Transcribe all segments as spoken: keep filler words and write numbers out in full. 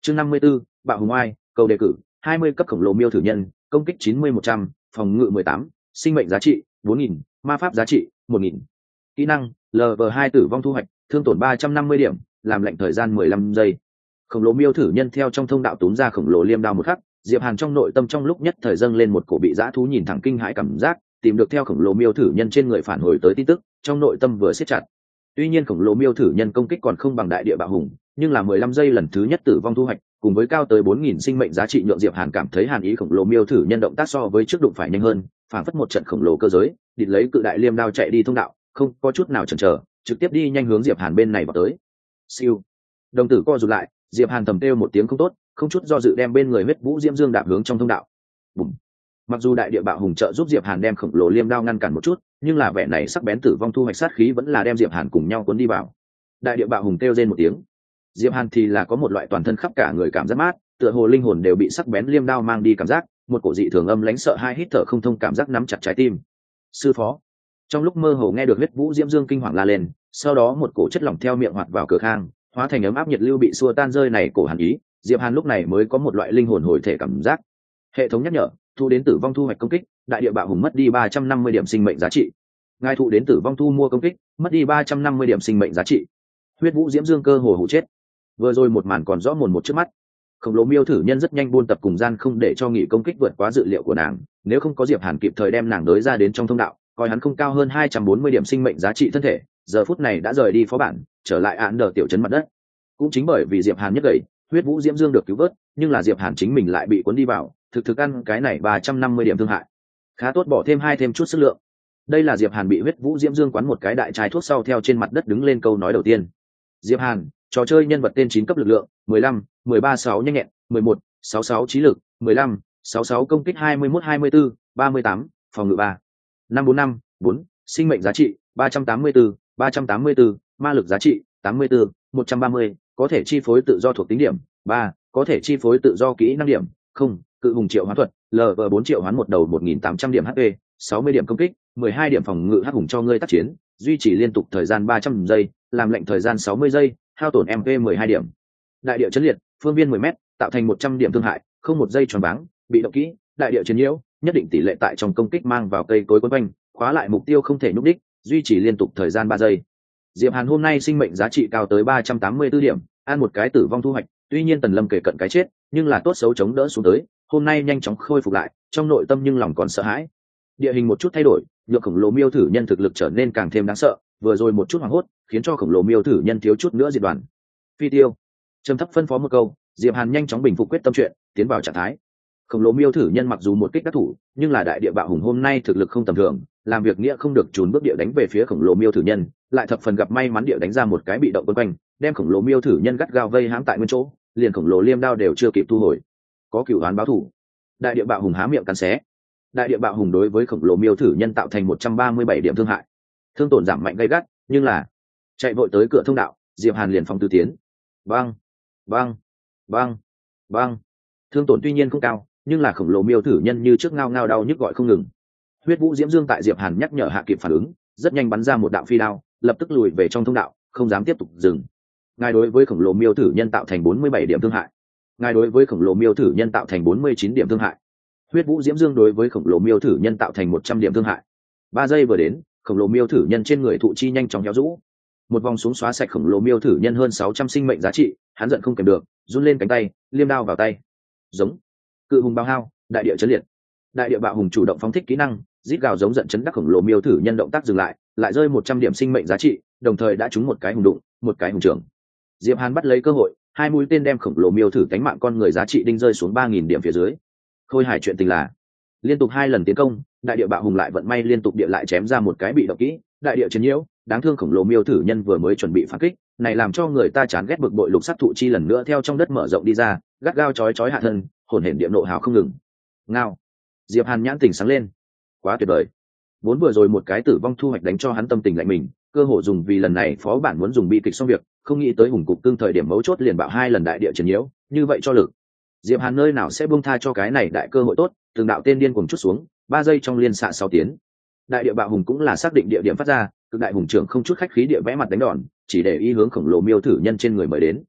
chương năm mươi 54, bạo hùng oai, cầu đề cử hai mươi cấp khổng lồ miêu thử nhân, công kích chín mươi một trăm, phòng ngự mười tám, sinh mệnh giá trị bốn nghìn, ma pháp giá trị một nghìn. Kỹ năng lv hai tử vong thu hoạch, thương tổn ba trăm năm mươi điểm, làm lệnh thời gian mười lăm giây. Khổng lồ miêu thử nhân theo trong thông đạo túm ra khổng lồ liêm đao một khắc, Diệp Hàn trong nội tâm trong lúc nhất thời dâng lên một cổ bị dã thú nhìn thẳng kinh hãi cảm giác, tìm được theo khổng lồ miêu thử nhân trên người phản hồi tới tin tức, trong nội tâm vừa siết chặt. Tuy nhiên khổng lồ miêu thử nhân công kích còn không bằng đại địa bạo hùng, nhưng là mười lăm giây lần thứ nhất tử vong thu hoạch, cùng với cao tới bốn nghìn sinh mệnh giá trị nhượng Diệp Hàn cảm thấy hàn ý khổng lồ miêu thử nhân động tác so với trước đụng phải nhanh hơn, phản phất một trận khổng lồ cơ giới, địt lấy cự đại liêm đao chạy đi thông đạo, không có chút nào chần chờ, trực tiếp đi nhanh hướng Diệp Hàn bên này vào tới. Siêu. Đồng tử co rụt lại, Diệp Hàn thầm kêu một tiếng không tốt, không chút do dự đem bên người huyết vũ diễm dương đạp hướng trong thông đạo. Bùm. Mặc dù đại địa bạo hùng trợ giúp Diệp Hàn đem khổng lồ liêm đao ngăn cản một chút, nhưng là vẻ này sắc bén tử vong thu hoạch sát khí vẫn là đem Diệp Hàn cùng nhau cuốn đi vào. Đại địa bạo hùng kêu rên một tiếng, Diệp Hàn thì là có một loại toàn thân khắp cả người cảm giác mát, tựa hồ linh hồn đều bị sắc bén liêm đao mang đi cảm giác, một cổ dị thường âm lãnh sợ hai hít thở không thông cảm giác nắm chặt trái tim. Sư phó. Trong lúc mơ hồ nghe được huyết vũ diễm dương kinh hoàng la lên, sau đó một cổ chất lỏng theo miệng hoạt vào cửa khang, hóa thành ấm áp nhiệt lưu bị xua tan rơi này cổ hàn ý, Diệp Hàn lúc này mới có một loại linh hồn hồi thể cảm giác. Hệ thống nhắc nhở, thu đến tử vong thu hoạch công kích, đại địa bạo hùng mất đi ba trăm năm mươi điểm sinh mệnh giá trị. Ngài thụ đến tử vong thu mua công kích, mất đi ba trăm năm mươi điểm sinh mệnh giá trị. Huyết vũ diễm dương cơ hồ hụ chết. Vừa rồi một màn còn rõ mồn một trước mắt. Khổng lồ miêu thử nhân rất nhanh buôn tập cùng gian không để cho nghỉ công kích vượt quá dự liệu của nàng, nếu không có Diệp Hàn kịp thời đem nàng đới ra đến trong thông đạo, coi hắn không cao hơn hai trăm bốn mươi điểm sinh mệnh giá trị thân thể, giờ phút này đã rời đi phó bản, trở lại án đờ tiểu trấn mặt đất. Cũng chính bởi vì Diệp Hàn nhất gậy, huyết vũ diễm dương được cứu vớt, nhưng là Diệp Hàn chính mình lại bị cuốn đi vào, thực thực ăn cái này ba trăm năm mươi điểm thương hại. Khá tốt, bỏ thêm hai thêm chút sức lượng. Đây là Diệp Hàn bị huyết vũ diễm dương quán một cái đại chai thuốc sau theo trên mặt đất đứng lên câu nói đầu tiên. Diệp Hàn, trò chơi nhân vật tên chín cấp lực lượng, mười lăm, mười ba sáu nhanh nhẹn, mười một, sáu sáu trí lực, mười lăm, sáu sáu công kích hai mươi mốt hai mươi bốn, ba mươi tám, phòng ngự ba, năm bốn năm, bốn, sinh mệnh giá trị ba trăm tám mươi bốn, ba trăm tám mươi bốn, ma lực giá trị tám mươi bốn, một trăm ba mươi, có thể chi phối tự do thuộc tính điểm, ba, có thể chi phối tự do kỹ năng điểm, không, cự hùng triệu hoán thuật, lv bốn triệu hoán một đầu một nghìn tám trăm điểm hp, sáu mươi điểm công kích, mười hai điểm phòng ngự hắc hùng cho ngươi tác chiến, duy trì liên tục thời gian ba trăm giây, làm lệnh thời gian sáu mươi giây, hao tổn em pê mười hai điểm. Đại địa chấn liệt, phương viên mười mét, tạo thành một trăm điểm thương hại, không một giây tròn váng, bị động kỹ, đại địa chiến nhiễu, nhất định tỷ lệ tại trong công kích mang vào cây cối quấn quanh, khóa lại mục tiêu không thể nhúc đích, duy trì liên tục thời gian ba giây. Diệp Hàn hôm nay sinh mệnh giá trị cao tới ba trăm tám mươi tư điểm, ăn một cái tử vong thu hoạch, tuy nhiên Tần Lâm kể cận cái chết, nhưng là tốt xấu chống đỡ xuống tới, hôm nay nhanh chóng khôi phục lại, trong nội tâm nhưng lòng còn sợ hãi. Địa hình một chút thay đổi, nhượng khổng lồ miêu thử nhân thực lực trở nên càng thêm đáng sợ, vừa rồi một chút hoảng hốt, khiến cho khổng lồ miêu thử nhân thiếu chút nữa diệt đoàn. Phi tiêu. Trầm thấp phân phó một câu, Diệp Hàn nhanh chóng bình phục quyết tâm chuyện, tiến vào trạng thái. Khổng lồ miêu thử nhân mặc dù một kích đắc thủ, nhưng là đại địa bạo hùng hôm nay thực lực không tầm thường, làm việc nghĩa không được trốn bước địa đánh về phía khổng lồ miêu thử nhân, lại thập phần gặp may mắn địa đánh ra một cái bị động quấn quanh, đem khổng lồ miêu thử nhân gắt gao vây hãm tại nguyên chỗ, liền khổng lồ liêm đao đều chưa kịp thu hồi. Có cửu oán báo thủ. Đại địa bạo hùng há miệng cắn xé. Đại địa bạo hùng đối với khổng lồ miêu thử nhân tạo thành một trăm ba mươi bảy điểm thương hại, thương tổn giảm mạnh gay gắt, nhưng là chạy vội tới cửa thông đạo, Diệp Hàn liền phòng tư tiến. Bang, bang, bang, bang. Thương tổn tuy nhiên không cao, nhưng là khổng lồ miêu thử nhân như trước ngao ngao đau nhức gọi không ngừng. Huyết vũ diễm dương tại Diệp Hàn nhắc nhở hạ kịp phản ứng, rất nhanh bắn ra một đạo phi đao, lập tức lùi về trong thông đạo, không dám tiếp tục dừng. Ngài đối với khổng lồ miêu thử nhân tạo thành bốn mươi bảy điểm thương hại. Ngài đối với khổng lồ miêu thử nhân tạo thành bốn mươi chín điểm thương hại. Huyết vũ diễm dương đối với khổng lồ miêu thử nhân tạo thành một trăm điểm thương hại. Ba giây vừa đến, khổng lồ miêu thử nhân trên người thụ chi nhanh chóng héo rũ. Một vòng xuống xóa sạch khổng lồ miêu thử nhân hơn sáu trăm sinh mệnh giá trị, hắn giận không kèm được, run lên cánh tay, liêm đao vào tay. Giống. Cự hùng bao hao, đại địa chấn liệt. Đại địa bạo hùng chủ động phóng thích kỹ năng, rít gào giống giận chấn đắc khổng lồ miêu thử nhân động tác dừng lại, lại rơi một trăm điểm sinh mệnh giá trị, đồng thời đã trúng một cái hùng đụng, một cái hùng trưởng. Diệp Hàn bắt lấy cơ hội, hai mũi tên đem khổng lồ miêu thử cánh mạng con người giá trị đinh rơi xuống ba nghìn điểm phía dưới. Khôi hài chuyện tình là, liên tục hai lần tiến công, đại địa bạo hùng lại vận may liên tục địa lại chém ra một cái bị động kỹ, đại địa chiến nhiễu, đáng thương khổng lồ miêu thử nhân vừa mới chuẩn bị phản kích, này làm cho người ta chán ghét bực bội lục sắc thụ chi lần nữa theo trong đất mở rộng đi ra, gắt gao chói chói hạ thân, hồn hển địa nộ hào không ngừng. Ngao. Diệp Hàn nhãn tỉnh sáng lên, quá tuyệt vời. Vốn vừa rồi một cái tử vong thu hoạch đánh cho hắn tâm tình lạnh mình, cơ hội dùng vì lần này phó bản muốn dùng bi kịch xong việc, không nghĩ tới hùng cục cương thời điểm mấu chốt liền bạo hai lần đại địa chiến nhiễu, như vậy cho lực. Diệp Hàn nơi nào sẽ buông tha cho cái này đại cơ hội tốt, từng đạo tên điên cuồng chút xuống, ba giây trong liên xạ sáu tiến. Đại địa bạo hùng cũng là xác định địa điểm phát ra, cực đại hùng trưởng không chút khách khí địa vẽ mặt đánh đòn, chỉ để ý hướng khổng lồ miêu thử nhân trên người mới đến.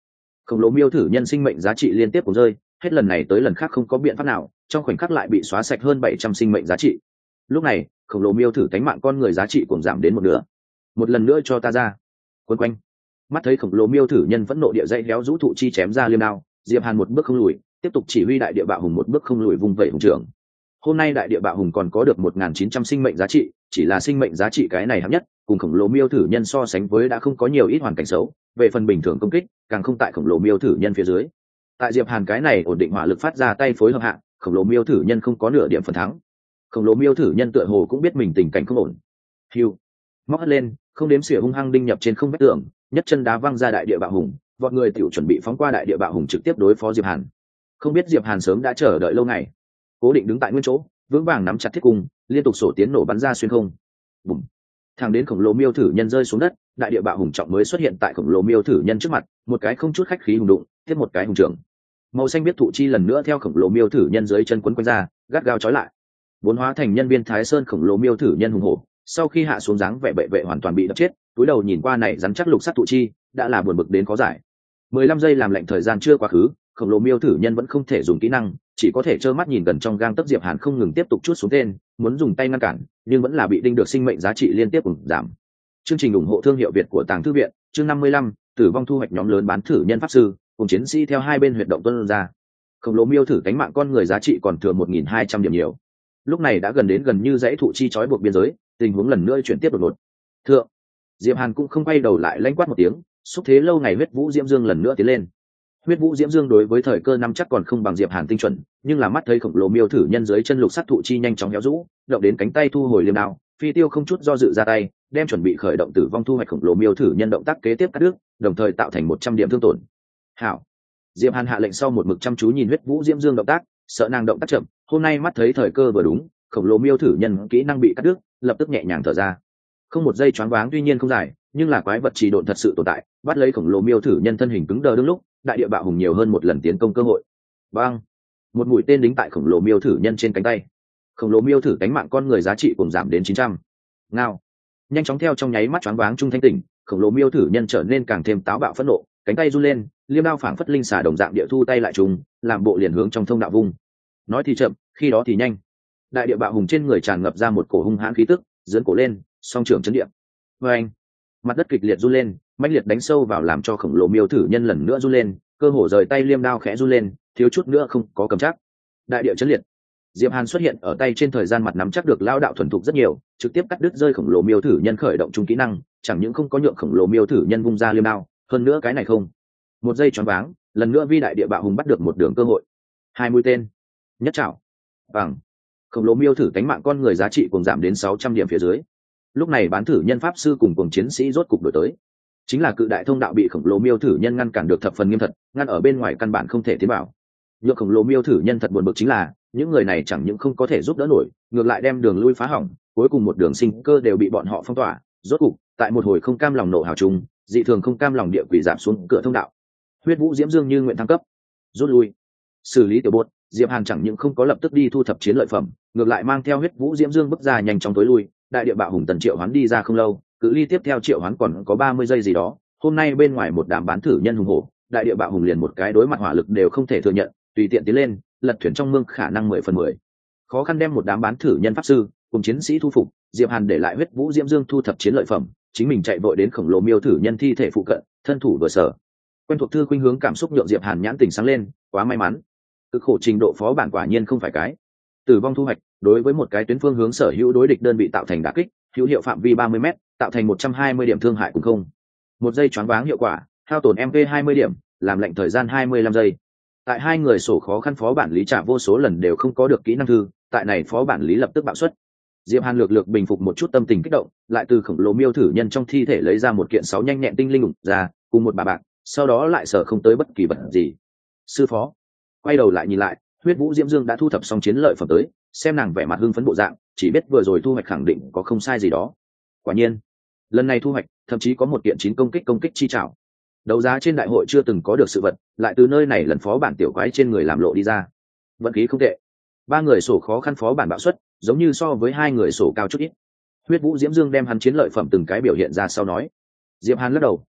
Khổng lồ miêu thử nhân sinh mệnh giá trị liên tiếp cũng rơi, hết lần này tới lần khác không có biện pháp nào, trong khoảnh khắc lại bị xóa sạch hơn bảy trăm sinh mệnh giá trị. Lúc này khổng lồ miêu thử cánh mạng con người giá trị cũng giảm đến một nửa. Một lần nữa cho ta ra. Quấn quanh, mắt thấy khổng lồ miêu thử nhân vẫn nộ địa dãy léo rũ thụ chi chém ra liêm đao, Diệp Hàn một bước không lùi, tiếp tục chỉ huy đại địa bạo hùng một bước không lùi vung vẩy hùng trưởng. Hôm nay đại địa bạo hùng còn có được một nghìn chín trăm sinh mệnh giá trị, chỉ là sinh mệnh giá trị cái này hạng nhất, cùng khổng lồ miêu thử nhân so sánh với đã không có nhiều ít hoàn cảnh xấu, về phần bình thường công kích, càng không tại khổng lồ miêu thử nhân phía dưới. Tại Diệp Hàn cái này ổn định hỏa lực phát ra tay phối hợp hạ, khổng lồ miêu thử nhân không có nửa điểm phần thắng. Khổng lồ miêu thử nhân tựa hồ cũng biết mình tình cảnh không ổn. Hưu, móc hất lên, không đếm xỉa hung hăng đinh nhập trên không vách tường, nhất chân đá văng ra đại địa bạo hùng, vọt người tiểu chuẩn bị phóng qua đại địa bạo hùng trực tiếp đối phó Diệp Hàn. Không biết Diệp Hàn sớm đã chờ đợi lâu ngày, cố định đứng tại nguyên chỗ, vững vàng nắm chặt thiết cung, liên tục sổ tiến nổ bắn ra xuyên không. Bùm. Thẳng đến khổng lồ miêu thử nhân rơi xuống đất, đại địa bạo hùng trọng mới xuất hiện tại khổng lồ miêu thử nhân trước mặt, một cái không chút khách khí hùng đụng, tiếp một cái hùng trưởng. Màu xanh biết thụ chi lần nữa theo khổng lồ miêu thử nhân dưới chân quấn quanh ra, gắt gao trói lại. Vốn hóa thành nhân viên Thái Sơn khổng lồ miêu thử nhân hùng hổ, sau khi hạ xuống dáng vẻ bệ vệ hoàn toàn bị đập chết, túi đầu nhìn qua này rắn chắc lục sắc thụ chi, đã là buồn bực đến khó giải. mười lăm giây làm lệnh thời gian chưa quá khứ, khổng lồ miêu thử nhân vẫn không thể dùng kỹ năng, chỉ có thể trơ mắt nhìn gần trong gang tấc Diệp Hàn không ngừng tiếp tục chuốt xuống tên, muốn dùng tay ngăn cản, nhưng vẫn là bị đinh được sinh mệnh giá trị liên tiếp ủng giảm. Chương trình ủng hộ thương hiệu Việt của Tàng Thư viện, chương năm mươi lăm, tử vong thu hoạch nhóm lớn bán thử nhân pháp sư, cùng chiến sĩ theo hai bên huyệt động tuân ra. Khổng lồ miêu thử cánh mạng con người giá trị còn thừa một nghìn hai trăm điểm nhiều. Lúc này đã gần đến gần như dãy thụ chi trói buộc biên giới, tình huống lần nữa chuyển tiếp đột ngột. Thượng, Diệp Hàn cũng không quay đầu lại lãnh quát một tiếng, xúc thế lâu ngày huyết vũ diễm dương lần nữa tiến lên. Huyết vũ diễm dương đối với thời cơ năm chắc còn không bằng Diệp Hàn tinh chuẩn, nhưng là mắt thấy khổng lồ miêu thử nhân dưới chân lục sắc thụ chi nhanh chóng héo rũ, động đến cánh tay thu hồi liềm đao, phi tiêu không chút do dự ra tay, đem chuẩn bị khởi động tử vong thu hoạch khổng lồ miêu thử nhân động tác kế tiếp cắt đứt, đồng thời tạo thành một trăm điểm thương tổn. Hảo. Diệp Hàn hạ lệnh sau một mực chăm chú nhìn huyết vũ diễm dương động tác, sợ nàng động tác chậm, hôm nay mắt thấy thời cơ vừa đúng, khổng lồ miêu thử nhân kỹ năng bị cắt đứt, lập tức nhẹ nhàng thở ra. Không một giây choáng váng tuy nhiên không dài, nhưng là quái vật trì độn thật sự tồn tại, bắt lấy khổng lồ miêu thử nhân thân hình cứng đờ đương lúc, đại địa bạo hùng nhiều hơn một lần tiến công cơ hội. Bang! Một mũi tên đính tại khổng lồ miêu thử nhân trên cánh tay. Khổng lồ miêu thử cánh mạng con người giá trị cùng giảm đến chín trăm. Ngao! Nhanh chóng theo trong nháy mắt choáng váng trung thanh tỉnh, khổng lồ miêu thử nhân trở nên càng thêm táo bạo phẫn nộ, cánh tay run lên, liêm đao phảng phất linh xà đồng dạng địa thu tay lại trùng, làm bộ liền hướng trong thông đạo vung. Nói thì chậm, khi đó thì nhanh. Đại địa bạo hùng trên người tràn ngập ra một cổ hung hãn khí tức, giương cổ lên, song trưởng chấn địa. Oeng! Mặt đất kịch liệt run lên, mãnh liệt đánh sâu vào làm cho khổng lồ miêu thử nhân lần nữa run lên, cơ hồ rời tay liêm đao khẽ run lên, thiếu chút nữa không có cầm chắc. Đại địa chấn liệt. Diệp Hàn xuất hiện ở tay trên thời gian mặt nắm chắc được lao đạo thuần thục rất nhiều, trực tiếp cắt đứt rơi khổng lồ miêu thử nhân khởi động trung kỹ năng, chẳng những không có nhượng khổng lồ miêu thử nhân vung ra liêm đao, hơn nữa cái này không. Một giây choáng váng, lần nữa vi đại địa bạo hùng bắt được một đường cơ hội. Hai mũi tên, nhất trảo, bằng. Khổng lồ miêu thử cánh mạng con người giá trị cùng giảm đến sáu trăm điểm phía dưới. Lúc này bán thử nhân pháp sư cùng cùng chiến sĩ rốt cục đổi tới, chính là cự đại thông đạo bị khổng lồ miêu thử nhân ngăn cản được thập phần nghiêm thật, ngăn ở bên ngoài căn bản không thể tiến vào. Nhược khổng lồ miêu thử nhân thật buồn bực chính là những người này chẳng những không có thể giúp đỡ nổi, ngược lại đem đường lui phá hỏng, cuối cùng một đường sinh cơ đều bị bọn họ phong tỏa. Rốt cục tại một hồi không cam lòng nộ hào trùng, dị thường không cam lòng địa quỷ giảm xuống cửa thông đạo. Huyết vũ diễm dương như nguyện thăng cấp, rút lui, xử lý tiểu bột. Diệp Hàn chẳng những không có lập tức đi thu thập chiến lợi phẩm, ngược lại mang theo huyết vũ diễm dương bước ra nhanh chóng tối lui. Đại địa bạo hùng tần triệu hoán đi ra không lâu, cự ly tiếp theo triệu hoán còn có ba mươi giây gì đó. Hôm nay bên ngoài một đám bán thử nhân hùng hổ, đại địa bạo hùng liền một cái đối mặt hỏa lực đều không thể thừa nhận, tùy tiện tiến lên, lật thuyền trong mương khả năng mười phần mười. Khó khăn đem một đám bán thử nhân pháp sư cùng chiến sĩ thu phục, Diệp Hàn để lại huyết vũ diễm dương thu thập chiến lợi phẩm, chính mình chạy vội đến khổng lồ miêu thử nhân thi thể phụ cận, thân thủ vừa sở. Quen thuộc thư khuynh hướng cảm xúc nhượng Diệp Hàn nhãn tỉnh sáng lên, quá may mắn. Cực khổ trình độ phó bản quả nhiên không phải cái. Tử vong thu hoạch, đối với một cái tuyến phương hướng sở hữu đối địch đơn vị tạo thành đả kích, hữu hiệu phạm vi ba mươi mét, tạo thành một trăm hai mươi điểm thương hại cùng không. Một giây choáng váng hiệu quả, hao tổn em pê hai mươi điểm, làm lệnh thời gian hai mươi lăm giây. Tại hai người sổ khó khăn phó bản lý trả vô số lần đều không có được kỹ năng thư, tại này phó bản lý lập tức bạo suất. Diệp Hàn lược lược bình phục một chút tâm tình kích động, lại từ khổng lồ miêu thử nhân trong thi thể lấy ra một kiện sáu nhanh nhẹn tinh linh ủng ra, cùng một bà bạc, sau đó lại sở không tới bất kỳ vật gì. Sư phó, quay đầu lại nhìn lại, huyết vũ diễm dương đã thu thập xong chiến lợi phẩm tới, xem nàng vẻ mặt hưng phấn bộ dạng, chỉ biết vừa rồi thu hoạch khẳng định có không sai gì đó. Quả nhiên, lần này thu hoạch thậm chí có một kiện chín công kích công kích chi trảo. Đấu giá trên đại hội chưa từng có được sự vật, lại từ nơi này lần phó bản tiểu quái trên người làm lộ đi ra. Vận khí không tệ. Ba người sổ khó khăn phó bản bạo suất, giống như so với hai người sổ cao chút ít. Huyết vũ diễm dương đem hắn chiến lợi phẩm từng cái biểu hiện ra sau nói. Diệp Hàn lắc đầu,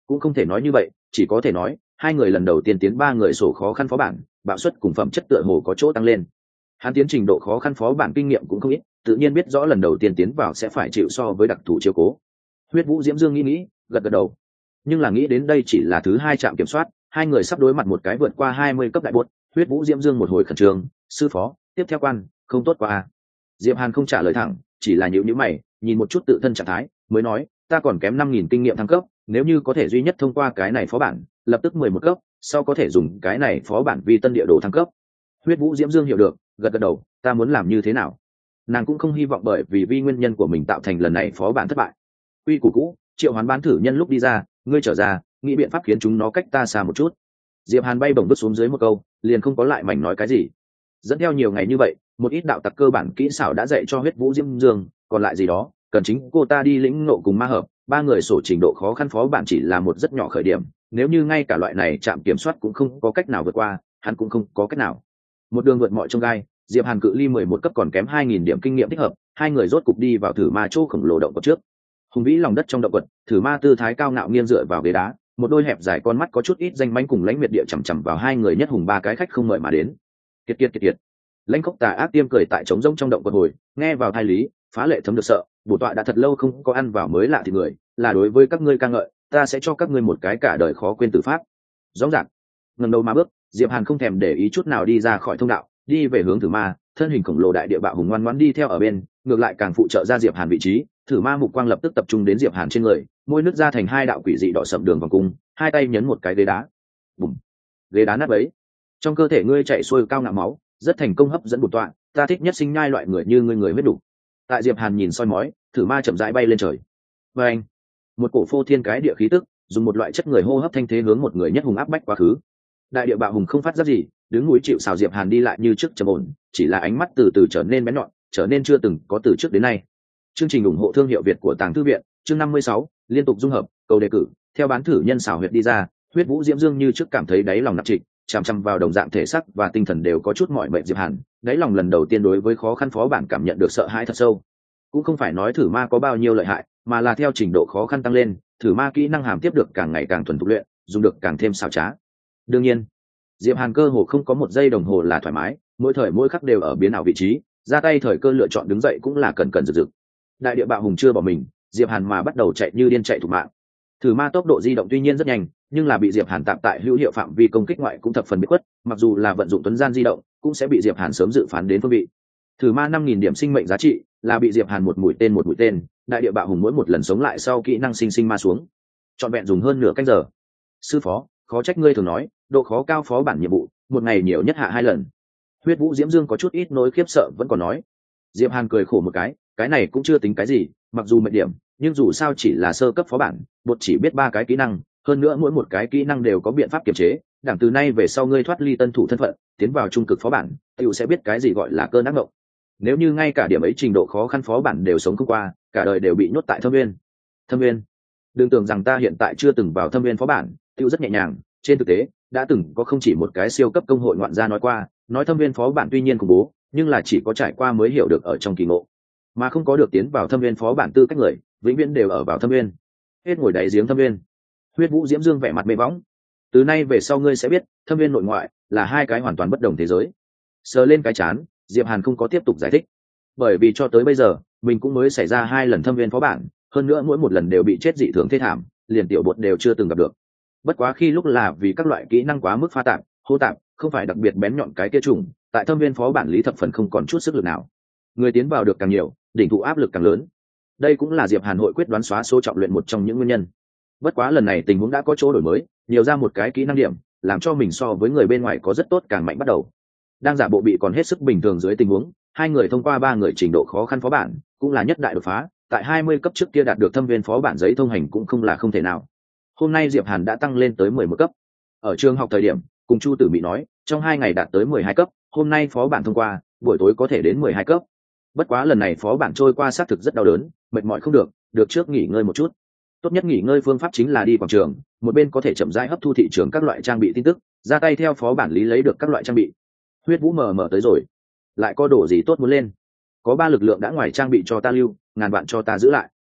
cũng không thể nói như vậy, chỉ có thể nói hai người lần đầu tiên tiến ba người sổ khó khăn phó bản, bạo suất cùng phẩm chất tựa hồ có chỗ tăng lên. Hắn tiến trình độ khó khăn phó bản kinh nghiệm cũng không ít, tự nhiên biết rõ lần đầu tiên tiến vào sẽ phải chịu so với đặc thù chiếu cố. Huyết Vũ Diễm Dương nghĩ nghĩ, gật gật đầu. Nhưng là nghĩ đến đây chỉ là thứ hai trạm kiểm soát, hai người sắp đối mặt một cái vượt qua hai mươi cấp đại bột. Huyết Vũ Diễm Dương một hồi khẩn trương, sư phó, tiếp theo quan, không tốt qua a. Diệp Hàn không trả lời thẳng, chỉ là nhíu nhíu mày, nhìn một chút tự thân trạng thái, mới nói, ta còn kém năm nghìn kinh nghiệm thăng cấp, nếu như có thể duy nhất thông qua cái này phó bản, lập tức mười một cấp, sau có thể dùng cái này phó bản vi tân địa đồ thăng cấp. Huyết Vũ Diễm Dương hiểu được, gật gật đầu, ta muốn làm như thế nào? Nàng cũng không hy vọng bởi vì vi nguyên nhân của mình tạo thành lần này phó bản thất bại. Quy củ cũ, triệu hoán bán thử nhân lúc đi ra, ngươi trở ra, nghĩ biện pháp khiến chúng nó cách ta xa một chút. Diệp Hàn bay bổng bước xuống dưới một câu, liền không có lại mảnh nói cái gì. Dẫn theo nhiều ngày như vậy, một ít đạo tặc cơ bản kỹ xảo đã dạy cho Huyết Vũ Diễm Dương, còn lại gì đó, cần chính cô ta đi lĩnh ngộ cùng ma hợp. Ba người sổ trình độ khó khăn phó bản chỉ là một rất nhỏ khởi điểm, nếu như ngay cả loại này chạm kiểm soát cũng không có cách nào vượt qua, hắn cũng không có cách nào. Một đường vượt mọi chông gai, Diệp Hàn cự ly mười một cấp còn kém hai nghìn điểm kinh nghiệm thích hợp, hai người rốt cục đi vào thử ma chỗ khổng lồ động quật trước. Hùng vĩ lòng đất trong động quật, thử ma tư thái cao ngạo nghiêng dựa vào ghế đá, một đôi hẹp dài con mắt có chút ít danh mánh cùng lãnh miệt địa chằm chằm vào hai người nhất hùng ba cái khách không mời mà đến. Kiệt kiệt kiệt kiệt. Lãnh Khốc Tà ác tiêm cười tại trống rỗng trong động quật hồi, nghe vào tai lý, phá lệ thấm được sợ, bổ tọa đã thật lâu không có ăn vào mới lạ thì người, là đối với các ngươi ca ngợi, ta sẽ cho các ngươi một cái cả đời khó quên tử pháp. Rõ ràng. Ngẩng đầu mà bước, Diệp Hàn không thèm để ý chút nào đi ra khỏi thông đạo, đi về hướng thử ma, thân hình khổng lồ đại địa bạo hùng ngoan ngoãn đi theo ở bên, ngược lại càng phụ trợ ra Diệp Hàn vị trí. Thử ma mục quang lập tức tập trung đến Diệp Hàn trên người, môi nứt ra thành hai đạo quỷ dị đỏ sậm đường vòng cung, hai tay nhấn một cái ghế đá. Bùm. Ghế đá nát bấy. Trong cơ thể ngươi chạy xuôi cao ngạo máu, rất thành công hấp dẫn bổn tọa, ta thích nhất sinh nhai loại người như ngươi người huyết đủ. Tại Diệp Hàn nhìn soi mói, thử ma chậm rãi bay lên trời. Và anh, một cổ phô thiên cái địa khí tức, dùng một loại chất người hô hấp thanh thế hướng một người nhất hùng áp bách quá khứ. Đại địa bạo hùng không phát ra gì, đứng núi chịu sào Diệp Hàn đi lại như trước trầm ổn, chỉ là ánh mắt từ từ trở nên bén nhọn, trở nên chưa từng có từ trước đến nay. Chương trình ủng hộ thương hiệu Việt của Tàng Thư viện, chương năm mươi sáu, liên tục dung hợp, cầu đề cử, theo bán thử nhân xảo huyệt đi ra, Huyết Vũ Diễm Dương như trước cảm thấy đáy lòng nặng trịch, chằm chằm vào đồng dạng thể xác và tinh thần đều có chút mỏi mệt Diệp Hàn, đáy lòng lần đầu tiên đối với khó khăn phó bản cảm nhận được sợ hãi thật sâu. Cũng không phải nói thử ma có bao nhiêu lợi hại, mà là theo trình độ khó khăn tăng lên, thử ma kỹ năng hàm tiếp được càng ngày càng thuần thục luyện, dùng được càng thêm xảo trá. Đương nhiên, Diệp Hàn cơ hồ không có một giây đồng hồ là thoải mái, mỗi thời mỗi khắc đều ở biến ảo vị trí, ra tay thời cơ lựa chọn đứng dậy cũng là cẩn cẩn rực rực. Đại địa bạo hùng chưa bỏ mình, Diệp Hàn mà bắt đầu chạy như điên chạy thủ mạng. Thử ma tốc độ di động tuy nhiên rất nhanh, nhưng là bị Diệp Hàn tạm tại hữu hiệu phạm vi công kích ngoại cũng thập phần bị khuất, mặc dù là vận dụng tuấn gian di động, cũng sẽ bị Diệp Hàn sớm dự phán đến phương vị. Thử ma năm nghìn điểm sinh mệnh giá trị, là bị Diệp Hàn một mũi tên một mũi tên, đại địa bạo hùng mỗi một lần sống lại sau kỹ năng sinh sinh ma xuống. Trọn vẹn dùng hơn nửa canh giờ. Sư phó, khó trách ngươi thường nói, độ khó cao phó bản nhiệm vụ, một ngày nhiều nhất hạ hai lần. Huyết Vũ Diễm Dương có chút ít nỗi khiếp sợ vẫn còn nói. Diệp Hàn cười khổ một cái, cái này cũng chưa tính cái gì, mặc dù mệt điểm, nhưng dù sao chỉ là sơ cấp phó bản, bột chỉ biết ba cái kỹ năng, hơn nữa mỗi một cái kỹ năng đều có biện pháp kiềm chế, đảng từ nay về sau ngươi thoát ly tân thủ thân phận, tiến vào trung cực phó bản, tiểu sẽ biết cái gì gọi là cơn ác mộng. Nếu như ngay cả điểm ấy trình độ khó khăn phó bản đều sống không qua, cả đời đều bị nhốt tại thâm nguyên. Thâm nguyên. Đừng tưởng rằng ta hiện tại chưa từng vào thâm nguyên phó bản, tiểu rất nhẹ nhàng, trên thực tế, đã từng có không chỉ một cái siêu cấp công hội ngoạn gia nói qua, nói thâm viên phó bản tuy nhiên khủng bố, nhưng là chỉ có trải qua mới hiểu được ở trong kỳ ngộ, mà không có được tiến vào thâm viên phó bản tư cách người, vĩnh viễn đều ở vào thâm viên, hết ngồi đáy giếng thâm viên. Huyết Vũ Diễm Dương vẻ mặt mê võng, từ nay về sau ngươi sẽ biết, thâm viên nội ngoại là hai cái hoàn toàn bất đồng thế giới. Sờ lên cái chán, Diệp Hàn không có tiếp tục giải thích, bởi vì cho tới bây giờ mình cũng mới xảy ra hai lần thâm viên phó bản, hơn nữa mỗi một lần đều bị chết dị thường thê thảm, liền tiểu bột đều chưa từng gặp được. Bất quá khi lúc là vì các loại kỹ năng quá mức pha tạp, hô tạp, không phải đặc biệt bén nhọn cái kia trùng, tại thâm viên phó bản lý thập phần không còn chút sức lực nào. Người tiến vào được càng nhiều, đỉnh thụ áp lực càng lớn. Đây cũng là Diệp Hàn hội quyết đoán xóa số trọng luyện một trong những nguyên nhân. Bất quá lần này tình huống đã có chỗ đổi mới, nhiều ra một cái kỹ năng điểm, làm cho mình so với người bên ngoài có rất tốt càng mạnh bắt đầu. Đang giả bộ bị còn hết sức bình thường dưới tình huống, hai người thông qua ba người trình độ khó khăn phó bản, cũng là nhất đại đột phá, tại hai mươi cấp trước kia đạt được thâm viên phó bản giấy thông hành cũng không là không thể nào. Hôm nay Diệp Hàn đã tăng lên tới mười một cấp. Ở trường học thời điểm, cùng Chu Tử Mỹ nói, trong hai ngày đạt tới mười hai cấp, hôm nay phó bản thông qua, buổi tối có thể đến mười hai cấp. Bất quá lần này phó bản trôi qua xác thực rất đau đớn, mệt mỏi không được, được trước nghỉ ngơi một chút. Tốt nhất nghỉ ngơi phương pháp chính là đi quảng trường, một bên có thể chậm rãi hấp thu thị trường các loại trang bị tin tức, ra tay theo phó bản lý lấy được các loại trang bị. Huyết Vũ mờ mờ tới rồi, lại có đồ gì tốt muốn lên? Có ba lực lượng đã ngoài trang bị cho ta lưu, ngàn vạn cho ta giữ lại.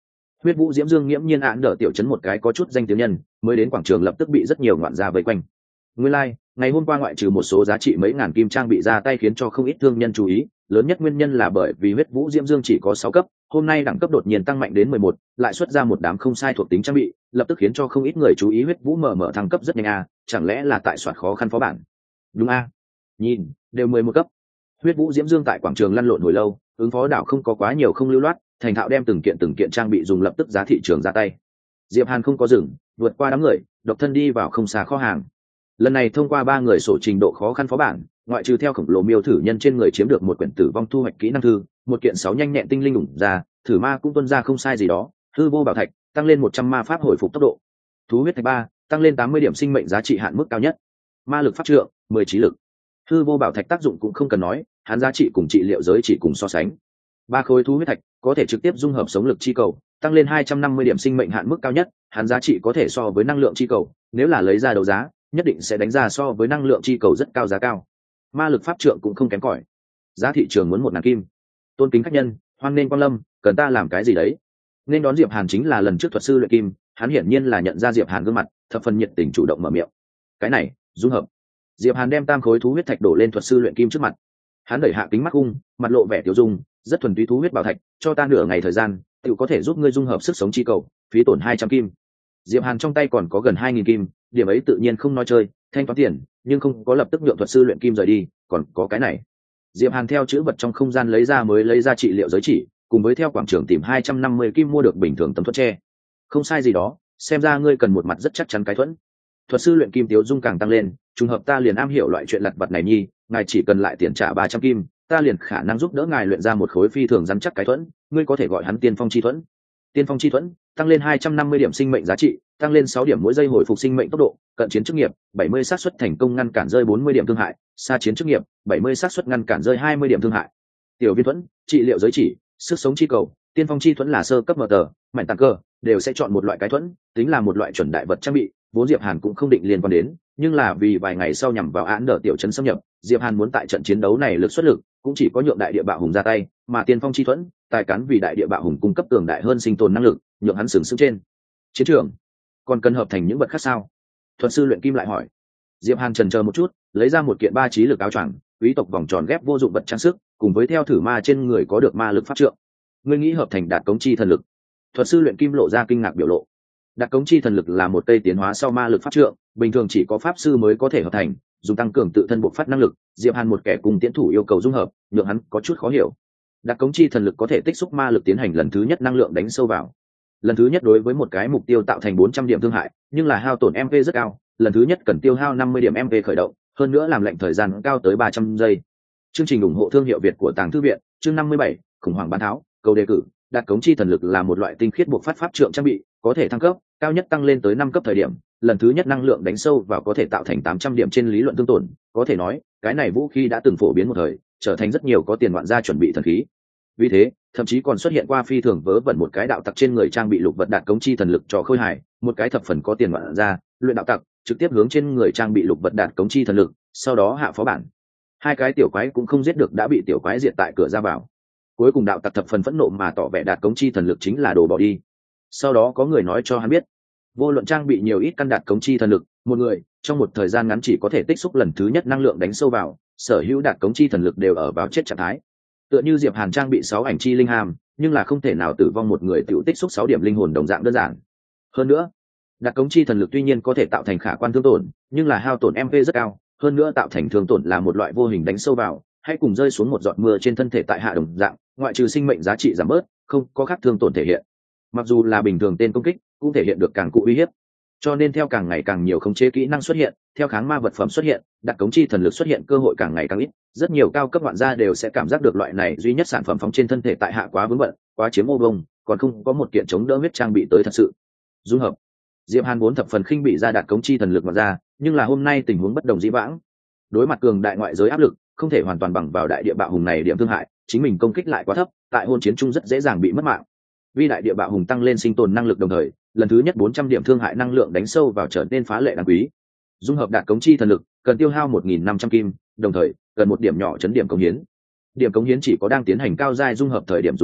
Huyết Vũ Diễm Dương nghiễm nhiên án đỡ tiểu trấn một cái có chút danh tiếng nhân, mới đến quảng trường lập tức bị rất nhiều ngoạn gia vây quanh. Nguyên lai, like, ngày hôm qua ngoại trừ một số giá trị mấy ngàn kim trang bị ra tay khiến cho không ít thương nhân chú ý, lớn nhất nguyên nhân là bởi vì Huyết Vũ Diễm Dương chỉ có sáu cấp, hôm nay đẳng cấp đột nhiên tăng mạnh đến mười một, lại xuất ra một đám không sai thuộc tính trang bị, lập tức khiến cho không ít người chú ý Huyết Vũ mở mở thăng cấp rất nhanh a, chẳng lẽ là tại soạt khó khăn phó bản. Đúng a. Nhìn, đều mười một cấp. Huyết Vũ Diễm Dương tại quảng trường lăn lộn hồi lâu, ứng phó đảo không có quá nhiều không lưu loát, thành thạo đem từng kiện từng kiện trang bị dùng lập tức giá thị trường ra tay. Diệp Hàn không có dừng, vượt qua đám người, độc thân đi vào không xa kho hàng. Lần này thông qua ba người sổ trình độ khó khăn phó bản, ngoại trừ theo khổng lồ miêu thử nhân trên người chiếm được một quyển tử vong thu hoạch kỹ năng thư, một kiện sáu nhanh nhẹn tinh linh ủng ra, thử ma cũng tuân ra không sai gì đó, hư vô bảo thạch tăng lên một trăm ma pháp hồi phục tốc độ, thú huyết thạch ba tăng lên tám mươi điểm sinh mệnh giá trị hạn mức cao nhất, ma lực pháp trượng mười trí lực. Hư vô bảo thạch tác dụng cũng không cần nói, hắn giá trị cùng trị liệu giới chỉ cùng so sánh. Ba khối thú huyết thạch có thể trực tiếp dung hợp sống lực chi cầu, tăng lên hai trăm năm mươi điểm sinh mệnh hạn mức cao nhất, hắn giá trị có thể so với năng lượng chi cầu, nếu là lấy ra đấu giá, nhất định sẽ đánh ra so với năng lượng chi cầu rất cao giá cao. Ma lực pháp trượng cũng không kém cỏi, giá thị trường muốn một ngàn kim. Tôn kính khách nhân, hoan nên quang lâm, cần ta làm cái gì đấy? Nên đón Diệp Hàn chính là lần trước thuật sư luyện kim, hắn hiển nhiên là nhận ra Diệp Hàn gương mặt, thập phần nhiệt tình chủ động mở miệng. Cái này, dung hợp. Diệp Hàn đem tam khối thú huyết thạch đổ lên thuật sư luyện kim trước mặt. Hắn đẩy hạ kính mắt cung, mặt lộ vẻ tiểu dung, rất thuần túy thú huyết bảo thạch, cho ta nửa ngày thời gian, tự có thể giúp ngươi dung hợp sức sống chi cầu, phí tổn hai trăm kim. Diệp Hàn trong tay còn có gần hai nghìn kim, điểm ấy tự nhiên không nói chơi, thanh toán tiền, nhưng không có lập tức nhượng thuật sư luyện kim rời đi, còn có cái này. Diệp Hàn theo chữ vật trong không gian lấy ra mới lấy ra trị liệu giới chỉ, cùng với theo quảng trường tìm hai trăm năm mươi kim mua được bình thường tấm thuẫn tre. Không sai gì đó, xem ra ngươi cần một mặt rất chắc chắn cái thuẫn. Thuật sư luyện kim tiếu dung càng tăng lên, trùng hợp ta liền am hiểu loại chuyện lặt vặt này nhi, ngài chỉ cần lại tiền trả ba trăm kim, ta liền khả năng giúp đỡ ngài luyện ra một khối phi thường rắn chắc cái thuẫn, ngươi có thể gọi hắn Tiên Phong chi thuẫn. Tiên Phong chi thuẫn, tăng lên hai trăm năm mươi điểm sinh mệnh giá trị, tăng lên sáu điểm mỗi giây hồi phục sinh mệnh tốc độ, cận chiến chức nghiệp, bảy mươi xác suất thành công ngăn cản rơi bốn mươi điểm thương hại, xa chiến chức nghiệp, bảy mươi xác suất ngăn cản rơi hai mươi điểm thương hại. Tiểu viên thuẫn, trị liệu giới chỉ, sức sống chi cầu, Tiên Phong chi thuẫn là sơ cấp mở tờ, mạnh tăng cơ, đều sẽ chọn một loại cái thuẫn, tính là một loại chuẩn đại vật trang bị, vốn Diệp Hàn cũng không định liên quan đến, nhưng là vì vài ngày sau nhằm vào án đỡ tiểu trấn xâm nhập, Diệp Hàn muốn tại trận chiến đấu này lực xuất lực, cũng chỉ có nhượng đại địa bạo hùng ra tay, mà Tiên Phong chi thuẫn, tài cán vì đại địa bạo hùng cung cấp cường đại hơn sinh tồn năng lực, nhượng hắn sừng sững trên chiến trường. Còn cần hợp thành những vật khác sao? Thuật sư luyện kim lại hỏi. Diệp Hàn chần chờ một chút, lấy ra một kiện ba trí lực áo choàng, quý tộc vòng tròn ghép vô dụng vật trang sức, cùng với theo thử ma trên người có được ma lực pháp trượng. Ngươi nghĩ hợp thành đạt cống chi thần lực? Thuật sư luyện kim lộ ra kinh ngạc biểu lộ. Đạt cống chi thần lực là một cây tiến hóa sau ma lực pháp trượng, bình thường chỉ có pháp sư mới có thể hợp thành, dùng tăng cường tự thân bộc phát năng lực. Diệp Hàn một kẻ cùng tiến thủ yêu cầu dung hợp, nhượng hắn có chút khó hiểu. Đạt cống chi thần lực có thể tích xúc ma lực tiến hành lần thứ nhất năng lượng đánh sâu vào. Lần thứ nhất đối với một cái mục tiêu tạo thành bốn trăm điểm thương hại, nhưng là hao tổn em pê rất cao, lần thứ nhất cần tiêu hao năm mươi điểm em pê khởi động, hơn nữa làm lệnh thời gian cao tới ba trăm giây. Chương trình ủng hộ thương hiệu Việt của Tàng Thư viện, chương năm mươi bảy, khủng hoảng bán tháo, câu đề cử. Đạt cống chi thần lực là một loại tinh khiết buộc phát pháp trượng trang bị, có thể thăng cấp, cao nhất tăng lên tới năm cấp thời điểm, lần thứ nhất năng lượng đánh sâu vào có thể tạo thành tám trăm điểm trên lý luận tương tổn, có thể nói, cái này vũ khí đã từng phổ biến một thời, trở thành rất nhiều có tiền ngoạn gia chuẩn bị thần khí. Vì thế, thậm chí còn xuất hiện qua phi thường vớ vẩn một cái đạo tặc trên người trang bị lục vật đạt cống chi thần lực cho khôi hài, một cái thập phần có tiền ngoạn gia, luyện đạo tặc, trực tiếp hướng trên người trang bị lục vật đạt cống chi thần lực, sau đó hạ phó bản. Hai cái tiểu quái cũng không giết được đã bị tiểu quái diệt tại cửa ra vào. Cuối cùng đạo tặc thập phần phẫn nộ mà tỏ vẻ đạt cống chi thần lực chính là đồ bỏ đi. Sau đó có người nói cho hắn biết, vô luận trang bị nhiều ít căn đạt cống chi thần lực, một người trong một thời gian ngắn chỉ có thể tích xúc lần thứ nhất năng lượng đánh sâu vào, sở hữu đạt cống chi thần lực đều ở vào chết trạng thái. Tựa như Diệp Hàn trang bị sáu ảnh chi linh hàm, nhưng là không thể nào tử vong một người tiểu tích xúc sáu điểm linh hồn đồng dạng đơn giản. Hơn nữa, đạt cống chi thần lực tuy nhiên có thể tạo thành khả quan thương tổn, nhưng là hao tổn em pê rất cao, hơn nữa tạo thành thương tổn là một loại vô hình đánh sâu vào, hay cùng rơi xuống một giọt mưa trên thân thể tại hạ đồng dạng, ngoại trừ sinh mệnh giá trị giảm bớt, không có khác thương tổn thể hiện. Mặc dù là bình thường tên công kích, cũng thể hiện được càng cụ uy hiếp. Cho nên theo càng ngày càng nhiều khống chế kỹ năng xuất hiện, theo kháng ma vật phẩm xuất hiện, đạt cống chi thần lực xuất hiện cơ hội càng ngày càng ít, rất nhiều cao cấp ngoạn gia đều sẽ cảm giác được loại này duy nhất sản phẩm phóng trên thân thể tại hạ quá vướng bận, quá chiếm ô vông, còn không có một kiện chống đỡ huyết trang bị tới thật sự. Dung hợp. Diệp Hàn vốn thập phần khinh bị ra đạt cống chi thần lực ngoạn gia, nhưng là hôm nay tình huống bất đồng dĩ vãng. Đối mặt cường đại ngoại giới áp lực, không thể hoàn toàn bằng vào đại địa bạo hùng này điểm thương hại, chính mình công kích lại quá thấp, tại hôn chiến chung rất dễ dàng bị mất mạng. Vì đại địa bạo hùng tăng lên sinh tồn năng lực đồng thời, lần thứ nhất bốn trăm điểm thương hại năng lượng đánh sâu vào trở nên phá lệ đáng quý. Dung hợp đạt cống chi thần lực cần tiêu hao một nghìn năm trăm kim, đồng thời cần một điểm nhỏ chấn điểm cống hiến. Điểm cống hiến chỉ có đang tiến hành cao giai dung hợp thời điểm dùng đến,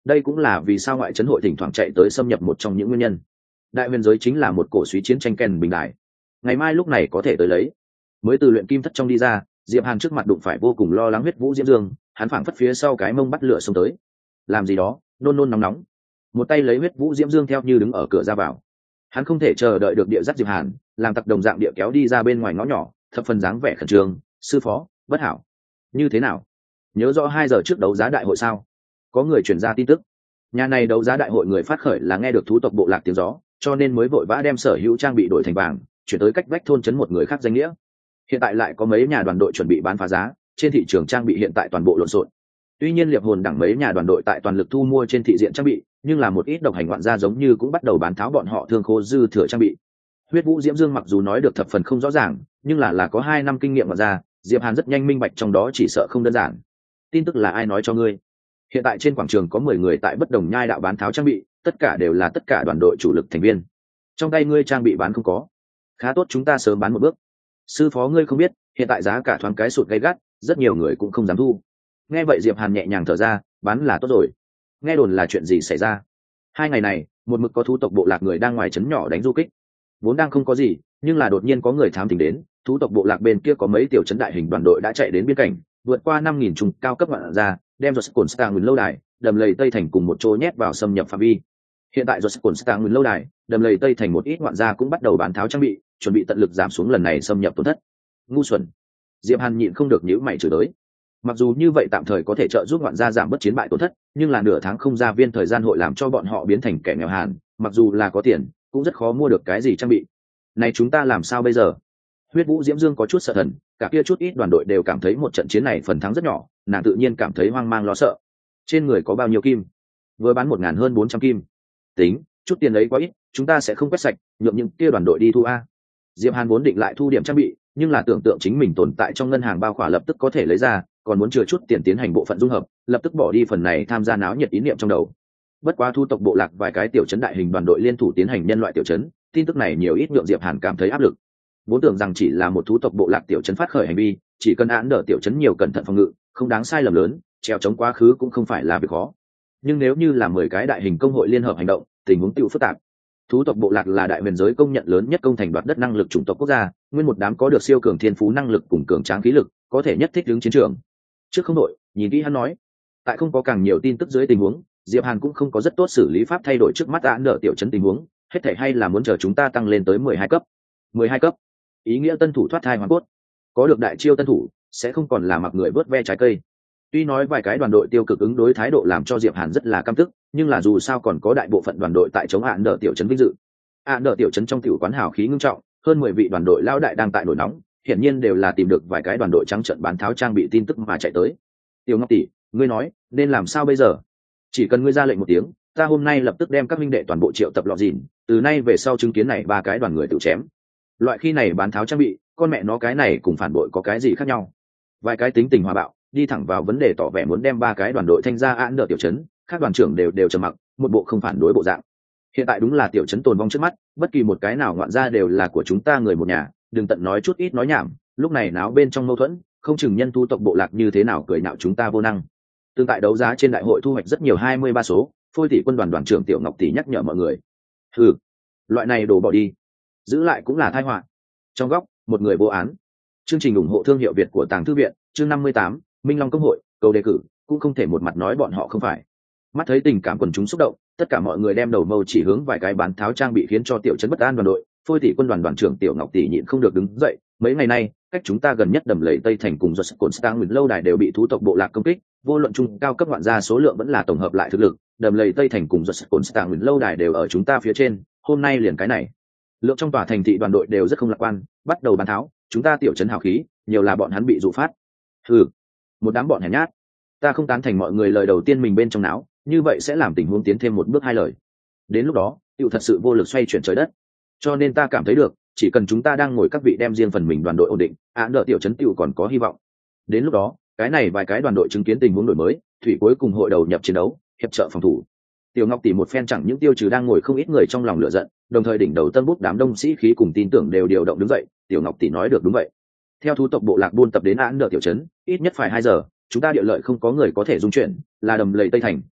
đây cũng là vì sao ngoại trấn hội thỉnh thoảng chạy tới xâm nhập một trong những nguyên nhân. Đại huyền giới chính là một cổ suý chiến tranh kèn bình đại, ngày mai lúc này có thể tới lấy. Mới từ luyện kim thất trong đi ra, Diệp Hàn trước mặt đụng phải vô cùng lo lắng huyết vũ diễm dương, hắn phảng phất phía sau cái mông bắt lửa xông tới. Làm gì đó, nôn nôn nóng nóng. Một tay lấy huyết vũ diễm dương theo như đứng ở cửa ra vào. Hắn không thể chờ đợi được địa dắt Diệp Hàn, làm tặc đồng dạng địa kéo đi ra bên ngoài ngõ nhỏ, thập phần dáng vẻ khẩn trương. Sư phó, bất hảo. Như thế nào? Nhớ rõ hai giờ trước đấu giá đại hội sao? Có người truyền ra tin tức. Nhà này đấu giá đại hội người phát khởi là nghe được thú tộc bộ lạc tiếng gió, cho nên mới vội vã đem sở hữu trang bị đổi thành vàng, chuyển tới cách vách thôn trấn một người khác danh nghĩa. Hiện tại lại có mấy nhà đoàn đội chuẩn bị bán phá giá, trên thị trường trang bị hiện tại toàn bộ lộn xộn. Tuy nhiên liệp hồn đẳng mấy nhà đoàn đội tại toàn lực thu mua trên thị diện trang bị, nhưng là một ít độc hành ngoạn gia giống như cũng bắt đầu bán tháo bọn họ thương khô dư thừa trang bị. Huyết vũ diễm dương mặc dù nói được thập phần không rõ ràng, nhưng là là có hai năm kinh nghiệm ngoạn gia, Diệp Hàn rất nhanh minh bạch trong đó chỉ sợ không đơn giản. Tin tức là ai nói cho ngươi? Hiện tại trên quảng trường có mười người tại bất đồng nhai đạo bán tháo trang bị, tất cả đều là tất cả đoàn đội chủ lực thành viên. Trong tay ngươi trang bị bán không có, khá tốt chúng ta sớm bán một bước. Sư phó ngươi không biết, hiện tại giá cả thoáng cái sụt gay gắt, rất nhiều người cũng không dám thu. Nghe vậy Diệp Hàn nhẹ nhàng thở ra, bán là tốt rồi. Nghe đồn là chuyện gì xảy ra? Hai ngày này, một mực có thú tộc bộ lạc người đang ngoài trấn nhỏ đánh du kích. Vốn đang không có gì, nhưng là đột nhiên có người thám thính đến, thú tộc bộ lạc bên kia có mấy tiểu trấn đại hình đoàn đội đã chạy đến biên cảnh, vượt qua năm nghìn trùng cao cấp ngoạn ra, đem Roscon Cồn Star Nguyên lâu đài, đầm lầy Tây Thành cùng một chỗ nhét vào xâm nhập phạm vi. Hiện tại Roscon Cồn Star Nguyên lâu đài, đầm lầy Tây Thành một ít ngoạn gia cũng bắt đầu bán tháo trang bị, chuẩn bị tận lực giảm xuống lần này xâm nhập tổn thất. Ngu xuẩn. Diệp Hàn nhịn không được nhíu mày chửi tới. Mặc dù như vậy tạm thời có thể trợ giúp ngoạn gia giảm bớt chiến bại tổn thất, nhưng là nửa tháng không ra viên thời gian hội làm cho bọn họ biến thành kẻ nghèo hàn, mặc dù là có tiền, cũng rất khó mua được cái gì trang bị. Này chúng ta làm sao bây giờ? Huyết vũ diễm dương có chút sợ thần, cả kia chút ít đoàn đội đều cảm thấy một trận chiến này phần thắng rất nhỏ, nàng tự nhiên cảm thấy hoang mang lo sợ. Trên người có bao nhiêu kim? Vừa bán một ngàn hơn bốn trăm kim. Tính, chút tiền ấy quá ít, chúng ta sẽ không quét sạch, nhượng những kia đoàn đội đi thu a. Diệp Hàn vốn định lại thu điểm trang bị, nhưng là tưởng tượng chính mình tồn tại trong ngân hàng bao khỏa lập tức có thể lấy ra, còn muốn chừa chút tiền tiến hành bộ phận dung hợp, lập tức bỏ đi phần này tham gia náo nhiệt ý niệm trong đầu. Bất quá thu tộc bộ lạc vài cái tiểu trấn đại hình đoàn đội liên thủ tiến hành nhân loại tiểu trấn, tin tức này nhiều ít nhượng Diệp Hàn cảm thấy áp lực. Vốn tưởng rằng chỉ là một thú tộc bộ lạc tiểu trấn phát khởi hành vi, chỉ cần án đỡ tiểu trấn nhiều cẩn thận phòng ngự, không đáng sai lầm lớn, treo chống quá khứ cũng không phải là việc khó. Nhưng nếu như là mười cái đại hình công hội liên hợp hành động, tình huống tiêu phức tạp. Thú tộc bộ lạc là đại huyền giới công nhận lớn nhất công thành đoạt đất năng lực chủng tộc quốc gia, nguyên một đám có được siêu cường thiên phú năng lực cùng cường tráng khí lực, có thể nhất thích ứng chiến trường. Trước không đội, nhìn kỹ hắn nói, tại không có càng nhiều tin tức dưới tình huống, Diệp Hàn cũng không có rất tốt xử lý pháp thay đổi trước mắt án đỡ tiểu trấn tình huống, hết thảy hay là muốn chờ chúng ta tăng lên tới mười hai cấp. mười hai cấp, ý nghĩa tân thủ thoát thai hoàn cốt, có được đại chiêu tân thủ, sẽ không còn là mặc người vớt ve trái cây. Tuy nói vài cái đoàn đội tiêu cực ứng đối thái độ làm cho Diệp Hàn rất là căm tức, nhưng là dù sao còn có đại bộ phận đoàn đội tại chống án đỡ tiểu trấn vinh dự. Án đỡ tiểu trấn trong tiểu quán hào khí ngưng trọng, hơn mười vị đoàn đội lao đại đang tại nổi nóng, hiển nhiên đều là tìm được vài cái đoàn đội trắng trợn bán tháo trang bị tin tức mà chạy tới. Tiểu Ngọc tỷ, ngươi nói, nên làm sao bây giờ? Chỉ cần ngươi ra lệnh một tiếng, ta hôm nay lập tức đem các minh đệ toàn bộ triệu tập lọ dìn, từ nay về sau chứng kiến này ba cái đoàn người tự chém. Loại khi này bán tháo trang bị, con mẹ nó cái này cùng phản bội có cái gì khác nhau? Vài cái tính tình hòa bạo, đi thẳng vào vấn đề tỏ vẻ muốn đem ba cái đoàn đội thanh ra án đỡ tiểu trấn, các đoàn trưởng đều đều trầm mặc, một bộ không phản đối bộ dạng. Hiện tại đúng là tiểu trấn tồn vong trước mắt, bất kỳ một cái nào ngoạn ra đều là của chúng ta người một nhà, đừng tận nói chút ít nói nhảm, lúc này náo bên trong mâu thuẫn, không chừng nhân thu tộc bộ lạc như thế nào cười nhạo chúng ta vô năng. Tương tại đấu giá trên đại hội thu hoạch rất nhiều hai mươi ba số, Phôi tỷ quân đoàn đoàn trưởng Tiểu Ngọc tỷ nhắc nhở mọi người. Hừ, loại này đồ bỏ đi, giữ lại cũng là tai họa. Trong góc, một người vô án. Chương trình ủng hộ thương hiệu Việt của Tàng Thư viện, chương năm mươi tám, Minh Long công hội, cầu đề cử, cũng không thể một mặt nói bọn họ không phải. Mắt thấy tình cảm quần chúng xúc động, tất cả mọi người đem đầu mâu chỉ hướng vài cái bán tháo trang bị khiến cho tiểu trấn bất an đoàn đội. Phôi tỷ quân đoàn đoàn trưởng Tiểu Ngọc tỷ nhịn không được đứng dậy, mấy ngày nay, cách chúng ta gần nhất đầm lầy Tây Thành cùng Roscon Cồn Star Nguyên lâu đài đều bị thú tộc bộ lạc công kích, vô luận trung cao cấp ngoạn gia số lượng vẫn là tổng hợp lại thực lực, đầm lầy Tây Thành cùng Roscon Cồn Star Nguyên lâu đài đều ở chúng ta phía trên, hôm nay liền cái này. Lượng trong tòa thành thị đoàn đội đều rất không lạc quan, bắt đầu bán tháo, chúng ta tiểu trấn hào khí, nhiều là bọn hắn bị dụ phát. Hừ, một đám bọn hèn nhát. Ta không tán thành mọi người lời đầu tiên mình bên trong não, như vậy sẽ làm tình huống tiến thêm một bước hai lời. Đến lúc đó, tiểu thật sự vô lực xoay chuyển trời đất. Cho nên ta cảm thấy được, chỉ cần chúng ta đang ngồi các vị đem riêng phần mình đoàn đội ổn định, án đỡ tiểu trấn tiểu còn có hy vọng. Đến lúc đó, cái này vài cái đoàn đội chứng kiến tình huống đổi mới, thủy cuối cùng hội đầu nhập chiến đấu, hiệp trợ phòng thủ. Tiểu Ngọc tỷ một phen chẳng những tiêu trừ đang ngồi không ít người trong lòng lửa giận, đồng thời đỉnh đầu tân bút đám đông sĩ khí cùng tin tưởng đều điều động đứng dậy. Tiểu Ngọc tỷ nói được đúng vậy. Theo thú tộc bộ lạc buôn tập đến án đỡ tiểu trấn, ít nhất phải hai giờ, chúng ta địa lợi không có người có thể dung chuyển, là đầm lầy Tây Thành,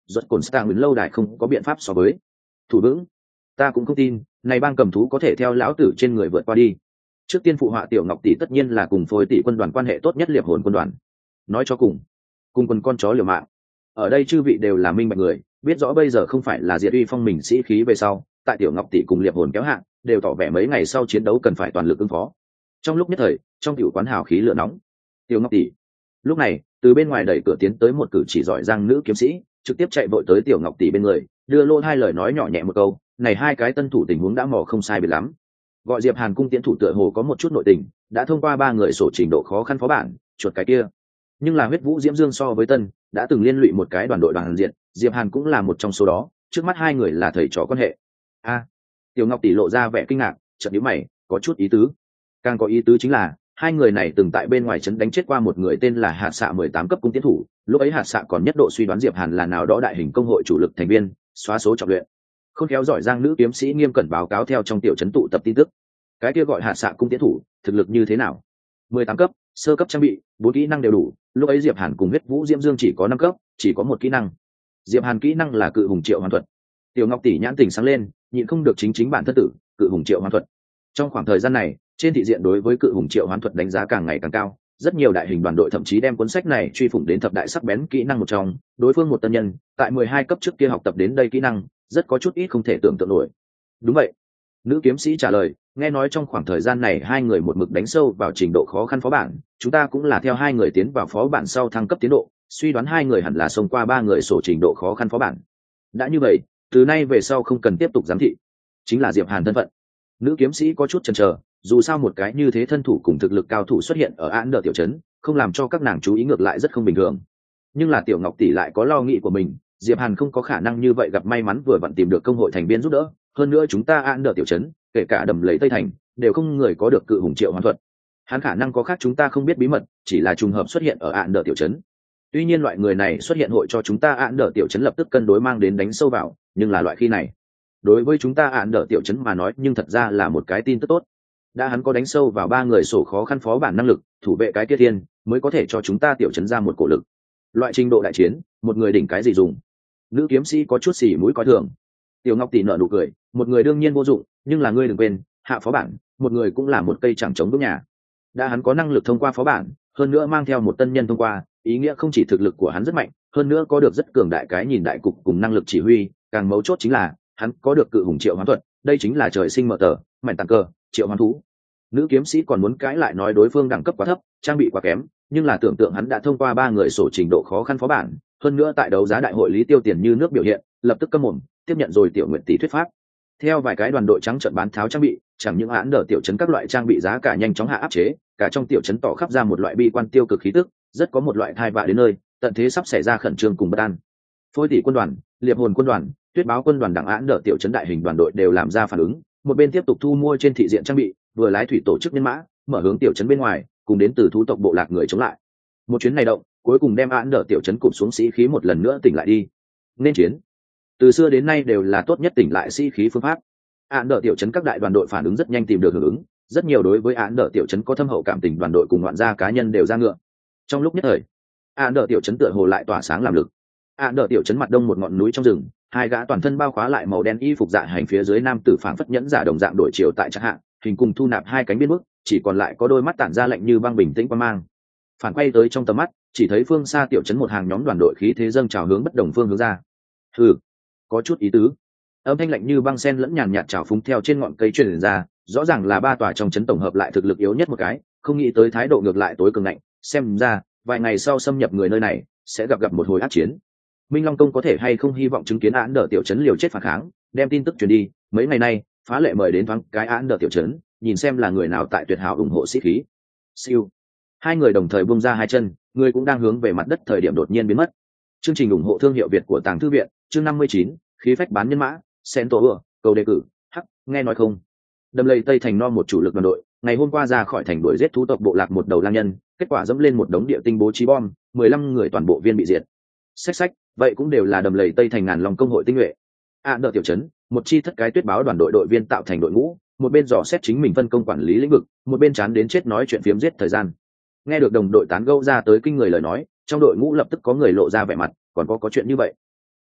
ruột cồn stang đứng lâu đài không có biện pháp so với. Thủ vững. Ta cũng không tin này bang cầm thú có thể theo lão tử trên người vượt qua đi. Trước tiên phụ họa Tiểu Ngọc tỷ tất nhiên là cùng phôi tỷ quân đoàn quan hệ tốt nhất liệp hồn quân đoàn. Nói cho cùng, cùng quân con chó liều mạng. Ở đây chư vị đều là minh bạch người, biết rõ bây giờ không phải là diệt uy phong mình sĩ khí về sau, tại Tiểu Ngọc tỷ cùng liệp hồn kéo hạng, đều tỏ vẻ mấy ngày sau chiến đấu cần phải toàn lực ứng phó. Trong lúc nhất thời, trong tiểu quán hào khí lửa nóng. Tiểu Ngọc tỷ. Lúc này, từ bên ngoài đẩy cửa tiến tới một cử chỉ giỏi giang nữ kiếm sĩ, trực tiếp chạy vội tới Tiểu Ngọc tỷ bên người, đưa lô hai lời nói nhỏ nhẹ một câu, này hai cái tân thủ tình huống đã mò không sai biệt lắm. Gọi Diệp Hàn cung tiễn thủ tựa hồ có một chút nội tình, đã thông qua ba người sổ trình độ khó khăn phó bản, chuột cái kia. Nhưng là huyết vũ diễm dương so với tân, đã từng liên lụy một cái đoàn đội đoàn diện, Diệp Hàn cũng là một trong số đó, trước mắt hai người là thầy trò quan hệ. A. Tiểu Ngọc tỷ lộ ra vẻ kinh ngạc, chợt nhíu mày, có chút ý tứ. Càng có ý tứ chính là, hai người này từng tại bên ngoài trấn đánh chết qua một người tên là Hạt Xạ mười tám cấp cung tiến thủ, lúc ấy Hạt Xạ còn nhất độ suy đoán Diệp Hàn là nào đó đại hình công hội chủ lực thành viên, xóa số trọng luyện. Không khéo giỏi giang nữ kiếm sĩ nghiêm cẩn báo cáo theo trong tiểu trấn tụ tập tin tức. Cái kia gọi Hạt Xạ cung tiến thủ, thực lực như thế nào? mười tám cấp, sơ cấp trang bị, bốn kỹ năng đều đủ, lúc ấy Diệp Hàn cùng huyết vũ diễm dương chỉ có năm cấp, chỉ có một kỹ năng. Diệp Hàn kỹ năng là cự hùng triệu hoàn thuật. Tiểu Ngọc tỷ nhãn tỉnh sáng lên, nhịn không được chính chính bản thân tử, cự hùng triệu hoàn thuật. Trong khoảng thời gian này, trên thị diện đối với cự hùng triệu hoán thuật đánh giá càng ngày càng cao, rất nhiều đại hình đoàn đội thậm chí đem cuốn sách này truy phủng đến thập đại sắc bén kỹ năng một trong. Đối phương một tân nhân tại mười hai cấp trước kia học tập đến đây kỹ năng, rất có chút ít không thể tưởng tượng nổi. Đúng vậy, nữ kiếm sĩ trả lời, nghe nói trong khoảng thời gian này hai người một mực đánh sâu vào trình độ khó khăn phó bản, chúng ta cũng là theo hai người tiến vào phó bản sau thăng cấp tiến độ, suy đoán hai người hẳn là xông qua ba người sổ trình độ khó khăn phó bản. Đã như vậy, từ nay về sau không cần tiếp tục giám thị, chính là Diệp Hàn thân phận. Nữ kiếm sĩ có chút chần chờ, dù sao một cái như thế thân thủ cùng thực lực cao thủ xuất hiện ở án đờ tiểu trấn, không làm cho các nàng chú ý ngược lại rất không bình thường. Nhưng là Tiểu Ngọc tỷ lại có lo nghĩ của mình, Diệp Hàn không có khả năng như vậy gặp may mắn vừa vặn tìm được công hội thành viên giúp đỡ, hơn nữa chúng ta án đờ tiểu trấn, kể cả đầm lầy Tây Thành, đều không người có được cự hùng triệu hoán thuật. Hắn khả năng có khác chúng ta không biết bí mật, chỉ là trùng hợp xuất hiện ở án đờ tiểu trấn. Tuy nhiên loại người này xuất hiện hội cho chúng ta án đờ tiểu trấn lập tức cân đối mang đến đánh sâu vào, nhưng là loại khi này đối với chúng ta án đỡ tiểu trấn mà nói nhưng thật ra là một cái tin tức tốt. Đã hắn có đánh sâu vào ba người sổ khó khăn phó bản năng lực, thủ vệ cái kia thiên mới có thể cho chúng ta tiểu trấn ra một cổ lực. Loại trình độ đại chiến, một người đỉnh cái gì dùng? Nữ kiếm sĩ có chút xì mũi coi thường. Tiểu Ngọc tỷ nở nụ cười, một người đương nhiên vô dụng, nhưng là ngươi đừng quên, hạ phó bản, một người cũng là một cây chẳng chống vững nhà. Đã hắn có năng lực thông qua phó bản, hơn nữa mang theo một tân nhân thông qua, ý nghĩa không chỉ thực lực của hắn rất mạnh, hơn nữa có được rất cường đại cái nhìn đại cục cùng năng lực chỉ huy, càng mấu chốt chính là hắn có được cự hùng triệu hoán thuật, đây chính là trời sinh mở tờ mạnh tàng cơ triệu hoán thú. Nữ kiếm sĩ còn muốn cãi lại nói đối phương đẳng cấp quá thấp, trang bị quá kém, nhưng là tưởng tượng hắn đã thông qua ba người sổ trình độ khó khăn phó bản, hơn nữa tại đấu giá đại hội lý tiêu tiền như nước biểu hiện, lập tức câm mồm tiếp nhận rồi Tiểu Nguyệt tỷ thuyết pháp. Theo vài cái đoàn đội trắng trợn bán tháo trang bị, chẳng những án đỡ tiểu trấn các loại trang bị giá cả nhanh chóng hạ áp chế, cả trong tiểu trấn tỏ khắp ra một loại bi quan tiêu cực khí tức, rất có một loại thai vạ đến nơi, tận thế sắp xảy ra khẩn trương cùng bất an. Phôi tỷ quân đoàn, liệp hồn quân đoàn, tuyết báo quân đoàn đảng án đỡ tiểu trấn đại hình đoàn đội đều làm ra phản ứng, một bên tiếp tục thu mua trên thị diện trang bị, vừa lái thủy tổ chức nhân mã mở hướng tiểu trấn bên ngoài, cùng đến từ thú tộc bộ lạc người chống lại. Một chuyến này động, cuối cùng đem án đỡ tiểu trấn cụp xuống sĩ khí một lần nữa tỉnh lại đi. Nên chiến, từ xưa đến nay đều là tốt nhất tỉnh lại sĩ khí phương pháp. Án đỡ tiểu trấn các đại đoàn đội phản ứng rất nhanh tìm được hưởng ứng, rất nhiều đối với án đỡ tiểu trấn có thâm hậu cảm tình đoàn đội cùng loạn gia cá nhân đều ra ngựa. Trong lúc nhất thời, án đỡ tiểu trấn tựa hồ lại tỏa sáng làm lực. Án đỡ tiểu trấn mặt đông một ngọn núi trong rừng, hai gã toàn thân bao khóa lại màu đen y phục dạ hành phía dưới nam tử phảng phất nhẫn giả đồng dạng đổi chiều tại chẳng hạn, hình cùng thu nạp hai cánh biên bức, chỉ còn lại có đôi mắt tản ra lạnh như băng bình tĩnh qua mang. Phản quay tới trong tầm mắt, chỉ thấy phương xa tiểu trấn một hàng nhóm đoàn đội khí thế dâng trào hướng bất đồng phương hướng ra. Hừ, có chút ý tứ. Âm thanh lạnh như băng sen lẫn nhàn nhạt trào phúng theo trên ngọn cây truyền ra, rõ ràng là ba tòa trong trấn tổng hợp lại thực lực yếu nhất một cái, không nghĩ tới thái độ ngược lại tối cường ngạnh, xem ra vài ngày sau xâm nhập người nơi này sẽ gặp gặp một hồi ác chiến. Minh Long Công có thể hay không hy vọng chứng kiến án đỡ tiểu trấn liều chết phản kháng, đem tin tức truyền đi, mấy ngày nay, phá lệ mời đến thoáng cái án đỡ tiểu trấn, nhìn xem là người nào tại tuyệt hảo ủng hộ sĩ khí. Siêu. Hai người đồng thời buông ra hai chân, người cũng đang hướng về mặt đất thời điểm đột nhiên biến mất. Chương trình ủng hộ thương hiệu Việt của Tàng Thư viện, chương năm mươi chín, khí phách bán nhân mã, sen tổ ưa, cầu đề cử, hắc, nghe nói không? Đầm lầy Tây Thành non một chủ lực đoàn đội, ngày hôm qua ra khỏi thành đuổi giết thú tộc bộ lạc một đầu lang nhân, kết quả dẫm lên một đống địa tinh bố trí bom, mười lăm người toàn bộ viên bị diệt. Xách xách, vậy cũng đều là đầm lầy Tây Thành ngàn lòng công hội tinh nhuệ. À đỡ tiểu trấn, một chi thất cái tuyết báo đoàn đội đội viên tạo thành đội ngũ, một bên dò xét chính mình phân công quản lý lĩnh vực, một bên chán đến chết nói chuyện phiếm giết thời gian. Nghe được đồng đội tán gẫu ra tới kinh người lời nói, trong đội ngũ lập tức có người lộ ra vẻ mặt, còn có có chuyện như vậy.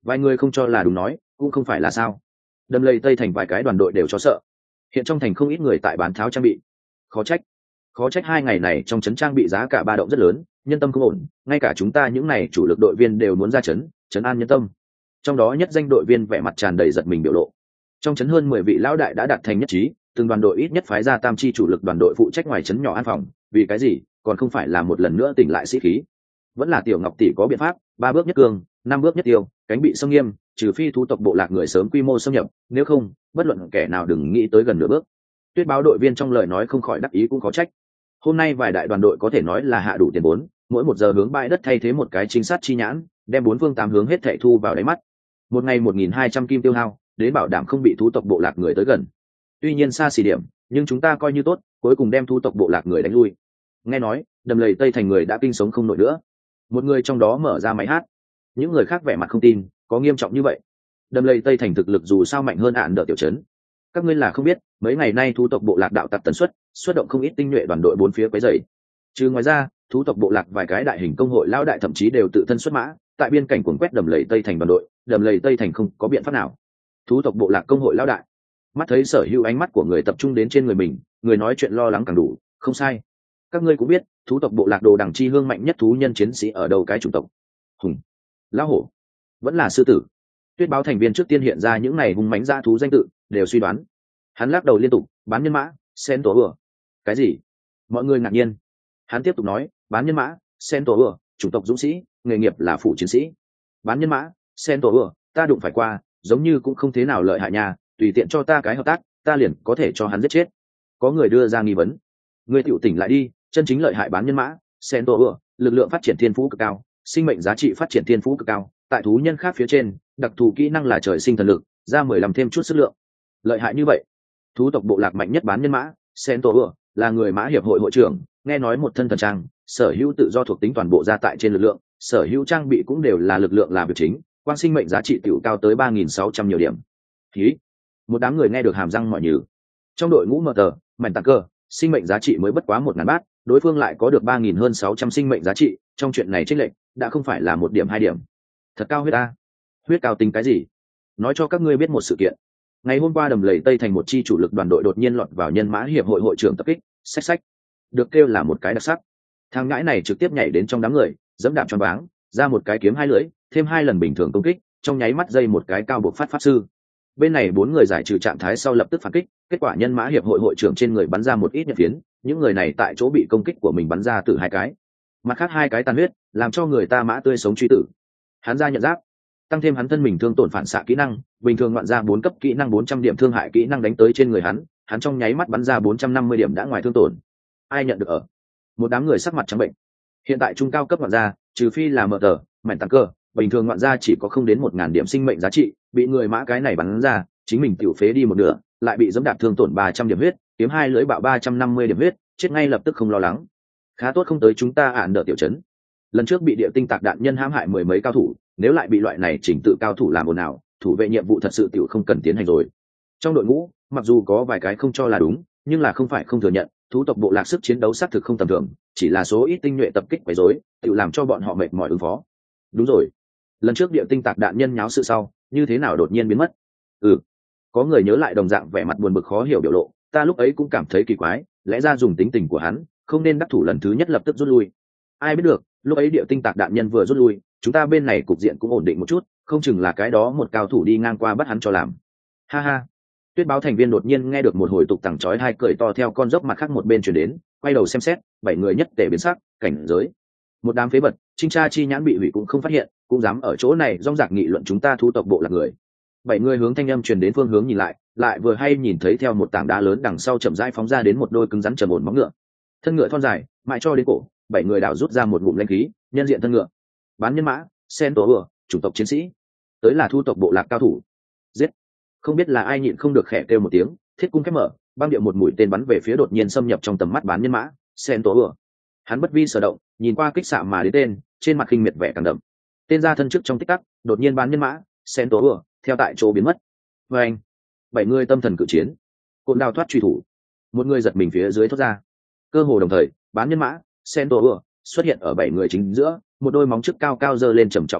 Vài người không cho là đúng nói, cũng không phải là sao. Đầm lầy Tây Thành vài cái đoàn đội đều cho sợ. Hiện trong thành không ít người tại bán tháo trang bị. Khó trách. Khó trách hai ngày này trong trấn trang bị giá cả ba động rất lớn, nhân tâm không ổn, ngay cả chúng ta những này chủ lực đội viên đều muốn ra trấn, trấn an nhân tâm. Trong đó nhất danh đội viên vẻ mặt tràn đầy giật mình biểu lộ. Trong trấn hơn mười vị lão đại đã đạt thành nhất trí, từng đoàn đội ít nhất phái ra tam chi chủ lực đoàn đội phụ trách ngoài trấn nhỏ an phòng, vì cái gì, còn không phải là một lần nữa tỉnh lại sĩ khí. Vẫn là Tiểu Ngọc tỷ có biện pháp, ba bước nhất cương, năm bước nhất tiêu, cánh bị xâm nghiêm, trừ phi thú tộc bộ lạc người sớm quy mô xâm nhập, nếu không, bất luận kẻ nào đừng nghĩ tới gần nửa bước. Tuyết báo đội viên trong lời nói không khỏi đắc ý cũng có trách. Hôm nay vài đại đoàn đội có thể nói là hạ đủ tiền vốn, mỗi một giờ hướng bãi đất thay thế một cái chính sát chi nhãn, đem bốn phương tám hướng hết thảy thu vào đáy mắt. Một ngày một nghìn hai trăm kim tiêu hao, đến bảo đảm không bị thú tộc bộ lạc người tới gần. Tuy nhiên xa xỉ điểm, nhưng chúng ta coi như tốt, cuối cùng đem thú tộc bộ lạc người đánh lui. Nghe nói, đầm lầy Tây Thành người đã kinh sống không nổi nữa. Một người trong đó mở ra máy hát, những người khác vẻ mặt không tin, có nghiêm trọng như vậy. Đầm lầy Tây Thành thực lực dù sao mạnh hơn ạn đỡ tiểu trấn. Các ngươi là không biết, mấy ngày nay thú tộc bộ lạc đạo tặc tần suất, xuất động không ít tinh nhuệ đoàn đội bốn phía quấy rầy. Chứ ngoài ra, thú tộc bộ lạc vài cái đại hình công hội lão đại thậm chí đều tự thân xuất mã, tại biên cảnh cuồng quét đầm lầy Tây Thành đoàn đội, đầm lầy Tây Thành không có biện pháp nào. Thú tộc bộ lạc công hội lão đại, mắt thấy sở hữu ánh mắt của người tập trung đến trên người mình, người nói chuyện lo lắng càng đủ, không sai. Các ngươi cũng biết, thú tộc bộ lạc đồ đẳng chi hương mạnh nhất thú nhân chiến sĩ ở đâu cái chủng tộc? Hùng, lão hổ, vẫn là sư tử. Tuyết báo thành viên trước tiên hiện ra những này hung mãnh dã thú danh tự, đều suy đoán. Hắn lắc đầu liên tục, bán nhân mã, sen tổ ừa. Cái gì? Mọi người ngạc nhiên. Hắn tiếp tục nói, bán nhân mã, sen tổ ừa, chủng tộc dũng sĩ, nghề nghiệp là phụ chiến sĩ. Bán nhân mã, sen tổ ừa, ta đụng phải qua, giống như cũng không thế nào lợi hại nhà, tùy tiện cho ta cái hợp tác, ta liền có thể cho hắn giết chết. Có người đưa ra nghi vấn. Ngươi tiểu tỉnh lại đi, chân chính lợi hại bán nhân mã, sen tổ ừa, lực lượng phát triển thiên phú cực cao, sinh mệnh giá trị phát triển thiên phú cực cao, tại thú nhân khác phía trên, đặc thù kỹ năng là trời sinh thần lực, ra mười làm thêm chút sức lượng. Lợi hại như vậy. Thú tộc bộ lạc mạnh nhất bán nhân mã, sen tổ ừa, là người mã hiệp hội hội trưởng, nghe nói một thân thần trang, sở hữu tự do thuộc tính toàn bộ ra tại trên lực lượng, sở hữu trang bị cũng đều là lực lượng làm việc chính, quan sinh mệnh giá trị tiểu cao tới ba nghìn sáu trăm nhiều điểm. Khí. Một đám người nghe được hàm răng mỏi nhừ. Trong đội ngũ mờ tờ, mảnh tạc cơ, sinh mệnh giá trị mới bất quá một ngàn bát, đối phương lại có được ba nghìn hơn sáu trăm sinh mệnh giá trị, trong chuyện này chênh lệch đã không phải là một điểm hai điểm. Thật cao huyết a. Huyết cao tính cái gì? Nói cho các ngươi biết một sự kiện. Ngày hôm qua đầm lầy Tây Thành một chi chủ lực đoàn đội đột nhiên lọt vào nhân mã hiệp hội hội trưởng tập kích, xách xách. Được kêu là một cái đặc sắc. Thằng ngãi này trực tiếp nhảy đến trong đám người, dẫm đạp choáng váng, ra một cái kiếm hai lưỡi, thêm hai lần bình thường công kích, trong nháy mắt dây một cái cao buộc phát pháp sư. Bên này bốn người giải trừ trạng thái sau lập tức phản kích, kết quả nhân mã hiệp hội hội trưởng trên người bắn ra một ít nhật phiến, những người này tại chỗ bị công kích của mình bắn ra từ hai cái. Mặt khác hai cái tàn huyết, làm cho người ta mã tươi sống truy tử. Hắn ra nhận giáp, tăng thêm hắn thân mình thương tổn phản xạ kỹ năng, bình thường ngoạn ra bốn cấp kỹ năng bốn trăm điểm thương hại kỹ năng đánh tới trên người hắn, hắn trong nháy mắt bắn ra bốn trăm năm mươi điểm đã ngoài thương tổn. Ai nhận được ở? Một đám người sắc mặt trắng bệnh. Hiện tại trung cao cấp ngoạn ra, trừ phi là mở tờ, mảnh tăng cơ, bình thường ngoạn ra chỉ có không đến một ngàn điểm sinh mệnh giá trị, bị người mã cái này bắn ra, chính mình tiểu phế đi một nửa, lại bị dẫm đạp thương tổn ba trăm điểm huyết, kiếm hai lưỡi bạo ba trăm năm mươi điểm huyết, chết ngay lập tức không lo lắng. Khá tốt không tới chúng ta ản đỡ tiểu trấn. Lần trước bị địa tinh tạc đạn nhân hãm hại mười mấy cao thủ, nếu lại bị loại này chỉnh tự cao thủ làm ồn ào, thủ vệ nhiệm vụ thật sự tiểu không cần tiến hành rồi. Trong đội ngũ, mặc dù có vài cái không cho là đúng, nhưng là không phải không thừa nhận, thú tộc bộ lạc sức chiến đấu xác thực không tầm thường, chỉ là số ít tinh nhuệ tập kích quấy rối, tiểu làm cho bọn họ mệt mỏi ứng phó. Đúng rồi, lần trước địa tinh tạc đạn nhân nháo sự sau, như thế nào đột nhiên biến mất? Ừ, có người nhớ lại đồng dạng vẻ mặt buồn bực khó hiểu biểu lộ, ta lúc ấy cũng cảm thấy kỳ quái, lẽ ra dùng tính tình của hắn, không nên đắc thủ lần thứ nhất lập tức rút lui. Ai biết được, lúc ấy địa tinh tạc đạn nhân vừa rút lui, chúng ta bên này cục diện cũng ổn định một chút, không chừng là cái đó một cao thủ đi ngang qua bắt hắn cho làm. Ha ha. Tuyết báo thành viên đột nhiên nghe được một hồi tục tằng chói hai cười to theo con dốc mặt khác một bên truyền đến, quay đầu xem xét, bảy người nhất tề biến sắc, cảnh giới. Một đám phế vật, trinh tra chi nhãn bị hủy cũng không phát hiện, cũng dám ở chỗ này rong rạc nghị luận chúng ta thu tộc bộ là người. Bảy người hướng thanh âm truyền đến phương hướng nhìn lại, lại vừa hay nhìn thấy theo một tảng đá lớn đằng sau chậm rãi phóng ra đến một đôi cứng rắn trầm ổn móng ngựa. Thân ngựa thon dài, mãi cho đến cổ, bảy người đảo rút ra một ngụm linh khí, nhân diện thân ngựa. Bán nhân mã, sen tổ ừa, chủng tộc chiến sĩ, tới là thu tộc bộ lạc cao thủ. Giết! Không biết là ai nhịn không được khẽ kêu một tiếng, thiết cung khép mở, băng điệu một mũi tên bắn về phía đột nhiên xâm nhập trong tầm mắt bán nhân mã, sen tổ ừa. Hắn bất vi sở động, nhìn qua kích xạ mà đến tên, trên mặt khinh miệt vẻ càng đậm. Tên ra thân trước trong tích tắc, đột nhiên bán nhân mã, sen tổ ừa, theo tại chỗ biến mất. Và anh, bảy người tâm thần cự chiến, côn đao thoát truy thủ, một người giật mình phía dưới thoát ra. Cơ hồ đồng thời, bán nhân mã, sen tổ ừa xuất hiện ở bảy người chính giữa, một đôi móng trước cao cao giơ lên trầm trọng bụi đất,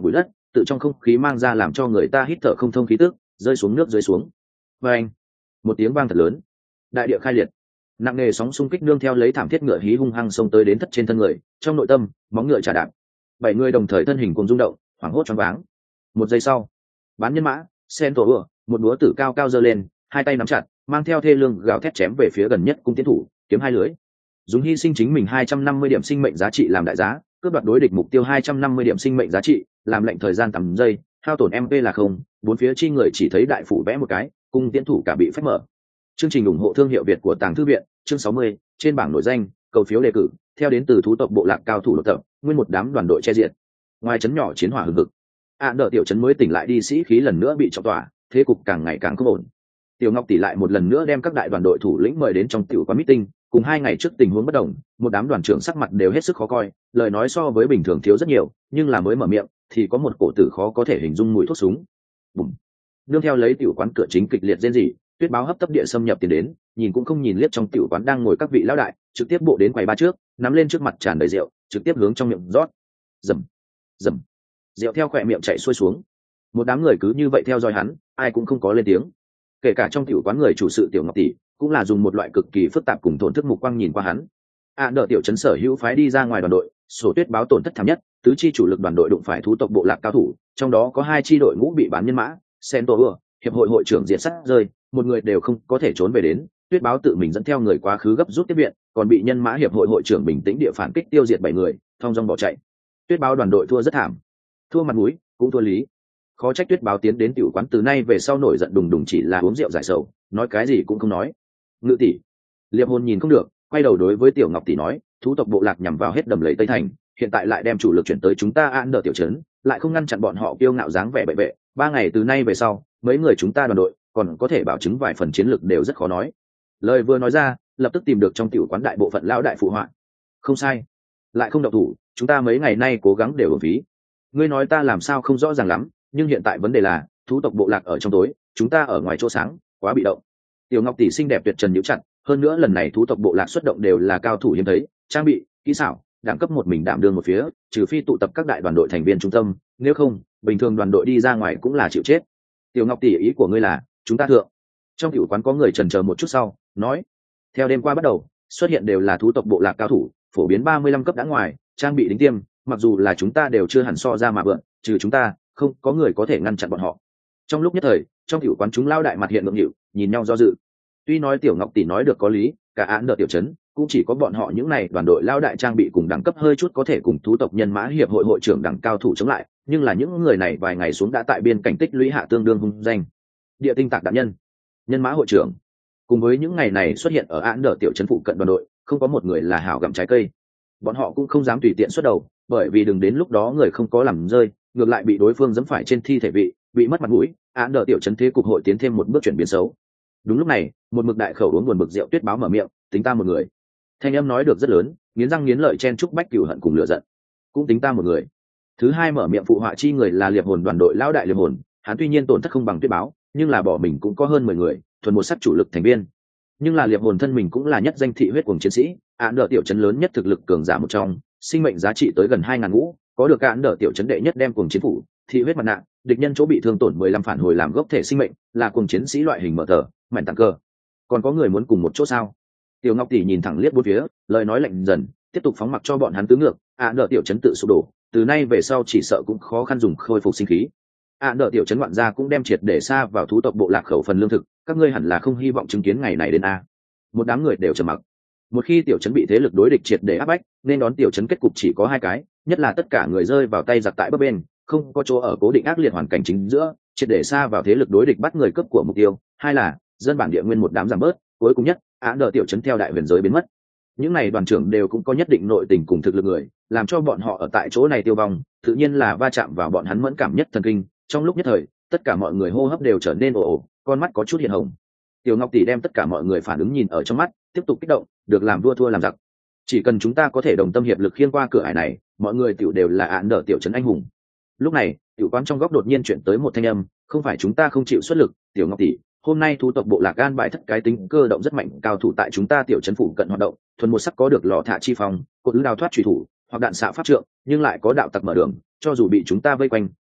tự trong không khí mang ra làm cho người ta hít thở không thông khí tức, rơi xuống nước rơi xuống. Và anh, một tiếng vang thật lớn, đại địa khai liệt, nặng nề sóng xung kích nương theo lấy thảm thiết ngựa hí hung hăng xông tới đến thất trên thân người, trong nội tâm móng ngựa trả đạp, bảy người đồng thời thân hình cùng rung động, hoảng hốt choáng váng. Một giây sau, bán nhân mã sen tổ ừa, một búa tử cao cao giơ lên, hai tay nắm chặt, mang theo thê lương gào thét chém về phía gần nhất cung tiến thủ, kiếm hai lưới, dùng hy sinh chính mình hai trăm năm mươi điểm sinh mệnh giá trị làm đại giá, cướp đoạt đối địch mục tiêu hai trăm năm mươi điểm sinh mệnh giá trị, làm lệnh thời gian tầm giây, hao tổn em pê là không, bốn phía chi người chỉ thấy đại phủ vẽ một cái, cung tiến thủ cả bị phách mở. Chương trình ủng hộ thương hiệu Việt của Tàng Thư viện, chương sáu mươi, trên bảng nổi danh, cầu phiếu đề cử, theo đến từ thú tộc bộ lạc cao thủ độc tập, nguyên một đám đoàn đội che diện. Ngoài trấn nhỏ chiến hỏa hừng hực, ạ đỡ tiểu trấn mới tỉnh lại đi sĩ khí lần nữa bị trọng tỏa, thế cục càng ngày càng không ổn. Tiểu Ngọc tỷ lại một lần nữa đem các đại đoàn đội thủ lĩnh mời đến trong tiểu quán meeting, cùng hai ngày trước tình huống bất đồng, một đám đoàn trưởng sắc mặt đều hết sức khó coi, lời nói so với bình thường thiếu rất nhiều, nhưng là mới mở miệng thì có một cổ tử khó có thể hình dung mùi thuốc súng. Bùm. Nương theo lấy tiểu quán cửa chính kịch liệt rên rỉ, Tuyết Báo hấp tấp địa xâm nhập tiến đến, nhìn cũng không nhìn liếc trong tiểu quán đang ngồi các vị lão đại, trực tiếp bộ đến quầy ba trước, nắm lên trước mặt tràn đầy rượu, trực tiếp hướng trong miệng rót. Rầm, rầm. Rượu theo khóe miệng chảy xuôi xuống. Một đám người cứ như vậy theo dõi hắn, ai cũng không có lên tiếng. Kể cả trong tiểu quán người chủ sự Tiểu Ngọc tỷ, cũng là dùng một loại cực kỳ phức tạp cùng thổn thức mục quang nhìn qua hắn. À đỡ tiểu trấn sở hữu phái đi ra ngoài đoàn đội, sổ Tuyết Báo tổn thất thảm nhất, tứ chi chủ lực đoàn đội đụng phải thú tộc bộ lạc cao thủ, trong đó có hai chi đội ngũ bị bán nhân mã, Sento ưa, hiệp hội hội trưởng diệt sát rơi, một người đều không có thể trốn về đến. Tuyết Báo tự mình dẫn theo người quá khứ gấp rút tiếp viện, còn bị nhân mã hiệp hội hội trưởng bình tĩnh địa phản kích tiêu diệt bảy người, thong dong bỏ chạy. Tuyết Báo đoàn đội thua rất thảm, thua mặt mũi, cũng thua lý. Khó trách Tuyết Báo tiến đến tiểu quán từ nay về sau nổi giận đùng đùng chỉ là uống rượu giải sầu, nói cái gì cũng không nói. Ngự tỷ, Liệp Hồn nhìn không được, quay đầu đối với Tiểu Ngọc tỷ nói, thú tộc bộ lạc nhằm vào hết đầm lầy Tây Thành, hiện tại lại đem chủ lực chuyển tới chúng ta An Đờ tiểu trấn, lại không ngăn chặn bọn họ kiêu ngạo dáng vẻ bệ vệ, ba ngày từ nay về sau, mấy người chúng ta đoàn đội còn có thể bảo chứng vài phần chiến lược đều rất khó nói. Lời vừa nói ra, lập tức tìm được trong tiểu quán đại bộ phận lão đại phụ họa. Không sai, lại không động thủ, chúng ta mấy ngày nay cố gắng đều uổng phí. Ngươi nói ta làm sao không rõ ràng lắm, nhưng hiện tại vấn đề là thú tộc bộ lạc ở trong tối, chúng ta ở ngoài chỗ sáng, quá bị động. Tiểu Ngọc tỷ xinh đẹp tuyệt trần nhíu chặt, hơn nữa lần này thú tộc bộ lạc xuất động đều là cao thủ hiếm thấy, trang bị, kỹ xảo, đẳng cấp một mình đảm đương một phía, trừ phi tụ tập các đại đoàn đội thành viên trung tâm, nếu không, bình thường đoàn đội đi ra ngoài cũng là chịu chết. Tiểu Ngọc tỷ ý của ngươi là, chúng ta thượng. Trong tiểu quán có người chần chờ một chút sau, nói, theo đêm qua bắt đầu, xuất hiện đều là thú tộc bộ lạc cao thủ, phổ biến ba mươi lăm cấp đã ngoài, trang bị đính tiêm, mặc dù là chúng ta đều chưa hẳn so ra mà vượn, trừ chúng ta, không có người có thể ngăn chặn bọn họ. Trong lúc nhất thời, trong tiểu quán chúng lao đại mặt hiện ngượng nghịu, nhìn nhau do dự. Tuy nói Tiểu Ngọc tỷ nói được có lý, cả án đợt tiểu trấn cũng chỉ có bọn họ những này đoàn đội lao đại trang bị cùng đẳng cấp hơi chút có thể cùng thú tộc nhân mã hiệp hội hội trưởng đẳng cao thủ chống lại, nhưng là những người này vài ngày xuống đã tại biên cảnh tích lũy hạ tương đương hung danh. Địa tinh tạc đạn nhân, nhân mã hội trưởng, cùng với những ngày này xuất hiện ở án đợt tiểu trấn phụ cận đoàn đội, không có một người là hảo gặm trái cây. Bọn họ cũng không dám tùy tiện xuất đầu, bởi vì đừng đến lúc đó người không có làm rơi, ngược lại bị đối phương giẫm phải trên thi thể vị, bị mất mặt mũi, án đợt tiểu trấn thế cục hội tiến thêm một bước chuyển biến xấu. Đúng lúc này, một mực đại khẩu uống buồn bực rượu Tuyết Báo mở miệng, tính ta một người. Thanh âm nói được rất lớn, nghiến răng nghiến lợi chen chúc bách cửu hận cùng lửa giận. Cũng tính ta một người. Thứ hai mở miệng phụ họa chi người là Liệp Hồn đoàn đội lão đại Liệp Hồn, hắn tuy nhiên tổn thất không bằng Tuyết Báo, nhưng là bỏ mình cũng có hơn mười người, thuần một sắc chủ lực thành viên. Nhưng là Liệp Hồn thân mình cũng là nhất danh thị huyết cuồng chiến sĩ, án đỡ tiểu trấn lớn nhất thực lực cường giả một trong, sinh mệnh giá trị tới gần hai ngàn ngũ, có được án đỡ tiểu trấn đệ nhất đem cuồng chiến phủ, thị huyết mặt nạ, địch nhân chỗ bị thương tổn mười lăm phản hồi làm gốc thể sinh mệnh, là cuồng chiến sĩ loại hình mở tờ, mạnh tặng cơ. Còn có người muốn cùng một chỗ sao? Tiểu Ngọc tỷ nhìn thẳng liếc bốn phía, lời nói lạnh dần, tiếp tục phóng mặc cho bọn hắn tứ ngược. À đỡ tiểu trấn tự sụp đổ, từ nay về sau chỉ sợ cũng khó khăn dùng khôi phục sinh khí. À đỡ tiểu trấn ngoạn gia cũng đem triệt để xa vào thú tộc bộ lạc khẩu phần lương thực, các ngươi hẳn là không hy vọng chứng kiến ngày này đến a. Một đám người đều trầm mặc. Một khi tiểu trấn bị thế lực đối địch triệt để áp bách, nên đón tiểu trấn kết cục chỉ có hai cái, nhất là tất cả người rơi vào tay giặc tại bấp bên, không có chỗ ở cố định ác liệt hoàn cảnh chính giữa, triệt để xa vào thế lực đối địch bắt người cấp của mục tiêu. Hai là dân bản địa nguyên một đám giảm bớt, cuối cùng nhất án đỡ tiểu trấn theo đại huyền giới biến mất. Những này đoàn trưởng đều cũng có nhất định nội tình cùng thực lực người, làm cho bọn họ ở tại chỗ này tiêu vong, tự nhiên là va chạm vào bọn hắn mẫn cảm nhất thần kinh. Trong lúc nhất thời, tất cả mọi người hô hấp đều trở nên ồ ồ, con mắt có chút hiện hồng. Tiểu Ngọc tỷ đem tất cả mọi người phản ứng nhìn ở trong mắt, tiếp tục kích động, được làm vua thua làm giặc. Chỉ cần chúng ta có thể đồng tâm hiệp lực khiên qua cửa ải này, mọi người tiểu đều là án đỡ tiểu trấn anh hùng. Lúc này, tiểu quán trong góc đột nhiên chuyển tới một thanh âm, không phải chúng ta không chịu xuất lực, Tiểu Ngọc tỷ, hôm nay thú tộc bộ lạc an bài thất cái tính cơ động rất mạnh cao thủ tại chúng ta tiểu trấn phủ cận hoạt động, thuần một sắc có được lò thả chi phòng, cột đao thoát truy thủ hoặc đạn xạ pháp trượng, nhưng lại có đạo tặc mở đường, cho dù bị chúng ta vây quanh,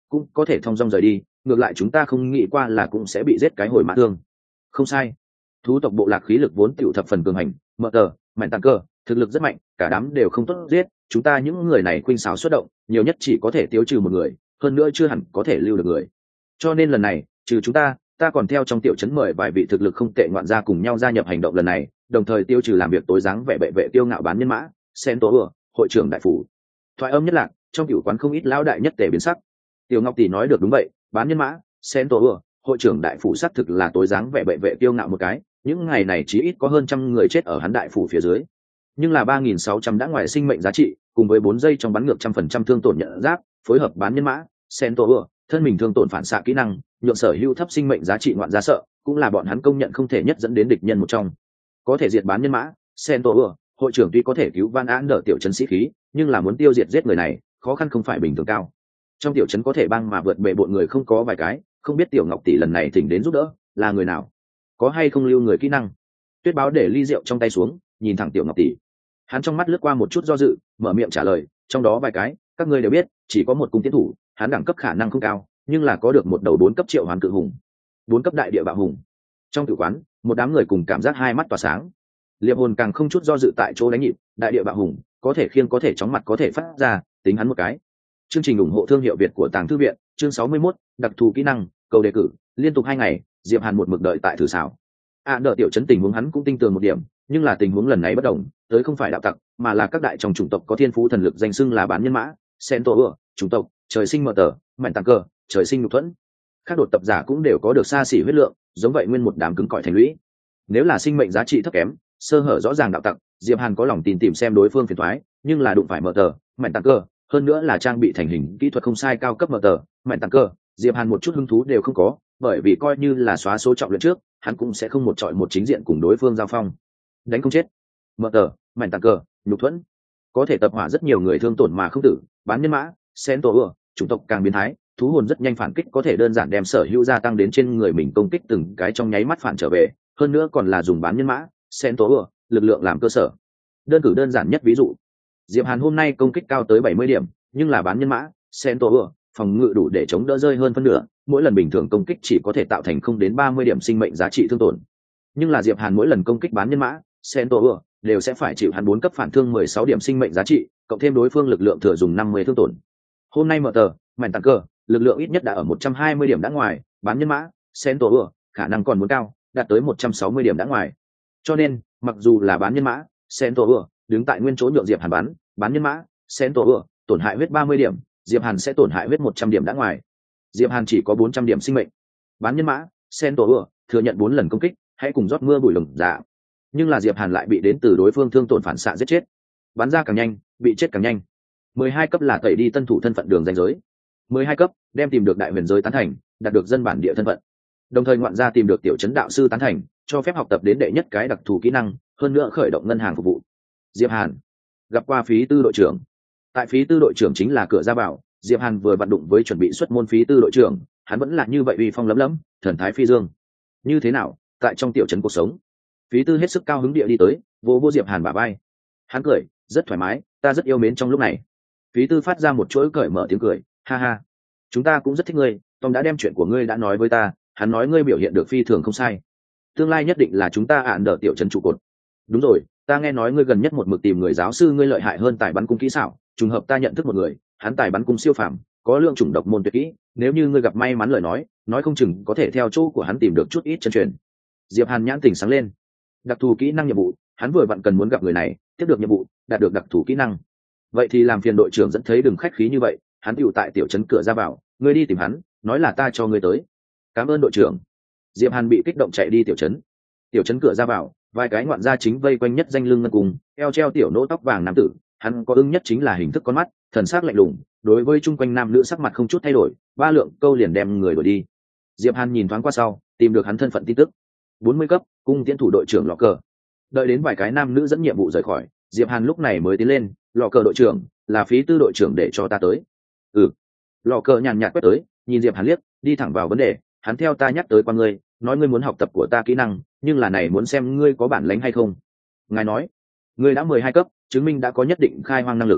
cũng có thể thong dong rời đi, ngược lại chúng ta không nghĩ qua là cũng sẽ bị giết cái hồi mã thương. Không sai, thú tộc bộ lạc khí lực vốn tiểu thập phần cường hành, mở tờ mạnh tăng cơ thực lực rất mạnh, cả đám đều không tốt giết, chúng ta những người này khuynh xảo xuất động, nhiều nhất chỉ có thể tiêu trừ một người, hơn nữa chưa hẳn có thể lưu được người. Cho nên lần này trừ chúng ta ta còn theo trong tiểu trấn mời vài vị thực lực không tệ ngoạn gia cùng nhau gia nhập hành động lần này, đồng thời tiêu trừ làm việc tối dáng vẻ bệ vệ tiêu ngạo bán nhân mã sen tố ừa hội trưởng đại phủ. Thoại âm nhất lạc, trong tiểu quán không ít lão đại nhất tề biến sắc. Tiểu Ngọc tỷ nói được đúng vậy, bán nhân mã sen tố ừa hội trưởng đại phủ xác thực là tối dáng vẻ bệ vệ tiêu ngạo một cái, những ngày này chí ít có hơn trăm người chết ở hắn đại phủ phía dưới, nhưng là ba nghìn sáu trăm đã ngoài sinh mệnh giá trị, cùng với bốn giây trong bắn ngược trăm phần trăm thương tổn nhận giáp, phối hợp bán nhân mã sen tố ừa thân mình thương tổn phản xạ kỹ năng, nhượng sở hữu thấp sinh mệnh giá trị ngoạn gia sợ, cũng là bọn hắn công nhận không thể nhất dẫn đến địch nhân một trong. Có thể diệt bán nhân mã sen tố ừa hội trưởng tuy có thể cứu van án đỡ tiểu trấn sĩ khí, nhưng là muốn tiêu diệt giết người này khó khăn không phải bình thường cao. Trong tiểu trấn có thể băng mà vượt bệ bội người không có vài cái, không biết tiểu Ngọc tỷ lần này thỉnh đến giúp đỡ là người nào, có hay không lưu người kỹ năng. Tuyết Báo để ly rượu trong tay xuống, nhìn thẳng tiểu Ngọc tỷ, hắn trong mắt lướt qua một chút do dự, mở miệng trả lời, trong đó vài cái các ngươi đều biết, chỉ có một cung tiến thủ, hắn đẳng cấp khả năng không cao, nhưng là có được một đầu bốn cấp triệu hoán cự hùng, bốn cấp đại địa bạo hùng. Trong tử quán một đám người cùng cảm giác hai mắt tỏa sáng, liệp hồn càng không chút do dự tại chỗ đánh nhịp, đại địa bạo hùng có thể khiêng có thể chóng mặt có thể phát ra, tính hắn một cái. Chương trình ủng hộ thương hiệu Việt của Tàng Thư viện, chương sáu mươi mốt, đặc thù kỹ năng, cầu đề cử, liên tục hai ngày, Diệp Hàn một mực đợi tại thử xảo. À, đợi tiểu trấn tình huống hắn cũng tin tưởng một điểm, nhưng là tình huống lần này bất đồng, tới không phải đạo tặc, mà là các đại trong chủng tộc có thiên phú thần lực danh xưng là bán nhân mã, sen tổ ừa, chủng tộc, trời sinh mở tờ, mạnh tăng cơ, trời sinh nhục thuẫn. Các đột tập giả cũng đều có được xa xỉ huyết lượng, giống vậy nguyên một đám cứng cỏi thành lũy. Nếu là sinh mệnh giá trị thấp kém, sơ hở rõ ràng đạo tặc, Diệp Hàn có lòng tin tìm xem đối phương phiền toái, nhưng là đụng phải mở tờ, mạnh tăng cơ, hơn nữa là trang bị thành hình kỹ thuật không sai cao cấp mở tờ, mạnh tăng cơ, Diệp Hàn một chút hứng thú đều không có, bởi vì coi như là xóa số trọng luyện trước, hắn cũng sẽ không một trọi một chính diện cùng đối phương giao phong. Đánh không chết. Mở tờ, mạnh tăng cơ, nhục thuẫn, có thể tập hỏa rất nhiều người thương tổn mà không tử, bán nhân mã, sen tổ ừa, chủng tộc càng biến thái, thú hồn rất nhanh phản kích, có thể đơn giản đem sở hữu gia tăng đến trên người mình công kích từng cái trong nháy mắt phản trở về, hơn nữa còn là dùng bán nhân mã sen tố ừa lực lượng làm cơ sở. Đơn cử đơn giản nhất ví dụ, Diệp Hàn hôm nay công kích cao tới bảy mươi điểm, nhưng là bán nhân mã sen tố ừa phòng ngự đủ để chống đỡ rơi hơn phân nửa, mỗi lần bình thường công kích chỉ có thể tạo thành không đến ba mươi điểm sinh mệnh giá trị thương tổn, nhưng là Diệp Hàn mỗi lần công kích bán nhân mã sen tố ừa đều sẽ phải chịu hắn bốn cấp phản thương mười sáu điểm sinh mệnh giá trị, cộng thêm đối phương lực lượng thừa dùng năm mươi thương tổn. Hôm nay mở tờ mạnh tăng cơ lực lượng ít nhất đã ở một trăm hai mươi điểm đã ngoài, bán nhân mã sen tổ ừa khả năng còn muốn cao, đạt tới một trăm sáu mươi điểm đã ngoài. Cho nên mặc dù là bán nhân mã sen tổ ừa đứng tại nguyên chỗ nhượng Diệp Hàn bắn, bán nhân mã sen tổ ừa tổn hại huyết ba mươi điểm, Diệp Hàn sẽ tổn hại huyết một trăm điểm đã ngoài. Diệp Hàn chỉ có bốn trăm điểm sinh mệnh, bán nhân mã sen tổ ừa thừa nhận bốn lần công kích, hãy cùng rót mưa bụi lồng dạ. Nhưng là Diệp Hàn lại bị đến từ đối phương thương tổn phản xạ giết chết, bắn ra càng nhanh bị chết càng nhanh. mười hai cấp là tẩy đi tân thủ thân phận đường ranh giới, mười hai cấp đem tìm được đại huyền giới tán thành, đạt được dân bản địa thân phận, đồng thời ngoạn gia tìm được tiểu trấn đạo sư tán thành, cho phép học tập đến đệ nhất cái đặc thù kỹ năng, hơn nữa khởi động ngân hàng phục vụ. Diệp Hàn gặp qua phí tư đội trưởng, tại phí tư đội trưởng chính là cửa ra vào, Diệp Hàn vừa vặn đụng với chuẩn bị xuất môn phí tư đội trưởng, hắn vẫn là như vậy uy phong lấm lấm, thần thái phi dương. Như thế nào tại trong tiểu trấn cuộc sống? Phí tư hết sức cao hứng địa đi tới, vô vô Diệp Hàn bả vai, hắn cười rất thoải mái, ta rất yêu mến trong lúc này. Phí tư phát ra một chuỗi cởi mở tiếng cười, ha ha, chúng ta cũng rất thích ngươi, Tom đã đem chuyện của ngươi đã nói với ta, hắn nói ngươi biểu hiện được phi thường không sai, tương lai nhất định là chúng ta ạn đỡ tiểu trấn trụ cột. Đúng rồi, ta nghe nói ngươi gần nhất một mực tìm người giáo sư ngươi lợi hại hơn tài bắn cung kỹ xảo, trùng hợp ta nhận thức một người, hắn tài bắn cung siêu phàm, có lượng chủng độc môn tuyệt kỹ, nếu như ngươi gặp may mắn lời nói, nói không chừng có thể theo chỗ của hắn tìm được chút ít chân truyền. Diệp Hàn nhãn tỉnh sáng lên, đặc thù kỹ năng nhiệm vụ, hắn vừa vặn cần muốn gặp người này, tiếp được nhiệm vụ, đạt được đặc thù kỹ năng. Vậy thì làm phiền đội trưởng dẫn thấy đừng khách khí như vậy, hắn tựu tại tiểu trấn cửa ra vào, ngươi đi tìm hắn, nói là ta cho ngươi tới. Cảm ơn đội trưởng. Diệp Hàn bị kích động chạy đi tiểu trấn. Tiểu trấn cửa ra vào, vài cái ngoạn gia chính vây quanh nhất danh lưng ngân cùng, eo treo tiểu nỗ tóc vàng nam tử, hắn có ưng nhất chính là hình thức con mắt, thần sắc lạnh lùng, đối với chung quanh nam nữ sắc mặt không chút thay đổi, ba lượng câu liền đem người đuổi đi. Diệp Hàn nhìn thoáng qua sau, tìm được hắn thân phận tin tức. bốn mươi cấp, cung tiễn thủ đội trưởng lọ cờ. Đợi đến vài cái nam nữ dẫn nhiệm vụ rời khỏi, Diệp Hàn lúc này mới tiến lên, lọ cờ đội trưởng, là phí tư đội trưởng để cho ta tới. Ừ. Lọ cờ nhàn nhạt quét tới, nhìn Diệp Hàn liếc, đi thẳng vào vấn đề, hắn theo ta nhắc tới qua ngươi, nói ngươi muốn học tập của ta kỹ năng, nhưng là này muốn xem ngươi có bản lĩnh hay không. Ngài nói, ngươi đã mười hai cấp, chứng minh đã có nhất định khai hoang năng lực.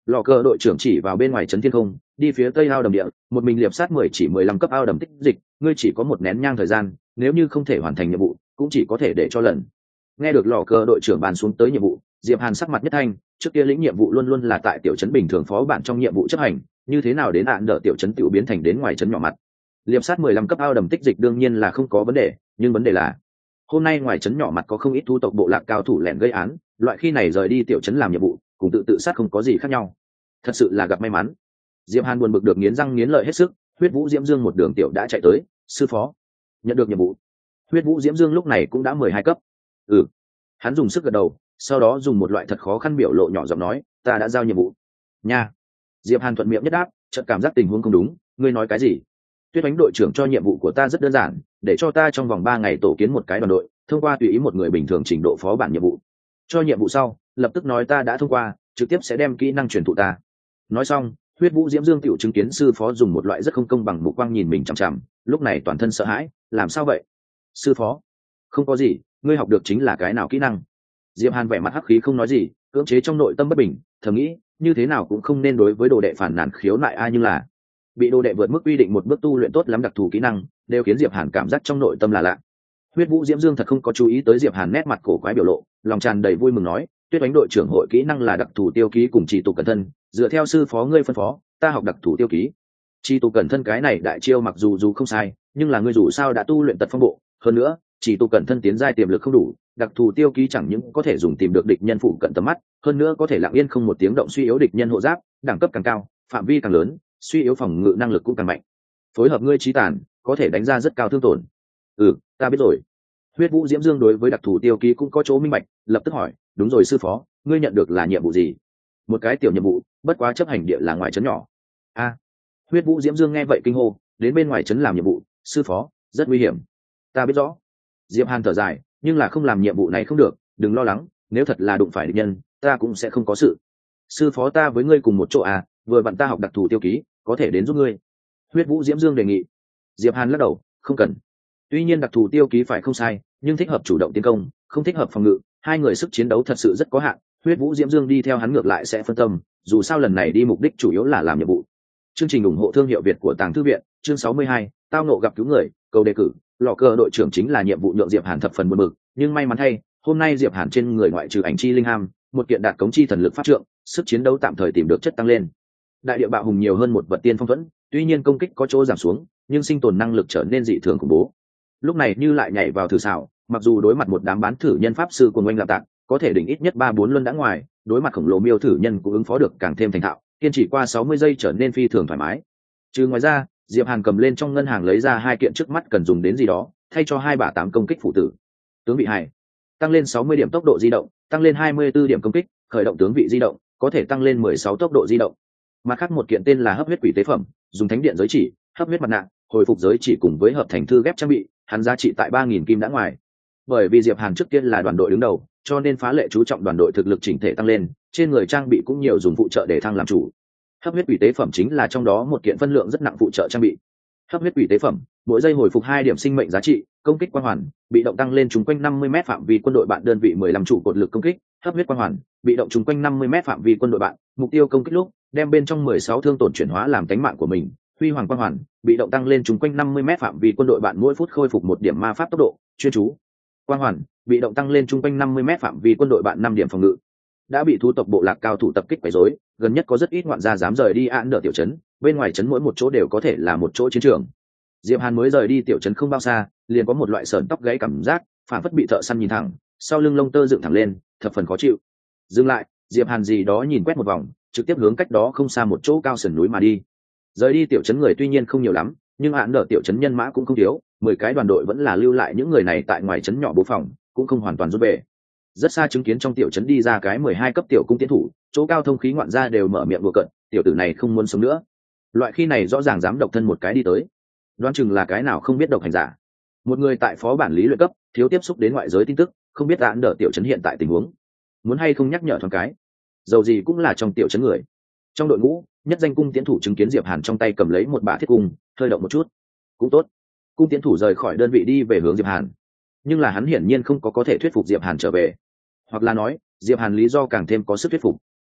Lò cờ đội trưởng chỉ vào bên ngoài trấn thiên không, đi phía tây ao đầm địa, một mình liệp sát mười chỉ mười lăm cấp ao đầm tích dịch, ngươi chỉ có một nén nhang thời gian, nếu như không thể hoàn thành nhiệm vụ, cũng chỉ có thể để cho lần. Nghe được lò cờ đội trưởng bàn xuống tới nhiệm vụ, Diệp Hàn sắc mặt nhất thanh, trước kia lĩnh nhiệm vụ luôn luôn là tại tiểu trấn bình thường phó bản trong nhiệm vụ chấp hành, như thế nào đến hạn đỡ tiểu trấn tiểu biến thành đến ngoài trấn nhỏ mặt. Liệp sát mười lăm cấp ao đầm tích dịch đương nhiên là không có vấn đề, nhưng vấn đề là hôm nay ngoài trấn nhỏ mặt có không ít thu tộc bộ lạc cao thủ lẻn gây án, loại khi này rời đi tiểu trấn làm nhiệm vụ, cùng tự tự sát không có gì khác nhau. Thật sự là gặp may mắn. Diệp Hàn buồn bực được nghiến răng nghiến lợi hết sức, huyết vũ diễm dương một đường tiểu đã chạy tới, sư phó, nhận được nhiệm vụ. Huyết vũ diễm dương lúc này cũng đã mười hai cấp. Ừ. Hắn dùng sức gật đầu, sau đó dùng một loại thật khó khăn biểu lộ nhỏ giọng nói, ta đã giao nhiệm vụ. Nha. Diệp Hàn thuận miệng nhất đáp, chợt cảm giác tình huống không đúng, ngươi nói cái gì? Tuyết Oánh đội trưởng cho nhiệm vụ của ta rất đơn giản, để cho ta trong vòng ba ngày tổ kiến một cái đoàn đội, thông qua tùy ý một người bình thường trình độ phó bản nhiệm vụ. Cho nhiệm vụ sau, lập tức nói ta đã thông qua, trực tiếp sẽ đem kỹ năng truyền thụ ta. Nói xong, huyết vũ diễm dương tiểu chứng kiến sư phó dùng một loại rất không công bằng mục quang nhìn mình chằm chằm, lúc này toàn thân sợ hãi, làm sao vậy? Sư phó, không có gì, ngươi học được chính là cái nào kỹ năng? Diệp Hàn vẻ mặt hắc khí không nói gì, cưỡng chế trong nội tâm bất bình, thầm nghĩ, như thế nào cũng không nên đối với đồ đệ phản nàn khiếu nại ai, nhưng là bị đồ đệ vượt mức quy định một bước tu luyện tốt lắm đặc thù kỹ năng, đều khiến Diệp Hàn cảm giác trong nội tâm là lạ. Huyết vũ diễm dương thật không có chú ý tới Diệp Hàn nét mặt cổ quái biểu lộ, lòng tràn đầy vui mừng nói, Tuyết Oánh đội trưởng hội kỹ năng là đặc thù tiêu ký cùng trì tụ cẩn thân, dựa theo sư phó ngươi phân phó, ta học đặc thù tiêu ký. Trì tụ cẩn thân cái này đại chiêu mặc dù dù không sai, nhưng là ngươi dù sao đã tu luyện tật phong bộ, hơn nữa, trì tụ cẩn thân tiến giai tiềm lực không đủ, đặc thù tiêu ký chẳng những có thể dùng tìm được địch nhân phụ cận tầm mắt, hơn nữa có thể lặng yên không một tiếng động suy yếu địch nhân hộ giáp, đẳng cấp càng cao, phạm vi càng lớn, suy yếu phòng ngự năng lực cũng càng mạnh. Phối hợp ngươi trí tàn, có thể đánh ra rất cao thương tổn. Ừ, ta biết rồi. Huyết vũ diễm dương đối với đặc thù tiêu ký cũng có chỗ minh bạch, lập tức hỏi, đúng rồi sư phó, ngươi nhận được là nhiệm vụ gì? Một cái tiểu nhiệm vụ, bất quá chấp hành địa là ngoài trấn nhỏ. A. Huyết vũ diễm dương nghe vậy kinh hô, đến bên ngoài trấn làm nhiệm vụ, sư phó, rất nguy hiểm. Ta biết rõ. Diệp Hàn thở dài, nhưng là không làm nhiệm vụ này không được, đừng lo lắng, nếu thật là đụng phải địch nhân, ta cũng sẽ không có sự. Sư phó ta với ngươi cùng một chỗ à, vừa bạn ta học đặc thù tiêu ký, có thể đến giúp ngươi. Huyết vũ diễm dương đề nghị. Diệp Hàn lắc đầu, không cần. Tuy nhiên đặc thù tiêu ký phải không sai, nhưng thích hợp chủ động tiến công, không thích hợp phòng ngự, hai người sức chiến đấu thật sự rất có hạn, huyết vũ diễm dương đi theo hắn ngược lại sẽ phân tâm, dù sao lần này đi mục đích chủ yếu là làm nhiệm vụ. Chương trình ủng hộ thương hiệu Việt của Tàng Thư viện, chương sáu mươi hai, tao nộ gặp cứu người, cầu đề cử, lò cờ đội trưởng chính là nhiệm vụ nhượng Diệp Hàn thập phần buồn bực, nhưng may mắn thay, hôm nay Diệp Hàn trên người ngoại trừ ảnh chi linh ham, một kiện đạt cống chi thần lực pháp trượng, sức chiến đấu tạm thời tìm được chất tăng lên. Đại địa bạo hùng nhiều hơn một vật tiên phong thuẫn, tuy nhiên công kích có chỗ giảm xuống, nhưng sinh tồn năng lực trở nên dị thường khủng bố. Lúc này như lại nhảy vào thử xảo, mặc dù đối mặt một đám bán thử nhân pháp sư của oanh lạp tạc, có thể đỉnh ít nhất ba bốn luân đã ngoài, đối mặt khổng lồ miêu thử nhân cũng ứng phó được càng thêm thành thạo, kiên trì qua sáu mươi giây trở nên phi thường thoải mái. Trừ ngoài ra, Diệp Hàn cầm lên trong ngân hàng lấy ra hai kiện trước mắt cần dùng đến gì đó, thay cho hai bả tám công kích phụ tử. Tướng vị hài, tăng lên sáu mươi điểm tốc độ di động, tăng lên hai mươi tư điểm công kích, khởi động tướng vị di động, có thể tăng lên mười sáu tốc độ di động. Mặt khác một kiện tên là hấp huyết quỷ tế phẩm, dùng thánh điện giới chỉ, hấp huyết mặt nạ, hồi phục giới chỉ cùng với hợp thành thư ghép trang bị, hắn giá trị tại ba nghìn kim đã ngoài. Bởi vì Diệp Hàn trước tiên là đoàn đội đứng đầu, cho nên phá lệ chú trọng đoàn đội thực lực chỉnh thể tăng lên, trên người trang bị cũng nhiều dùng phụ trợ để thăng làm chủ. Hấp huyết quỷ tế phẩm chính là trong đó một kiện phân lượng rất nặng phụ trợ trang bị. Hấp huyết quỷ tế phẩm, mỗi giây hồi phục hai điểm sinh mệnh giá trị, công kích quang hoàn, bị động tăng lên trùng quanh năm mươi mét phạm vi quân đội bạn đơn vị mười lăm trụ cột lực công kích, hấp huyết quang hoàn, bị động trùng quanh năm mươi mét phạm vi quân đội bạn, mục tiêu công kích lúc, đem bên trong mười sáu thương tổn chuyển hóa làm cánh mạng của mình. Huy hoàng quang hoàn, bị động tăng lên trùng quanh năm mươi mét phạm vi quân đội bạn mỗi phút khôi phục một điểm ma pháp tốc độ, chuyên chú. Quang hoàn, bị động tăng lên trùng quanh năm mươi mét phạm vi quân đội bạn năm điểm phòng ngự. Đã bị thú tộc bộ lạc cao thủ tập kích quấy rối, gần nhất có rất ít ngoạn gia dám rời đi án đỡ tiểu trấn, bên ngoài trấn mỗi một chỗ đều có thể là một chỗ chiến trường. Diệp Hàn mới rời đi tiểu trấn không bao xa, liền có một loại sởn tóc gáy cảm giác, phản phất bị thợ săn nhìn thẳng, sau lưng lông tơ dựng thẳng lên, thập phần khó chịu. Dừng lại, Diệp Hàn gì đó nhìn quét một vòng, trực tiếp hướng cách đó không xa một chỗ cao sườn núi mà đi. Rời đi tiểu trấn người tuy nhiên không nhiều lắm, nhưng án đỡ tiểu trấn nhân mã cũng không thiếu, mười cái đoàn đội vẫn là lưu lại những người này tại ngoài trấn nhỏ bố phòng, cũng không hoàn toàn rút về. Rất xa chứng kiến trong tiểu trấn đi ra cái mười hai cấp tiểu cung tiến thủ, chỗ cao thông khí ngoạn gia đều mở miệng đùa cợt, tiểu tử này không muốn sống nữa. Loại khi này rõ ràng dám độc thân một cái đi tới, đoán chừng là cái nào không biết độc hành giả. Một người tại phó bản lý luyện cấp, thiếu tiếp xúc đến ngoại giới tin tức, không biết án đỡ tiểu trấn hiện tại tình huống, muốn hay không nhắc nhở thoáng cái. Dầu gì cũng là trong tiểu trấn người. Trong đội ngũ, nhất danh cung tiến thủ chứng kiến Diệp Hàn trong tay cầm lấy một bả thiết cung, hơi động một chút. Cũng tốt. Cung tiến thủ rời khỏi đơn vị đi về hướng Diệp Hàn, nhưng là hắn hiển nhiên không có có thể thuyết phục Diệp Hàn trở về, hoặc là nói Diệp Hàn lý do càng thêm có sức thuyết phục.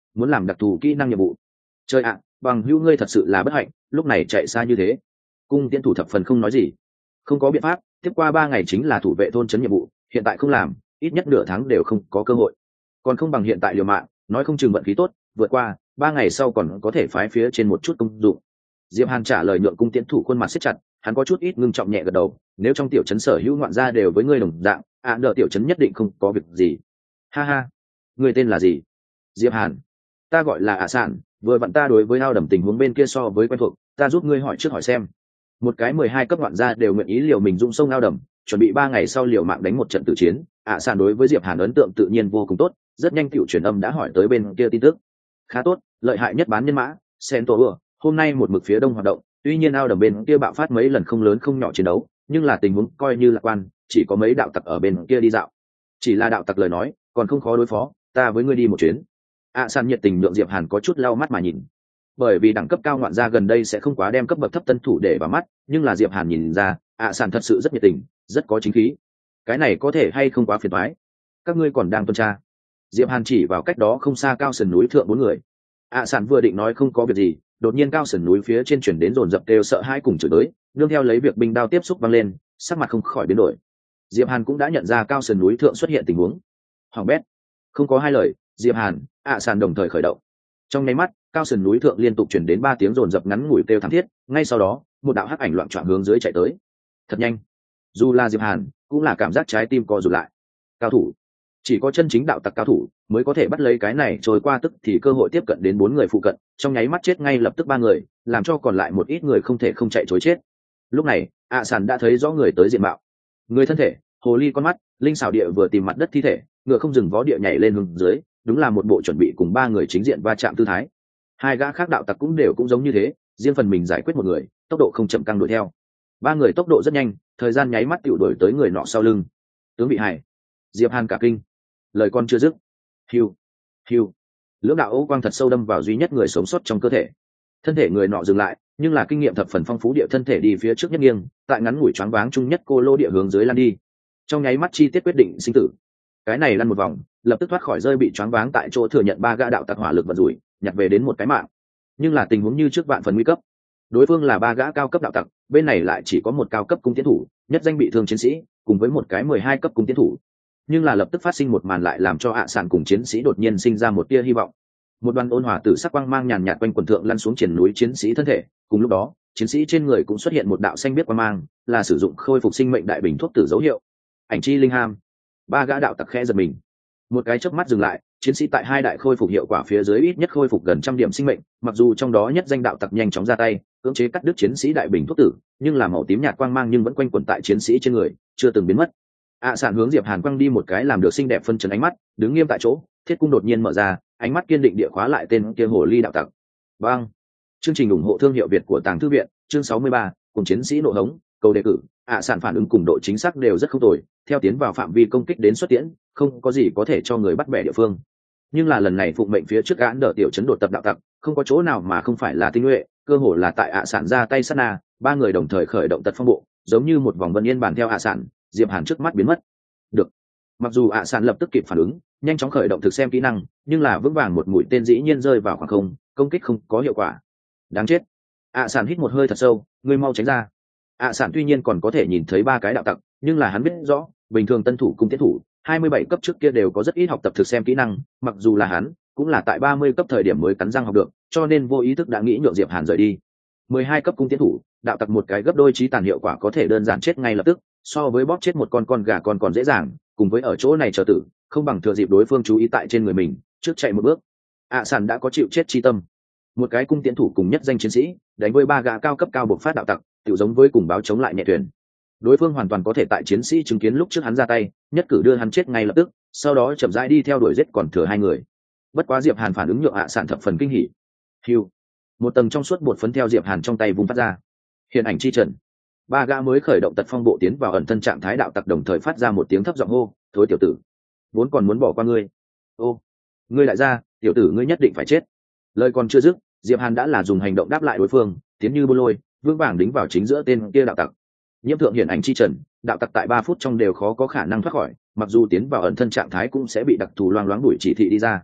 muốn làm đặc thù kỹ năng nhiệm vụ. Trời ạ, bằng hữu ngươi thật sự là bất hạnh, lúc này chạy xa như thế. Cung tiễn thủ thập phần không nói gì. Không có biện pháp, tiếp qua ba ngày chính là thủ vệ thôn trấn nhiệm vụ, hiện tại không làm, ít nhất nửa tháng đều không có cơ hội. Còn không bằng hiện tại liều mạng, nói không chừng vận khí tốt, vượt qua ba ngày sau còn có thể phái phía trên một chút công dụng. Diệp Hàn trả lời nhượng cung tiễn thủ khuôn mặt siết chặt, hắn có chút ít ngưng trọng nhẹ gật đầu, nếu trong tiểu trấn sở hữu ngoạn gia đều với ngươi đồng dạng, ạ đỡ tiểu trấn nhất định không có việc gì. Ha ha, ngươi tên là gì? Diệp Hàn. Ta gọi là ạ sản, vừa vặn ta đối với ao đầm tình huống bên kia so với quen thuộc, ta giúp ngươi hỏi trước hỏi xem. Một cái mười hai cấp ngoạn gia đều nguyện ý liều mình dung sông ao đầm, chuẩn bị ba ngày sau liều mạng đánh một trận tử chiến. ạ sản đối với Diệp Hàn ấn tượng tự nhiên vô cùng tốt, rất nhanh tiểu truyền âm đã hỏi tới bên kia tin tức. Khá tốt, lợi hại nhất bán nhân mã, Centaur ưa, hôm nay một mực phía đông hoạt động, tuy nhiên ao đầm bên kia bạo phát mấy lần không lớn không nhỏ chiến đấu, nhưng là tình huống coi như lạc quan, chỉ có mấy đạo tặc ở bên kia đi dạo. Chỉ là đạo tặc lời nói, còn không khó đối phó, ta với ngươi đi một chuyến. ạ sản nhiệt tình nhượng Diệp Hàn có chút lau mắt mà nhìn. Bởi vì đẳng cấp cao ngoạn gia gần đây sẽ không quá đem cấp bậc thấp tân thủ để vào mắt, nhưng là Diệp Hàn nhìn ra, ạ sản thật sự rất nhiệt tình, rất có chính khí. Cái này có thể hay không quá phiền toái? Các ngươi còn đang tuần tra? Diệp Hàn chỉ vào cách đó không xa cao sườn núi thượng bốn người. ạ sản vừa định nói không có việc gì, đột nhiên cao sườn núi phía trên chuyển đến dồn dập kêu sợ hãi cùng chửi tới, nương theo lấy việc binh đao tiếp xúc văng lên, sắc mặt không khỏi biến đổi. Diệp Hàn cũng đã nhận ra cao sườn núi thượng xuất hiện tình huống. Hoàng bét, không có hai lời, Diệp Hàn, ạ sản đồng thời khởi động. Trong nháy mắt, cao sườn núi thượng liên tục chuyển đến ba tiếng dồn dập ngắn ngủi kêu thảm thiết, ngay sau đó, một đạo hắc ảnh loạn trọn hướng dưới chạy tới. Thật nhanh. Dù là Diệp Hàn, cũng là cảm giác trái tim co rụt lại. Cao thủ, chỉ có chân chính đạo tặc cao thủ mới có thể bắt lấy cái này trôi qua tức thì cơ hội tiếp cận đến bốn người phụ cận, trong nháy mắt chết ngay lập tức ba người, làm cho còn lại một ít người không thể không chạy trối chết. Lúc này, ạ sản đã thấy rõ người tới diện mạo. Người thân thể, hồ ly con mắt, linh xảo địa vừa tìm mặt đất thi thể, ngựa không dừng vó địa nhảy lên hướng dưới, đúng là một bộ chuẩn bị cùng ba người chính diện va chạm tư thái. Hai gã khác đạo tặc cũng đều cũng giống như thế, riêng phần mình giải quyết một người, tốc độ không chậm căng đuổi theo. Ba người tốc độ rất nhanh, thời gian nháy mắt tiểu đuổi tới người nọ sau lưng. Tướng bị hại. Diệp Hàn cả kinh. Lời con chưa dứt, hiu hiu, lưỡng đạo ấu quang thật sâu đâm vào duy nhất người sống sót trong cơ thể. Thân thể người nọ dừng lại, nhưng là kinh nghiệm thập phần phong phú địa thân thể đi phía trước nhất nghiêng, tại ngắn ngủi choáng váng chung nhất cô lô địa hướng dưới lăn đi. Trong nháy mắt chi tiết quyết định sinh tử. Cái này lăn một vòng, lập tức thoát khỏi rơi bị choáng váng tại chỗ thừa nhận ba gã đạo tặc hỏa lực vận rủi, nhặt về đến một cái mạng. Nhưng là tình huống như trước vạn phần nguy cấp. Đối phương là ba gã cao cấp đạo tặc, bên này lại chỉ có một cao cấp cung tiến thủ, nhất danh bị thương chiến sĩ, cùng với một cái mười hai cấp cung tiến thủ. Nhưng là lập tức phát sinh một màn lại làm cho ạ sản cùng chiến sĩ đột nhiên sinh ra một tia hy vọng. Một đoàn ôn hòa tử sắc quang mang nhàn nhạt quanh quần thượng lăn xuống triển núi chiến sĩ thân thể, cùng lúc đó, chiến sĩ trên người cũng xuất hiện một đạo xanh biết quang mang, là sử dụng khôi phục sinh mệnh đại bình thuốc tử dấu hiệu. Ảnh chi linh ham. Ba gã đạo tặc khẽ giật mình. Một cái chớp mắt dừng lại, chiến sĩ tại hai đại khôi phục hiệu quả phía dưới ít nhất khôi phục gần trăm điểm sinh mệnh, mặc dù trong đó nhất danh đạo tặc nhanh chóng ra tay, cưỡng chế cắt đứt chiến sĩ đại bình thuốc tử, nhưng là màu tím nhạt quang mang nhưng vẫn quanh quẩn tại chiến sĩ trên người, chưa từng biến mất. ạ sản hướng Diệp Hàn quăng đi một cái làm được xinh đẹp phân chấn ánh mắt, đứng nghiêm tại chỗ, thiết cung đột nhiên mở ra, ánh mắt kiên định địa khóa lại tên kia hồ ly đạo tặc. Bang. Chương trình ủng hộ thương hiệu Việt của Tàng Thư viện, chương sáu mươi ba, cùng chiến sĩ nộ hống, cầu đề cử, ạ sản phản ứng cùng độ chính xác đều rất không tồi, theo tiến vào phạm vi công kích đến xuất tiễn, không có gì có thể cho người bắt bẻ địa phương. Nhưng là lần này phụng mệnh phía trước gã đỡ tiểu chấn đột tập đạo tặc, không có chỗ nào mà không phải là tinh nhuệ, cơ hồ là tại ạ sản ra tay sát na, ba người đồng thời khởi động tật phong bộ, giống như một vòng vân yên bàn theo ạ sản. Diệp Hàn trước mắt biến mất. Được. Mặc dù ạ sản lập tức kịp phản ứng, nhanh chóng khởi động thực xem kỹ năng, nhưng là vững vàng một mũi tên dĩ nhiên rơi vào khoảng không, công kích không có hiệu quả. Đáng chết. ạ sản hít một hơi thật sâu, ngươi mau tránh ra. ạ sản tuy nhiên còn có thể nhìn thấy ba cái đạo tặc, nhưng là hắn biết rõ, bình thường tân thủ cung tiến thủ, hai mươi bảy cấp trước kia đều có rất ít học tập thực xem kỹ năng, mặc dù là hắn, cũng là tại ba mươi cấp thời điểm mới cắn răng học được, cho nên vô ý thức đã nghĩ nhượng Diệp Hàn rời đi. mười hai cấp cung tiến thủ, đạo tặc một cái gấp đôi trí tàn hiệu quả có thể đơn giản chết ngay lập tức, so với bóp chết một con con gà con còn dễ dàng, cùng với ở chỗ này chờ tử, không bằng thừa dịp đối phương chú ý tại trên người mình, trước chạy một bước. ạ sản đã có chịu chết chi tâm. Một cái cung tiến thủ cùng nhất danh chiến sĩ, đánh với ba gã cao cấp cao bộc phát đạo tặc, tự giống với cùng báo chống lại nhẹ thuyền. Đối phương hoàn toàn có thể tại chiến sĩ chứng kiến lúc trước hắn ra tay, nhất cử đưa hắn chết ngay lập tức, sau đó chậm rãi đi theo đuổi giết còn thừa hai người. Bất quá Diệp Hàn phản ứng nhượng ạ sản thập phần kinh hỉ. Hưu. Một tầng trong suốt bột phấn theo Diệp Hàn trong tay vung phát ra. Hiện ảnh chi trần. Ba gã mới khởi động tật phong bộ tiến vào ẩn thân trạng thái đạo tặc đồng thời phát ra một tiếng thấp giọng hô, thối tiểu tử, vốn còn muốn bỏ qua ngươi. Ô, ngươi lại ra, tiểu tử ngươi nhất định phải chết. Lời còn chưa dứt, Diệp Hàn đã là dùng hành động đáp lại đối phương, tiến như bô lôi, vững vàng đính vào chính giữa tên kia đạo tặc. Nhiễm thượng hiển ảnh chi trần, đạo tặc tại ba phút trong đều khó có khả năng thoát khỏi, mặc dù tiến vào ẩn thân trạng thái cũng sẽ bị đặc thù loang loáng đuổi chỉ thị đi ra.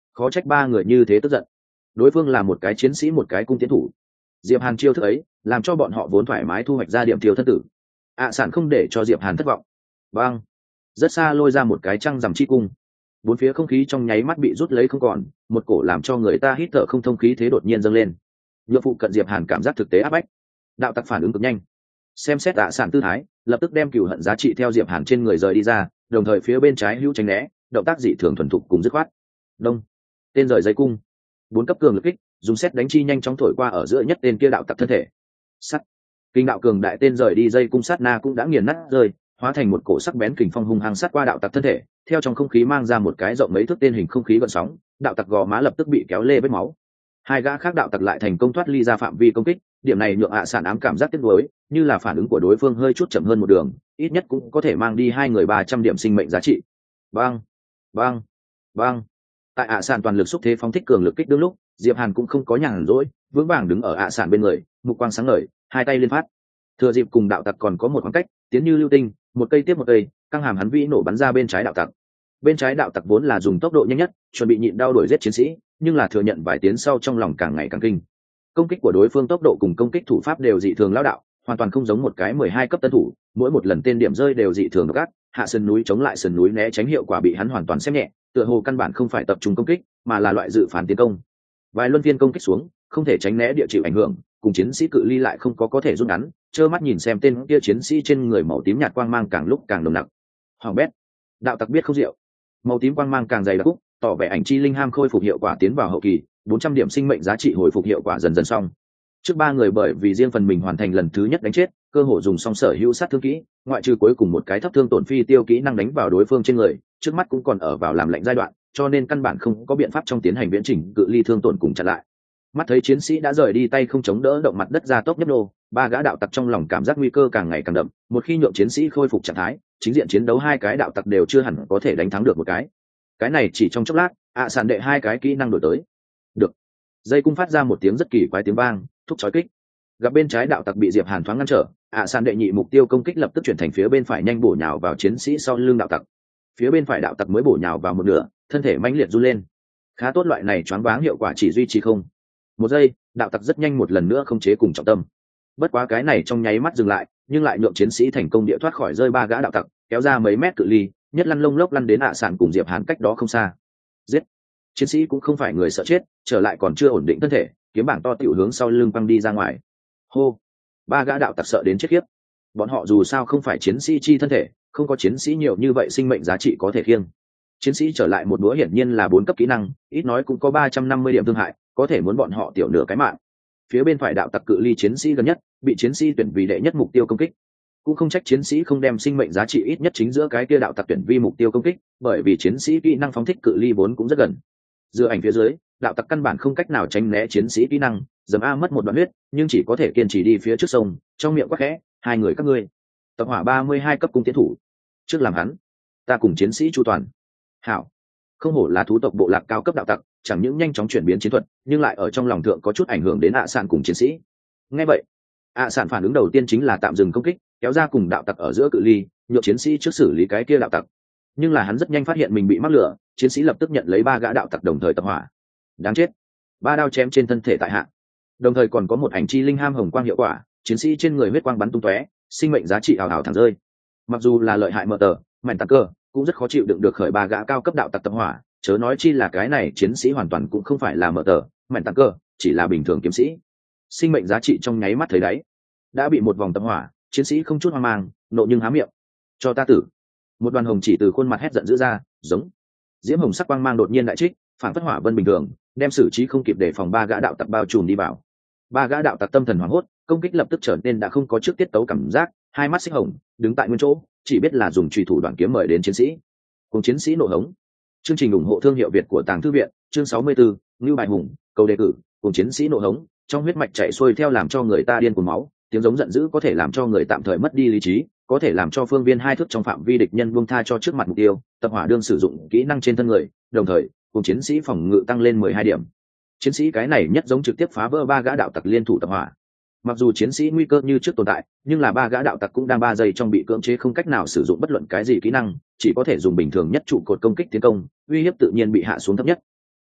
khó trách ba người như thế tức giận. Đối phương là một cái chiến sĩ một cái cung tiến thủ, diệp hàn chiêu thức ấy làm cho bọn họ vốn thoải mái thu hoạch ra điểm tiêu thân tử. ạ à, sản không để cho diệp hàn thất vọng. Bang, rất xa lôi ra một cái trăng rằm chi cung, bốn phía không khí trong nháy mắt bị rút lấy không còn, một cổ làm cho người ta hít thở không thông khí thế đột nhiên dâng lên, nhựa phụ cận diệp hàn cảm giác thực tế áp bách. Đạo tặc phản ứng cực nhanh, xem xét ạ à sản tư thái, lập tức đem cửu hận giá trị theo diệp hàn trên người rời đi ra, đồng thời phía bên trái hữu tránh né, động tác dị thường thuần thục cùng dứt khoát. Đông, tên rời dây cung, bốn cấp cường lực kích, dùng xét đánh chi nhanh chóng thổi qua ở giữa nhất tên kia đạo tặc thân thể. Sắt, kinh đạo cường đại tên rời đi dây cung sát na cũng đã nghiền nát rơi, hóa thành một cổ sắc bén kình phong hung hăng sát qua đạo tặc thân thể, theo trong không khí mang ra một cái rộng mấy thước tên hình không khí gợn sóng, đạo tặc gò má lập tức bị kéo lê vết máu. Hai gã khác đạo tặc lại thành công thoát ly ra phạm vi công kích, điểm này nhượng ạ à sản ám cảm giác tiếc nuối, như là phản ứng của đối phương hơi chút chậm hơn một đường, ít nhất cũng có thể mang đi hai người ba trăm điểm sinh mệnh giá trị. Bang, bang, bang. Tại ạ à sản toàn lực xúc thế phóng thích cường lực kích đương lúc, diệp hàn cũng không có nhàn rỗi, vững vàng đứng ở ạ à sản bên người, mục quang sáng ngời, hai tay liên phát. Thừa dịp cùng đạo tặc còn có một khoảng cách, tiến như lưu tinh, một cây tiếp một cây, căng hàm hắn vĩ nổ bắn ra bên trái đạo tặc. Bên trái đạo tặc vốn là dùng tốc độ nhanh nhất, chuẩn bị nhịn đau đuổi giết chiến sĩ, nhưng là thừa nhận vài tiến sau trong lòng càng ngày càng kinh. Công kích của đối phương tốc độ cùng công kích thủ pháp đều dị thường lão đạo, hoàn toàn không giống một cái mười hai cấp tân thủ, mỗi một lần tên điểm rơi đều dị thường gắt, hạ sườn núi chống lại sườn núi né tránh hiệu quả bị hắn hoàn toàn xem nhẹ, tựa hồ căn bản không phải tập trung công kích, mà là loại dự phản tiến công. Vài luân phiên công kích xuống, không thể tránh né địa chịu ảnh hưởng, cùng chiến sĩ cự ly lại không có có thể rút ngắn, trơ mắt nhìn xem tên kia chiến sĩ trên người màu tím nhạt quang mang càng lúc càng nồng nặc. Hoàng bét, đạo tặc biết không diệu, màu tím quang mang càng dày đặc, tỏ vẻ ảnh chi linh ham khôi phục hiệu quả tiến vào hậu kỳ, bốn trăm điểm sinh mệnh giá trị hồi phục hiệu quả dần dần xong. Trước ba người bởi vì riêng phần mình hoàn thành lần thứ nhất đánh chết, cơ hội dùng xong sở hữu sát thương kỹ, ngoại trừ cuối cùng một cái thấp thương tổn phi tiêu kỹ năng đánh vào đối phương trên người, trước mắt cũng còn ở vào làm lệnh giai đoạn, cho nên căn bản không có biện pháp trong tiến hành viễn chỉnh cự ly thương tổn cùng chặn lại. Mắt thấy chiến sĩ đã rời đi tay không chống đỡ động mặt đất ra tốc nhấp nô, ba gã đạo tặc trong lòng cảm giác nguy cơ càng ngày càng đậm, một khi nhượng chiến sĩ khôi phục trạng thái, chính diện chiến đấu hai cái đạo tặc đều chưa hẳn có thể đánh thắng được một cái. Cái này chỉ trong chốc lát, ạ à sàn đệ hai cái kỹ năng đổi tới. Được. Dây cung phát ra một tiếng rất kỳ quái tiếng vang, thúc chói kích. Gặp bên trái đạo tặc bị Diệp Hàn thoáng ngăn trở, ạ à sàn đệ nhị mục tiêu công kích lập tức chuyển thành phía bên phải nhanh bổ nhào vào chiến sĩ sau lưng đạo tặc. Phía bên phải đạo tặc mới bổ nhào vào một nửa, thân thể mãnh liệt run lên. Khá tốt, loại này choáng váng hiệu quả chỉ duy trì không một giây, đạo tặc rất nhanh một lần nữa không chế cùng trọng tâm. Bất quá cái này trong nháy mắt dừng lại, nhưng lại nhượng chiến sĩ thành công địa thoát khỏi rơi ba gã đạo tặc, kéo ra mấy mét cự ly, nhất lăn lông lốc lăn đến ạ à sàn cùng Diệp Hàn cách đó không xa. Giết! Chiến sĩ cũng không phải người sợ chết, trở lại còn chưa ổn định thân thể, kiếm bảng to tiểu hướng sau lưng băng đi ra ngoài. Hô! Ba gã đạo tặc sợ đến chết khiếp. Bọn họ dù sao không phải chiến sĩ chi thân thể, không có chiến sĩ nhiều như vậy sinh mệnh giá trị có thể khiêng. Chiến sĩ trở lại một búa hiển nhiên là bốn cấp kỹ năng, ít nói cũng có ba trăm năm mươi điểm thương hại, có thể muốn bọn họ tiểu nửa cái mạng. Phía bên phải đạo tặc cự ly chiến sĩ gần nhất, bị chiến sĩ tuyển vì đệ nhất mục tiêu công kích. Cũng không trách chiến sĩ không đem sinh mệnh giá trị ít nhất chính giữa cái kia đạo tặc tuyển vi mục tiêu công kích, bởi vì chiến sĩ kỹ năng phóng thích cự ly vốn cũng rất gần. Dựa ảnh phía dưới, đạo tặc căn bản không cách nào tránh né chiến sĩ kỹ năng, dầm a mất một đoạn huyết, nhưng chỉ có thể kiên trì đi phía trước sông, trong miệng quát khẽ, hai người các ngươi. Tập hỏa ba mươi hai cấp cung tiến thủ. Trước làm hắn, ta cùng chiến sĩ chu toàn. Hảo. Không hổ là thú tộc bộ lạc cao cấp đạo tặc, chẳng những nhanh chóng chuyển biến chiến thuật, nhưng lại ở trong lòng thượng có chút ảnh hưởng đến ạ sàn cùng chiến sĩ. Nghe vậy, ạ sàn phản ứng đầu tiên chính là tạm dừng công kích, kéo ra cùng đạo tặc ở giữa cự ly, nhượng chiến sĩ trước xử lý cái kia đạo tặc. Nhưng là hắn rất nhanh phát hiện mình bị mắc lửa, chiến sĩ lập tức nhận lấy ba gã đạo tặc đồng thời tập hỏa. Đáng chết! Ba đao chém trên thân thể tại hạ. Đồng thời còn có một ảnh chi linh ham hồng quang hiệu quả, chiến sĩ trên người huyết quang bắn tung tóe, sinh mệnh giá trị ảo ảo thẳng rơi. Mặc dù là lợi hại mở tờ, mảnh tạc cơ, cũng rất khó chịu đựng được khởi ba gã cao cấp đạo tặc tập hỏa, chớ nói chi là cái này chiến sĩ hoàn toàn cũng không phải là mở tờ, mảnh tạc cơ, chỉ là bình thường kiếm sĩ. Sinh mệnh giá trị trong nháy mắt thấy đáy, đã bị một vòng tập hỏa, chiến sĩ không chút hoang mang, nộ nhưng há miệng. Cho ta tử! Một đoàn hồng chỉ từ khuôn mặt hét giận dữ ra, giống. Diễm hồng sắc quang mang đột nhiên đại trích, phản phất hỏa vân bình thường, đem xử trí không kịp để phòng ba gã đạo tặc bao trùm đi vào. Ba gã đạo tặc tâm thần hoảng hốt, công kích lập tức trở nên đã không có trước tiết tấu cảm giác, hai mắt xích hồng, đứng tại nguyên chỗ, chỉ biết là dùng chùy thủ đoạn kiếm mời đến chiến sĩ. Cùng chiến sĩ nổ hống. Chương trình ủng hộ thương hiệu Việt của Tàng Thư viện, chương sáu mươi tư, Ngưu Bài Hùng, câu đề cử, cùng chiến sĩ nổ hống, trong huyết mạch chảy xuôi theo làm cho người ta điên cuồng máu, tiếng giống giận dữ có thể làm cho người tạm thời mất đi lý trí, có thể làm cho phương viên hai thước trong phạm vi địch nhân buông tha cho trước mặt mục tiêu, tập hỏa đương sử dụng kỹ năng trên thân người, đồng thời, cùng chiến sĩ phòng ngự tăng lên mười hai điểm. Chiến sĩ cái này nhất giống trực tiếp phá vỡ ba gã đạo tặc liên thủ tập hỏa. Mặc dù chiến sĩ nguy cơ như trước tồn tại, nhưng là ba gã đạo tặc cũng đang ba giây trong bị cưỡng chế không cách nào sử dụng bất luận cái gì kỹ năng, chỉ có thể dùng bình thường nhất trụ cột công kích tiến công, uy hiếp tự nhiên bị hạ xuống thấp nhất.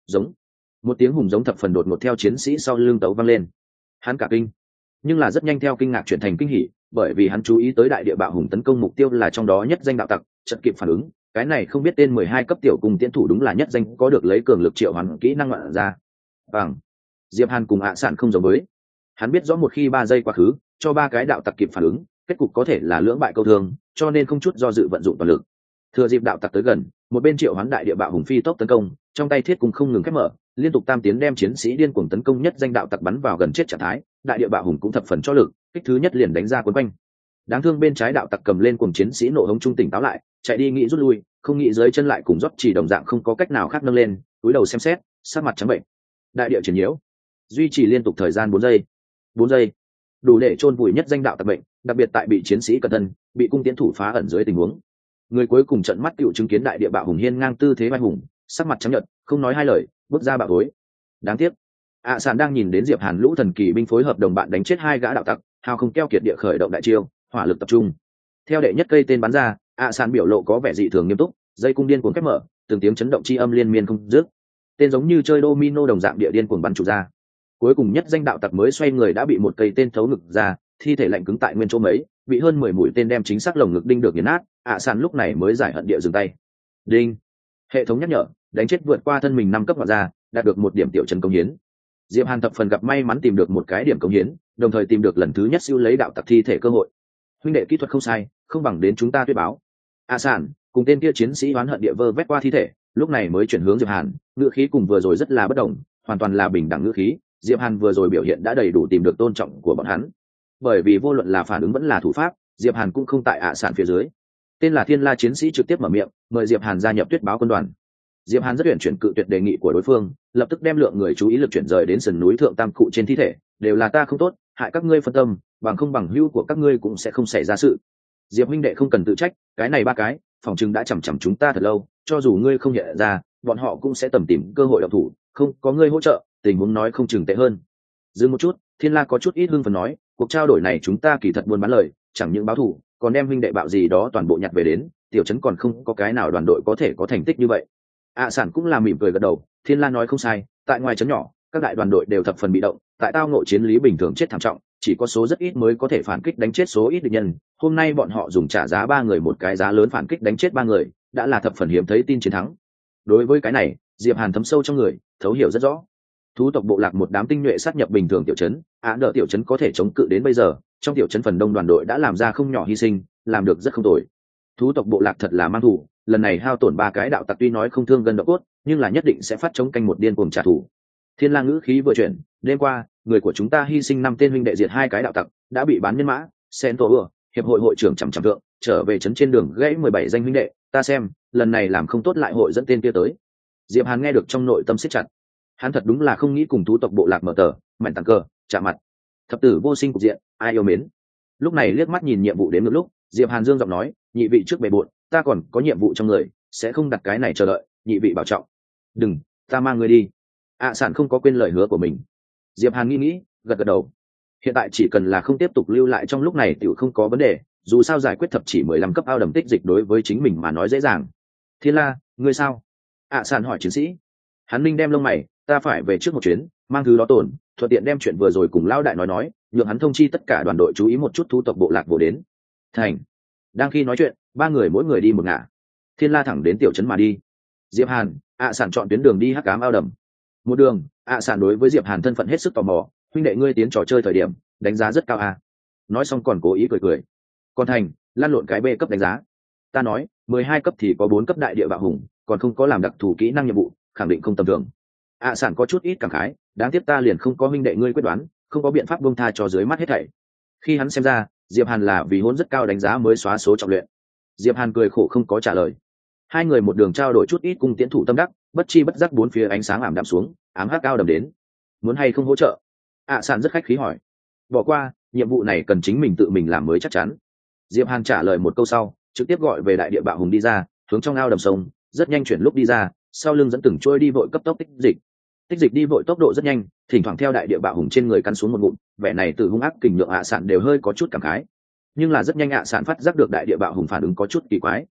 giống một tiếng hùng giống thập phần đột ngột theo chiến sĩ sau lưng tấu vang lên. Hắn cả kinh, nhưng là rất nhanh theo kinh ngạc chuyển thành kinh hỉ, bởi vì hắn chú ý tới đại địa bạo hùng tấn công mục tiêu là trong đó nhất danh đạo tặc, chợt kịp phản ứng, cái này không biết tên mười hai cấp tiểu cùng tiến thủ đúng là nhất danh có được lấy cường lực triệu hoán kỹ năng ngoạn ra. Bằng Diệp Hàn cùng ạ à sản không giống với, hắn biết rõ một khi ba giây quá khứ, cho ba cái đạo tặc kịp phản ứng, kết cục có thể là lưỡng bại câu thương, cho nên không chút do dự vận dụng toàn lực. Thừa dịp đạo tặc tới gần, một bên triệu hoán đại địa bạo hùng phi tốc tấn công, trong tay thiết cùng không ngừng khép mở, liên tục tam tiến đem chiến sĩ điên cuồng tấn công nhất danh đạo tặc bắn vào gần chết trạng thái. Đại địa bạo hùng cũng thập phần cho lực, kích thứ nhất liền đánh ra quấn quanh. Đáng thương bên trái đạo tặc cầm lên cùng chiến sĩ nộ hống trung tỉnh táo lại, chạy đi nghĩ rút lui, không nghĩ dưới chân lại cùng rót chỉ đồng dạng không có cách nào khác nâng lên, cúi đầu xem xét, sát mặt trắng bệnh. Đại địa triển nhiễu, duy trì liên tục thời gian bốn giây. bốn giây, đủ để chôn vùi nhất danh đạo tặc bệnh, đặc biệt tại bị chiến sĩ cẩn thân, bị cung tiến thủ phá ẩn dưới tình huống. Người cuối cùng trận mắt cựu chứng kiến đại địa bạo hùng hiên ngang tư thế vai hùng, sắc mặt trắng nhợt, không nói hai lời, bước ra bạo thối. Đáng tiếc, ạ à sàn đang nhìn đến Diệp Hàn lũ thần kỳ binh phối hợp đồng bạn đánh chết hai gã đạo tặc, hào không keo kiệt địa khởi động đại chiêu, hỏa lực tập trung. Theo đệ nhất cây tên bắn ra, ạ à sàn biểu lộ có vẻ dị thường nghiêm túc, dây cung điên cuồng khép mở, từng tiếng chấn động chi âm liên miên không dứt. Tên giống như chơi domino đồng dạng địa điên cuồng bắn trụ ra. Cuối cùng nhất danh đạo tặc mới xoay người đã bị một cây tên thấu ngực ra, thi thể lạnh cứng tại nguyên chỗ mấy, bị hơn mười mũi tên đem chính xác lồng ngực đinh được nghiền nát. ạ à sàn lúc này mới giải hận địa dừng tay. Đinh, hệ thống nhắc nhở, đánh chết vượt qua thân mình năm cấp vào ra, đạt được một điểm tiểu trần công hiến. Diệp Hàn thập phần gặp may mắn tìm được một cái điểm công hiến, đồng thời tìm được lần thứ nhất siêu lấy đạo tặc thi thể cơ hội. Huynh đệ kỹ thuật không sai, không bằng đến chúng ta tuyết báo. A sản cùng tên kia chiến sĩ oán hận địa vơ vét qua thi thể, lúc này mới chuyển hướng Diệp Hàn, ngữ khí cùng vừa rồi rất là bất đồng, hoàn toàn là bình đẳng ngữ khí. Diệp Hàn vừa rồi biểu hiện đã đầy đủ tìm được tôn trọng của bọn hắn, bởi vì vô luận là phản ứng vẫn là thủ pháp, Diệp Hàn cũng không tại ạ sản phía dưới. Tên là Thiên La chiến sĩ trực tiếp mở miệng, mời Diệp Hàn gia nhập tuyết báo quân đoàn. Diệp Hàn rất uyển chuyển cự tuyệt đề nghị của đối phương, lập tức đem lượng người chú ý lực chuyển rời đến sườn núi thượng tam cụ trên thi thể, đều là ta không tốt, hại các ngươi phân tâm, bằng không bằng hữu của các ngươi cũng sẽ không xảy ra sự. Diệp huynh đệ không cần tự trách, cái này ba cái, phòng trừng đã chằm chằm chúng ta thật lâu, cho dù ngươi không nhận ra, bọn họ cũng sẽ tầm tìm cơ hội động thủ, không có ngươi hỗ trợ, tình huống nói không chừng tệ hơn. Dừng một chút, Thiên La có chút ít hưng phấn nói, cuộc trao đổi này chúng ta kỳ thật buôn bán lời, chẳng những báo thù, còn đem huynh đệ bạo gì đó toàn bộ nhặt về đến, tiểu trấn còn không có cái nào đoàn đội có thể có thành tích như vậy. ạ à, sản cũng là mỉm cười gật đầu. Thiên La nói không sai, tại ngoài trấn nhỏ, các đại đoàn đội đều thập phần bị động, tại tao ngộ chiến lý bình thường chết thảm trọng, chỉ có số rất ít mới có thể phản kích đánh chết số ít địch nhân. Hôm nay bọn họ dùng trả giá ba người một cái giá lớn phản kích đánh chết ba người, đã là thập phần hiếm thấy tin chiến thắng. Đối với cái này, Diệp Hàn thấm sâu trong người, thấu hiểu rất rõ. Thú tộc bộ lạc một đám tinh nhuệ sát nhập bình thường tiểu trấn, án đỡ tiểu trấn có thể chống cự đến bây giờ, trong tiểu trấn phần đông đoàn đội đã làm ra không nhỏ hy sinh, làm được rất không tồi. Thú tộc bộ lạc thật là mang thù, lần này hao tổn ba cái đạo tặc tuy nói không thương gần độ cốt, nhưng là nhất định sẽ phát chống canh một điên cuồng trả thù. Thiên La ngữ khí vừa chuyển, đêm qua, người của chúng ta hy sinh năm tên huynh đệ diệt hai cái đạo tặc, đã bị bán nhân mã, sen tổ ừa, hiệp hội hội trưởng chằm chằm thượng, trở về trấn trên đường gãy mười bảy danh huynh đệ, ta xem, lần này làm không tốt lại hội dẫn tên kia tới. Diệp Hàn nghe được trong nội tâm siết chặt. Hắn thật đúng là không nghĩ cùng thú tộc bộ lạc mở tờ, mạnh tàng cờ, chạm mặt. Thập tử vô sinh cục diện, ai yêu mến. Lúc này liếc mắt nhìn nhiệm vụ đến một lúc, Diệp Hàn dương giọng nói, nhị vị trước bề bộn, ta còn có nhiệm vụ trong người, sẽ không đặt cái này chờ đợi, nhị vị bảo trọng. Đừng, ta mang người đi. ạ à, sản không có quên lời hứa của mình. Diệp Hàn nghĩ nghĩ, gật gật đầu. Hiện tại chỉ cần là không tiếp tục lưu lại trong lúc này tiểu không có vấn đề, dù sao giải quyết thập chỉ mười lăm cấp ao đầm tích dịch đối với chính mình mà nói dễ dàng. Thiên La, ngươi sao? ạ à, sản hỏi chiến sĩ. Hắn ninh đem lông mày, ta phải về trước một chuyến, mang thứ đó tổn, thuận tiện đem chuyện vừa rồi cùng lão đại nói nói, nhượng hắn thông chi tất cả đoàn đội chú ý một chút thú tộc bộ lạc bộ đến. Thành. Đang khi nói chuyện, ba người mỗi người đi một ngả. Thiên La thẳng đến tiểu trấn mà đi. Diệp Hàn, ạ à sản chọn tuyến đường đi hắc ám ao đầm. Một đường, ạ à sản đối với Diệp Hàn thân phận hết sức tò mò, huynh đệ ngươi tiến trò chơi thời điểm, đánh giá rất cao à. Nói xong còn cố ý cười cười. Còn Thành, lăn lộn cái B cấp đánh giá. Ta nói, mười hai cấp thì có bốn cấp đại địa bạo hùng, còn không có làm đặc thù kỹ năng nhiệm vụ, khẳng định không tầm thường. ạ à sản có chút ít cảm khái, đáng tiếc ta liền không có huynh đệ ngươi quyết đoán, không có biện pháp buông tha cho dưới mắt hết thảy. Khi hắn xem ra, Diệp Hàn là vì hôn rất cao đánh giá mới xóa số trọng luyện. Diệp Hàn cười khổ không có trả lời. Hai người một đường trao đổi chút ít cung tiễn thủ tâm đắc, bất chi bất giác bốn phía ánh sáng ảm đạm xuống, ám hắc cao đầm đến. Muốn hay không hỗ trợ? ạ à, sản rất khách khí hỏi. Bỏ qua, nhiệm vụ này cần chính mình tự mình làm mới chắc chắn. Diệp Hàn trả lời một câu sau, trực tiếp gọi về đại địa bạo hùng đi ra, hướng trong ao đầm sông, rất nhanh chuyển lúc đi ra, sau lưng dẫn từng trôi đi vội cấp tốc tích dịch. Tích dịch đi vội tốc độ rất nhanh, thỉnh thoảng theo đại địa bạo hùng trên người cắn xuống một ngụm, vẻ này từ hung ác kình nhượng ạ à sản đều hơi có chút cảm khái. Nhưng là rất nhanh ạ à sản phát giác được đại địa bạo hùng phản ứng có chút kỳ quái.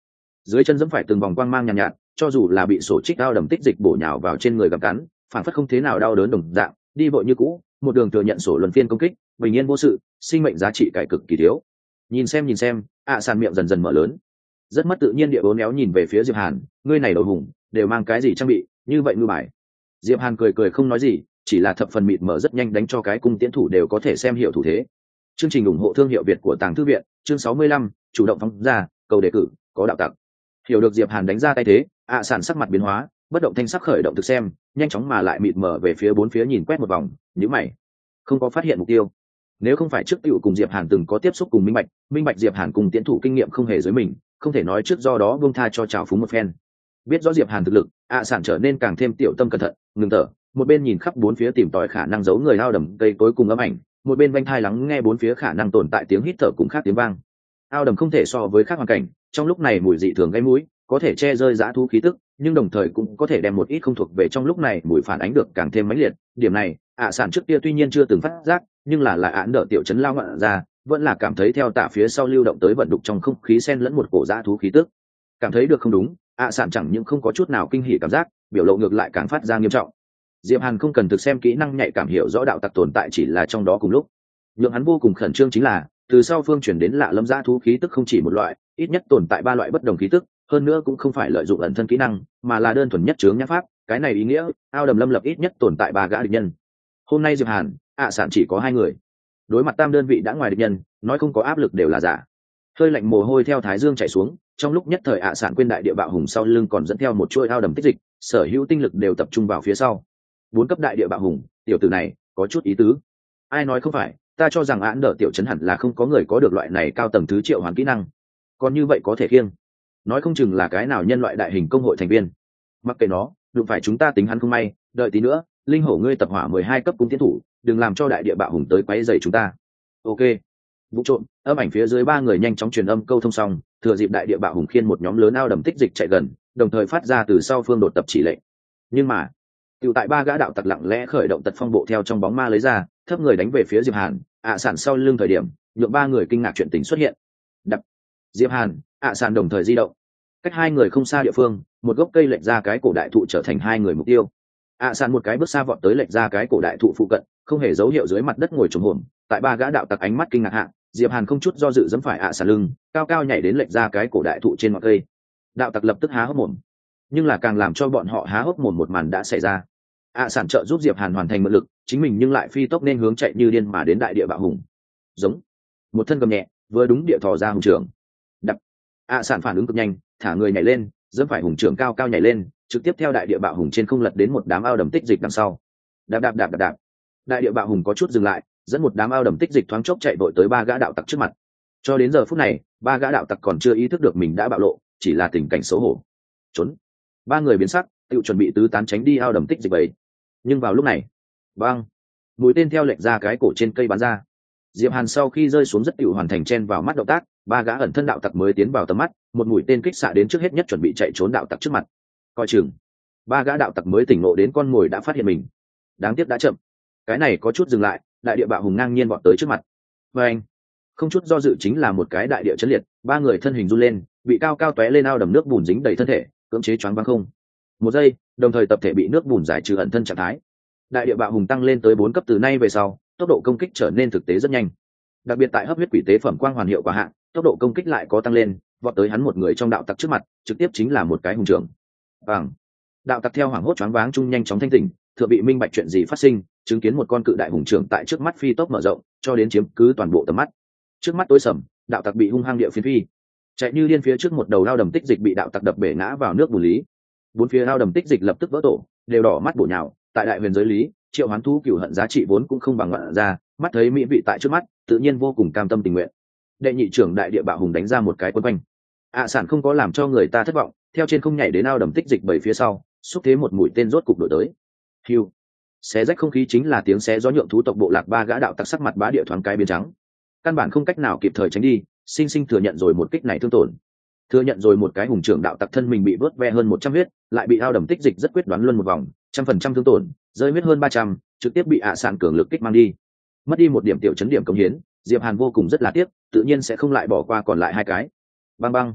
dưới chân dẫm phải từng vòng quang mang nhàn nhạt, nhạt cho dù là bị sổ trích ao đầm tích dịch bổ nhào vào trên người gặm cắn phản phất không thế nào đau đớn đồng dạng, đi vội như cũ, một đường thừa nhận sổ luân phiên công kích, bình yên vô sự, sinh mệnh giá trị cải cực kỳ thiếu. Nhìn xem nhìn xem, ạ sàn miệng dần dần mở lớn, rất mất tự nhiên địa bốn éo nhìn về phía Diệp Hàn, ngươi này đầu hùng, đều mang cái gì trang bị, như vậy ngư bài. Diệp Hàn cười cười không nói gì, chỉ là thập phần mịt mở rất nhanh đánh cho cái cung tiễn thủ đều có thể xem hiểu thủ thế. Chương trình ủng hộ thương hiệu Việt của Tàng Thư viện, chương sáu mươi lăm, chủ động phóng ra, cầu đề cử, có đạo tặc. Hiểu được Diệp Hàn đánh ra tay thế, ạ sàn sắc mặt biến hóa, bất động thanh sắc khởi động thực xem, nhanh chóng mà lại mịt mở về phía bốn phía nhìn quét một vòng, nhíu mày, không có phát hiện mục tiêu. Nếu không phải trước tiểu cùng Diệp Hàn từng có tiếp xúc cùng minh bạch, minh bạch Diệp Hàn cùng tiến thủ kinh nghiệm không hề dưới mình, không thể nói trước do đó buông tha cho trào phúng một phen. Biết rõ Diệp Hàn thực lực, ạ sản trở nên càng thêm tiểu tâm cẩn thận, ngừng thở, một bên nhìn khắp bốn phía tìm tòi khả năng giấu người ao đầm cây tối cùng âm ảnh, một bên vênh thai lắng nghe bốn phía khả năng tồn tại tiếng hít thở cùng khác tiếng vang. Ao đầm không thể so với khác hoàn cảnh, trong lúc này mùi dị thường gây mũi, có thể che rơi dã thú khí tức, nhưng đồng thời cũng có thể đem một ít không thuộc về trong lúc này mùi phản ánh được càng thêm mãnh liệt. Điểm này, ạ sản trước kia tuy nhiên chưa từng phát giác, nhưng là lại án đỡ tiểu chấn lao ngọn ra, vẫn là cảm thấy theo tạ phía sau lưu động tới vận đục trong không khí xen lẫn một cổ dã thú khí tức. Cảm thấy được không đúng, ạ sản chẳng những không có chút nào kinh hỉ cảm giác, biểu lộ ngược lại càng phát ra nghiêm trọng. Diệp Hàn không cần thực xem kỹ năng nhạy cảm hiểu rõ đạo tặc tồn tại chỉ là trong đó cùng lúc. Nhưng hắn vô cùng khẩn trương chính là, từ sau phương chuyển đến lạ lâm dã thú khí tức không chỉ một loại, ít nhất tồn tại ba loại bất đồng khí tức, hơn nữa cũng không phải lợi dụng ẩn thân kỹ năng, mà là đơn thuần nhất chướng nhãn pháp, cái này ý nghĩa, ao đầm lâm lập ít nhất tồn tại ba gã địch nhân. Hôm nay Diệp Hàn, ạ sản chỉ có hai người. Đối mặt tam đơn vị đã ngoài địch nhân, nói không có áp lực đều là giả. Hơi lạnh mồ hôi theo thái dương chảy xuống, trong lúc nhất thời ạ sản quên đại địa bạo hùng sau lưng còn dẫn theo một chuôi ao đầm tích dịch, sở hữu tinh lực đều tập trung vào phía sau. Bốn cấp đại địa bạo hùng, tiểu tử này có chút ý tứ. Ai nói không phải, ta cho rằng án đỡ tiểu chấn hẳn là không có người có được loại này cao tầng thứ triệu hoàn kỹ năng. Còn như vậy có thể khiêng, nói không chừng là cái nào nhân loại đại hình công hội thành viên. Mặc kệ nó, đụng phải chúng ta tính hắn không may, đợi tí nữa, linh hổ ngươi tập hỏa mười hai cấp cung tiến thủ, đừng làm cho đại địa bạo hùng tới quấy rầy chúng ta. Ok. Vụ trộm, âm ảnh phía dưới ba người nhanh chóng truyền âm câu thông xong, thừa dịp đại địa bạo hùng khiên một nhóm lớn ao đầm tích dịch chạy gần, đồng thời phát ra từ sau phương đột tập chỉ lệnh. Nhưng mà, tiểu tại ba gã đạo tặc lặng lẽ khởi động tật phong bộ theo trong bóng ma lấy ra, thấp người đánh về phía Diệp Hàn, ạ sản sau lưng thời điểm, nhượng ba người kinh ngạc chuyện tình xuất hiện. Đập. Diệp Hàn, ạ sản đồng thời di động. Cách hai người không xa địa phương, một gốc cây lệch ra cái cổ đại thụ trở thành hai người mục tiêu. ạ sản một cái bước xa vọt tới lệch ra cái cổ đại thụ phụ cận, không hề dấu hiệu dưới mặt đất ngồi trồm hổm, tại ba gã đạo tặc ánh mắt kinh ngạc hạ, Diệp Hàn không chút do dự giẫm phải ạ sản lưng, cao cao nhảy đến lệch ra cái cổ đại thụ trên ngọn cây. Đạo tặc lập tức há hốc mồm, nhưng là càng làm cho bọn họ há hốc mồm một màn đã xảy ra. ạ sản trợ giúp Diệp Hàn hoàn thành mượn lực, chính mình nhưng lại phi tốc nên hướng chạy như điên mà đến đại địa bạo hùng. Giống một thân gầm nhẹ, vừa đúng địa thò ra hùng trưởng. Đập. ạ sản phản ứng cực nhanh, thả người nhảy lên, giẫm phải hùng trưởng cao cao nhảy lên, trực tiếp theo đại địa bạo hùng trên không lật đến một đám ao đầm tích dịch đằng sau. Đạp đạp đạp đạp đạp. Đại địa bạo hùng có chút dừng lại, dẫn một đám ao đầm tích dịch thoáng chốc chạy vội tới ba gã đạo tặc trước mặt. Cho đến giờ phút này, ba gã đạo tặc còn chưa ý thức được mình đã bạo lộ, chỉ là tình cảnh xấu hổ. Trốn. Ba người biến sắc, tự chuẩn bị tứ tán tránh đi ao đầm tích dịch bầy. Nhưng vào lúc này, băng, mũi tên theo lệch ra cái cổ trên cây bắn ra. Diệp Hàn sau khi rơi xuống rất tự hoàn thành chen vào mắt động tác, ba gã ẩn thân đạo tặc mới tiến vào tầm mắt, một mũi tên kích xạ đến trước hết nhất chuẩn bị chạy trốn đạo tặc trước mặt. Coi chừng, ba gã đạo tặc mới tỉnh ngộ đến con mồi đã phát hiện mình. Đáng tiếc đã chậm. Cái này có chút dừng lại, đại địa bạo hùng ngang nhiên vọt tới trước mặt. Và anh, không chút do dự chính là một cái đại địa chấn liệt, ba người thân hình run lên, bị cao cao tóe lên ao đầm nước bùn dính đầy thân thể, cưỡng chế choáng váng không. Một giây, đồng thời tập thể bị nước bùn giải trừ ẩn thân trạng thái. Đại địa bạo hùng tăng lên tới bốn cấp từ nay về sau, tốc độ công kích trở nên thực tế rất nhanh. Đặc biệt tại hấp huyết quỷ tế phẩm quang hoàn hiệu quả hạ, tốc độ công kích lại có tăng lên, vọt tới hắn một người trong đạo tặc trước mặt, trực tiếp chính là một cái hùng trưởng. Bằng. Đạo tặc theo hoảng hốt choáng váng chung nhanh chóng thanh tỉnh, thừa bị minh bạch chuyện gì phát sinh, chứng kiến một con cự đại hùng trưởng tại trước mắt phi tốc mở rộng, cho đến chiếm cứ toàn bộ tầm mắt. Trước mắt tối sầm, đạo tặc bị hung hăng địa phiến phi, chạy như điên phía trước một đầu lao đầm tích dịch bị đạo tặc đập bể ngã vào nước bùn lý. Bốn phía lao đầm tích dịch lập tức vỡ tổ, đều đỏ mắt bổ nhào. Tại đại huyền giới lý, triệu hoán thú cửu hận giá trị vốn cũng không bằng ngoạn ra, mắt thấy mỹ vị tại trước mắt, tự nhiên vô cùng cam tâm tình nguyện. Đệ nhị trưởng đại địa bạo hùng đánh ra một cái quấn quanh. ạ sản không có làm cho người ta thất vọng, theo trên không nhảy đến ao đầm tích dịch bảy phía sau, xúc thế một mũi tên rốt cục đổi tới. Hiu. Xé rách không khí chính là tiếng xé gió nhượng thú tộc bộ lạc ba gã đạo tặc sắc mặt bá địa thoáng cái biến trắng. Căn bản không cách nào kịp thời tránh đi, sinh sinh thừa nhận rồi một kích này thương tổn. Thừa nhận rồi một cái hùng trưởng đạo tặc thân mình bị vớt ve hơn một trăm huyết, lại bị ao đầm tích dịch rất quyết đoán luân một vòng, trăm phần trăm thương tổn, rơi huyết hơn ba trăm, trực tiếp bị ạ sản cường lực kích mang đi. Mất đi một điểm tiểu chấn điểm công hiến, Diệp Hàn vô cùng rất là tiếc, tự nhiên sẽ không lại bỏ qua còn lại hai cái. Bang bang.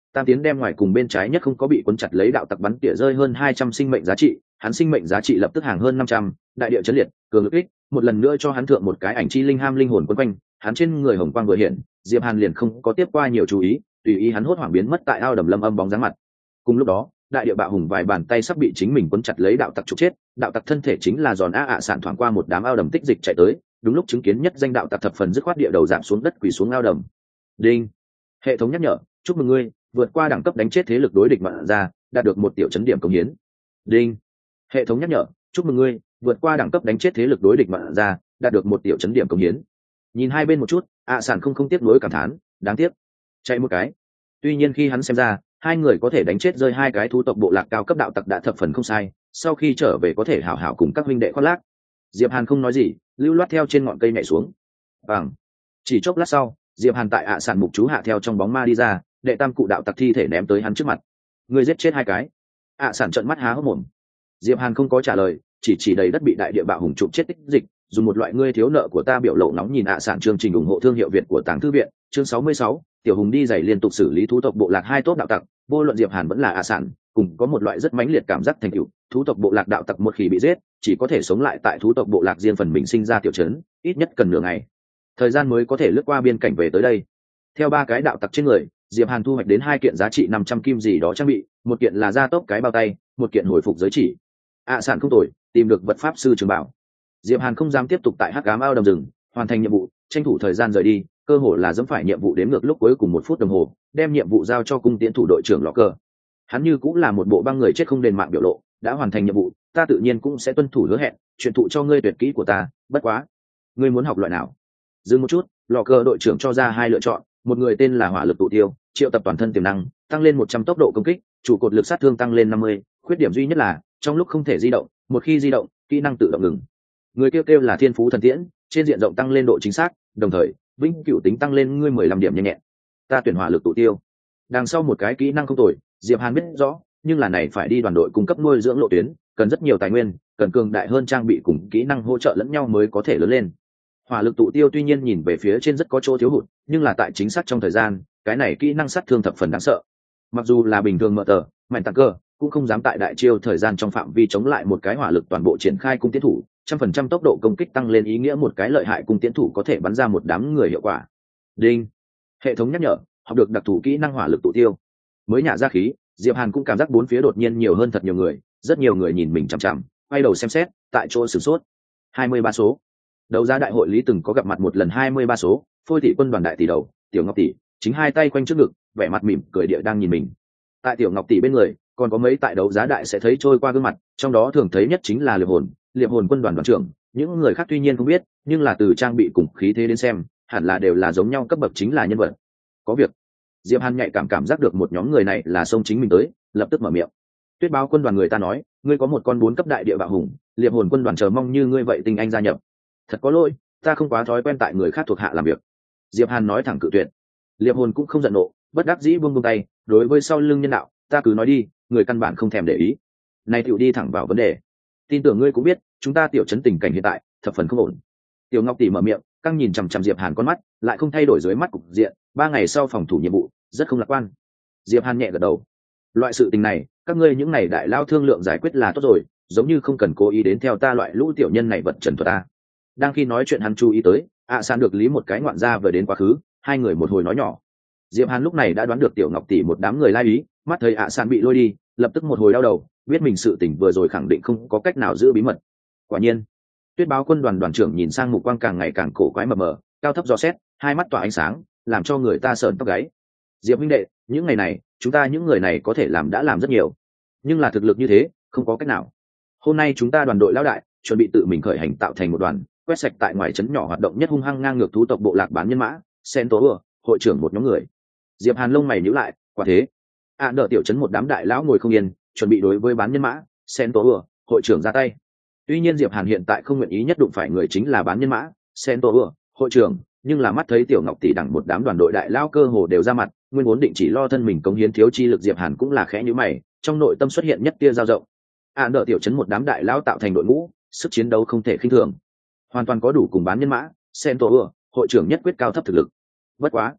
tam tiến đem ngoài cùng bên trái nhất không có bị cuốn chặt lấy đạo tặc bắn tỉa rơi hơn hai trăm sinh mệnh giá trị, hắn sinh mệnh giá trị lập tức hàng hơn năm trăm, đại địa chấn liệt, cường lực ích, một lần nữa cho hắn thượng một cái ảnh chi linh ham linh hồn quấn quanh, hắn trên người hồng quang vừa hiện, Diệp Hàn liền không có tiếp qua nhiều chú ý, tùy ý hắn hốt hoảng biến mất tại ao đầm lâm âm bóng dáng mặt. Cùng lúc đó, đại địa bạo hùng vài bàn tay sắp bị chính mình cuốn chặt lấy đạo tặc trục chết, đạo tặc thân thể chính là giòn á ạ sản thoảng qua một đám ao đầm tích dịch chạy tới, đúng lúc chứng kiến nhất danh đạo tặc thập phần dứt khoát địa đầu giảm xuống đất quỳ xuống ao đầm. Đinh, hệ thống nhắc nhở, chúc mừng ngươi vượt qua đẳng cấp đánh chết thế lực đối địch mạn ra, đạt được một tiểu chấn điểm công hiến. Đinh, hệ thống nhắc nhở, chúc mừng ngươi vượt qua đẳng cấp đánh chết thế lực đối địch mạn ra, đạt được một tiểu chấn điểm công hiến. Nhìn hai bên một chút, ạ sản không không tiếc nuối cảm thán, đáng tiếc chạy một cái. Tuy nhiên khi hắn xem ra hai người có thể đánh chết rơi hai cái thú tộc bộ lạc cao cấp đạo tặc đã thập phần không sai, sau khi trở về có thể hảo hảo cùng các huynh đệ khoác lác. Diệp Hàn không nói gì, lưu loát theo trên ngọn cây nhảy xuống. Bằng chỉ chốc lát sau, Diệp Hàn tại ạ sản mục chú hạ theo trong bóng ma đi ra, đệ tam cụ đạo tặc thi thể ném tới hắn trước mặt. Người giết chết hai cái. ạ sản trợn mắt há hốc mồm. Diệp Hàn không có trả lời, chỉ chỉ đầy đất bị đại địa bạo hùng chụp chết tích dịch, dùng một loại ngươi thiếu nợ của ta biểu lộ nóng nhìn ạ sản chương trình ủng hộ thương hiệu Việt của Tàng Thư viện, chương sáu mươi sáu, tiểu hùng đi giày liên tục xử lý thú tộc bộ lạc hai tốt đạo tặc, vô luận Diệp Hàn vẫn là ạ sản, cùng có một loại rất mãnh liệt cảm giác thành tựu, thú tộc bộ lạc đạo tặc một khi bị giết, chỉ có thể sống lại tại thú tộc bộ lạc riêng phần mình sinh ra tiểu trấn, ít nhất cần nửa ngày thời gian mới có thể lướt qua biên cảnh về tới đây. Theo ba cái đạo tặc trên người, Diệp Hàn thu hoạch đến hai kiện giá trị năm trăm kim gì đó trang bị, một kiện là gia tốc cái bao tay, một kiện hồi phục giới chỉ. ạ sản không tồi, tìm được vật pháp sư trường bảo. Diệp Hàn không dám tiếp tục tại hắc ám ao đầm rừng, hoàn thành nhiệm vụ, tranh thủ thời gian rời đi, cơ hội là dẫm phải nhiệm vụ đến ngược lúc cuối cùng một phút đồng hồ, đem nhiệm vụ giao cho cung tiễn thủ đội trưởng lọ cờ. Hắn như cũng là một bộ băng người chết không đền mạng biểu lộ, đã hoàn thành nhiệm vụ, ta tự nhiên cũng sẽ tuân thủ hứa hẹn, truyền thụ cho ngươi tuyệt kỹ của ta, bất quá, ngươi muốn học loại nào? Dừng một chút, lọ cờ đội trưởng cho ra hai lựa chọn, một người tên là hỏa lực tụ tiêu, triệu tập toàn thân tiềm năng, tăng lên một trăm tốc độ công kích, trụ cột lực sát thương tăng lên năm mươi, khuyết điểm duy nhất là trong lúc không thể di động, một khi di động, kỹ năng tự động ngừng. Người kêu kêu là thiên phú thần tiễn, trên diện rộng tăng lên độ chính xác, đồng thời vĩnh cửu tính tăng lên ngươi mười lăm điểm nhanh nhẹn. Ta tuyển hỏa lực tụ tiêu. Đằng sau một cái kỹ năng không tồi, Diệp Hàn biết rõ, nhưng là này phải đi đoàn đội cung cấp nuôi dưỡng lộ tuyến, cần rất nhiều tài nguyên, cần cường đại hơn trang bị cùng kỹ năng hỗ trợ lẫn nhau mới có thể lớn lên. Hỏa lực tụ tiêu tuy nhiên nhìn về phía trên rất có chỗ thiếu hụt, nhưng là tại chính xác trong thời gian, cái này kỹ năng sát thương thập phần đáng sợ. Mặc dù là bình thường mở tờ, mạnh tăng cơ, cũng không dám tại đại chiêu thời gian trong phạm vi chống lại một cái hỏa lực toàn bộ triển khai cung tiến thủ, trăm phần trăm tốc độ công kích tăng lên ý nghĩa một cái lợi hại cung tiến thủ có thể bắn ra một đám người hiệu quả. Đinh, hệ thống nhắc nhở, học được đặc thù kỹ năng hỏa lực tụ tiêu. Mới nhả ra khí, Diệp Hàn cũng cảm giác bốn phía đột nhiên nhiều hơn thật nhiều người, rất nhiều người nhìn mình chằm chằm, quay đầu xem xét, tại chỗ sửng sốt. hai mươi ba số. Đấu giá đại hội lý từng có gặp mặt một lần hai mươi ba số, Phôi thị quân đoàn đại tỷ đầu, Tiểu Ngọc tỷ, chính hai tay quanh trước ngực, vẻ mặt mỉm cười địa đang nhìn mình. Tại Tiểu Ngọc tỷ bên người, còn có mấy tại đấu giá đại sẽ thấy trôi qua gương mặt, trong đó thường thấy nhất chính là Liệp Hồn, Liệp Hồn quân đoàn đoàn trưởng, những người khác tuy nhiên không biết, nhưng là từ trang bị cùng khí thế đến xem, hẳn là đều là giống nhau cấp bậc chính là nhân vật. Có việc. Diệp Hàn nhạy cảm cảm giác được một nhóm người này là xông chính mình tới, lập tức mở miệng. Tuyết báo quân đoàn người ta nói, ngươi có một con bốn cấp đại địa bạo hùng, Liệp Hồn quân đoàn chờ mong như ngươi vậy tinh anh gia nhập. Thật có lỗi, ta không quá thói quen tại người khác thuộc hạ làm việc. Diệp Hàn nói thẳng cự tuyệt. Liệp Hồn cũng không giận nộ, bất đắc dĩ buông buông tay, đối với sau lưng nhân đạo, ta cứ nói đi, người căn bản không thèm để ý. Này tiểu đi thẳng vào vấn đề. Tin tưởng ngươi cũng biết, chúng ta tiểu trấn tình cảnh hiện tại thập phần không ổn. Tiểu Ngọc tỷ mở miệng, căng nhìn chằm chằm Diệp Hàn con mắt, lại không thay đổi dưới mắt cục diện, ba ngày sau phòng thủ nhiệm vụ, rất không lạc quan. Diệp Hàn nhẹ gật đầu. Loại sự tình này, các ngươi những này đại lao thương lượng giải quyết là tốt rồi, giống như không cần cố ý đến theo ta loại lũ tiểu nhân này vật trần thuật ta. Đang khi nói chuyện hắn chú ý tới, ạ San được lý một cái ngoạn ra vừa đến quá khứ, hai người một hồi nói nhỏ. Diệp Hàn lúc này đã đoán được Tiểu Ngọc tỷ một đám người lai ý, mắt thấy ạ San bị lôi đi, lập tức một hồi đau đầu, biết mình sự tình vừa rồi khẳng định không có cách nào giữ bí mật. Quả nhiên, Tuyết báo quân đoàn đoàn trưởng nhìn sang mục quang càng ngày càng cổ quái mờ mờ, cao thấp dò xét, hai mắt tỏa ánh sáng, làm cho người ta sởn tóc gáy. Diệp huynh đệ, những ngày này, chúng ta những người này có thể làm đã làm rất nhiều, nhưng là thực lực như thế, không có cách nào. Hôm nay chúng ta đoàn đội lão đại, chuẩn bị tự mình khởi hành tạo thành một đoàn, quét sạch tại ngoài trấn nhỏ hoạt động nhất hung hăng ngang ngược thú tộc bộ lạc bán nhân mã, sen tố ừa, hội trưởng một nhóm người. Diệp Hàn lông mày nhíu lại, quả thế. À đỡ tiểu trấn một đám đại lão ngồi không yên, chuẩn bị đối với bán nhân mã, sen tố ừa, hội trưởng ra tay. Tuy nhiên Diệp Hàn hiện tại không nguyện ý nhất đụng phải người chính là bán nhân mã, sen tố ừa, hội trưởng, nhưng là mắt thấy Tiểu Ngọc tỷ đẳng một đám đoàn đội đại lão cơ hồ đều ra mặt, nguyên vốn định chỉ lo thân mình cống hiến thiếu chi lực Diệp Hàn cũng là khẽ nhíu mày, trong nội tâm xuất hiện nhất tia dao rộng. À đỡ tiểu trấn một đám đại lão tạo thành đội ngũ, sức chiến đấu không thể khinh thường, hoàn toàn có đủ cùng bán nhân mã, sen tổ ừa, hội trưởng nhất quyết cao thấp thực lực. Bất quá,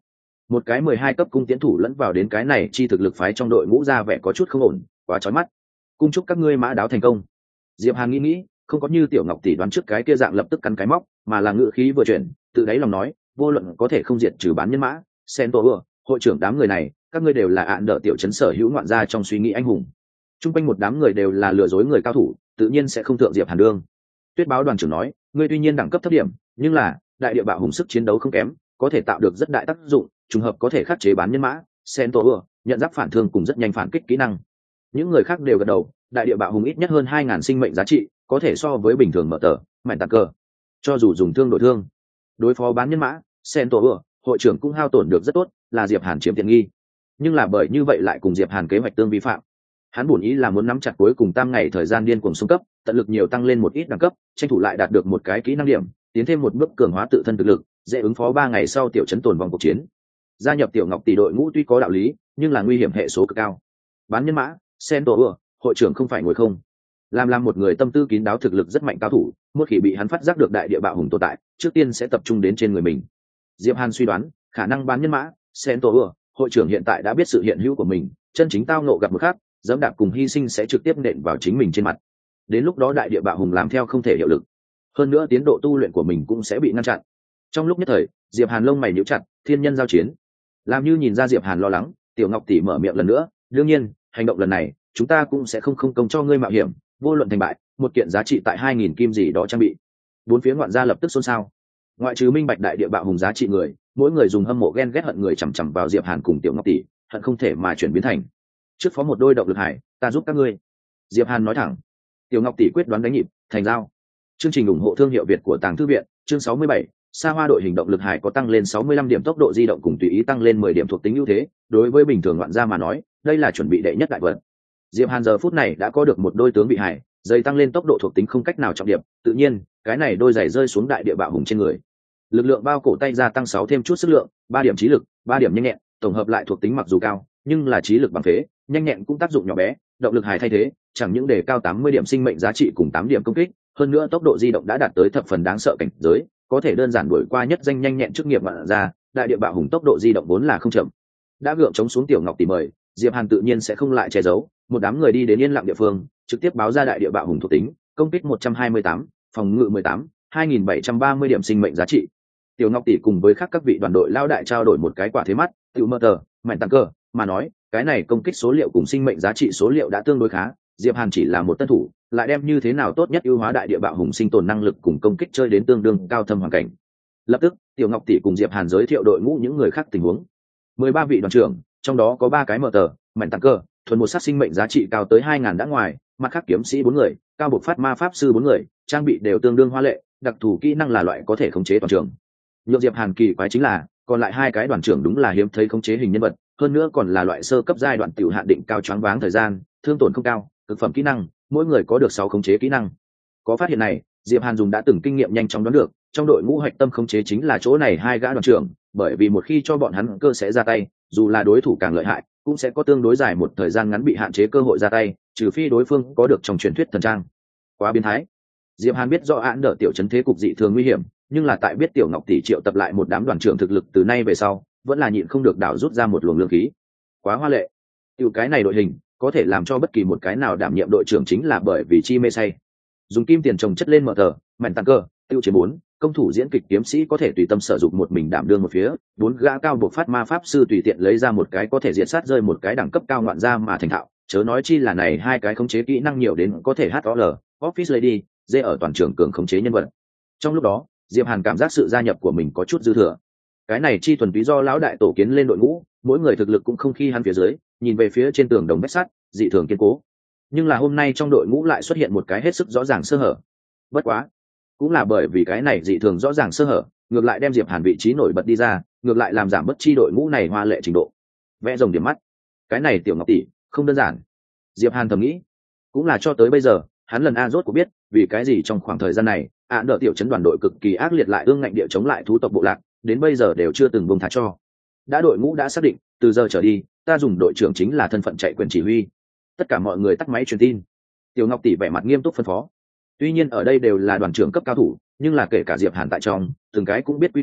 một cái mười hai cấp cung tiến thủ lẫn vào đến cái này chi thực lực phái trong đội ngũ ra vẻ có chút không ổn, quá chói mắt. Cung chúc các ngươi mã đáo thành công. Diệp Hàn nghĩ nghĩ, không có như Tiểu Ngọc tỷ đoán trước cái kia dạng lập tức cắn cái móc, mà là ngữ khí vừa chuyển, tự đáy lòng nói, vô luận có thể không diệt trừ bán nhân mã, sen tổ vừa, hội trưởng đám người này, các ngươi đều là ạn đỡ tiểu trấn sở hữu ngoạn gia trong suy nghĩ anh hùng. Trung quanh một đám người đều là lừa dối người cao thủ, tự nhiên sẽ không thượng Diệp Hàn đương. Tuyết báo đoàn trưởng nói, ngươi tuy nhiên đẳng cấp thấp điểm, nhưng là đại địa bạo hùng sức chiến đấu không kém, có thể tạo được rất đại tác dụng, trùng hợp có thể khắc chế bán nhân mã, sen tổ vừa, nhận giáp phản thương cùng rất nhanh phản kích kỹ năng. Những người khác đều gật đầu, đại địa bạo hùng ít nhất hơn hai ngàn sinh mệnh giá trị, có thể so với bình thường mở tờ mạnh tạc cơ, cho dù dùng thương đổi thương đối phó bán nhân mã sen tổ vừa, hội trưởng cũng hao tổn được rất tốt, là Diệp Hàn chiếm tiện nghi. Nhưng là bởi như vậy lại cùng Diệp Hàn kế hoạch tương vi phạm. Hắn bổn ý là muốn nắm chặt cuối cùng tam ngày thời gian điên cuồng xung cấp, tận lực nhiều tăng lên một ít đẳng cấp, tranh thủ lại đạt được một cái kỹ năng điểm, tiến thêm một bước cường hóa tự thân thực lực, dễ ứng phó ba ngày sau tiểu trấn tồn vòng cuộc chiến. Gia nhập Tiểu Ngọc tỷ đội ngũ tuy có đạo lý, nhưng là nguy hiểm hệ số cực cao. Bán nhân mã sen tổ vừa, hội trưởng không phải ngồi không. Làm làm một người tâm tư kín đáo thực lực rất mạnh cao thủ, một khi bị hắn phát giác được đại địa bạo hùng tồn tại, trước tiên sẽ tập trung đến trên người mình. Diệp Hàn suy đoán, khả năng bán nhân mã sen tổ vừa, hội trưởng hiện tại đã biết sự hiện hữu của mình, chân chính tao nộ gặp một khác, dẫm đạp cùng hy sinh sẽ trực tiếp nện vào chính mình trên mặt. Đến lúc đó đại địa bạo hùng làm theo không thể hiệu lực, hơn nữa tiến độ tu luyện của mình cũng sẽ bị ngăn chặn. Trong lúc nhất thời, Diệp Hàn lông mày nhíu chặt, thiên nhân giao chiến. Làm như nhìn ra Diệp Hàn lo lắng, Tiểu Ngọc tỷ mở miệng lần nữa, đương nhiên, hành động lần này, chúng ta cũng sẽ không không công cho ngươi mạo hiểm, vô luận thành bại, một kiện giá trị tại hai nghìn kim gì đó trang bị. Bốn phía ngoạn gia lập tức xôn xao. Ngoại trừ minh bạch đại địa bạo hùng giá trị người, mỗi người dùng hâm mộ ghen ghét hận người chằm chằm vào Diệp Hàn cùng Tiểu Ngọc tỷ, hận không thể mà chuyển biến thành trước phó một đôi động lực hải, ta giúp các ngươi. Diệp Hàn nói thẳng. Tiểu Ngọc tỷ quyết đoán đánh nhịp, thành giao. Chương trình ủng hộ thương hiệu Việt của Tàng Thư viện, chương sáu mươi bảy, Sa Hoa đội hình động lực hải có tăng lên sáu mươi lăm điểm tốc độ di động cùng tùy ý tăng lên mười điểm thuộc tính ưu thế, đối với bình thường ngoạn gia mà nói, đây là chuẩn bị đệ nhất đại vật. Diệp Hàn giờ phút này đã có được một đôi tướng bị hải, giày tăng lên tốc độ thuộc tính không cách nào trọng điểm, tự nhiên, cái này đôi giày rơi xuống đại địa bạo hùng trên người. Lực lượng bao cổ tay gia tăng sáu thêm chút sức lượng, ba điểm trí lực, ba điểm nhanh nhẹn, tổng hợp lại thuộc tính mặc dù cao, nhưng là trí lực bằng phế, nhanh nhẹn cũng tác dụng nhỏ bé, động lực hải thay thế, chẳng những đề cao tám mươi điểm sinh mệnh giá trị cùng tám điểm công kích, hơn nữa tốc độ di động đã đạt tới thập phần đáng sợ cảnh giới, có thể đơn giản đuổi qua nhất danh nhanh nhẹn chức nghiệp ngoạn gia, đại địa bạo hùng tốc độ di động vốn là không chậm. Đã gượng chống xuống Tiểu Ngọc tỷ mời, Diệp Hàn tự nhiên sẽ không lại che giấu, một đám người đi đến yên lặng địa phương, trực tiếp báo ra đại địa bạo hùng thuộc tính, công kích một trăm hai mươi tám, phòng ngự mười tám, hai nghìn bảy trăm ba mươi điểm sinh mệnh giá trị. Tiểu Ngọc tỷ cùng với khác các vị đoàn đội lao đại trao đổi một cái quả thế mắt, tiểu mơ tờ, mạnh tăng cơ, mà nói, cái này công kích số liệu cùng sinh mệnh giá trị số liệu đã tương đối khá, Diệp Hàn chỉ là một tân thủ, lại đem như thế nào tốt nhất ưu hóa đại địa bạo hùng sinh tồn năng lực cùng công kích chơi đến tương đương cao thâm hoàn cảnh. Lập tức, Tiểu Ngọc tỷ cùng Diệp Hàn giới thiệu đội ngũ những người khác tình huống. mười ba vị đoàn trưởng, trong đó có ba cái mở tờ, mạnh tăng cơ, thuần một sát sinh mệnh giá trị cao tới hai nghìn đã ngoài, mặt khác kiếm sĩ bốn người, cao bộc phát ma pháp sư bốn người, trang bị đều tương đương hoa lệ, đặc thù kỹ năng là loại có thể khống chế toàn trường. Nhược Diệp Hàn kỳ quái chính là, còn lại hai cái đoàn trưởng đúng là hiếm thấy khống chế hình nhân vật, hơn nữa còn là loại sơ cấp giai đoạn tiểu hạn định cao choáng váng thời gian, thương tổn không cao, cực phẩm kỹ năng, mỗi người có được sáu khống chế kỹ năng. Có phát hiện này, Diệp Hàn dùng đã từng kinh nghiệm nhanh chóng đoán được, trong đội ngũ hạch tâm khống chế chính là chỗ này hai gã đoàn trưởng, bởi vì một khi cho bọn hắn cơ sẽ ra tay, dù là đối thủ càng lợi hại, cũng sẽ có tương đối dài một thời gian ngắn bị hạn chế cơ hội ra tay, trừ phi đối phương có được trong truyền thuyết thần trang. Quá biến thái. Diệp Hàn biết rõ án đỡ tiểu trấn thế cục dị thường nguy hiểm, nhưng là tại biết Tiểu Ngọc tỷ triệu tập lại một đám đoàn trưởng thực lực từ nay về sau, vẫn là nhịn không được đảo rút ra một luồng lương khí. Quá hoa lệ. Tiểu cái này đội hình, có thể làm cho bất kỳ một cái nào đảm nhiệm đội trưởng chính là bởi vì chi mê say. Dùng kim tiền trồng chất lên mở tờ, mạnh tăng cơ, tiêu chiến bốn, công thủ diễn kịch kiếm sĩ có thể tùy tâm sử dụng một mình đảm đương một phía, bốn gã cao bộc phát ma pháp sư tùy tiện lấy ra một cái có thể diệt sát rơi một cái đẳng cấp cao ngoạn ra mà thành thạo, chớ nói chi là này hai cái khống chế kỹ năng nhiều đến có thể hát o lờ, office lady, dê ở toàn trường cường khống chế nhân vật. Trong lúc đó, Diệp Hàn cảm giác sự gia nhập của mình có chút dư thừa. Cái này chi thuần túy do lão đại tổ kiến lên đội ngũ, mỗi người thực lực cũng không khi hắn phía dưới, nhìn về phía trên tường đồng vách sắt, dị thường kiên cố. Nhưng là hôm nay trong đội ngũ lại xuất hiện một cái hết sức rõ ràng sơ hở. Bất quá, cũng là bởi vì cái này dị thường rõ ràng sơ hở, ngược lại đem Diệp Hàn vị trí nổi bật đi ra, ngược lại làm giảm bất chi đội ngũ này hoa lệ trình độ. Vẽ rồng điểm mắt, cái này Tiểu Ngọc tỷ không đơn giản. Diệp Hàn thầm nghĩ, cũng là cho tới bây giờ, hắn lần a rốt của biết, vì cái gì trong khoảng thời gian này, án đỡ tiểu trấn đoàn đội cực kỳ ác liệt lại ương ngạnh địa chống lại thú tộc bộ lạc, đến bây giờ đều chưa từng buông tha cho. Đã đội ngũ đã xác định, từ giờ trở đi, ta dùng đội trưởng chính là thân phận chạy quyền chỉ huy. Tất cả mọi người tắt máy truyền tin. Tiểu Ngọc tỷ vẻ mặt nghiêm túc phân phó. Tuy nhiên ở đây đều là đoàn trưởng cấp cao thủ, nhưng là kể cả Diệp Hàn tại trong, từng cái cũng biết quy củ,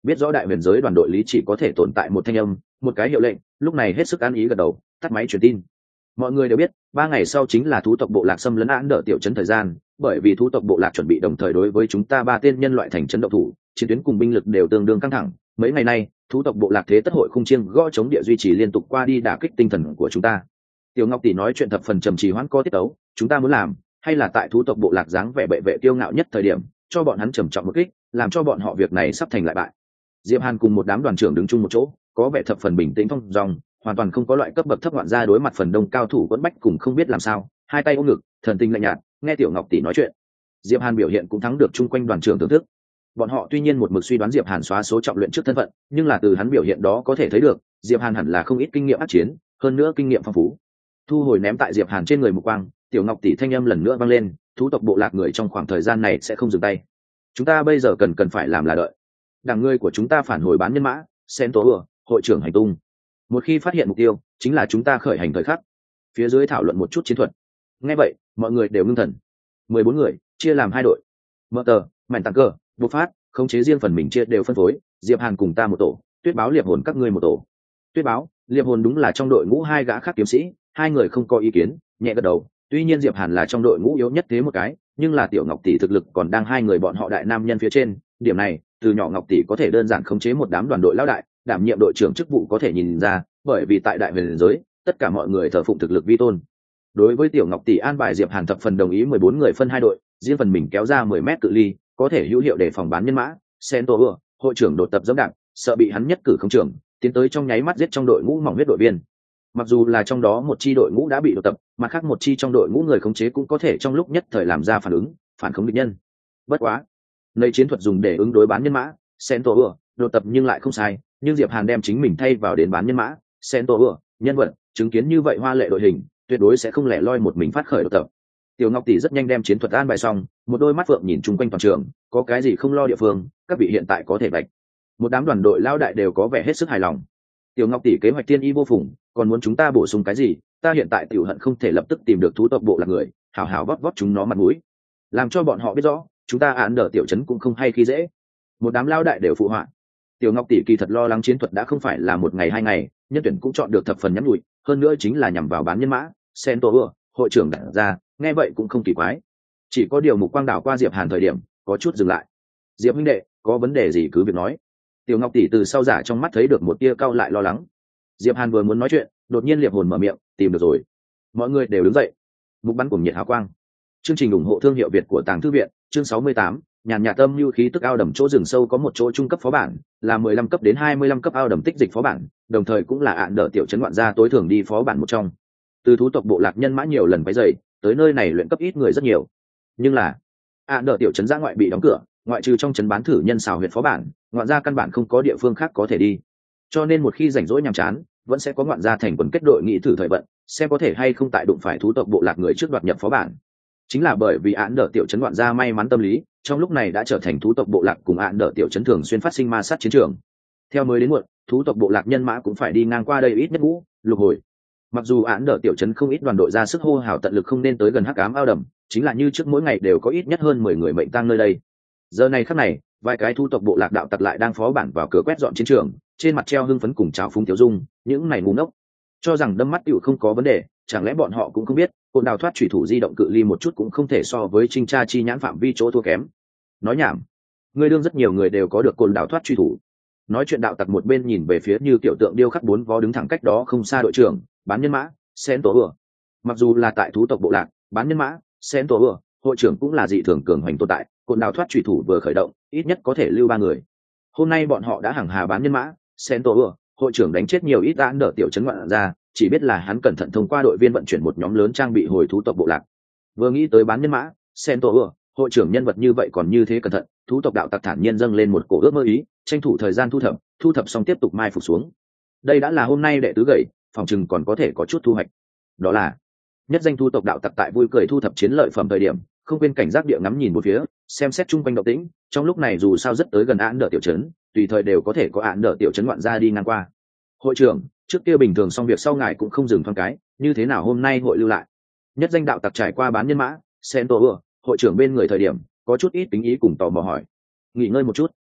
biết rõ đại huyền giới đoàn đội lý chỉ có thể tồn tại một thanh âm, một cái hiệu lệnh, lúc này hết sức an ý gật đầu, tắt máy truyền tin. Mọi người đều biết ba ngày sau chính là thú tộc bộ lạc xâm lấn án đỡ tiểu trấn thời gian, bởi vì thú tộc bộ lạc chuẩn bị đồng thời đối với chúng ta ba tên nhân loại thành trấn động thủ, chiến tuyến cùng binh lực đều tương đương căng thẳng. Mấy ngày nay thú tộc bộ lạc thế tất hội khung chiêng gõ chống địa duy trì liên tục qua đi đả kích tinh thần của chúng ta. Tiểu Ngọc tỷ nói chuyện thập phần trầm trì hoãn có tiết tấu, chúng ta muốn làm hay là tại thú tộc bộ lạc dáng vẻ bệ vệ tiêu ngạo nhất thời điểm cho bọn hắn trầm trọng một kích, làm cho bọn họ việc này sắp thành lại bại. Diệp Hàn cùng một đám đoàn trưởng đứng chung một chỗ, có vẻ thập phần bình tĩnh phong dong, hoàn toàn không có loại cấp bậc thấp ngoạn gia đối mặt phần đông cao thủ quẫn bách cùng không biết làm sao, hai tay ôm ngực, thần tinh lạnh nhạt, nghe Tiểu Ngọc tỷ nói chuyện. Diệp Hàn biểu hiện cũng thắng được chung quanh đoàn trưởng thưởng thức. Bọn họ tuy nhiên một mực suy đoán Diệp Hàn xóa số trọng luyện trước thân phận, nhưng là từ hắn biểu hiện đó có thể thấy được, Diệp Hàn hẳn là không ít kinh nghiệm ác chiến, hơn nữa kinh nghiệm phong phú. Thu hồi ném tại Diệp Hàn trên người một quang, Tiểu Ngọc tỷ thanh âm lần nữa vang lên, thú tộc bộ lạc người trong khoảng thời gian này sẽ không dừng tay. Chúng ta bây giờ cần cần phải làm là đợi. Đảng ngươi của chúng ta phản hồi bán nhân mã, sen tố ừa, hội trưởng hành tung. Một khi phát hiện mục tiêu, chính là chúng ta khởi hành thời khắc. Phía dưới thảo luận một chút chiến thuật. Nghe vậy, mọi người đều ngưng thần. mười bốn người, chia làm hai đội. Mở tờ, mảnh tăng cơ, bộc phát, khống chế riêng phần mình chia đều phân phối, Diệp Hàn cùng ta một tổ, Tuyết báo liệp hồn các ngươi một tổ. Tuyết báo, liệp hồn đúng là trong đội ngũ hai gã khác kiếm sĩ, hai người không có ý kiến, nhẹ gật đầu. Tuy nhiên Diệp Hàn là trong đội ngũ yếu nhất thế một cái, nhưng là Tiểu Ngọc tỷ thực lực còn đang hai người bọn họ đại nam nhân phía trên, điểm này, từ nhỏ Ngọc tỷ có thể đơn giản khống chế một đám đoàn đội lão đại, đảm nhiệm đội trưởng chức vụ có thể nhìn ra, bởi vì tại đại huyền giới, tất cả mọi người thờ phụng thực lực vi tôn. Đối với Tiểu Ngọc tỷ an bài, Diệp Hàn thập phần đồng ý, mười bốn người phân hai đội, riêng phần mình kéo ra mười mét cự ly, có thể hữu hiệu để phòng bán nhân mã. Sento vừa, hội trưởng đột tập dẫm đạp, sợ bị hắn nhất cử không trưởng, tiến tới trong nháy mắt giết trong đội ngũ mỏng huyết đội viên. Mặc dù là trong đó một chi đội ngũ đã bị đột tập, mà khác một chi trong đội ngũ người khống chế cũng có thể trong lúc nhất thời làm ra phản ứng, phản khống địch nhân. Bất quá, nơi chiến thuật dùng để ứng đối bán nhân mã, Sento vừa, đột tập nhưng lại không sai, nhưng Diệp Hàn đem chính mình thay vào đến bán nhân mã, Sento vừa, nhân vật, chứng kiến như vậy hoa lệ đội hình, tuyệt đối sẽ không lẻ loi một mình phát khởi đột tập. Tiểu Ngọc tỷ rất nhanh đem chiến thuật an bài xong, một đôi mắt phượng nhìn chung quanh toàn trường, có cái gì không lo địa phương, các vị hiện tại có thể bạch. Một đám đoàn đội lao đại đều có vẻ hết sức hài lòng. Tiểu Ngọc tỷ kế hoạch tiên y vô phùng, còn muốn chúng ta bổ sung cái gì? Ta hiện tại tiểu hận không thể lập tức tìm được thú tộc bộ lạc người, hảo hảo vót vót chúng nó mặt mũi, làm cho bọn họ biết rõ, chúng ta án đỡ tiểu trấn cũng không hay khi dễ. Một đám lao đại đều phụ họa. Tiểu Ngọc tỷ kỳ thật lo lắng chiến thuật đã không phải là một ngày hai ngày, nhân tuyển cũng chọn được thập phần nhắm nhủi, hơn nữa chính là nhằm vào bán nhân mã, Sento vừa, hội trưởng đặt ra, nghe vậy cũng không kỳ quái. Chỉ có điều mục quang đảo qua Diệp Hàn thời điểm, có chút dừng lại. Diệp huynh đệ, có vấn đề gì cứ việc nói. Tiểu Ngọc tỷ từ sau giả trong mắt thấy được một tia cau lại lo lắng. Diệp Hàn vừa muốn nói chuyện, đột nhiên liệp hồn mở miệng, tìm được rồi. Mọi người đều đứng dậy. Mục bắn cùng nhiệt hào quang. Chương trình ủng hộ thương hiệu Việt của Tàng Thư viện, chương sáu mươi tám, nhàn nhạt tâm lưu khí tức ao đầm chỗ rừng sâu có một chỗ trung cấp phó bản, là mười lăm cấp đến hai mươi lăm cấp ao đầm tích dịch phó bản, đồng thời cũng là án đỡ tiểu trấn ngoạn gia tối thường đi phó bản một trong. Từ thú tộc bộ lạc nhân mã nhiều lần quấy rầy, tới nơi này luyện cấp ít người rất nhiều. Nhưng là, án đỡ tiểu trấn ra ngoại bị đóng cửa, ngoại trừ trong trấn bán thử nhân xào huyện phó bản, ngoạn gia căn bản không có địa phương khác có thể đi. Cho nên một khi rảnh rỗi nhàm chán, vẫn sẽ có ngoạn gia thành quần kết đội nghị thử thời vận, xem có thể hay không tại đụng phải thú tộc bộ lạc người trước đoạt nhập phó bản. Chính là bởi vì án đỡ tiểu trấn ngoạn gia may mắn tâm lý, trong lúc này đã trở thành thú tộc bộ lạc cùng án đỡ tiểu trấn thường xuyên phát sinh ma sát chiến trường. Theo mới đến muộn, thú tộc bộ lạc nhân mã cũng phải đi ngang qua đây ít nhất ngũ lục hồi. Mặc dù án đỡ tiểu trấn không ít đoàn đội ra sức hô hào tận lực không nên tới gần hắc ám ao đầm, chính là như trước mỗi ngày đều có ít nhất hơn mười người mệnh tang nơi đây. Giờ này khắc này, vài cái thú tộc bộ lạc đạo tặc lại đang phó bản vào cửa quét dọn chiến trường, trên mặt treo hưng phấn cùng trào phúng tiểu dung, những này ngu ngốc cho rằng đâm mắt tiểu không có vấn đề, chẳng lẽ bọn họ cũng không biết, côn đào thoát chủy thủ di động cự ly một chút cũng không thể so với trinh tra chi nhãn phạm vi chỗ thua kém. Nói nhảm, người đương rất nhiều người đều có được côn đào thoát chủy thủ. Nói chuyện đạo tặc một bên nhìn về phía như tiểu tượng điêu khắc bốn vó đứng thẳng cách đó không xa đội trưởng, bán nhân mã, sen tổ ừa. Mặc dù là tại thú tộc bộ lạc, bán nhân mã, sen tổ ừa, hội trưởng cũng là dị thường cường hoành tồn tại, côn đào thoát chủy thủ vừa khởi động, ít nhất có thể lưu ba người. Hôm nay bọn họ đã hàng hà bán nhân mã, sen tổ ừa, hội trưởng đánh chết nhiều ít án đỡ tiểu trấn ngoạn ra, chỉ biết là hắn cẩn thận thông qua đội viên vận chuyển một nhóm lớn trang bị hồi thú tộc bộ lạc. Vừa nghĩ tới bán nhân mã, Sento ừa, hội trưởng nhân vật như vậy còn như thế cẩn thận, thú tộc đạo tặc thản nhiên dâng lên một cổ ước mơ ý, tranh thủ thời gian thu thập, thu thập xong tiếp tục mai phục xuống. Đây đã là hôm nay đệ tứ gậy, phòng chừng còn có thể có chút thu hoạch. Đó là nhất danh thu tộc đạo tặc tại vui cười thu thập chiến lợi phẩm thời điểm, không quên cảnh giác địa ngắm nhìn một phía, xem xét chung quanh động tĩnh. Trong lúc này dù sao rất tới gần án đỡ tiểu trấn, tùy thời đều có thể có án đỡ tiểu trấn ngoạn ra đi ngang qua. Hội trưởng, trước kia bình thường xong việc sau ngài cũng không dừng thoáng cái, như thế nào hôm nay hội lưu lại? Nhất danh đạo tặc trải qua bán nhân mã, Sento ừa, hội trưởng bên người thời điểm, có chút ít tính ý cùng tò mò hỏi. Nghỉ ngơi một chút.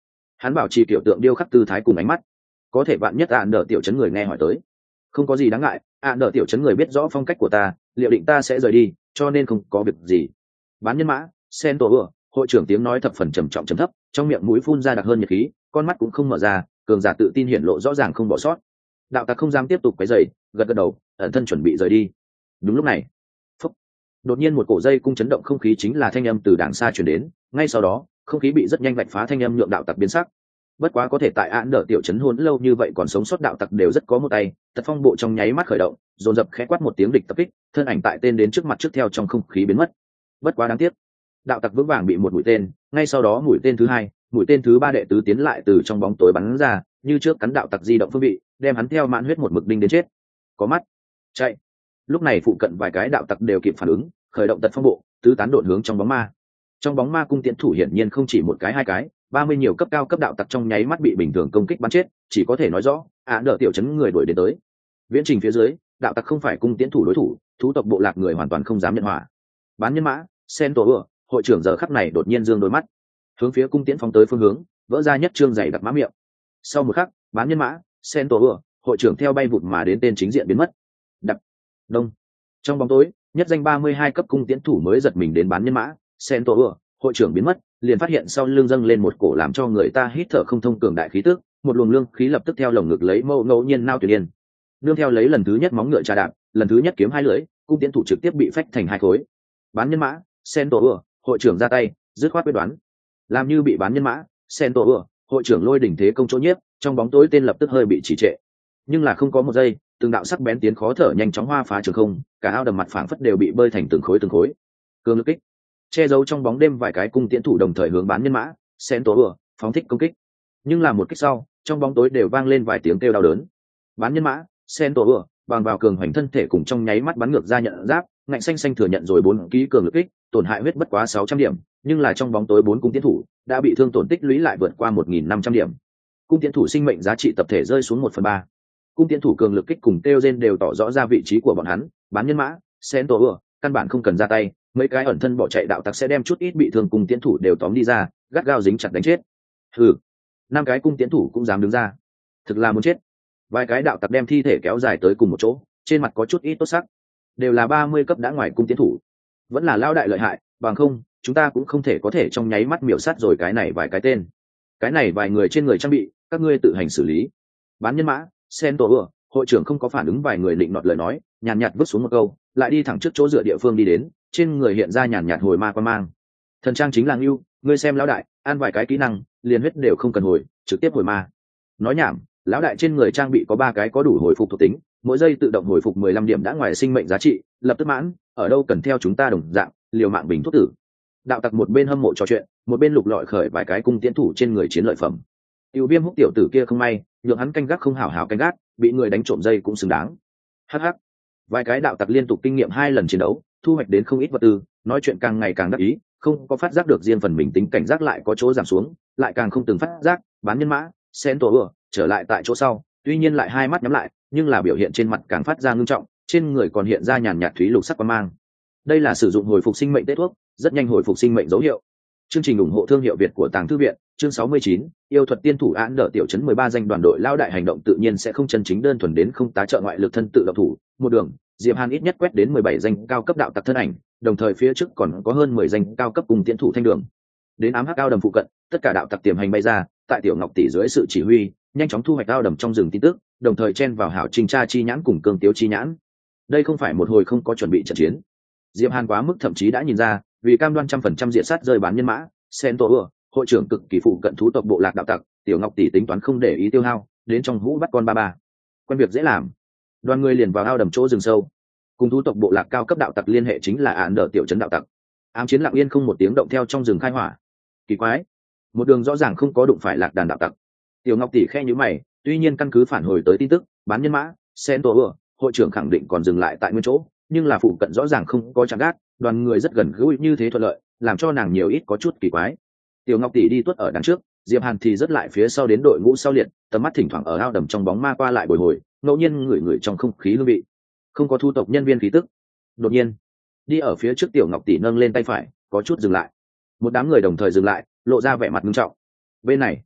hắn bảo trì kiểu tượng điêu khắc tư thái cùng ánh mắt. Có thể bạn nhất ạn đỡ tiểu chấn người nghe hỏi tới, không có gì đáng ngại, ạn đỡ tiểu chấn người biết rõ phong cách của ta, liệu định ta sẽ rời đi, cho nên không có việc gì. Bán nhân mã sen tổ ừa, hội trưởng tiếng nói thập phần trầm trọng trầm thấp, trong miệng mũi phun ra đặc hơn nhiệt khí, con mắt cũng không mở ra, cường giả tự tin hiển lộ rõ ràng không bỏ sót. Đạo tặc không dám tiếp tục quấy rầy, gật gật đầu, ẩn thân chuẩn bị rời đi. Đúng lúc này, phúc, đột nhiên một cổ dây cung chấn động không khí, chính là thanh âm từ đàng xa truyền đến, ngay sau đó không khí bị rất nhanh vạch phá, thanh âm nhượng đạo tặc biến sắc. Bất quá có thể tại án đỡ tiểu chấn hôn lâu như vậy còn sống sót đạo tặc đều rất có một tay, tật phong bộ trong nháy mắt khởi động, dồn dập khẽ quát một tiếng địch tập kích, thân ảnh tại tên đến trước mặt trước theo trong không khí biến mất. Bất quá đáng tiếc, đạo tặc vững vàng bị một mũi tên, ngay sau đó mũi tên thứ hai, mũi tên thứ ba đệ tứ tiến lại từ trong bóng tối bắn ra, như trước cắn đạo tặc di động phương vị, đem hắn theo mãn huyết một mực đinh đến chết. Có mắt, chạy. Lúc này phụ cận vài cái đạo tặc đều kịp phản ứng, khởi động tật phong bộ, tứ tán độn hướng trong bóng ma. Trong bóng ma cung tiễn thủ hiển nhiên không chỉ một cái hai cái, ba mươi nhiều cấp cao cấp đạo tặc trong nháy mắt bị bình thường công kích bắn chết, chỉ có thể nói rõ án đỡ tiểu chấn người đuổi đến tới. Viễn trình phía dưới, đạo tặc không phải cung tiễn thủ đối thủ, thú tộc bộ lạc người hoàn toàn không dám nhận hỏa. Bán nhân mã sen tổ ừa, hội trưởng giờ khắc này đột nhiên dương đôi mắt, hướng phía cung tiễn phóng tới phương hướng, vỡ ra nhất trương dày đặc mã miệng. Sau một khắc, bán nhân mã sen tổ ừa, hội trưởng theo bay vụt mà đến tên chính diện biến mất. Đặc đông, trong bóng tối, nhất danh ba mươi hai cấp cung tiễn thủ mới giật mình đến bán nhân mã sen tổ ừa, hội trưởng biến mất, liền phát hiện sau lưng dâng lên một cổ làm cho người ta hít thở không thông cường đại khí tức, một luồng lương khí lập tức theo lồng ngực lấy mâu ngẫu nhiên nao tuyệt điên. Nương theo lấy lần thứ nhất móng ngựa trà đạp, lần thứ nhất kiếm hai lưỡi, cung tiễn thủ trực tiếp bị phách thành hai khối. Bán nhân mã sen tổ ừa, hội trưởng ra tay, dứt khoát quyết đoán. Làm như bị bán nhân mã sen tổ ừa, hội trưởng lôi đỉnh thế công chỗ nhiếp, trong bóng tối tên lập tức hơi bị trì trệ. Nhưng là không có một giây, từng đạo sắc bén tiến khó thở nhanh chóng hoa phá trường không, cả ao đầm mặt phảng phất đều bị bơi thành từng khối từng khối. Cương lực kích, che giấu trong bóng đêm vài cái cung tiễn thủ đồng thời hướng bán nhân mã sen tổ ừa phóng thích công kích. Nhưng là một kích sau, trong bóng tối đều vang lên vài tiếng kêu đau đớn. Bán nhân mã sen tổ ừa bằng vào cường hoành thân thể cùng trong nháy mắt bắn ngược ra nhận giáp, ngạnh xanh xanh thừa nhận rồi bốn ký cường lực kích, tổn hại huyết bất quá sáu trăm điểm, nhưng là trong bóng tối bốn cung tiến thủ đã bị thương tổn tích lũy lại vượt qua một nghìn năm trăm điểm. Cung tiến thủ sinh mệnh giá trị tập thể rơi xuống một phần ba. Cung tiến thủ cường lực kích cùng Têu Gen đều tỏ rõ ra vị trí của bọn hắn, bán nhân mã sen tổ ừa căn bản không cần ra tay, mấy cái ẩn thân bỏ chạy đạo tặc sẽ đem chút ít bị thương cung tiến thủ đều tóm đi ra, gắt gao dính chặt đánh chết. Hừ, năm cái cung tiến thủ cũng dám đứng ra, thực là muốn chết. Vài cái đạo tặc đem thi thể kéo dài tới cùng một chỗ, trên mặt có chút ít tốt sắc, đều là ba mươi cấp đã ngoài cung tiến thủ, vẫn là lao đại lợi hại, bằng không chúng ta cũng không thể có thể trong nháy mắt miểu sát rồi cái này vài cái tên. Cái này vài người trên người trang bị, các ngươi tự hành xử lý. Bán nhân mã sen tổ ừa, hội trưởng không có phản ứng vài người định nọt lời nói, nhàn nhạt vứt xuống một câu, lại đi thẳng trước chỗ dựa địa phương đi đến, trên người hiện ra nhàn nhạt hồi ma quan mang. Thần trang chính là ngưu, ngươi xem lão đại, ăn vài cái kỹ năng, liền huyết đều không cần hồi, trực tiếp hồi ma. Nói nhảm, lão đại trên người trang bị có ba cái có đủ hồi phục thuộc tính, mỗi giây tự động hồi phục mười lăm điểm đã ngoài sinh mệnh giá trị, lập tức mãn, ở đâu cần theo chúng ta đồng dạng, liều mạng bình thuốc tử. Đạo tặc một bên hâm mộ trò chuyện, một bên lục lọi khởi vài cái cung tiễn thủ trên người chiến lợi phẩm. Tiêu Viêm húc tiểu tử kia không may, nhượng hắn canh gác không hảo hảo canh gác, bị người đánh trộm dây cũng xứng đáng. Hắc hắc. Vài cái đạo tặc liên tục kinh nghiệm hai lần chiến đấu, thu hoạch đến không ít vật tư, nói chuyện càng ngày càng đắc ý, không có phát giác được riêng phần mình tính cảnh giác lại có chỗ giảm xuống, lại càng không từng phát giác, bán nhân mã sen tổ ừa trở lại tại chỗ sau, tuy nhiên lại hai mắt nhắm lại, nhưng là biểu hiện trên mặt càng phát ra ngưng trọng, trên người còn hiện ra nhàn nhạt thúy lục sắc quang mang. Đây là sử dụng hồi phục sinh mệnh tết thuốc, rất nhanh hồi phục sinh mệnh dấu hiệu. Chương trình ủng hộ thương hiệu Việt của Tàng Thư viện, chương sáu mươi chín, yêu thuật tiên thủ án đỡ tiểu trấn mười ba danh đoàn đội lao đại hành động tự nhiên sẽ không chân chính đơn thuần đến không tá trợ ngoại lực thân tự động thủ, một đường, Diệp Hàn ít nhất quét đến mười bảy danh cao cấp đạo tặc thân ảnh, đồng thời phía trước còn có hơn mười danh cao cấp cùng tiến thủ thanh đường. Đến ám hắc ao đầm phụ cận, tất cả đạo tặc tiềm hành bay ra, tại tiểu Ngọc tỷ dưới sự chỉ huy, nhanh chóng thu hoạch ao đầm trong rừng tin tức, đồng thời chen vào hảo trình tra chi nhãn cùng cương tiếu chi nhãn. Đây không phải một hồi không có chuẩn bị trận chiến. Diệp Hàn quá mức thậm chí đã nhìn ra, vì cam đoan trăm phần trăm diện sát rơi bán nhân mã, sen tổ ừa, hội trưởng cực kỳ phụ cận thú tộc bộ lạc đạo tặc, tiểu Ngọc tỷ tính toán không để ý tiêu hao, đến trong hũ bắt con ba ba. Quen việc dễ làm. Đoàn người liền vào ao đầm chỗ rừng sâu, cùng thú tộc bộ lạc cao cấp đạo tặc liên hệ chính là án đỡ tiểu trấn đạo tặc. Ám chiến lặng yên không một tiếng động theo trong rừng khai hỏa. Kỳ quái, một đường rõ ràng không có đụng phải lạc đàn đạo tặc. Tiểu Ngọc tỷ khe nhíu mày, tuy nhiên căn cứ phản hồi tới tin tức, bán nhân mã sen tổ ừa, hội trưởng khẳng định còn dừng lại tại nguyên chỗ, nhưng là phụ cận rõ ràng không có chạm gác, đoàn người rất gần gũi như thế thuận lợi, làm cho nàng nhiều ít có chút kỳ quái. Tiểu Ngọc tỷ đi tuốt ở đằng trước, Diệp Hàn thì rất lại phía sau đến đội ngũ sau liệt, tầm mắt thỉnh thoảng ở ao đầm trong bóng ma qua lại bồi hồi, ngẫu nhiên ngửi ngửi trong không khí hương vị. Không có thu tộc nhân viên khí tức. Đột nhiên, đi ở phía trước Tiểu Ngọc tỷ nâng lên tay phải, có chút dừng lại. Một đám người đồng thời dừng lại, lộ ra vẻ mặt nghiêm trọng. Bên này,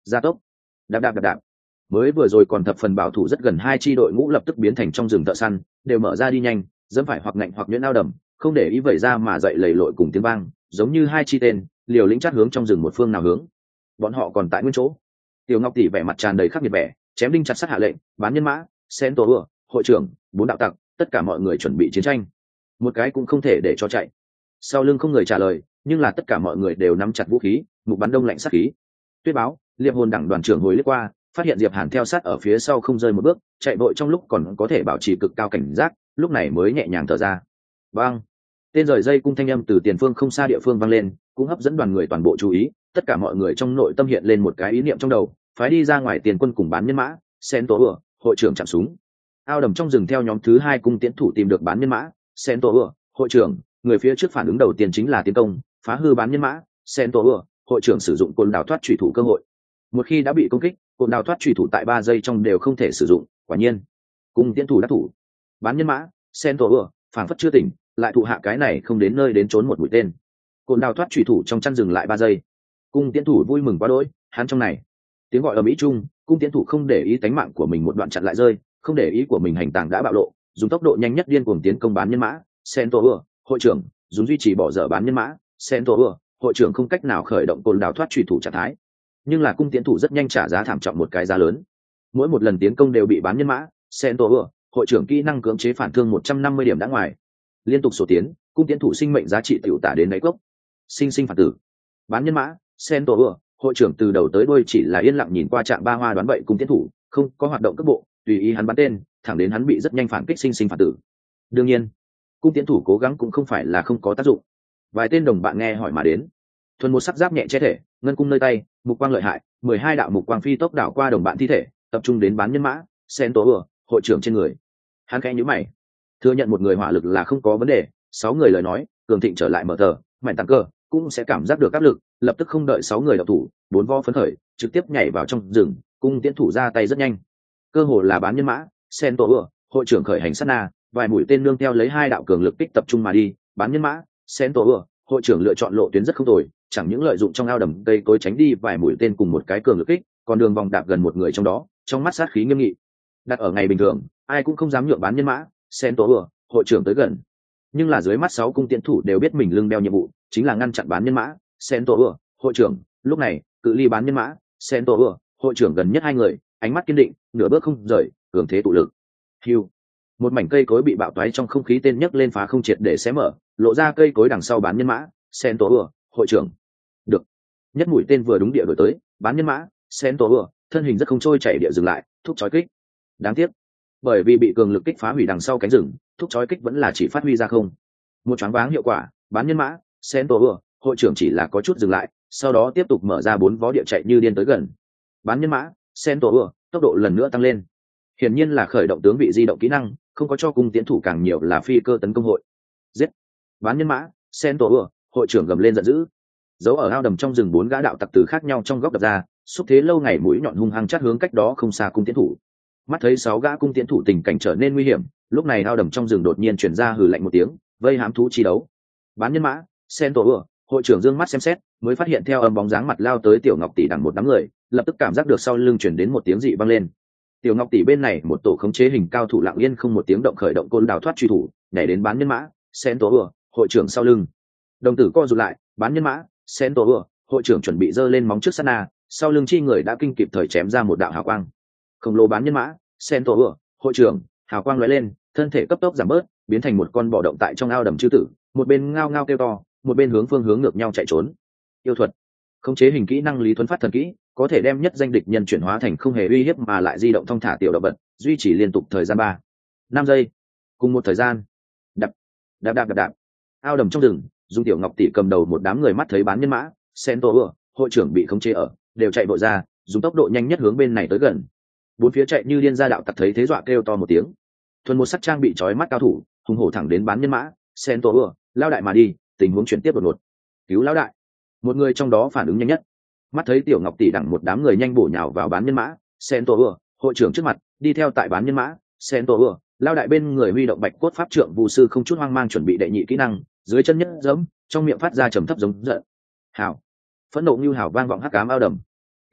gia tốc, đạp đạp đạp đạp. Mới vừa rồi còn thập phần bảo thủ rất gần hai chi đội ngũ lập tức biến thành trong rừng thợ săn, đều mở ra đi nhanh, dẫm phải hoặc ngạnh hoặc nhuyễn ao đầm, không để ý vẩy ra mà dậy lầy lội cùng tiếng vang, giống như hai chi tên liều lĩnh chát hướng trong rừng một phương nào hướng. Bọn họ còn tại nguyên chỗ. Tiểu Ngọc tỷ vẻ mặt tràn đầy khắc nghiệt vẻ, chém đinh chặt sắt hạ lệnh, bán nhân mã, sen tổ ừa, hội trưởng, bốn đạo tặc, tất cả mọi người chuẩn bị chiến tranh, một cái cũng không thể để cho chạy. Sau lưng không người trả lời, nhưng là tất cả mọi người đều nắm chặt vũ khí, mục bắn đông lạnh sát khí. Tuyết báo, Liệp Hồn đẳng đoàn trưởng hồi lướt qua, phát hiện Diệp Hàn theo sát ở phía sau không rơi một bước, chạy vội trong lúc còn có thể bảo trì cực cao cảnh giác, lúc này mới nhẹ nhàng thở ra. Bang! Tên rời dây cung thanh âm từ tiền phương không xa địa phương vang lên, cũng hấp dẫn đoàn người toàn bộ chú ý, tất cả mọi người trong nội tâm hiện lên một cái ý niệm trong đầu, phái đi ra ngoài tiền quân cùng bán nhân mã, sen tổ ừa, hội trưởng chạm súng. Ao đầm trong rừng theo nhóm thứ hai cung tiễn thủ tìm được bán nhân mã, sen tổ ừa, hội trưởng, người phía trước phản ứng đầu tiên chính là tiến công, phá hư bán nhân mã, sen tổ ừa, hội trưởng sử dụng côn đào thoát chủy thủ cơ hội. Một khi đã bị công kích, côn đào thoát chủy thủ tại ba giây trong đều không thể sử dụng, quả nhiên, cung tiễn thủ đắc thủ. Bán nhân mã, sen tổ ừa, phảng phất chưa tỉnh, lại thụ hạ cái này không đến nơi đến trốn một mũi tên. Côn đào thoát chủy thủ trong chăn dừng lại ba giây. Cung tiễn thủ vui mừng quá đỗi, hắn trong này tiếng gọi ở mỹ trung, cung tiễn thủ không để ý tánh mạng của mình một đoạn chặn lại rơi, không để ý của mình hành tàng đã bạo lộ, dùng tốc độ nhanh nhất điên cuồng tiến công bán nhân mã, sen tổ ừa, hội trưởng dùng duy trì bỏ dở bán nhân mã, sen tổ ừa, hội trưởng không cách nào khởi động côn đào thoát chủy thủ trạng thái. Nhưng là cung tiễn thủ rất nhanh trả giá thảm trọng một cái giá lớn, mỗi một lần tiến công đều bị bán nhân mã, sen tổ ừa, hội trưởng kỹ năng cưỡng chế phản thương một trăm năm mươi điểm đã ngoài, liên tục sổ tiến, cung tiễn thủ sinh mệnh giá trị tiểu tả đến đáy cốc, sinh sinh phản tử. Bán nhân mã, sen tổ ừa, hội trưởng từ đầu tới đuôi chỉ là yên lặng nhìn qua trạng ba hoa đoán bậy cung tiễn thủ, không có hoạt động cấp bộ, tùy ý hắn bắn tên, thẳng đến hắn bị rất nhanh phản kích sinh sinh phản tử. Đương nhiên, cung tiễn thủ cố gắng cũng không phải là không có tác dụng. Vài tên đồng bạn nghe hỏi mà đến, thuần một sắc giáp nhẹ che thể, ngân cung nơi tay, mục quang lợi hại, mười hai đạo mục quang phi tốc đảo qua đồng bạn thi thể, tập trung đến bán nhân mã, sen tổ ừa, hội trưởng trên người. Hắn khẽ nhíu mày, thừa nhận một người hỏa lực là không có vấn đề, sáu người lời nói, cường thịnh trở lại mở tờ, mạnh tăng cơ cũng sẽ cảm giác được áp lực, lập tức không đợi sáu người đọc thủ, bốn vo phấn khởi, trực tiếp nhảy vào trong rừng, cung tiễn thủ ra tay rất nhanh. Cơ hồ là bán nhân mã, sen tổ ừa, hội trưởng khởi hành sát na, vài mũi tên nương theo lấy hai đạo cường lực kích tập trung mà đi, bán nhân mã, sen tổ ừa, hội trưởng lựa chọn lộ tuyến rất không tồi, chẳng những lợi dụng trong ao đầm cây cối tránh đi vài mũi tên cùng một cái cường lực kích, còn đường vòng đạp gần một người trong đó, trong mắt sát khí nghiêm nghị. Đặt ở ngày bình thường, ai cũng không dám nhượng bán nhân mã, sen tổ ừa, hội trưởng tới gần. Nhưng là dưới mắt sáu cung tiễn thủ đều biết mình lưng đeo nhiệm vụ, chính là ngăn chặn bán nhân mã, sen tổ ừa, hội trưởng. Lúc này, cự ly bán nhân mã, sen tổ ừa, hội trưởng gần nhất hai người, ánh mắt kiên định, nửa bước không rời, cường thế tụ lực. Hưu, một mảnh cây cối bị bạo toái trong không khí tên nhấc lên phá không triệt để xé mở, lộ ra cây cối đằng sau bán nhân mã, sen tổ ừa, hội trưởng. Được, nhất mũi tên vừa đúng địa đổi tới, bán nhân mã, sen tổ ừa, thân hình rất không trôi chảy địa dừng lại, thúc chói kích. Đáng tiếc, bởi vì bị cường lực kích phá hủy đằng sau cánh rừng, thúc chói kích vẫn là chỉ phát huy ra không một choáng váng hiệu quả. Bán nhân mã, sen tổ ừa, hội trưởng chỉ là có chút dừng lại, sau đó tiếp tục mở ra bốn vó địa chạy như điên tới gần. Bán nhân mã, sen tổ ừa, tốc độ lần nữa tăng lên, hiển nhiên là khởi động tướng vị di động kỹ năng, không có cho cung tiến thủ càng nhiều là phi cơ tấn công hội. Giết! Bán nhân mã, sen tổ ừa, hội trưởng gầm lên giận dữ. Giấu ở ao đầm trong rừng bốn gã đạo tặc từ khác nhau trong góc đập ra, xúc thế lâu ngày mũi nhọn hung hăng chát hướng cách đó không xa cung tiến thủ. Mắt thấy sáu gã cung tiến thủ tình cảnh trở nên nguy hiểm, lúc này ao đầm trong rừng đột nhiên chuyển ra hừ lạnh một tiếng, vây hám thú chi đấu. Bán nhân mã, sen tổ ừa, hội trưởng dương mắt xem xét, mới phát hiện theo âm bóng dáng mặt lao tới tiểu ngọc tỷ đằng một đám người, lập tức cảm giác được sau lưng chuyển đến một tiếng dị vang lên. Tiểu ngọc tỷ bên này một tổ khống chế hình cao thủ lặng yên không một tiếng động khởi động côn đào thoát truy thủ, nhảy đến bán nhân mã, sen tổ ừa, hội trưởng sau lưng. Đồng tử co rụt lại, bán nhân mã, sen tổ ừa, hội trưởng chuẩn bị giơ lên móng trước sát na, sau lưng chi người đã kinh kịp thời chém ra một đạo hào quang. Khổng lồ bán nhân mã, sen tổ ừa, hội trưởng, hào quang lóe lên, thân thể cấp tốc giảm bớt, biến thành một con bò động tại trong ao đầm chư tử, một bên ngao ngao kêu to, một bên hướng phương hướng ngược nhau chạy trốn. Yêu thuật, khống chế hình kỹ năng lý thuấn phát thần kỹ, có thể đem nhất danh địch nhân chuyển hóa thành không hề uy hiếp mà lại di động thong thả tiểu động vật, duy trì liên tục thời gian ba năm giây. Cùng một thời gian, đập đạp đạp đạp đạp, ao đầm trong rừng, dùng tiểu ngọc tỷ cầm đầu một đám người mắt thấy bán nhân mã, sen tổ ừa, hội trưởng bị khống chế ở, đều chạy vội ra, dùng tốc độ nhanh nhất hướng bên này tới gần. Bốn phía chạy như điên ra đạo tặc thấy thế dọa kêu to một tiếng. Thuần một sắc trang bị trói mắt cao thủ, hùng hổ thẳng đến bán nhân mã, sen tổ ừa, lao đại mà đi. Tình huống chuyển tiếp đột ngột, cứu lão đại. Một người trong đó phản ứng nhanh nhất, mắt thấy tiểu ngọc tỷ đằng một đám người nhanh bổ nhào vào bán nhân mã, sen tổ ừa, hội trưởng trước mặt, đi theo tại bán nhân mã, sen tổ ừa, lao đại bên người huy động bạch cốt pháp trượng vu sư không chút hoang mang chuẩn bị đệ nhị kỹ năng, dưới chân nhất giẫm, trong miệng phát ra trầm thấp giống giận. Hảo, phẫn nộ như hảo vang vọng hắc ám ao đầm.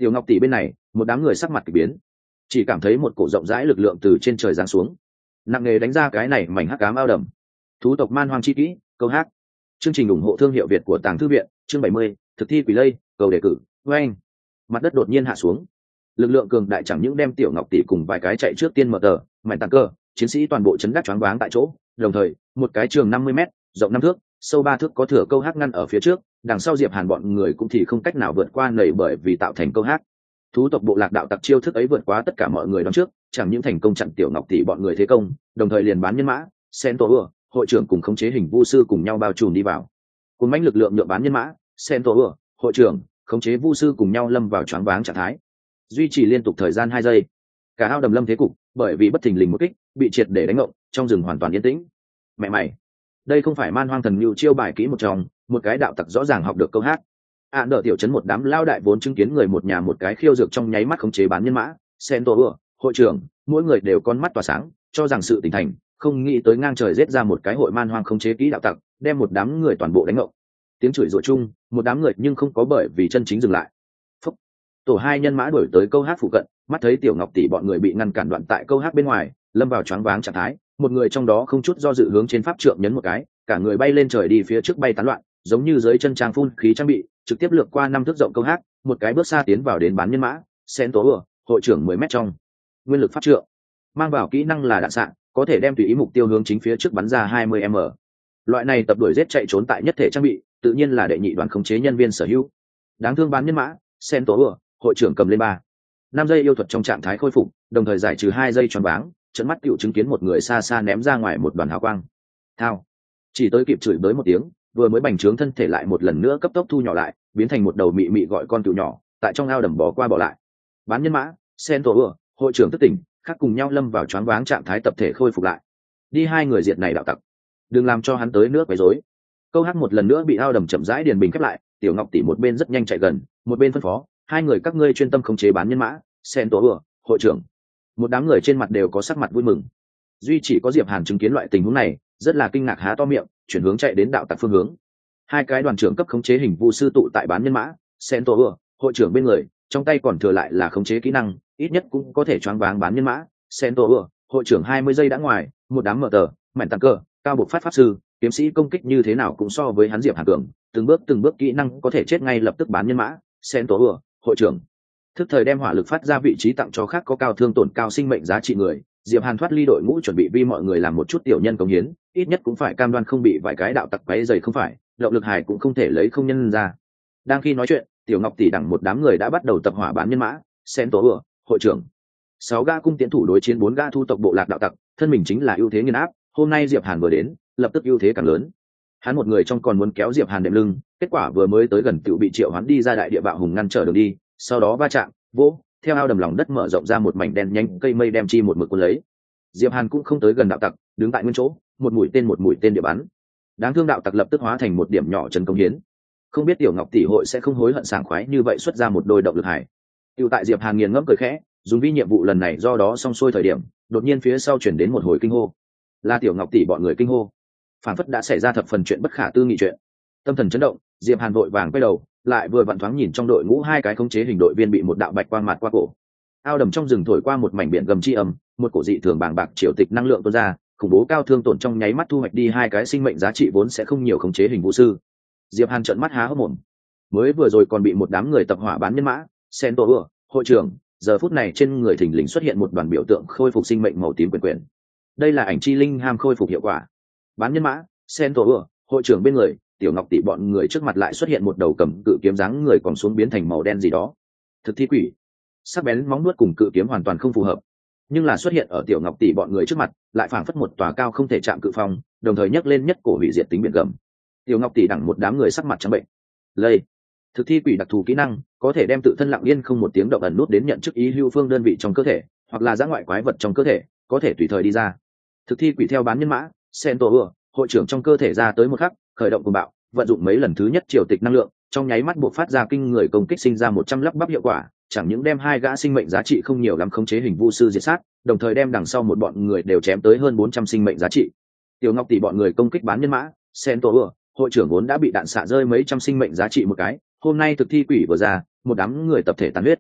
Tiểu Ngọc tỷ bên này, một đám người sắc mặt kỳ biến, chỉ cảm thấy một cổ rộng rãi lực lượng từ trên trời giáng xuống, nặng nề đánh ra cái này mảnh hắc ám ao đầm. Thú tộc man hoang chi kỹ, câu hát. Chương trình ủng hộ thương hiệu Việt của Tàng Thư viện, chương bảy mươi, thực thi quỷ lây, cầu đề cử. Oeng. Mặt đất đột nhiên hạ xuống. Lực lượng cường đại chẳng những đem Tiểu Ngọc tỷ cùng vài cái chạy trước tiên mở tờ, mảnh tàn cơ, chiến sĩ toàn bộ chấn đắc choáng váng tại chỗ, đồng thời, một cái trường năm mươi mét, rộng năm thước, sâu ba thước có thừa câu hát ngăn ở phía trước, đằng sau Diệp Hàn bọn người cũng thì không cách nào vượt qua nảy bởi vì tạo thành câu hát. Thú tộc bộ lạc đạo tặc chiêu thức ấy vượt quá tất cả mọi người đón trước, chẳng những thành công chặn Tiểu Ngọc tỷ bọn người thế công, đồng thời liền bán nhân mã, Centaur, hội trưởng cùng khống chế hình vu sư cùng nhau bao trùm đi vào. Cuốn mãnh lực lượng nhượng bán nhân mã, Centaur, hội trưởng, khống chế vu sư cùng nhau lâm vào choáng váng trạng thái. Duy trì liên tục thời gian hai giây. Cả ao đầm lâm thế cục, bởi vì bất thình lình một kích, bị triệt để đánh ngộng, trong rừng hoàn toàn yên tĩnh. Mẹ mày, đây không phải man hoang thần lưu chiêu bài kỹ một trong, một cái đạo tặc rõ ràng học được câu hát. À, đỡ tiểu trấn một đám lao đại vốn chứng kiến người một nhà một cái khiêu dược trong nháy mắt khống chế bán nhân mã, Centaur, hội trưởng, mỗi người đều con mắt tỏa sáng, cho rằng sự tình thành, không nghĩ tới ngang trời giết ra một cái hội man hoang khống chế kỹ đạo tặc, đem một đám người toàn bộ đánh ngộng. Tiếng chửi rủa chung, một đám người nhưng không có bởi vì chân chính dừng lại. Phúc. Tổ hai nhân mã đuổi tới câu hát phụ cận, mắt thấy Tiểu Ngọc tỷ bọn người bị ngăn cản đoạn tại câu hát bên ngoài, lâm vào choáng váng trạng thái, một người trong đó không chút do dự hướng trên pháp trượng nhấn một cái, cả người bay lên trời đi phía trước bay tán loạn, giống như dưới chân trang phun khí trang bị, trực tiếp lược qua năm thước rộng câu hát, một cái bước xa tiến vào đến bán nhân mã, Centaur, hội trưởng mười mét trong. Nguyên lực pháp trượng, mang vào kỹ năng là đạn xạ, có thể đem tùy ý mục tiêu hướng chính phía trước bắn ra hai mươi mét. Loại này tập đuổi giết chạy trốn tại nhất thể trang bị, tự nhiên là đệ nhị đoàn khống chế nhân viên sở hữu. Đáng thương bán nhân mã, Centaur, hội trưởng cầm lên ba năm giây yêu thuật trong trạng thái khôi phục, đồng thời giải trừ hai giây choáng váng, trận mắt cựu chứng kiến một người xa xa ném ra ngoài một đoàn hào quang. Thao, chỉ tới kịp chửi bới một tiếng, vừa mới bành trướng thân thể lại một lần nữa cấp tốc thu nhỏ lại, biến thành một đầu mị mị gọi con cựu nhỏ, tại trong ao đầm bò qua bỏ lại. Bán nhân mã, Centaur, hội trưởng thức tỉnh, khác cùng nhau lâm vào choáng váng trạng thái tập thể khôi phục lại. Đi hai người diệt này đạo tặc, đừng làm cho hắn tới nước quấy rối. Câu hát một lần nữa bị ao đầm chậm rãi điền bình khép lại, Tiểu Ngọc tỷ một bên rất nhanh chạy gần, một bên phân phó, hai người các ngươi chuyên tâm khống chế bán nhân mã, Centaur, hội trưởng. Một đám người trên mặt đều có sắc mặt vui mừng. Duy chỉ có Diệp Hàn chứng kiến loại tình huống này, rất là kinh ngạc há to miệng, chuyển hướng chạy đến đạo tặc phương hướng. Hai cái đoàn trưởng cấp khống chế hình vu sư tụ tại bán nhân mã, Centaur, hội trưởng bên người, trong tay còn thừa lại là khống chế kỹ năng, ít nhất cũng có thể choáng váng bán nhân mã, Centaur, hội trưởng hai mươi giây đã ngoài, một đám mở tờ, mảnh tàn cơ, cao bộc phát pháp sư, kiếm sĩ công kích như thế nào cũng so với hắn Diệp Hàn cường, từng bước từng bước kỹ năng có thể chết ngay lập tức bán nhân mã, Centaur, hội trưởng. Thức thời đem hỏa lực phát ra vị trí tặng cho khác có cao thương tổn cao sinh mệnh giá trị người, Diệp Hàn thoát ly đội ngũ chuẩn bị vi mọi người làm một chút tiểu nhân cống hiến, ít nhất cũng phải cam đoan không bị vài cái đạo tặc quấy dày không phải, động lực hài cũng không thể lấy không nhân ra. Đang khi nói chuyện, Tiểu Ngọc tỷ đẳng một đám người đã bắt đầu tập hỏa bán nhân mã, Centaur, hội trưởng. Sáu gã cung tiến thủ đối chiến bốn gã thu tộc bộ lạc đạo tặc, thân mình chính là ưu thế nghiền áp, hôm nay Diệp Hàn vừa đến, lập tức ưu thế càng lớn. Hắn một người trong còn muốn kéo Diệp Hàn đệm lưng, kết quả vừa mới tới gần tiểu bị triệu hoán đi ra đại địa bạo hùng ngăn trở đường đi, sau đó va chạm, vỗ, theo ao đầm lòng đất mở rộng ra một mảnh đen nhanh cây mây đem chi một mực cuốn lấy. Diệp Hàn cũng không tới gần đạo tặc, đứng tại nguyên chỗ, một mũi tên một mũi tên địa bắn. Đáng thương đạo tặc lập tức hóa thành một điểm nhỏ trần công hiến. Không biết Tiểu Ngọc tỷ hội sẽ không hối hận sảng khoái như vậy xuất ra một đôi động lực hải. Tiểu tại Diệp Hàn nghiền ngẫm cười khẽ, dùng vi nhiệm vụ lần này do đó xong xuôi thời điểm, đột nhiên phía sau chuyển đến một hồi kinh hô. Là Tiểu Ngọc tỷ bọn người kinh hô. Phản phất đã xảy ra thập phần chuyện bất khả tư nghị chuyện. Tâm thần chấn động, Diệp Hàn vội vàng quay đầu, lại vừa vặn thoáng nhìn trong đội ngũ hai cái khống chế hình đội viên bị một đạo bạch quang mạt qua cổ. Ao đầm trong rừng thổi qua một mảnh biển gầm chi âm, một cổ dị thường bàng bạc triều tịch năng lượng tuôn ra, khủng bố cao thương tổn trong nháy mắt thu hoạch đi hai cái sinh mệnh giá trị vốn sẽ không nhiều khống chế hình vũ sư. Diệp Hàn trợn mắt há hốc mồm. Mới vừa rồi còn bị một đám người tập hỏa bán nhân mã, Centaur, hội trưởng, giờ phút này trên người thình lình xuất hiện một đoàn biểu tượng khôi phục sinh mệnh màu tím quyền quyền. Đây là ảnh chi linh ham khôi phục hiệu quả. Bán nhân mã, Centaur, hội trưởng bên người, Tiểu Ngọc tỷ bọn người trước mặt lại xuất hiện một đầu cầm cự kiếm dáng người còn xuống biến thành màu đen gì đó. Thực thi quỷ. Sắc bén móng nuốt cùng cự kiếm hoàn toàn không phù hợp, nhưng là xuất hiện ở Tiểu Ngọc tỷ bọn người trước mặt, lại phảng phất một tòa cao không thể chạm cự phong, đồng thời nhấc lên nhất cổ hủy diệt tính biển gầm. Tiểu Ngọc tỷ đẳng một đám người sắc mặt trắng bệnh. Lây. Thực thi quỷ đặc thù kỹ năng, có thể đem tự thân lặng yên không một tiếng động ẩn nút đến nhận chức ý hưu phương đơn vị trong cơ thể, hoặc là giã ngoại quái vật trong cơ thể, có thể tùy thời đi ra. Thực thi quỷ theo bán nhân mã, Centaur, hội trưởng trong cơ thể ra tới một khắc, khởi động cuồng bạo, vận dụng mấy lần thứ nhất triều tịch năng lượng, trong nháy mắt buộc phát ra kinh người công kích sinh ra một trăm lắp bắp hiệu quả, chẳng những đem hai gã sinh mệnh giá trị không nhiều lắm khống chế hình vu sư diệt sát, đồng thời đem đằng sau một bọn người đều chém tới hơn bốn trăm sinh mệnh giá trị. Tiểu Ngọc tỷ bọn người công kích bán nhân mã, Centaur, hội trưởng vốn đã bị đạn xạ rơi mấy trăm sinh mệnh giá trị một cái, hôm nay thực thi quỷ vừa ra, một đám người tập thể tàn huyết,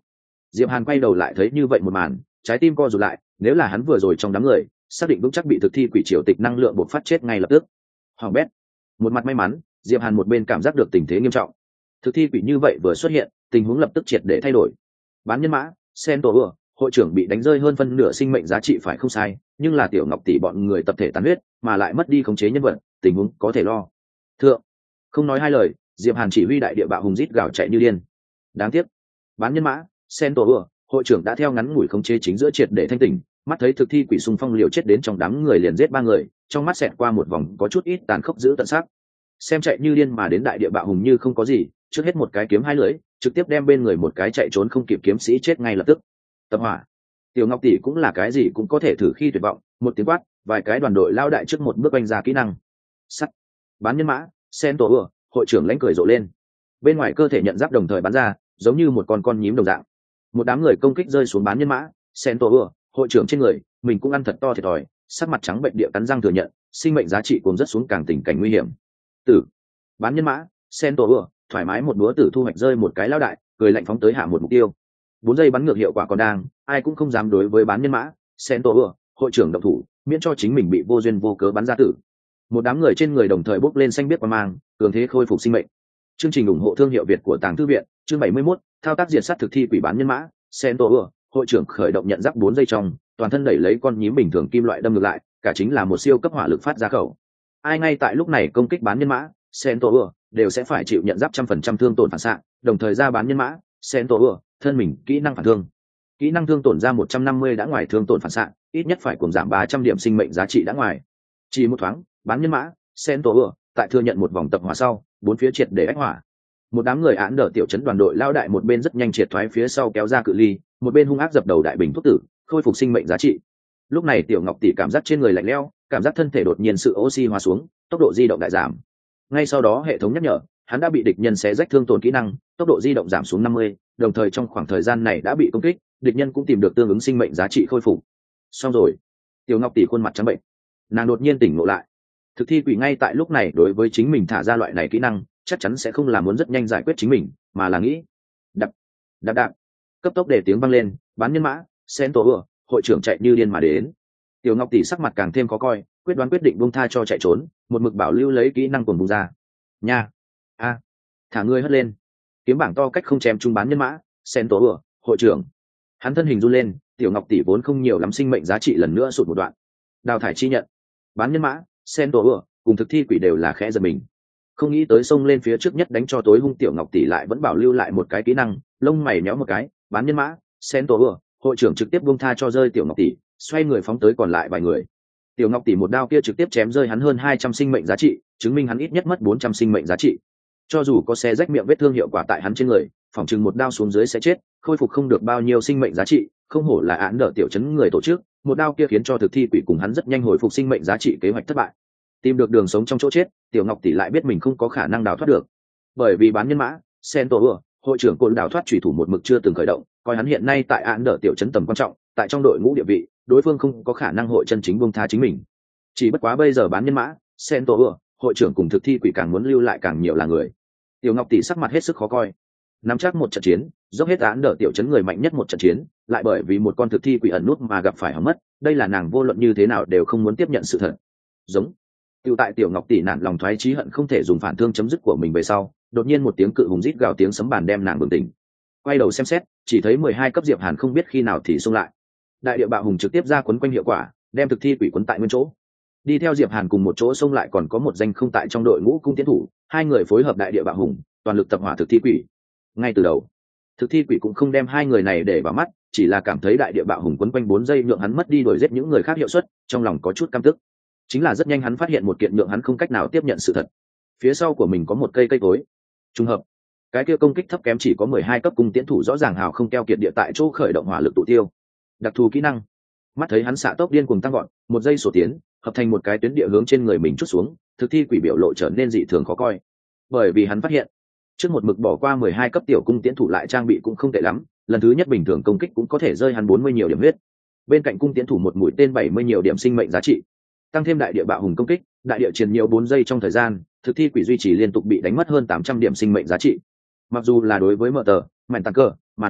Diệp Hàn quay đầu lại thấy như vậy một màn, trái tim co rụt lại, nếu là hắn vừa rồi trong đám người xác định vững chắc bị thực thi quỷ triều tịch năng lượng bộc phát chết ngay lập tức. Hoàng bét. Một mặt may mắn, Diệp Hàn một bên cảm giác được tình thế nghiêm trọng. Thực thi quỷ như vậy vừa xuất hiện, tình huống lập tức triệt để thay đổi. Bán nhân mã sen tổ vừa, hội trưởng bị đánh rơi hơn phân nửa sinh mệnh giá trị phải không sai, nhưng là tiểu ngọc tỷ bọn người tập thể tàn huyết mà lại mất đi khống chế nhân vật, tình huống có thể lo. Thượng, không nói hai lời, Diệp Hàn chỉ huy đại địa bạo hùng rít gào chạy như điên. Đáng tiếc, bán nhân mã sen tổ vừa, hội trưởng đã theo ngắn ngủi khống chế chính giữa triệt để thanh tỉnh, mắt thấy thực thi quỷ xung phong liều chết đến trong đám người liền giết ba người, trong mắt xẹt qua một vòng có chút ít tàn khốc giữ tận sắc. Xem chạy như điên mà đến đại địa bạo hùng như không có gì, trước hết một cái kiếm hai lưỡi, trực tiếp đem bên người một cái chạy trốn không kịp kiếm sĩ chết ngay lập tức. Tập hỏa. Tiểu Ngọc tỷ cũng là cái gì cũng có thể thử khi tuyệt vọng, một tiếng quát, vài cái đoàn đội lao đại trước một bước oanh ra kỹ năng. Sắt. Bán nhân mã, sen tổ ừa, hội trưởng lãnh cười rộ lên. Bên ngoài cơ thể nhận giáp đồng thời bắn ra, giống như một con con nhím đồng dạng. Một đám người công kích rơi xuống bán nhân mã, sen tổ ừa, hội trưởng trên người, mình cũng ăn thật to thiệt thòi, sắc mặt trắng bệnh địa cắn răng thừa nhận, sinh mệnh giá trị cuồng rất xuống càng tình cảnh nguy hiểm. Tử. Bán nhân mã, sen tổ ừa, thoải mái một búa tử thu hoạch rơi một cái lao đại, cười lạnh phóng tới hạ một mục tiêu. Bốn giây bắn ngược hiệu quả còn đang, ai cũng không dám đối với bán nhân mã sen tổ ừa, hội trưởng động thủ, miễn cho chính mình bị vô duyên vô cớ bắn ra tử. Một đám người trên người đồng thời bốc lên xanh biết qua mang, cường thế khôi phục sinh mệnh. Chương trình ủng hộ thương hiệu Việt của Tàng Thư viện, chương bảy mươi mốt, thao tác diệt sát thực thi quỷ bán nhân mã sen tổ ừa, hội trưởng khởi động nhận giáp bốn giây trong, toàn thân đẩy lấy con nhím bình thường kim loại đâm ngược lại, cả chính là một siêu cấp hỏa lực phát ra khẩu. Ai ngay tại lúc này công kích bán nhân mã sen tổ ừa đều sẽ phải chịu nhận giáp trăm phần trăm thương tổn phản xạ, đồng thời ra bán nhân mã sen tổ ừa thân mình kỹ năng phản thương, kỹ năng thương tổn ra một trăm năm mươi đã ngoài thương tổn phản xạ, ít nhất phải cùng giảm ba trăm điểm sinh mệnh giá trị đã ngoài. Chỉ một thoáng, bán nhân mã sen tổ ừa tại thừa nhận một vòng tập hỏa sau, bốn phía triệt để ách hỏa. Một đám người án đỡ tiểu trấn đoàn đội lao đại một bên rất nhanh triệt thoái phía sau kéo ra cự ly, một bên hung ác dập đầu đại bình thuốc tử, khôi phục sinh mệnh giá trị. Lúc này tiểu ngọc tỷ cảm giác trên người lạnh lẽo, cảm giác thân thể đột nhiên sự oxy hóa xuống, tốc độ di động đại giảm. Ngay sau đó hệ thống nhắc nhở, hắn đã bị địch nhân xé rách thương tổn kỹ năng, tốc độ di động giảm xuống năm mươi, đồng thời trong khoảng thời gian này đã bị công kích, địch nhân cũng tìm được tương ứng sinh mệnh giá trị khôi phục. Xong rồi. Tiểu ngọc tỷ khuôn mặt trắng bệnh, nàng đột nhiên tỉnh ngộ lại. Thực thi quỷ ngay tại lúc này đối với chính mình thả ra loại này kỹ năng, chắc chắn sẽ không là muốn rất nhanh giải quyết chính mình, mà là nghĩ đập đập đạp cấp tốc để tiếng vang lên, bán nhân mã sen tổ ừa, hội trưởng chạy như điên mà đến. Tiểu ngọc tỷ sắc mặt càng thêm khó coi, quyết đoán quyết định buông tha cho chạy trốn, một mực bảo lưu lấy kỹ năng cuồng bung ra. Nha, a, thả ngươi hất lên, kiếm bảng to cách không chém chung bán nhân mã sen tổ ừa, hội trưởng. Hắn thân hình run lên, tiểu ngọc tỷ vốn không nhiều lắm sinh mệnh giá trị lần nữa sụt một đoạn. Đào thải chi nhận, bán nhân mã sen tổ ừa cùng thực thi quỷ đều là khẽ giật mình, không nghĩ tới xông lên phía trước nhất đánh cho tối hung tiểu ngọc tỷ lại vẫn bảo lưu lại một cái kỹ năng, lông mày méo một cái, bán nhân mã sen tổ ừa, hội trưởng trực tiếp buông tha cho rơi tiểu ngọc tỷ, xoay người phóng tới còn lại vài người. Tiểu ngọc tỷ một đao kia trực tiếp chém rơi hắn hơn hai trăm sinh mệnh giá trị, chứng minh hắn ít nhất mất bốn trăm sinh mệnh giá trị. Cho dù có xé rách miệng vết thương hiệu quả tại hắn trên người, phỏng chừng một đao xuống dưới sẽ chết, khôi phục không được bao nhiêu sinh mệnh giá trị, không hổ là án đỡ tiểu chấn người tổ chức, một đao kia khiến cho thực thi quỷ cùng hắn rất nhanh hồi phục sinh mệnh giá trị kế hoạch thất bại. Tìm được đường sống trong chỗ chết, tiểu ngọc tỷ lại biết mình không có khả năng đào thoát được, bởi vì bán nhân mã sen tổ ừa, hội trưởng côn đào thoát chủy thủ một mực chưa từng khởi động, coi hắn hiện nay tại án đỡ tiểu chấn tầm quan trọng, tại trong đội ngũ địa vị, đối phương không có khả năng hội chân chính buông tha chính mình. Chỉ bất quá bây giờ bán nhân mã sen tổ ừa, hội trưởng cùng thực thi quỷ càng muốn lưu lại càng nhiều là người. Tiểu ngọc tỷ sắc mặt hết sức khó coi, nắm chắc một trận chiến, dốc hết án đỡ tiểu chấn người mạnh nhất một trận chiến, lại bởi vì một con thực thi quỷ ẩn nút mà gặp phải hỏng mất, đây là nàng vô luận như thế nào đều không muốn tiếp nhận sự thật. Giống. Tiểu tại tiểu ngọc tỷ nản lòng thoái chí hận không thể dùng phản thương chấm dứt của mình về sau, đột nhiên một tiếng cự hùng rít gào tiếng sấm bàn đem nàng bừng tỉnh. Quay đầu xem xét, chỉ thấy mười hai cấp Diệp Hàn không biết khi nào thì xông lại. Đại địa bạo hùng trực tiếp ra quấn quanh hiệu quả, đem thực thi quỷ quấn tại nguyên chỗ. Đi theo Diệp Hàn cùng một chỗ xông lại còn có một danh không tại trong đội ngũ cung tiến thủ, hai người phối hợp đại địa bạo hùng, toàn lực tập hỏa thực thi quỷ. Ngay từ đầu, thực thi quỷ cũng không đem hai người này để vào mắt, chỉ là cảm thấy đại địa bạo hùng quấn quanh bốn giây nhượng hắn mất đi đuổi giết những người khác hiệu suất, trong lòng có chút căm tức. Chính là rất nhanh hắn phát hiện một kiện nhượng hắn không cách nào tiếp nhận sự thật. Phía sau của mình có một cây cây cối. Trùng hợp, cái kia công kích thấp kém chỉ có mười hai cấp cung tiễn thủ rõ ràng hào không keo kiệt địa tại chỗ khởi động hỏa lực tụ tiêu. Đặc thù kỹ năng. Mắt thấy hắn xạ tốc điên cuồng tăng gọn, một giây sổ tiến, hợp thành một cái tuyến địa hướng trên người mình chút xuống, thực thi quỷ biểu lộ trở nên dị thường khó coi. Bởi vì hắn phát hiện, trước một mực bỏ qua mười hai cấp tiểu cung tiễn thủ lại trang bị cũng không tệ lắm, lần thứ nhất bình thường công kích cũng có thể rơi hắn bốn mươi nhiều điểm huyết. Bên cạnh cung tiễn thủ một mũi tên bảy mươi nhiều điểm sinh mệnh giá trị. Tăng thêm đại địa bạo hùng công kích, đại địa chiến nhiều bốn giây trong thời gian, thực thi quỷ duy trì liên tục bị đánh mất hơn tám trăm điểm sinh mệnh giá trị. Mặc dù là đối với mở tờ, mảnh tăng cơ mà nói,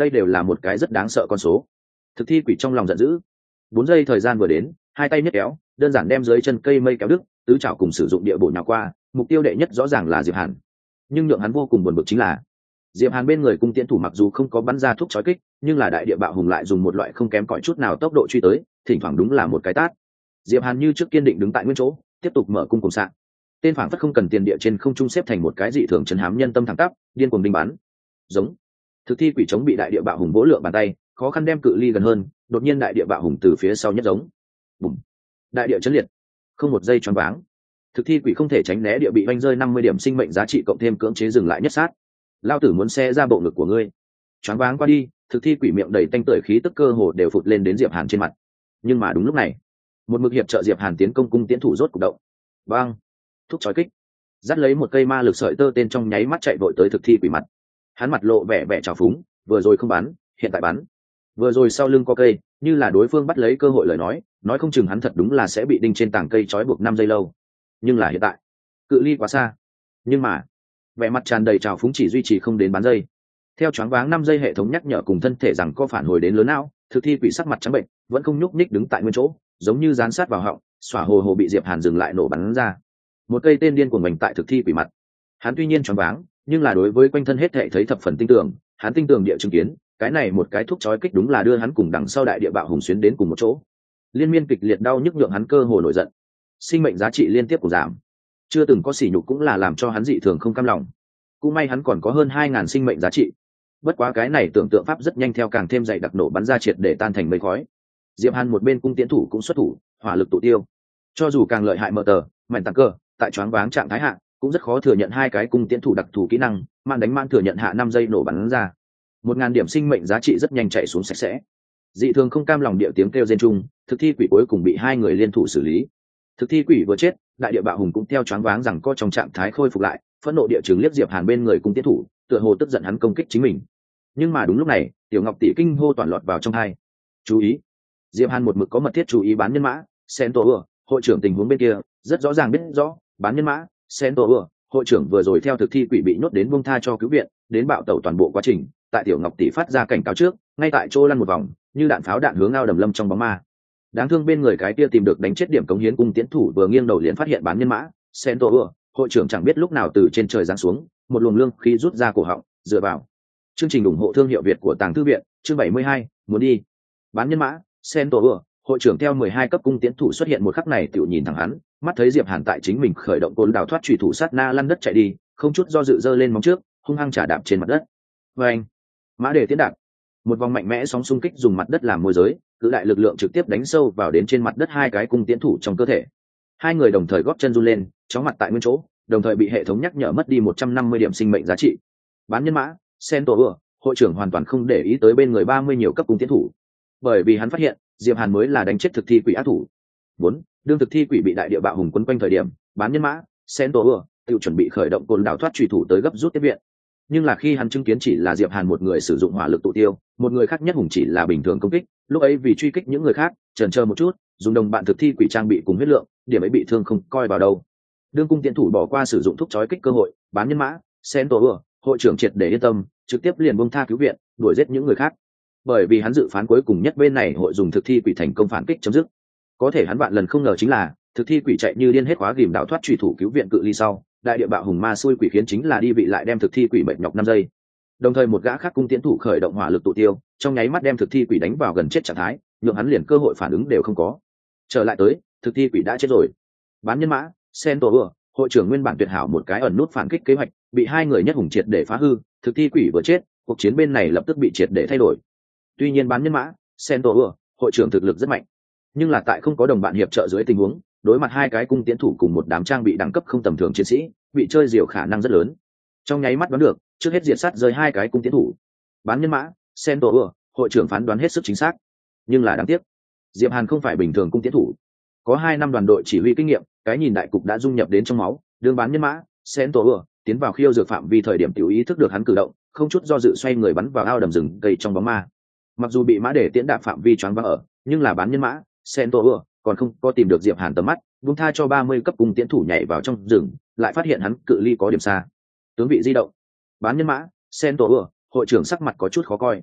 đây đều là một cái rất đáng sợ con số. Thực thi quỷ trong lòng giận dữ. Bốn giây thời gian vừa đến, hai tay nhấc kéo, đơn giản đem dưới chân cây mây kéo đứt, tứ chảo cùng sử dụng địa bộ nhào qua, mục tiêu đệ nhất rõ ràng là Diệp Hàn. Nhưng nhượng hắn vô cùng buồn bực chính là, Diệp Hàn bên người cung tiễn thủ mặc dù không có bắn ra thuốc chói kích, nhưng là đại địa bạo hùng lại dùng một loại không kém cỏi chút nào tốc độ truy tới, thỉnh thoảng đúng là một cái tát. Diệp Hàn như trước kiên định đứng tại nguyên chỗ, tiếp tục mở cung cùng sạng. Tên phảng phất không cần tiền địa trên không trung xếp thành một cái dị thường chấn hám nhân tâm thẳng tắp, điên cuồng đinh bắn. Giống. Thực thi quỷ chống bị đại địa bạo hùng vỗ lượng bàn tay, khó khăn đem cự ly gần hơn, đột nhiên đại địa bạo hùng từ phía sau nhất giống. Bùm. Đại địa chấn liệt. Không một giây choáng váng. Thực thi quỷ không thể tránh né địa bị vanh rơi năm mươi điểm sinh mệnh giá trị cộng thêm cưỡng chế dừng lại nhất sát. Lao tử muốn xe ra bộ ngực của ngươi. Choáng váng qua đi, thực thi quỷ miệng đầy tanh tưởi khí tức cơ hồ đều phụt lên đến Diệp Hàn trên mặt. Nhưng mà đúng lúc này, một mực hiệp trợ Diệp Hàn tiến công cung tiến thủ rốt cục động. Bang! Thúc chói kích. Dắt lấy một cây ma lực sợi tơ tên trong nháy mắt chạy vội tới thực thi quỷ mặt. Hắn mặt lộ vẻ vẻ trào phúng, vừa rồi không bắn, hiện tại bắn. Vừa rồi sau lưng có cây, như là đối phương bắt lấy cơ hội lời nói, nói không chừng hắn thật đúng là sẽ bị đinh trên tảng cây trói buộc năm giây lâu. Nhưng là hiện tại, cự ly quá xa. Nhưng mà, vẻ mặt tràn đầy trào phúng chỉ duy trì không đến bán giây. Theo choáng váng năm giây hệ thống nhắc nhở cùng thân thể rằng có phản hồi đến lớn não, thực thi quỷ sắc mặt trắng bệnh, vẫn không nhúc nhích đứng tại nguyên chỗ, giống như dán sát vào họng, xỏa hồ hồ bị Diệp Hàn dừng lại nổ bắn ra. Một cây tên điên cuồng mình tại thực thi quỷ mặt. Hắn tuy nhiên choáng váng, nhưng là đối với quanh thân hết thảy thấy thập phần tinh tường, hắn tinh tường địa chứng kiến, cái này một cái thuốc chói kích đúng là đưa hắn cùng đằng sau đại địa bạo hùng xuyến đến cùng một chỗ. Liên miên kịch liệt đau nhức nhượng hắn cơ hồ nổi giận. Sinh mệnh giá trị liên tiếp của giảm. Chưa từng có sỉ nhục cũng là làm cho hắn dị thường không cam lòng. Cũng may hắn còn có hơn hai ngàn sinh mệnh giá trị. Bất quá cái này tưởng tượng pháp rất nhanh theo càng thêm dày đặc nổ bắn ra triệt để tan thành mây khói. Diệp Hàn một bên cung tiến thủ cũng xuất thủ, hỏa lực tụ tiêu. Cho dù càng lợi hại mở tờ, mạnh tăng cơ, tại choáng váng trạng thái hạ, cũng rất khó thừa nhận hai cái cung tiến thủ đặc thù kỹ năng, man đánh man thừa nhận hạ năm giây nổ bắn ra. Một ngàn điểm sinh mệnh giá trị rất nhanh chạy xuống sạch sẽ. Dị thường không cam lòng địa tiếng kêu rên chung, thực thi quỷ cuối cùng bị hai người liên thủ xử lý. Thực thi quỷ vừa chết, đại địa bạo hùng cũng theo choáng váng rằng có trong trạng thái khôi phục lại, phẫn nộ địa chứng liếc Diệp Hàn bên người cung tiến thủ, tựa hồ tức giận hắn công kích chính mình. Nhưng mà đúng lúc này, tiểu ngọc tỷ kinh hô toàn lọt vào trong hai. Chú ý, Diệp Hàn một mực có mật thiết chú ý bán nhân mã, Centaur, hội trưởng tình huống bên kia, rất rõ ràng biết rõ, bán nhân mã, Centaur, hội trưởng vừa rồi theo thực thi quỷ bị nhốt đến buông tha cho cứu viện, đến bạo tẩu toàn bộ quá trình, tại tiểu ngọc tỷ phát ra cảnh cáo trước, ngay tại chỗ lăn một vòng, như đạn pháo đạn hướng ao đầm lâm trong bóng ma. Đáng thương bên người cái kia tìm được đánh chết điểm cống hiến cung tiến thủ vừa nghiêng đầu liền phát hiện bán nhân mã, Centaur, hội trưởng chẳng biết lúc nào từ trên trời giáng xuống, một luồng lương khí rút ra cổ họng, dựa vào. Chương trình ủng hộ thương hiệu Việt của Tàng Thư viện, chương bảy mươi hai, muốn đi. Bán nhân mã, Centaur, hội trưởng theo mười hai cấp cung tiến thủ xuất hiện một khắc này tiểu nhìn thẳng hắn, mắt thấy Diệp Hàn tại chính mình khởi động côn đào thoát chủy thủ sát na lăn đất chạy đi, không chút do dự giơ lên móng trước, hung hăng trả đạp trên mặt đất. Và anh, mã đề tiến đạp, một vòng mạnh mẽ sóng xung kích dùng mặt đất làm môi giới, cự đại lực lượng trực tiếp đánh sâu vào đến trên mặt đất hai cái cung tiến thủ trong cơ thể. Hai người đồng thời góp chân run lên, chóng mặt tại nguyên chỗ, đồng thời bị hệ thống nhắc nhở mất đi một trăm năm mươi điểm sinh mệnh giá trị. Bán nhân mã, Centaur, hội trưởng hoàn toàn không để ý tới bên người ba mươi nhiều cấp cung tiến thủ, bởi vì hắn phát hiện Diệp Hàn mới là đánh chết thực thi quỷ ác thủ. Bốn, đương thực thi quỷ bị đại địa bạo hùng quấn quanh thời điểm, bán nhân mã, Centaur, tự chuẩn bị khởi động côn đảo thoát truy thủ tới gấp rút tiếp viện. Nhưng là khi hắn chứng kiến chỉ là Diệp Hàn một người sử dụng hỏa lực tụ tiêu, một người khác nhất hùng chỉ là bình thường công kích, lúc ấy vì truy kích những người khác, chần chờ một chút, dùng đồng bạn thực thi quỷ trang bị cùng huyết lượng, điểm ấy bị thương không coi vào đâu. Đương cung tiễn thủ bỏ qua sử dụng thuốc chói kích cơ hội, bán nhân mã, Centaur, hội trưởng triệt để yên tâm, trực tiếp liền buông tha cứu viện, đuổi giết những người khác. Bởi vì hắn dự phán cuối cùng nhất bên này hội dùng thực thi quỷ thành công phản kích chấm dứt. Có thể hắn vạn lần không ngờ chính là, thực thi quỷ chạy như điên hết khóa ghìm đảo thoát truy thủ cứu viện cự ly sau, đại địa bạo hùng ma xui quỷ khiến chính là đi vị lại đem thực thi quỷ mệt nhọc năm giây. Đồng thời một gã khác cung tiễn thủ khởi động hỏa lực tụ tiêu, trong nháy mắt đem thực thi quỷ đánh vào gần chết trạng thái, nhượng hắn liền cơ hội phản ứng đều không có. Trở lại tới, thực thi quỷ đã chết rồi. Bán nhân mã, Centaur, hội trưởng nguyên bản tuyệt hảo một cái ẩn nút phản kích kế hoạch, bị hai người nhất hùng triệt để phá hư, thực thi quỷ vừa chết, cuộc chiến bên này lập tức bị triệt để thay đổi. Tuy nhiên bán nhân mã, Centaur, hội trưởng thực lực rất mạnh, nhưng là tại không có đồng bạn hiệp trợ dưới tình huống, đối mặt hai cái cung tiến thủ cùng một đám trang bị đẳng cấp không tầm thường chiến sĩ, bị chơi diều khả năng rất lớn. Trong nháy mắt đoán được, trước hết diệt sát rơi hai cái cung tiến thủ. Bán nhân mã, Centaur, hội trưởng phán đoán hết sức chính xác, nhưng là đáng tiếc, Diệp Hàn không phải bình thường cung tiến thủ, có hai năm đoàn đội chỉ huy kinh nghiệm, cái nhìn đại cục đã dung nhập đến trong máu. Đương bán nhân mã, Centaur tiến vào khiêu dược phạm vi thời điểm tiểu ý thức được hắn cử động, không chút do dự xoay người bắn vào ao đầm rừng cây trong bóng ma. Mặc dù bị mã để tiễn đạp phạm vi choáng váng ở, nhưng là bán nhân mã, Centaur còn không có tìm được Diệp Hàn tầm mắt, buông tha cho ba mươi cấp cung tiễn thủ nhảy vào trong rừng, lại phát hiện hắn cự ly có điểm xa. Tướng vị di động, bán nhân mã, Centaur, hội trưởng sắc mặt có chút khó coi.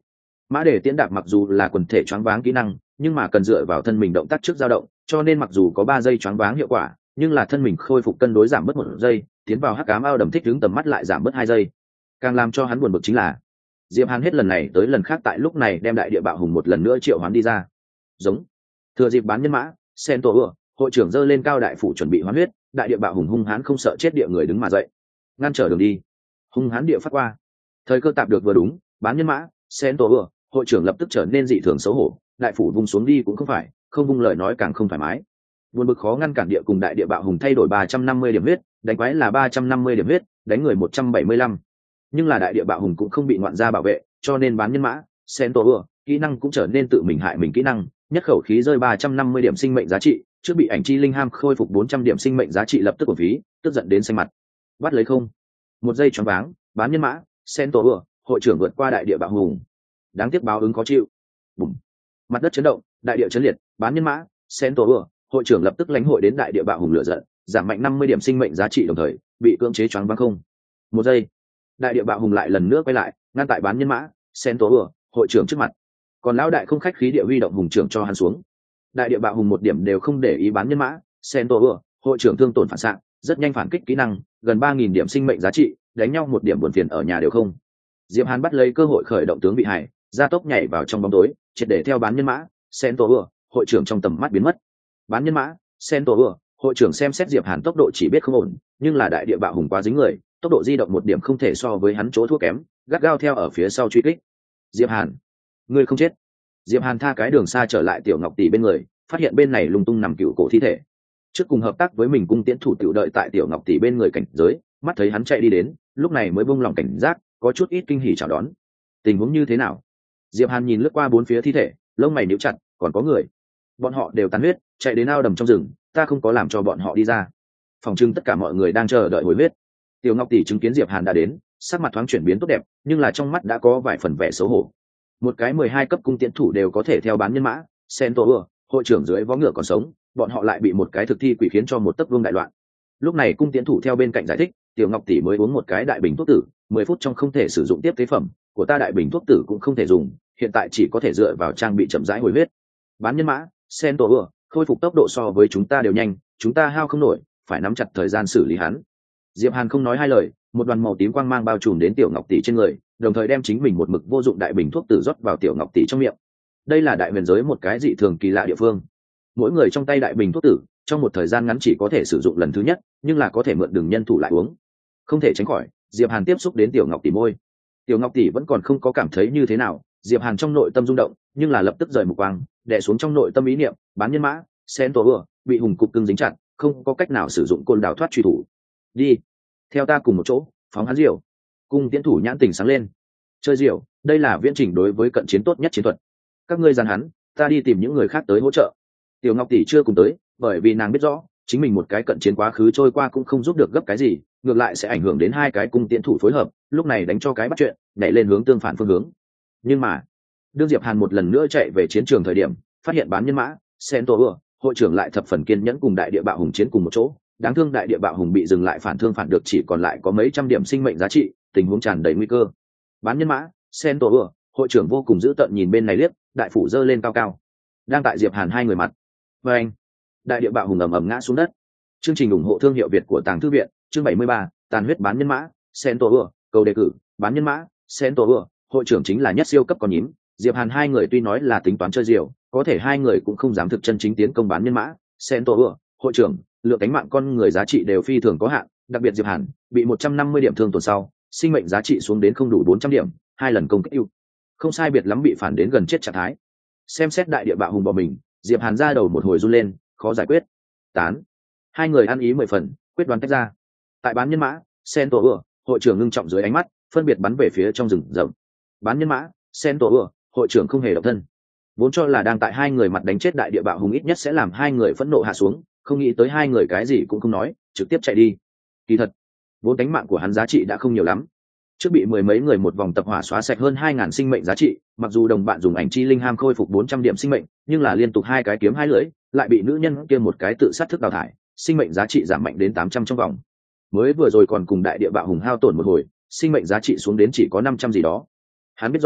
Mã Đề Tiễn đạp mặc dù là quần thể choáng váng kỹ năng, nhưng mà cần dựa vào thân mình động tác trước dao động, cho nên mặc dù có ba giây choáng váng hiệu quả, nhưng là thân mình khôi phục cân đối giảm bớt một giây, tiến vào hắc ám ao đầm thích đứng tầm mắt lại giảm bớt hai giây. Càng làm cho hắn buồn bực chính là, Diệp Hàn hết lần này tới lần khác tại lúc này đem đại địa bạo hùng một lần nữa triệu hoán đi ra. Giống. Thừa dịp bán nhân mã, Centaur, hội trưởng giơ lên cao đại phủ chuẩn bị hoán huyết, đại địa bạo hùng hung hãn không sợ chết địa người đứng mà dậy, ngăn trở đường đi. Hung hãn địa phát qua. Thời cơ tạm được vừa đúng, bán nhân mã, Centaur, hội trưởng lập tức trở nên dị thường xấu hổ, đại phủ vung xuống đi cũng không phải, không vung lời nói càng không thoải mái. Buồn bực khó ngăn cản địa cùng đại địa bạo hùng thay đổi ba trăm năm mươi điểm huyết, đánh quái là ba trăm năm mươi điểm huyết, đánh người một trăm bảy mươi lăm. Nhưng là đại địa bạo hùng cũng không bị ngoạn gia bảo vệ, cho nên bán nhân mã, Centaur, kỹ năng cũng trở nên tự mình hại mình kỹ năng, nhất khẩu khí rơi ba trăm năm mươi điểm sinh mệnh giá trị, trước bị ảnh chi linh ham khôi phục bốn trăm điểm sinh mệnh giá trị lập tức của phí, tức giận đến xanh mặt. Bắt lấy không? Một giây choáng váng, bán nhân mã, Centaur, hội trưởng vượt qua đại địa bạo hùng. Đáng tiếc báo ứng khó chịu. Bùm. Mặt đất chấn động, đại địa chấn liệt, bán nhân mã, Centaur, hội trưởng lập tức lãnh hội đến đại địa bạo hùng lửa giận, giảm mạnh năm mươi điểm sinh mệnh giá trị đồng thời bị cưỡng chế choáng váng không. Một giây, đại địa bạo hùng lại lần nữa quay lại, ngăn tại bán nhân mã, Centaur, hội trưởng trước mặt. Còn lão đại không khách khí địa huy động hùng trưởng cho hắn xuống. Đại địa bạo hùng một điểm đều không để ý bán nhân mã, Centaur, hội trưởng thương tổn phản xạ, rất nhanh phản kích kỹ năng, gần ba nghìn điểm sinh mệnh giá trị, đánh nhau một điểm buồn phiền ở nhà đều không. Diệp Hàn bắt lấy cơ hội khởi động tướng bị hải, gia tốc nhảy vào trong bóng tối, triệt để theo bán nhân mã, Centaur, hội trưởng trong tầm mắt biến mất. Bán nhân mã, Centaur, hội trưởng xem xét Diệp Hàn tốc độ chỉ biết không ổn, nhưng là đại địa bạo hùng quá dính người, tốc độ di động một điểm không thể so với hắn chỗ thua kém, gắt gao theo ở phía sau truy kích. Diệp Hàn, ngươi không chết. Diệp Hàn tha cái đường xa trở lại tiểu ngọc tỷ bên người, phát hiện bên này lung tung nằm cựu cổ thi thể. Trước cùng hợp tác với mình cung tiễn thủ tiểu đợi tại tiểu ngọc tỷ bên người cảnh giới, mắt thấy hắn chạy đi đến, lúc này mới buông lòng cảnh giác, có chút ít kinh hỉ chào đón. Tình huống như thế nào? Diệp Hàn nhìn lướt qua bốn phía thi thể, lông mày nhíu chặt, còn có người. Bọn họ đều tàn huyết, chạy đến ao đầm trong rừng, ta không có làm cho bọn họ đi ra. Phòng trưng tất cả mọi người đang chờ đợi hồi huyết. Tiểu ngọc tỷ chứng kiến Diệp Hàn đã đến, sắc mặt thoáng chuyển biến tốt đẹp, nhưng là trong mắt đã có vài phần vẻ xấu hổ. Một cái mười hai cấp cung tiễn thủ đều có thể theo bán nhân mã, Centaur, hội trưởng dưới vó ngựa còn sống, bọn họ lại bị một cái thực thi quỷ khiến cho một tấc vương đại loạn. Lúc này cung tiễn thủ theo bên cạnh giải thích, tiểu ngọc tỷ mới uống một cái đại bình thuốc tử, mười phút trong không thể sử dụng tiếp tế phẩm của ta, đại bình thuốc tử cũng không thể dùng, hiện tại chỉ có thể dựa vào trang bị chậm rãi hồi huyết. Bán nhân mã, Centaur, khôi phục tốc độ so với chúng ta đều nhanh, chúng ta hao không nổi, phải nắm chặt thời gian xử lý hắn. Diệp Hàn không nói hai lời, một đoàn màu tím quang mang bao trùm đến tiểu ngọc tỷ trên người, đồng thời đem chính mình một mực vô dụng đại bình thuốc tử rót vào tiểu ngọc tỷ trong miệng. Đây là đại huyền giới một cái dị thường kỳ lạ địa phương. Mỗi người trong tay đại bình thuốc tử, trong một thời gian ngắn chỉ có thể sử dụng lần thứ nhất, nhưng là có thể mượn đường nhân thủ lại uống. Không thể tránh khỏi, Diệp Hàn tiếp xúc đến tiểu ngọc tỷ môi. Tiểu ngọc tỷ vẫn còn không có cảm thấy như thế nào, Diệp Hàn trong nội tâm rung động, nhưng là lập tức rời mục quang, đè xuống trong nội tâm ý niệm, bán nhân mã, Centaur bị hùng cục cưng dính chặt, không có cách nào sử dụng côn đào thoát truy thủ. Đi, theo ta cùng một chỗ, phóng hắn diều. Cung tiễn thủ nhãn tình sáng lên. Chơi diều, đây là viễn trình đối với cận chiến tốt nhất chiến thuật. Các ngươi dàn hắn, ta đi tìm những người khác tới hỗ trợ. Tiểu ngọc tỷ chưa cùng tới, bởi vì nàng biết rõ, chính mình một cái cận chiến quá khứ trôi qua cũng không giúp được gấp cái gì, ngược lại sẽ ảnh hưởng đến hai cái cung tiễn thủ phối hợp, lúc này đánh cho cái bắt chuyện, nhảy lên hướng tương phản phương hướng. Nhưng mà, đương Diệp Hàn một lần nữa chạy về chiến trường thời điểm, phát hiện bán nhân mã, Centaur, hội trưởng lại thập phần kiên nhẫn cùng đại địa bạo hùng chiến cùng một chỗ. Đáng thương đại địa bạo hùng bị dừng lại phản thương phản được chỉ còn lại có mấy trăm điểm sinh mệnh giá trị, tình huống tràn đầy nguy cơ. Bán nhân mã, Centaur, hội trưởng vô cùng dữ tợn nhìn bên này liếc, đại phủ giơ lên cao cao, đang tại Diệp Hàn hai người mặt. Và anh, đại địa bạo hùng ầm ầm ngã xuống đất. Chương trình ủng hộ thương hiệu Việt của Tàng Thư viện, chương bảy mươi ba, tàn huyết bán nhân mã, Centaur, cầu đề cử, bán nhân mã, Centaur, hội trưởng chính là nhất siêu cấp con nhím. Diệp Hàn hai người tuy nói là tính toán chơi diều, có thể hai người cũng không dám thực chân chính tiến công bán nhân mã, Centaur, hội trưởng, lượng cánh mạng con người giá trị đều phi thường có hạn, đặc biệt Diệp Hàn bị một trăm năm mươi điểm thương tổn sau, sinh mệnh giá trị xuống đến không đủ bốn trăm điểm, hai lần công kích ưu, không sai biệt lắm bị phản đến gần chết trạng thái. Xem xét đại địa bạo hùng bỏ mình, Diệp Hàn ra đầu một hồi run lên, khó giải quyết. Tán. Hai người ăn ý mười phần, quyết đoán tách ra. Tại bán nhân mã, Centaur, hội trưởng ngưng trọng dưới ánh mắt, phân biệt bắn về phía trong rừng rậm. Bán nhân mã, Centaur, hội trưởng không hề động thân. Vốn cho là đang tại hai người mặt đánh chết đại địa bạo hùng ít nhất sẽ làm hai người phẫn nộ hạ xuống, không nghĩ tới hai người cái gì cũng không nói, trực tiếp chạy đi. Kỳ thật, vốn đánh mạng của hắn giá trị đã không nhiều lắm. Trước bị mười mấy người một vòng tập hỏa xóa sạch hơn hai ngàn sinh mệnh giá trị, mặc dù đồng bạn dùng ảnh chi linh ham khôi phục bốn trăm điểm sinh mệnh, nhưng là liên tục hai cái kiếm hai lưỡi, lại bị nữ nhân kia một cái tự sát thức đào thải, sinh mệnh giá trị giảm mạnh đến tám trăm trong vòng. Mới vừa rồi còn cùng đại địa bạo hùng hao tổn một hồi, sinh mệnh giá trị xuống đến chỉ có năm trăm gì đó. Hắn biết rõ,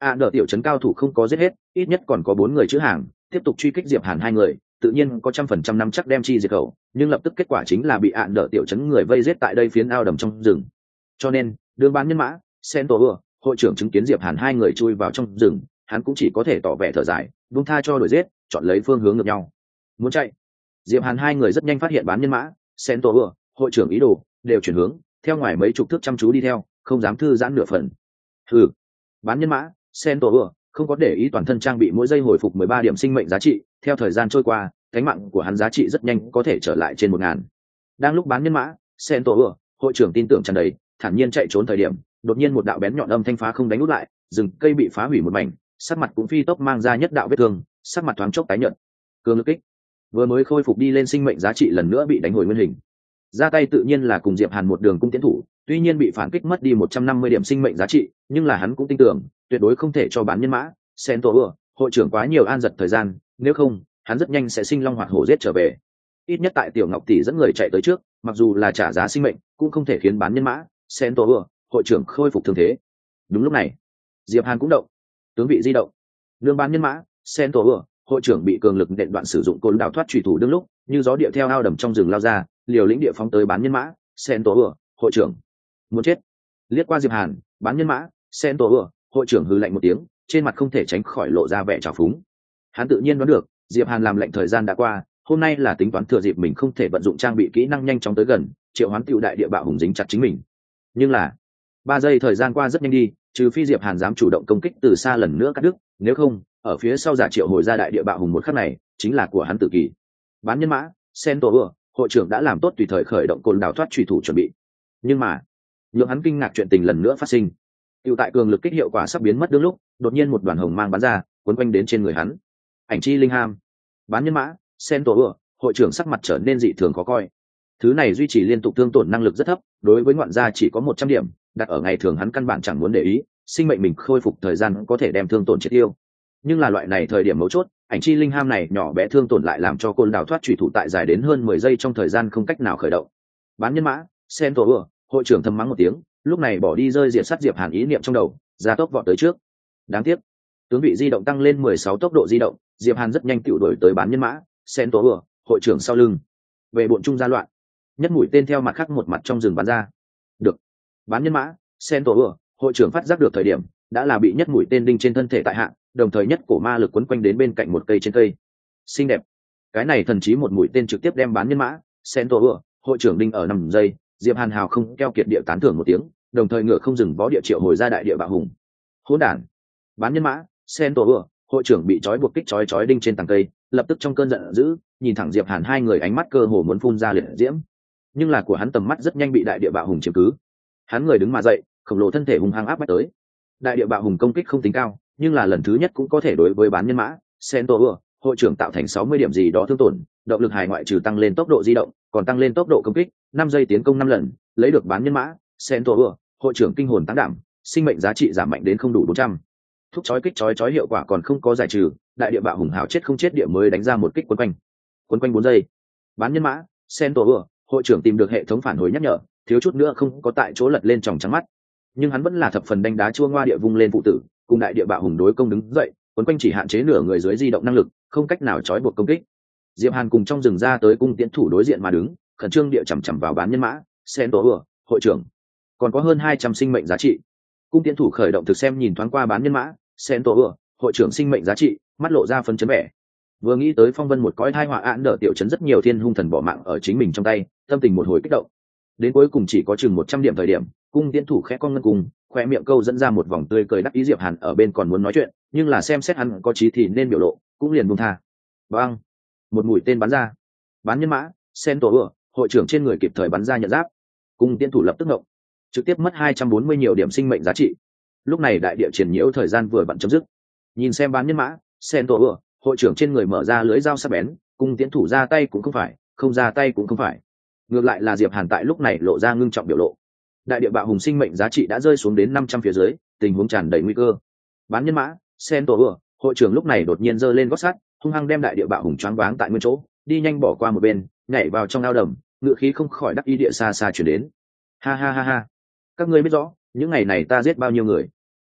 ạ đỡ tiểu trấn cao thủ không có giết hết, ít nhất còn có bốn người chữ hàng tiếp tục truy kích diệp hàn hai người, tự nhiên có trăm phần trăm năm chắc đem chi diệt khẩu, nhưng lập tức kết quả chính là bị ạ đỡ tiểu trấn người vây giết tại đây phiến ao đầm trong rừng. Cho nên đường bán nhân mã sen tổ ưa hội trưởng chứng kiến diệp hàn hai người chui vào trong rừng, hắn cũng chỉ có thể tỏ vẻ thở dài, buông tha cho đuổi giết, chọn lấy phương hướng ngược nhau muốn chạy. Diệp hàn hai người rất nhanh phát hiện bán nhân mã sen tổ ưa hội trưởng ý đồ, đều chuyển hướng theo ngoài mấy chục thước chăm chú đi theo, không dám thư giãn nửa phần. Hừ, bán nhân mã sen tổ ưa không có để ý toàn thân trang bị mỗi giây hồi phục mười ba điểm sinh mệnh giá trị, theo thời gian trôi qua cánh mạng của hắn giá trị rất nhanh có thể trở lại trên một ngàn. Đang lúc bán nhân mã sen tổ ưa hội trưởng tin tưởng tràn đầy, thản nhiên chạy trốn thời điểm, đột nhiên một đạo bén nhọn âm thanh phá không đánh út lại, rừng cây bị phá hủy một mảnh, sắc mặt cũng phi tốc mang ra nhất đạo vết thương, sắc mặt thoáng chốc tái nhợt. Cường lực kích vừa mới khôi phục đi lên sinh mệnh giá trị lần nữa bị đánh hồi nguyên hình. Ra tay tự nhiên là cùng Diệp Hàn một đường cung tiến thủ, tuy nhiên bị phản kích mất đi một trăm năm mươi điểm sinh mệnh giá trị, nhưng là hắn cũng tin tưởng tuyệt đối không thể cho bán nhân mã sen tổ ưa hội trưởng quá nhiều an giật thời gian, nếu không hắn rất nhanh sẽ sinh long hoạt hổ giết trở về. Ít nhất tại tiểu ngọc tỷ dẫn người chạy tới trước, mặc dù là trả giá sinh mệnh cũng không thể khiến bán nhân mã sen tổ ưa hội trưởng khôi phục thương thế. Đúng lúc này Diệp Hàn cũng động, tướng vị di động, lương bán nhân mã sen tổ ưa hội trưởng bị cường lực nện đoạn sử dụng côn đào thoát trùy thủ đương lúc như gió địa theo ao đầm trong rừng lao ra, liều lĩnh địa phóng tới bán nhân mã sen tổ ưa hội trưởng muốn chết. Liếc qua Diệp Hàn, bán nhân mã sen tổ ưa hội trưởng hừ lạnh một tiếng, trên mặt không thể tránh khỏi lộ ra vẻ trào phúng. Hắn tự nhiên đoán được Diệp Hàn làm lệnh thời gian đã qua, hôm nay là tính toán thừa dịp mình không thể vận dụng trang bị kỹ năng nhanh chóng tới gần, triệu hoán tiểu đại địa bạo hùng dính chặt chính mình. Nhưng là ba giây thời gian qua rất nhanh đi, trừ phi Diệp Hàn dám chủ động công kích từ xa lần nữa cắt đứt, nếu không ở phía sau giả triệu hồi ra đại địa bạo hùng một khắc này chính là của hắn tự kỷ. Bán nhân mã sen tổ ưa hội trưởng đã làm tốt tùy thời khởi động côn đào thoát truy thủ chuẩn bị, nhưng mà nhượng hắn kinh ngạc chuyện tình lần nữa phát sinh. Tiểu tại cường lực kích hiệu quả sắp biến mất đương lúc, đột nhiên một đoàn hồng mang bắn ra, cuốn quanh đến trên người hắn. Ảnh chi linh ham. Bán nhân mã sen tổ ưa hội trưởng sắc mặt trở nên dị thường khó coi. Thứ này duy trì liên tục thương tổn năng lực rất thấp, đối với ngoạn gia chỉ có một trăm điểm, đặt ở ngày thường hắn căn bản chẳng muốn để ý, sinh mệnh mình khôi phục thời gian có thể đem thương tổn triệt tiêu. Nhưng là loại này thời điểm mấu chốt, ảnh chi linh ham này nhỏ bé thương tổn lại làm cho côn đào thoát chủy thủ tại dài đến hơn mười giây trong thời gian không cách nào khởi động. Bán nhân mã sen tổ ưa hội trưởng thầm mắng một tiếng, lúc này bỏ đi rơi diệt sát Diệp Hàn ý niệm trong đầu, ra tốc vọt tới trước. Đáng tiếc tướng vị di động tăng lên mười sáu tốc độ di động, Diệp Hàn rất nhanh tiểu đuổi tới bán nhân mã sen tổ ưa hội trưởng sau lưng. Về bọn trung gia loạn, nhất mũi tên theo mặt khác một mặt trong rừng bắn ra. Được, bán nhân mã sen tổ ưa hội trưởng phát giác được thời điểm đã là bị nhất mũi tên đinh trên thân thể tại hạ, đồng thời nhất cổ ma lực quấn quanh đến bên cạnh một cây trên cây. Xinh đẹp, cái này thần chí một mũi tên trực tiếp đem bán nhân mã sen tổ ưa hội trưởng đinh ở năm giây. Diệp Hàn hào không keo kiệt địa tán thưởng một tiếng, đồng thời ngựa không dừng vó địa triệu hồi ra đại địa bạo hùng. Hỗn đản, bán nhân mã sen tổ ưa hội trưởng bị trói buộc kích trói trói đinh trên tàng cây, lập tức trong cơn giận dữ nhìn thẳng Diệp Hàn hai người, ánh mắt cơ hồ muốn phun ra liệt diễm. Nhưng là của hắn tầm mắt rất nhanh bị đại địa bạo hùng chiếm cứ. Hắn người đứng mà dậy, khổng lồ thân thể hung hăng áp bách tới. Đại địa bạo hùng công kích không tính cao, nhưng là lần thứ nhất cũng có thể đối với bán nhân mã sen tổ ưa hội trưởng tạo thành sáu mươi điểm gì đó thương tổn. Động lực hài ngoại trừ tăng lên tốc độ di động, còn tăng lên tốc độ công kích, năm giây tiến công năm lần, lấy được bán nhân mã sen tổ ưa hội trưởng kinh hồn tán đảm, sinh mệnh giá trị giảm mạnh đến không đủ bốn trăm. Thúc chói kích chói chói hiệu quả còn không có giải trừ, đại địa bạo hùng hào chết không chết địa mới đánh ra một kích quấn quanh. Quấn quanh bốn giây. Bán nhân mã sen tổ ưa hội trưởng tìm được hệ thống phản hồi nhắc nhở, thiếu chút nữa không có tại chỗ lật lên tròng trắng mắt. Nhưng hắn vẫn là thập phần đánh đá chua ngoa địa vung lên phụ tử, cùng đại địa bạo hùng đối công đứng dậy, quấn quanh chỉ hạn chế nửa người dưới di động năng lực, không cách nào trói buộc công kích. Diệp Hàn cùng trong rừng ra tới cung tiễn thủ đối diện mà đứng, khẩn trương địa chầm chậm vào bán nhân mã sen tổ ưa hội trưởng, còn có hơn hai trăm sinh mệnh giá trị. Cung tiễn thủ khởi động thực xem nhìn thoáng qua bán nhân mã sen tổ ưa hội trưởng sinh mệnh giá trị, mắt lộ ra phấn chấn vẻ. Vừa nghĩ tới phong vân một cõi thai họa án đỡ tiểu chấn rất nhiều thiên hung thần bỏ mạng ở chính mình trong tay, tâm tình một hồi kích động. Đến cuối cùng chỉ có chừng một trăm điểm thời điểm, cung tiễn thủ khẽ con ngân cùng khoe miệng câu dẫn ra một vòng tươi cười đắc ý. Diệp Hàn ở bên còn muốn nói chuyện, nhưng là xem xét hắn có trí thì nên biểu lộ, cũng liền buông tha. Bang, một mũi tên bắn ra. Bán nhân mã sen tổ ưa hội trưởng trên người kịp thời bắn ra nhận giáp, cung tiễn thủ lập tức ngộng, trực tiếp mất hai trăm bốn mươi nhiều điểm sinh mệnh giá trị. Lúc này đại địa triển nhiễu thời gian vừa bận chấm dứt. Nhìn xem bán nhân mã sen tổ ưa hội trưởng trên người mở ra lưới dao sắc bén, cung tiễn thủ ra tay cũng không phải, không ra tay cũng không phải. Ngược lại là Diệp Hàn tại lúc này lộ ra ngưng trọng biểu lộ. Đại địa bạo hùng sinh mệnh giá trị đã rơi xuống đến năm trăm phía dưới, tình huống tràn đầy nguy cơ. Bán nhân mã sen tổ ưa hội trưởng lúc này đột nhiên giơ lên gót sắt, hung hăng đem đại địa bạo hùng choáng váng tại nguyên chỗ, đi nhanh bỏ qua một bên, nhảy vào trong ao đầm, ngự khí không khỏi đắc ý địa xa xa truyền đến. Ha ha ha ha, các ngươi biết rõ những ngày này ta giết bao nhiêu người.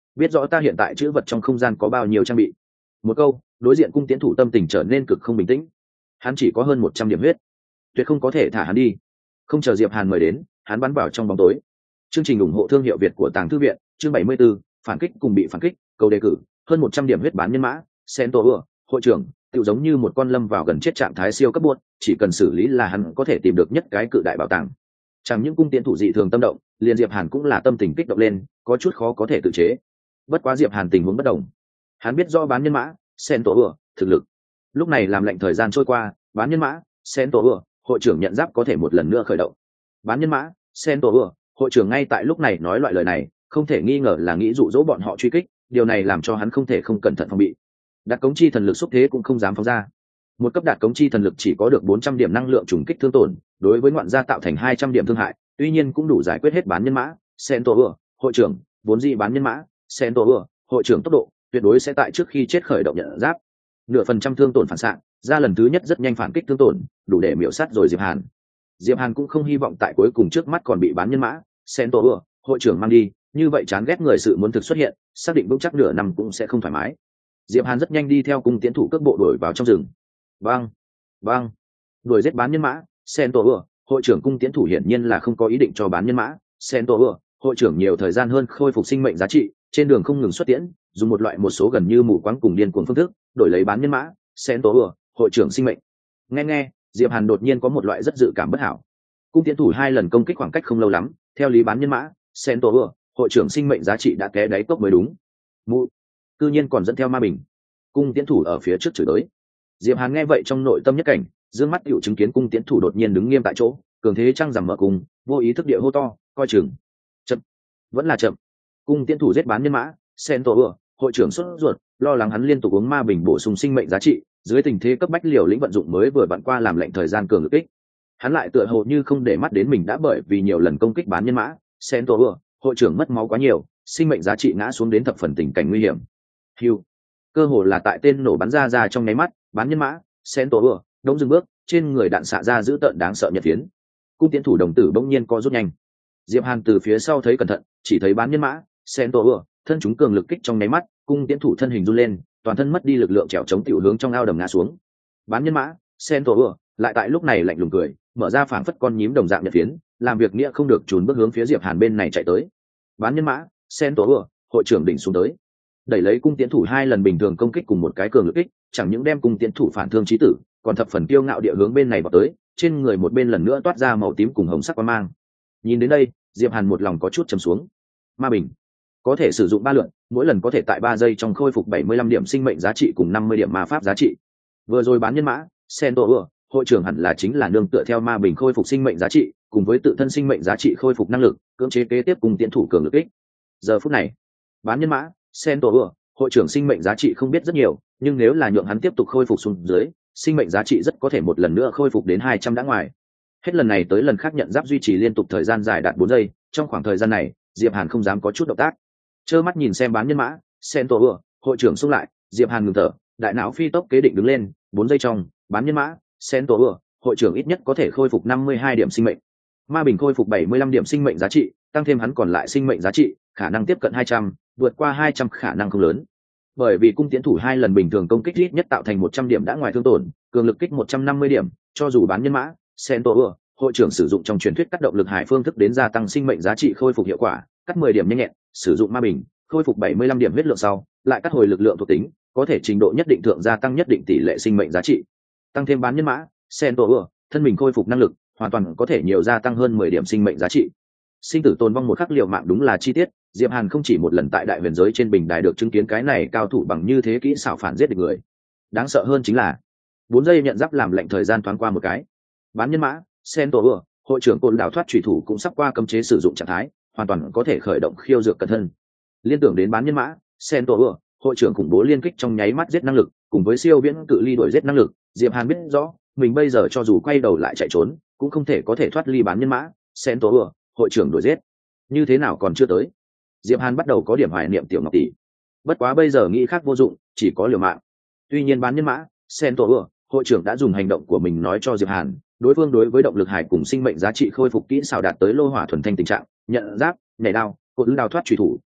biết rõ ta hiện tại chữ vật trong không gian có bao nhiêu trang bị. Một câu, đối diện cung tiến thủ tâm tình trở nên cực không bình tĩnh. Hắn chỉ có hơn một trăm điểm huyết, tuyệt không có thể thả hắn đi. Không chờ Diệp Hàn mời đến, hắn bắn vào trong bóng tối. Chương trình ủng hộ thương hiệu Việt của Tàng Thư viện, chương bảy mươi 74, phản kích cùng bị phản kích, cầu đề cử, hơn một trăm điểm huyết bán nhân mã, Centaur, hội trưởng, tựu giống như một con lâm vào gần chết trạng thái siêu cấp buốt, chỉ cần xử lý là hắn có thể tìm được nhất cái cự đại bảo tàng. Chẳng những cung tiễn thủ dị thường tâm động, liền Diệp Hàn cũng là tâm tình kích động lên, có chút khó có thể tự chế. Bất quá Diệp Hàn tình huống bất đồng, hắn biết rõ bán nhân mã, Centaur, thực lực. Lúc này làm lệnh thời gian trôi qua, bán nhân mã, Centaur, hội trưởng nhận giáp có thể một lần nữa khởi động. Bán nhân mã, Centaur, hội trưởng ngay tại lúc này nói loại lời này, không thể nghi ngờ là nghĩ dụ dỗ bọn họ truy kích, điều này làm cho hắn không thể không cẩn thận phòng bị. Đạt cống chi thần lực xúc thế cũng không dám phóng ra. Một cấp đạt cống chi thần lực chỉ có được bốn trăm điểm năng lượng trùng kích thương tổn, đối với ngoạn gia tạo thành hai trăm điểm thương hại, tuy nhiên cũng đủ giải quyết hết bán nhân mã, Centaur, hội trưởng, vốn dĩ bán nhân mã, Centaur, hội trưởng tốc độ tuyệt đối sẽ tại trước khi chết khởi động nhận giáp. Nửa phần trăm thương tổn phản xạ, ra lần thứ nhất rất nhanh phản kích thương tổn, đủ để miểu sát rồi Diệp Hàn. Diệp Hàn cũng không hy vọng tại cuối cùng trước mắt còn bị bán nhân mã, Centaur, hội trưởng mang đi, như vậy chán ghét người sự muốn thực xuất hiện, xác định vững chắc nửa năm cũng sẽ không thoải mái. Diệp Hàn rất nhanh đi theo cung tiễn thủ cước bộ đuổi vào trong rừng. Bang, bang, đuổi giết bán nhân mã, Centaur, hội trưởng cung tiễn thủ hiển nhiên là không có ý định cho bán nhân mã, Centaur, hội trưởng nhiều thời gian hơn khôi phục sinh mệnh giá trị, trên đường không ngừng xuất tiễn, dùng một loại một số gần như mù quáng cùng điên cuồng phương thức, đổi lấy bán nhân mã, Centaur, hội trưởng sinh mệnh. Nghe nghe, Diệp Hàn đột nhiên có một loại rất dự cảm bất hảo. Cung tiễn thủ hai lần công kích khoảng cách không lâu lắm, theo lý bán nhân mã, Centaur, hội trưởng sinh mệnh giá trị đã té đáy cốc mới đúng. Mụ, cư nhiên còn dẫn theo ma bình. Cung tiễn thủ ở phía trước chửi tới. Diệp Hàn nghe vậy trong nội tâm nhất cảnh, dương mắt hữu chứng kiến cung tiễn thủ đột nhiên đứng nghiêm tại chỗ, cường thế trăng rằm mở cùng, vô ý thức địa hô to, coi chừng. Chậm, vẫn là chậm. Cung tiễn thủ giết bán nhân mã, Centaur, hội trưởng sốt ruột, lo lắng hắn liên tục uống ma bình bổ sung sinh mệnh giá trị, dưới tình thế cấp bách liều lĩnh vận dụng mới vừa vặn qua làm lệnh thời gian cường lực kích. Hắn lại tựa hồ như không để mắt đến mình đã bởi vì nhiều lần công kích bán nhân mã, Centaur, hội trưởng mất máu quá nhiều, sinh mệnh giá trị ngã xuống đến thập phần tình cảnh nguy hiểm. Hưu, cơ hồ là tại tên nổ bắn ra ra trong nháy mắt, bán nhân mã, Centaur, đống dừng bước, trên người đạn xạ ra dữ tợn đáng sợ nhật phiến. Cung tiễn thủ đồng tử bỗng nhiên co rút nhanh. Diệp Hàn từ phía sau thấy cẩn thận, chỉ thấy bán nhân mã, Centaur, thân chúng cường lực kích trong nháy mắt, cung tiễn thủ thân hình run lên, toàn thân mất đi lực lượng trèo chống tiểu hướng trong ao đầm ngã xuống. Bán nhân mã, Centaur, lại tại lúc này lạnh lùng cười, mở ra phảng phất con nhím đồng dạng nhật phiến, làm việc nghĩa không được chùn bước hướng phía Diệp Hàn bên này chạy tới. Bán nhân mã, Centaur, hội trưởng đỉnh xuống tới, đẩy lấy cung tiễn thủ hai lần bình thường công kích cùng một cái cường lực kích, chẳng những đem cung tiễn thủ phản thương chí tử, còn thập phần kiêu ngạo địa hướng bên này vào tới, trên người một bên lần nữa toát ra màu tím cùng hồng sắc quang mang. Nhìn đến đây, Diệp Hàn một lòng có chút trầm xuống. Ma bình có thể sử dụng ba lượt, mỗi lần có thể tại ba giây trong khôi phục bảy mươi lăm điểm sinh mệnh giá trị cùng năm mươi điểm ma pháp giá trị. Vừa rồi bán nhân mã, Centaur, hội trưởng hẳn là chính là nương tựa theo ma bình khôi phục sinh mệnh giá trị, cùng với tự thân sinh mệnh giá trị khôi phục năng lực, cưỡng chế kế tiếp cùng tiễn thủ cường lực kích. Giờ phút này, bán nhân mã, Centaur, hội trưởng sinh mệnh giá trị không biết rất nhiều, nhưng nếu là nhượng hắn tiếp tục khôi phục xuống dưới, sinh mệnh giá trị rất có thể một lần nữa khôi phục đến hai trăm đã ngoài. Hết lần này tới lần khác nhận giáp duy trì liên tục thời gian dài đạt bốn giây, trong khoảng thời gian này, Diệp Hàn không dám có chút động tác. Trơ mắt nhìn xem bán nhân mã, Centaur, hội trưởng xung lại, Diệp Hàn ngừng thở, đại não phi tốc kế định đứng lên, bốn giây trong, bán nhân mã, Centaur, hội trưởng ít nhất có thể khôi phục năm mươi hai điểm sinh mệnh. Ma bình khôi phục bảy mươi lăm điểm sinh mệnh giá trị, tăng thêm hắn còn lại sinh mệnh giá trị, khả năng tiếp cận hai trăm, vượt qua hai trăm khả năng không lớn. Bởi vì cung tiễn thủ hai lần bình thường công kích ít nhất tạo thành một trăm điểm đã ngoài thương tổn, cường lực kích một trăm năm mươi điểm, cho dù bán nhân mã, Centaur, hội trưởng sử dụng trong truyền thuyết cắt động lực hải phương thức đến gia tăng sinh mệnh giá trị khôi phục hiệu quả, cắt mười điểm nhanh nhẹn, sử dụng ma bình, khôi phục bảy mươi lăm điểm huyết lượng sau, lại cắt hồi lực lượng thuộc tính, có thể trình độ nhất định thượng gia tăng nhất định tỷ lệ sinh mệnh giá trị. Tăng thêm bán nhân mã, Centaur, thân mình khôi phục năng lực, hoàn toàn có thể nhiều gia tăng hơn mười điểm sinh mệnh giá trị. Sinh tử tồn vong một khắc liều mạng đúng là chi tiết, Diệp Hàn không chỉ một lần tại đại huyền giới trên bình đài được chứng kiến cái này cao thủ bằng như thế kỹ xảo phản giết được người. Đáng sợ hơn chính là, bốn giây nhận giáp làm lệnh thời gian thoáng qua một cái. Bán nhân mã, Centaur, hội trưởng côn đảo thoát chủy thủ cũng sắp qua cấm chế sử dụng trạng thái, hoàn toàn có thể khởi động khiêu dược cẩn thân. Liên tưởng đến bán nhân mã, Centaur, hội trưởng khủng bố liên kích trong nháy mắt giết năng lực, cùng với siêu viễn cự ly đuổi giết năng lực, Diệp Hàn biết rõ, mình bây giờ cho dù quay đầu lại chạy trốn, cũng không thể có thể thoát ly bán nhân mã, Centaur, hội trưởng đuổi giết. Như thế nào còn chưa tới? Diệp Hàn bắt đầu có điểm hoài niệm tiểu Ngọc tỷ. Bất quá bây giờ nghĩ khác vô dụng, chỉ có liều mạng. Tuy nhiên bán nhân mã, Centaur, hội trưởng đã dùng hành động của mình nói cho Diệp Hàn, đối phương đối với động lực hải cùng sinh mệnh giá trị khôi phục kỹ xảo đạt tới lô hỏa thuần thanh tình trạng, nhận giáp, nhảy đao, cột đao thoát chủy thủ,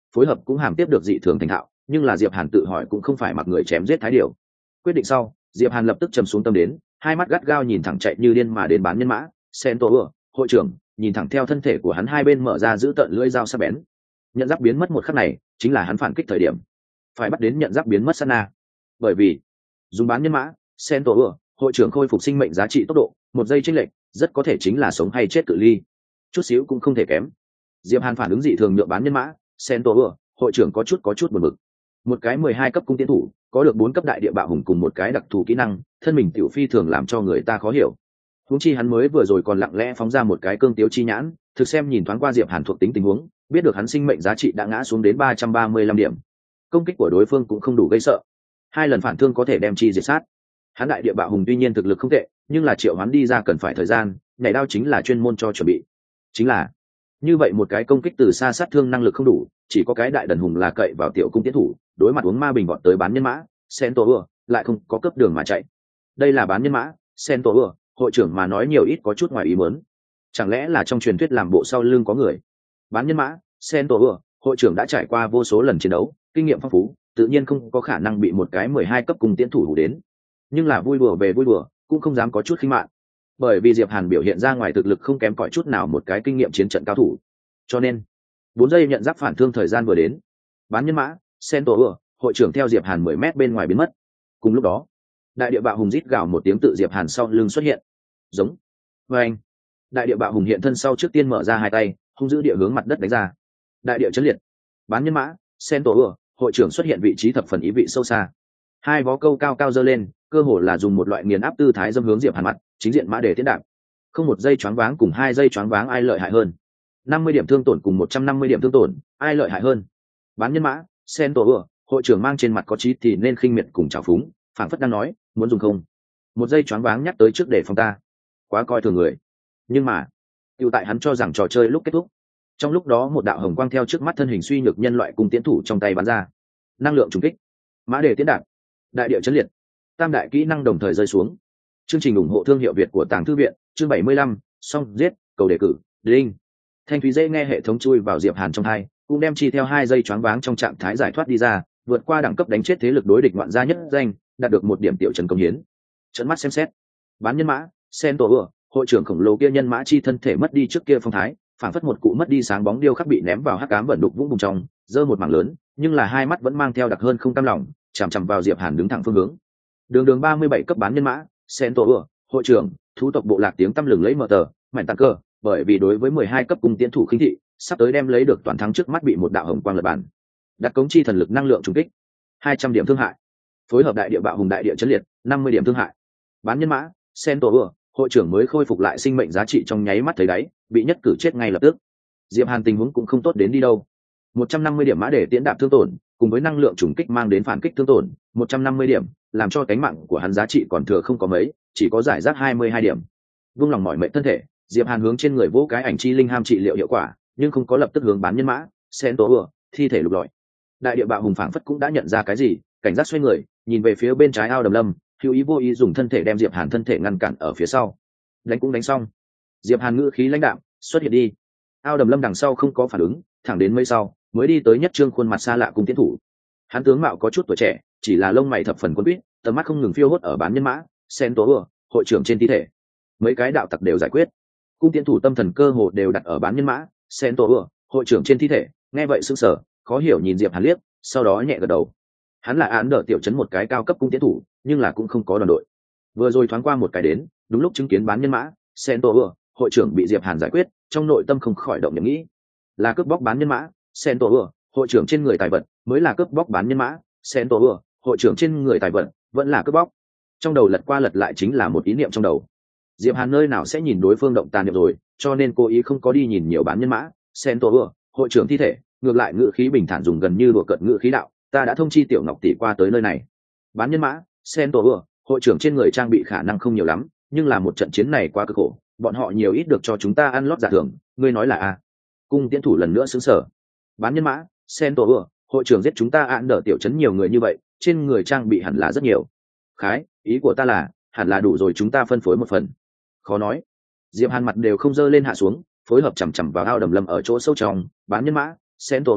phối hợp cũng hàm tiếp được dị thường thành thạo, nhưng là Diệp Hàn tự hỏi cũng không phải mặc người chém giết thái điều. Quyết định sau, Diệp Hàn lập tức trầm xuống tâm đến, hai mắt gắt gao nhìn thẳng chạy như điên mà đến bán nhân mã Sen Tổ ừa, hội trưởng, nhìn thẳng theo thân thể của hắn hai bên mở ra giữ tận lưỡi dao sắc bén. Nhận giáp biến mất một khắc này, chính là hắn phản kích thời điểm. Phải bắt đến nhận giáp biến mất sát na. Bởi vì, dùng bán nhân mã Sen Tổ ừa, hội trưởng khôi phục sinh mệnh giá trị tốc độ, một giây chênh lệch, rất có thể chính là sống hay chết cự ly. Chút xíu cũng không thể kém. Diệp Hàn phản ứng dị thường nhượng bán nhân mã Sen Tổ ừa, hội trưởng có chút có chút buồn bực. Một cái mười hai cấp cung tiến thủ, có được bốn cấp đại địa bạo hùng cùng một cái đặc thù kỹ năng, thân mình tiểu phi thường làm cho người ta khó hiểu. Huống chi hắn mới vừa rồi còn lặng lẽ phóng ra một cái cương tiếu chi nhãn, thực xem nhìn thoáng qua Diệp Hàn thuộc tính tình huống, biết được hắn sinh mệnh giá trị đã ngã xuống đến ba trăm ba mươi lăm điểm. Công kích của đối phương cũng không đủ gây sợ. Hai lần phản thương có thể đem chi diệt sát. Hắn đại địa bạo hùng tuy nhiên thực lực không tệ, nhưng là triệu hoán đi ra cần phải thời gian, nhảy đao chính là chuyên môn cho chuẩn bị. Chính là như vậy một cái công kích từ xa sát thương năng lực không đủ, chỉ có cái đại đần hùng là cậy vào tiểu cung tiến thủ, đối mặt uống ma bình vọt tới bán nhân mã Sen Tổ ừa, lại không có cấp đường mà chạy. Đây là bán nhân mã Sen Tổ ừa, hội trưởng mà nói nhiều ít có chút ngoài ý muốn. Chẳng lẽ là trong truyền thuyết làm bộ sau lưng có người? Bán nhân mã Sen Tổ ừa, hội trưởng đã trải qua vô số lần chiến đấu, kinh nghiệm phong phú, tự nhiên không có khả năng bị một cái mười hai cấp cung tiến thủ hủ đến. Nhưng là vui đùa về vui đùa, cũng không dám có chút khinh mạn. Bởi vì Diệp Hàn biểu hiện ra ngoài thực lực không kém cỏi chút nào một cái kinh nghiệm chiến trận cao thủ. Cho nên, bốn giây nhận giáp phản thương thời gian vừa đến. Bán nhân mã Sen Tổ ừa, hội trưởng theo Diệp Hàn mười mét bên ngoài biến mất. Cùng lúc đó, đại địa bạo hùng rít gào một tiếng tự Diệp Hàn sau lưng xuất hiện. Giống. Và anh. Đại địa bạo hùng hiện thân sau trước tiên mở ra hai tay, hung giữ địa hướng mặt đất đánh ra. Đại địa chấn liệt. Bán nhân mã Sen Tổ ừa, hội trưởng xuất hiện vị trí thập phần ý vị sâu xa. Hai vó câu cao cao giơ lên, cơ hồ là dùng một loại nghiền áp tư thái dâm hướng Diệp Hàn mặt, chính diện mã để tiến đạp. Không một giây choáng váng cùng hai giây choáng váng ai lợi hại hơn? năm mươi điểm thương tổn cùng một trăm năm mươi điểm thương tổn, ai lợi hại hơn? Bán nhân mã Sen Tổ ừa, hội trưởng mang trên mặt có trí thì nên khinh miệt cùng trào phúng, phảng phất đang nói, muốn dùng không? Một giây choáng váng nhắc tới trước để phòng ta, quá coi thường người. Nhưng mà, tiểu tại hắn cho rằng trò chơi lúc kết thúc, trong lúc đó một đạo hồng quang theo trước mắt thân hình suy nhược nhân loại cùng tiến thủ trong tay bắn ra, năng lượng trùng kích, mã đề tiến đạn, đại địa chấn liệt, tam đại kỹ năng đồng thời rơi xuống. Chương trình ủng hộ thương hiệu Việt của Tàng Thư viện, chương bảy mươi lăm, xong giết, cầu đề cử, đinh. Thanh thúy dễ nghe hệ thống chui vào Diệp Hàn trong tai, cũng đem chi theo hai giây choáng váng trong trạng thái giải thoát đi ra, vượt qua đẳng cấp đánh chết thế lực đối địch ngoạn gia nhất danh, đạt được một điểm tiểu trần công hiến. Trấn mắt xem xét, bán nhân mã Sen Tổ ừa, hội trưởng khổng lồ kia nhân mã chi thân thể mất đi trước kia phong thái, phảng phất một cụ mất đi sáng bóng điêu khắc bị ném vào hắc ám vận đục vũng bùn trong, giơ một mảng lớn, nhưng là hai mắt vẫn mang theo đặc hơn không cam lòng, chằm chằm vào Diệp Hàn đứng thẳng phương hướng. Đường đường ba mươi bảy cấp bán nhân mã Sen Tổ ừa, hội trưởng, thú tộc bộ lạc tiếng tăm lừng lấy mở tờ, mạnh tăng cơ, bởi vì đối với mười hai cấp cung tiến thủ khinh thị, sắp tới đem lấy được toàn thắng trước mắt bị một đạo hồng quang lật bàn. Đặt cống chi thần lực năng lượng trùng kích, hai trăm điểm thương hại. Phối hợp đại địa bạo hùng đại địa chấn liệt, năm mươi điểm thương hại. Bán nhân mã Sen Tổ ừa, hội trưởng mới khôi phục lại sinh mệnh giá trị trong nháy mắt thấy đáy, bị nhất cử chết ngay lập tức. Diệp Hàn tình huống cũng không tốt đến đi đâu. một trăm năm mươi điểm mã để tiễn đạp thương tổn, cùng với năng lượng trùng kích mang đến phản kích thương tổn, một trăm năm mươi điểm, làm cho cánh mạng của hắn giá trị còn thừa không có mấy, chỉ có giải rác hai mươi hai điểm. Vung lòng mỏi mệt thân thể, Diệp Hàn hướng trên người vỗ cái ảnh chi linh ham trị liệu hiệu quả, nhưng không có lập tức hướng bán nhân mã Sen Tổ ừa, thi thể lục lọi. Đại địa bạo hùng phảng phất cũng đã nhận ra cái gì, cảnh giác xoay người, nhìn về phía bên trái ao đầm lâm, hữu ý vô ý dùng thân thể đem Diệp Hàn thân thể ngăn cản ở phía sau. Đánh cũng đánh xong. Diệp Hàn ngữ khí lãnh đạm, xuất hiện đi. Ao đầm lâm đằng sau không có phản ứng, thẳng đến mấy sau mới đi tới nhất trương khuôn mặt xa lạ cùng tiến thủ. Hắn tướng mạo có chút tuổi trẻ, chỉ là lông mày thập phần quấn quýt, tầm mắt không ngừng phiêu hốt ở bán nhân mã Sen Tổ ừa, hội trưởng trên thi thể. Mấy cái đạo tặc đều giải quyết, cung tiến thủ tâm thần cơ hồ đều đặt ở bán nhân mã Sen Tổ ừa, hội trưởng trên thi thể. Nghe vậy sững sờ, khó hiểu nhìn Diệp Hàn liếc, sau đó nhẹ gật đầu. Hắn là án đỡ tiểu trấn một cái cao cấp cung tiến thủ, nhưng là cũng không có đoàn đội. Vừa rồi thoáng qua một cái đến, đúng lúc chứng kiến bán nhân mã Sen Tổ ừa, hội trưởng bị Diệp Hàn giải quyết, trong nội tâm không khỏi động niệm nghĩ, là cướp bóc bán nhân mã Sen Tổ ừa, hội trưởng trên người tài vật, mới là cướp bóc bán nhân mã Sen Tổ ừa, hội trưởng trên người tài vật, vẫn là cướp bóc. Trong đầu lật qua lật lại chính là một ý niệm trong đầu. Diệp Hàn nơi nào sẽ nhìn đối phương động tàn niệm rồi, cho nên cố ý không có đi nhìn nhiều bán nhân mã Sen Tổ ừa, hội trưởng thi thể, ngược lại ngữ khí bình thản dùng gần như đùa cợt ngữ khí đạo, ta đã thông chi tiểu ngọc tỷ qua tới nơi này. Bán nhân mã Sen Tổ ừa, hội trưởng trên người trang bị khả năng không nhiều lắm, nhưng là một trận chiến này quá cực khổ, bọn họ nhiều ít được cho chúng ta ăn lót giả thưởng, ngươi nói là a? Cung tiến thủ lần nữa sững sờ. Bán nhân mã Sen Tổ ừa, hội trưởng giết chúng ta án đỡ tiểu trấn nhiều người như vậy, trên người trang bị hẳn là rất nhiều. Khái, ý của ta là, hẳn là đủ rồi chúng ta phân phối một phần. Khó nói. Diệp Hàn mặt đều không dơ lên hạ xuống, phối hợp chằm chằm vào ao đầm lâm ở chỗ sâu trong. Bán nhân mã Sen Tổ ừa,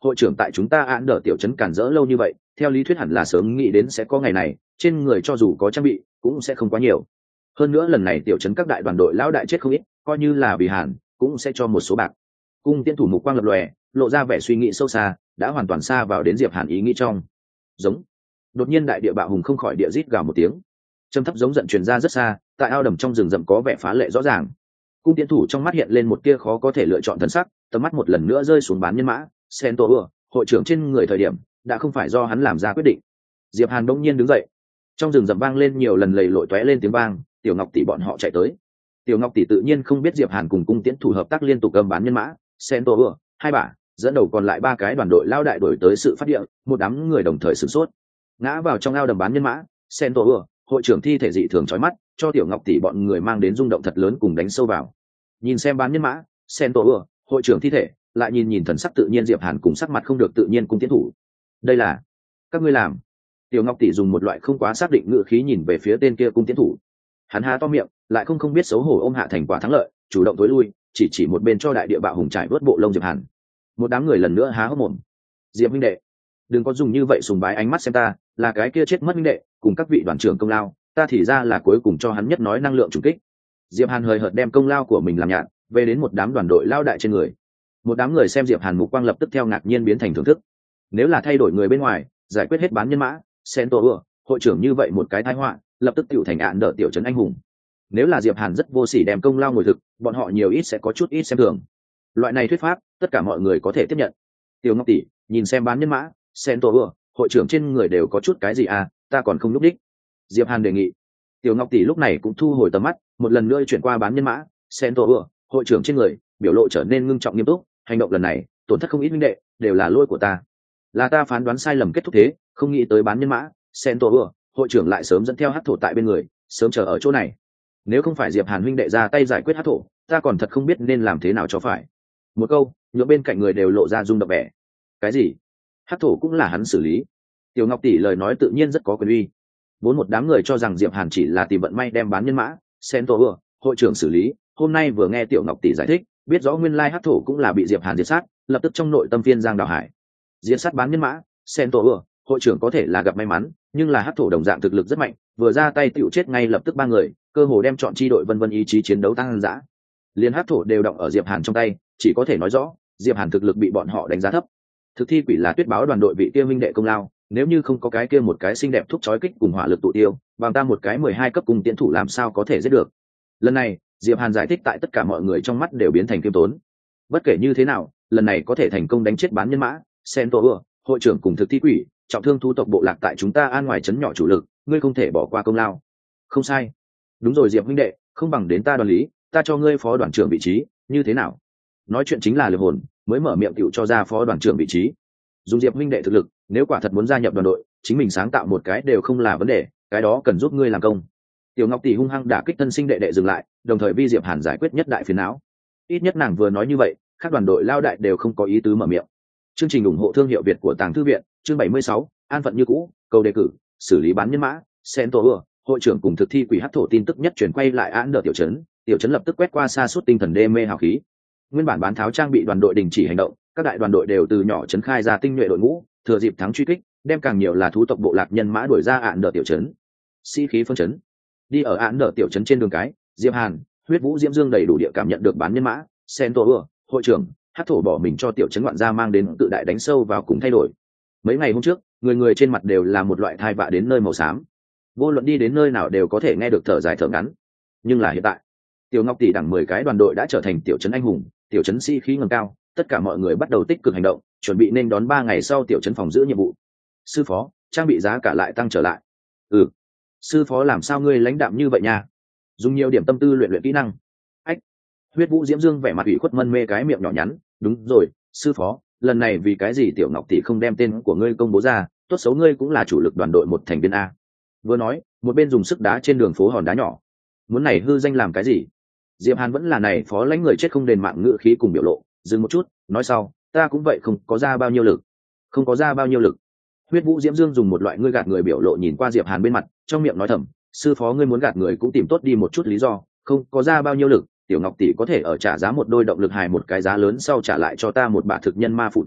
hội trưởng tại chúng ta án đỡ tiểu trấn cản rỡ lâu như vậy, theo lý thuyết hẳn là sớm nghĩ đến sẽ có ngày này, trên người cho dù có trang bị cũng sẽ không quá nhiều. Hơn nữa lần này tiểu trấn các đại đoàn đội lão đại chết không ít, coi như là vì Hàn cũng sẽ cho một số bạc. Cung tiễn thủ mục quang lập lòe, lộ ra vẻ suy nghĩ sâu xa, đã hoàn toàn xa vào đến Diệp Hàn ý nghĩ trong. Giống. Đột nhiên đại địa bạo hùng không khỏi địa rít gào một tiếng, trầm thấp giống giận truyền ra rất xa, tại ao đầm trong rừng rậm có vẻ phá lệ rõ ràng. Cung tiễn thủ trong mắt hiện lên một tia khó có thể lựa chọn thần sắc, tầm mắt một lần nữa rơi xuống bán nhân mã Sento ưa hội trưởng trên người thời điểm đã không phải do hắn làm ra quyết định. Diệp Hàn bỗng nhiên đứng dậy, trong rừng rậm vang lên nhiều lần lầy lội tóe lên tiếng vang, Tiểu Ngọc tỷ bọn họ chạy tới. Tiểu Ngọc tỷ tự nhiên không biết Diệp Hàn cùng cung tiễn thủ hợp tác liên tục cầm bán nhân mã Sento ưa hai bả dẫn đầu còn lại ba cái đoàn đội lao đại đổi tới sự phát hiện, một đám người đồng thời sửng sốt, ngã vào trong ao đầm bán nhân mã Sento ưa hội trưởng thi thể dị thường chói mắt, cho Tiểu Ngọc tỷ bọn người mang đến rung động thật lớn cùng đánh sâu vào. Nhìn xem bán nhân mã Sento ưa hội trưởng thi thể, lại nhìn nhìn thần sắc tự nhiên Diệp Hàn cùng sắc mặt không được tự nhiên cung tiến thủ. Đây là các ngươi làm? Tiểu Ngọc tỷ dùng một loại không quá xác định ngữ khí nhìn về phía tên kia cung tiến thủ. Hắn há to miệng, lại không không biết xấu hổ ôm hạ thành quả thắng lợi, chủ động tối lui, chỉ chỉ một bên cho đại địa bạo hùng trải vớt bộ lông Diệp Hàn. Một đám người lần nữa há hốc mồm. Diệp minh đệ, đừng có dùng như vậy sùng bái ánh mắt xem ta, là cái kia chết mất minh đệ, cùng các vị đoàn trưởng công lao, ta thì ra là cuối cùng cho hắn nhất nói năng lượng trùng kích. Diệp Hàn hời hợt đem công lao của mình làm nhạt, về đến một đám đoàn đội lao đại trên người. Một đám người xem Diệp Hàn mục quang lập tức theo ngạc nhiên biến thành thưởng thức. Nếu là thay đổi người bên ngoài, giải quyết hết bán nhân mã Sento ưa hội trưởng như vậy một cái tai họa, lập tức tiểu thành án đỡ tiểu trấn anh hùng. Nếu là Diệp Hàn rất vô sỉ đem công lao ngồi thực, bọn họ nhiều ít sẽ có chút ít xem thường. Loại này thuyết pháp, tất cả mọi người có thể tiếp nhận. Tiểu Ngọc tỷ, nhìn xem bán nhân mã Sento ưa hội trưởng trên người đều có chút cái gì à, ta còn không lúc đích. Diệp Hàn đề nghị. Tiểu Ngọc tỷ lúc này cũng thu hồi tầm mắt, một lần nữa chuyển qua bán nhân mã Sento ưa hội trưởng trên người, biểu lộ trở nên ngưng trọng nghiêm túc. Hành động lần này tổn thất không ít minh đệ, đều là lỗi của ta, là ta phán đoán sai lầm kết thúc thế, không nghĩ tới bán nhân mã Sento ưa hội trưởng lại sớm dẫn theo hắc thổ tại bên người, sớm chờ ở chỗ này. Nếu không phải Diệp Hàn huynh đệ ra tay giải quyết hắc thổ, ta còn thật không biết nên làm thế nào cho phải. Một câu nhựa bên cạnh người đều lộ ra rung động vẻ. Cái gì? Hắc thổ cũng là hắn xử lý? Tiểu Ngọc tỷ lời nói tự nhiên rất có quyền uy. Vốn một đám người cho rằng Diệp Hàn chỉ là tìm vận may đem bán nhân mã Sento ưa hội trưởng xử lý, hôm nay vừa nghe Tiểu Ngọc tỷ giải thích, biết rõ nguyên lai hắc thổ cũng là bị Diệp Hàn diệt sát, lập tức trong nội tâm phiên giang đào hải. Diệt sát bán nhân mã Sento ưa hội trưởng có thể là gặp may mắn, nhưng là hắc thổ đồng dạng thực lực rất mạnh, vừa ra tay tựu chết ngay lập tức ba người, cơ hồ đem chọn chi đội vân vân ý chí chiến đấu tăng dã. Liên hắc thổ đều động ở Diệp Hàn trong tay, chỉ có thể nói rõ Diệp Hàn thực lực bị bọn họ đánh giá thấp. Thực thi quỷ là tuyết báo đoàn đội vị kia minh đệ công lao, nếu như không có cái kia một cái xinh đẹp thúc chói kích cùng hỏa lực tụ tiêu, bằng ta một cái mười hai cấp cùng tiến thủ làm sao có thể giết được. Lần này Diệp Hàn giải thích tại tất cả mọi người trong mắt đều biến thành kiêm tốn. Bất kể như thế nào, lần này có thể thành công đánh chết bán nhân mã Sento ưa hội trưởng cùng thực thi quỷ, trọng thương thu tộc bộ lạc tại chúng ta an ngoài trấn nhỏ chủ lực, ngươi không thể bỏ qua công lao. Không sai. Đúng rồi Diệp huynh đệ, không bằng đến ta đoàn lý, ta cho ngươi phó đoàn trưởng vị trí, như thế nào? Nói chuyện chính là liều hồn, mới mở miệng tựu cho ra phó đoàn trưởng vị trí. Dùng Diệp huynh đệ thực lực, nếu quả thật muốn gia nhập đoàn đội, chính mình sáng tạo một cái đều không là vấn đề, cái đó cần giúp ngươi làm công. Tiểu Ngọc tỷ hung hăng đả kích thân sinh đệ đệ dừng lại, đồng thời vi Diệp Hàn giải quyết nhất đại phiền não. Ít nhất nàng vừa nói như vậy, các đoàn đội lao đại đều không có ý tứ mở miệng. Chương trình ủng hộ thương hiệu Việt của Tàng Thư viện, chương bảy mươi sáu, an phận như cũ, câu đề cử, xử lý bán nhân mã Sento ưa hội trưởng cùng thực thi quỷ hắc thổ tin tức nhất truyền quay lại án đỡ tiểu trấn. Tiểu trấn lập tức quét qua xa suốt tinh thần đê mê hào khí. Nguyên bản bán tháo trang bị đoàn đội đình chỉ hành động, các đại đoàn đội đều từ nhỏ trấn khai ra tinh nhuệ đội ngũ, thừa dịp thắng truy kích, đem càng nhiều là thú tộc bộ lạc nhân mã đuổi ra án đỡ tiểu trấn. Sĩ khí phân chấn. Đi ở án đỡ tiểu trấn trên đường cái, Diệp Hàn, Huyết Vũ Diễm Dương đầy đủ địa cảm nhận được bán nhân mã Sento ưa hội trưởng hắc thổ bỏ mình cho tiểu trấn ngoạn gia mang đến tự đại đánh sâu vào cùng thay đổi. Mấy ngày hôm trước, người người trên mặt đều là một loại thai vạ đến nơi màu xám, vô luận đi đến nơi nào đều có thể nghe được thở dài thở ngắn. Nhưng là hiện tại, Tiểu Ngọc tỷ đẳng mười cái đoàn đội đã trở thành tiểu trấn anh hùng, tiểu trấn sĩ khí ngầm cao, tất cả mọi người bắt đầu tích cực hành động, chuẩn bị nên đón ba ngày sau tiểu trấn phòng giữ nhiệm vụ. Sư phó, trang bị giá cả lại tăng trở lại. Ừ, sư phó làm sao ngươi lãnh đạm như vậy nha? Dùng nhiều điểm tâm tư luyện luyện kỹ năng. Ách. Huyết Vũ Diễm Dương vẻ mặt ủy khuất mân mê cái miệng nhỏ nhắn, đúng rồi, sư phó, lần này vì cái gì Tiểu Ngọc tỷ không đem tên của ngươi công bố ra, tốt xấu ngươi cũng là chủ lực đoàn đội một thành viên a. Vừa nói, một bên dùng sức đá trên đường phố hòn đá nhỏ. Muốn này hư danh làm cái gì? Diệp Hàn vẫn là này phó lãnh người chết không đền mạng ngữ khí cùng biểu lộ, dừng một chút, nói sau, ta cũng vậy không có ra bao nhiêu lực. Không có ra bao nhiêu lực. Huyết Vũ Diễm Dương dùng một loại ngươi gạt người biểu lộ nhìn qua Diệp Hàn bên mặt, trong miệng nói thầm, sư phó ngươi muốn gạt người cũng tìm tốt đi một chút lý do, không có ra bao nhiêu lực, Tiểu Ngọc tỷ có thể ở trả giá một đôi động lực hài một cái giá lớn sau trả lại cho ta một bả thực nhân ma phụ tử,